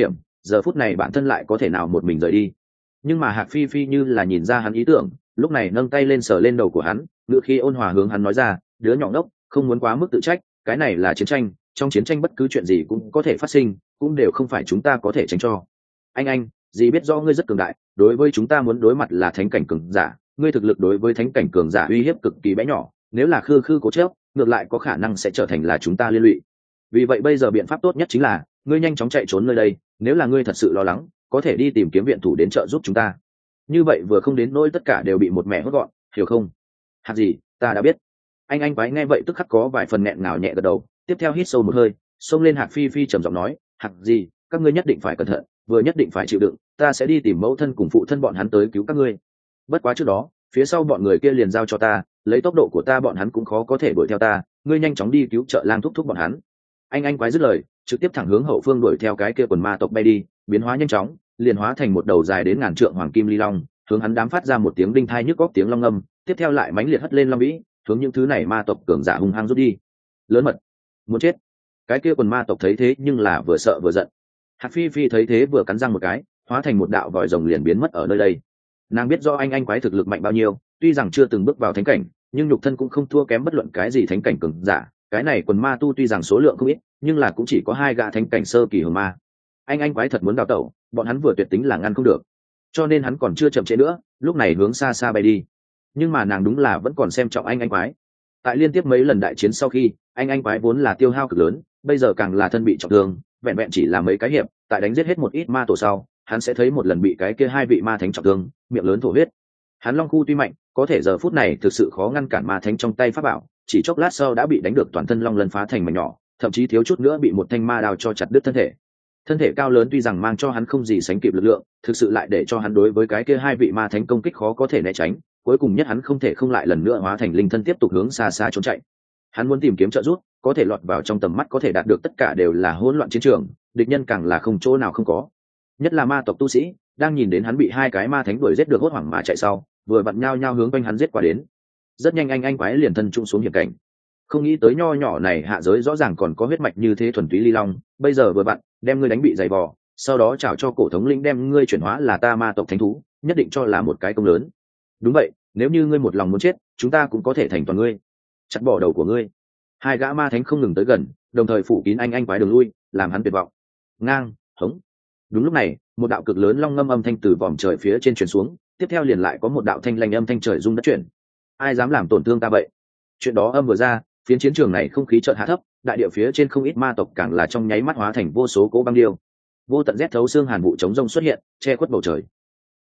Speaker 1: giờ phút này bản thân lại có thể nào một mình rời đi. Nhưng mà Hạc Phi Phi như là nhìn ra hắn ý tưởng, lúc này nâng tay lên sờ lên đầu của hắn, ngựa khi ôn hòa hướng hắn nói ra, đứa nhỏ ngốc, không muốn quá mức tự trách, cái này là chiến tranh, trong chiến tranh bất cứ chuyện gì cũng có thể phát sinh, cũng đều không phải chúng ta có thể tránh cho. Anh anh, dì biết rõ ngươi rất cường đại, đối với chúng ta muốn đối mặt là thánh cảnh cường giả, ngươi thực lực đối với thánh cảnh cường giả uy hiếp cực kỳ bé nhỏ, nếu là khư khư cố chấp, ngược lại có khả năng sẽ trở thành là chúng ta liên lụy. Vì vậy bây giờ biện pháp tốt nhất chính là ngươi nhanh chóng chạy trốn nơi đây, nếu là ngươi thật sự lo lắng, có thể đi tìm kiếm viện thủ đến trợ giúp chúng ta. Như vậy vừa không đến nỗi tất cả đều bị một mẹ hốt gọn, hiểu không? Hạt gì, ta đã biết. Anh anh quái nghe vậy tức khắc có vài phần nghẹn ngào nhẹ gật đầu, tiếp theo hít sâu một hơi, xông lên Hạc Phi Phi trầm giọng nói, Hạt gì, các ngươi nhất định phải cẩn thận, vừa nhất định phải chịu đựng, ta sẽ đi tìm mẫu thân cùng phụ thân bọn hắn tới cứu các ngươi. Bất quá trước đó, phía sau bọn người kia liền giao cho ta, lấy tốc độ của ta bọn hắn cũng khó có thể đuổi theo ta, ngươi nhanh chóng đi cứu trợ lang thúc thúc bọn hắn. Anh anh quái dứt lời, trực tiếp thẳng hướng hậu phương đuổi theo cái kia quần ma tộc bay đi, biến hóa nhanh chóng, liền hóa thành một đầu dài đến ngàn trượng hoàng kim ly long, hướng hắn đám phát ra một tiếng đinh thai nhức góc tiếng long ngâm, tiếp theo lại mãnh liệt hất lên long vĩ, hướng những thứ này ma tộc cường giả hung hăng rút đi. Lớn mật, muốn chết. Cái kia quần ma tộc thấy thế nhưng là vừa sợ vừa giận. Hạc Phi Phi thấy thế vừa cắn răng một cái, hóa thành một đạo vòi rồng liền biến mất ở nơi đây. Nàng biết do anh anh quái thực lực mạnh bao nhiêu, tuy rằng chưa từng bước vào thánh cảnh, nhưng nhục thân cũng không thua kém bất luận cái gì thánh cảnh cường giả. Cái này quần ma tu tuy rằng số lượng không ít, nhưng là cũng chỉ có hai gã thánh cảnh sơ kỳ hồn ma. Anh anh quái thật muốn đào tẩu, bọn hắn vừa tuyệt tính là ngăn không được, cho nên hắn còn chưa chậm trễ nữa, lúc này hướng xa xa bay đi. Nhưng mà nàng đúng là vẫn còn xem trọng anh anh quái. Tại liên tiếp mấy lần đại chiến sau khi, anh anh quái vốn là tiêu hao cực lớn, bây giờ càng là thân bị trọng thương, vẹn vẹn chỉ là mấy cái hiệp, tại đánh giết hết một ít ma tổ sau, hắn sẽ thấy một lần bị cái kia hai vị ma thánh trọng thương, miệng lớn thổ huyết. Hắn long khu tuy mạnh, có thể giờ phút này thực sự khó ngăn cản ma thánh trong tay pháp bảo, chỉ chốc lát sau đã bị đánh được toàn thân long lân phá thành mảnh nhỏ, thậm chí thiếu chút nữa bị một thanh ma đao cho chặt đứt thân thể. Thân thể cao lớn tuy rằng mang cho hắn không gì sánh kịp lực lượng, thực sự lại để cho hắn đối với cái kia hai vị ma thánh công kích khó có thể né tránh, cuối cùng nhất hắn không thể không lại lần nữa hóa thành linh thân tiếp tục hướng xa xa trốn chạy. Hắn muốn tìm kiếm trợ giúp, có thể lọt vào trong tầm mắt có thể đạt được tất cả đều là hỗn loạn chiến trường, địch nhân càng là không chỗ nào không có. Nhất là ma tộc tu sĩ, đang nhìn đến hắn bị hai cái ma thánh đuổi giết được hốt hoảng mà chạy sau, vừa vặn nhao nhao hướng quanh hắn giết qua đến. Rất nhanh anh anh quái liền thân trung xuống hiểm cảnh. Không nghĩ tới nho nhỏ này hạ giới rõ ràng còn có huyết mạch như thế thuần túy ly long, bây giờ vừa vặn đem ngươi đánh bị dày vò, sau đó chào cho cổ thống lĩnh đem ngươi chuyển hóa là ta ma tộc thánh thú, nhất định cho là một cái công lớn. Đúng vậy, nếu như ngươi một lòng muốn chết, chúng ta cũng có thể thành toàn ngươi, chặt bỏ đầu của ngươi. Hai gã ma thánh không ngừng tới gần, đồng thời phủ kín anh anh quái đường lui, làm hắn tuyệt vọng. Ngang, hống. Đúng lúc này, một đạo cực lớn long ngâm âm thanh từ vòm trời phía trên truyền xuống, tiếp theo liền lại có một đạo thanh lanh âm thanh trời rung đất chuyển. Ai dám làm tổn thương ta vậy? Chuyện đó âm vừa ra, phiến chiến trường này không khí chợt hạ thấp, đại địa phía trên không ít ma tộc càng là trong nháy mắt hóa thành vô số cỗ băng điêu. Vô tận rét thấu xương hàn vụ chống rông xuất hiện, che khuất bầu trời.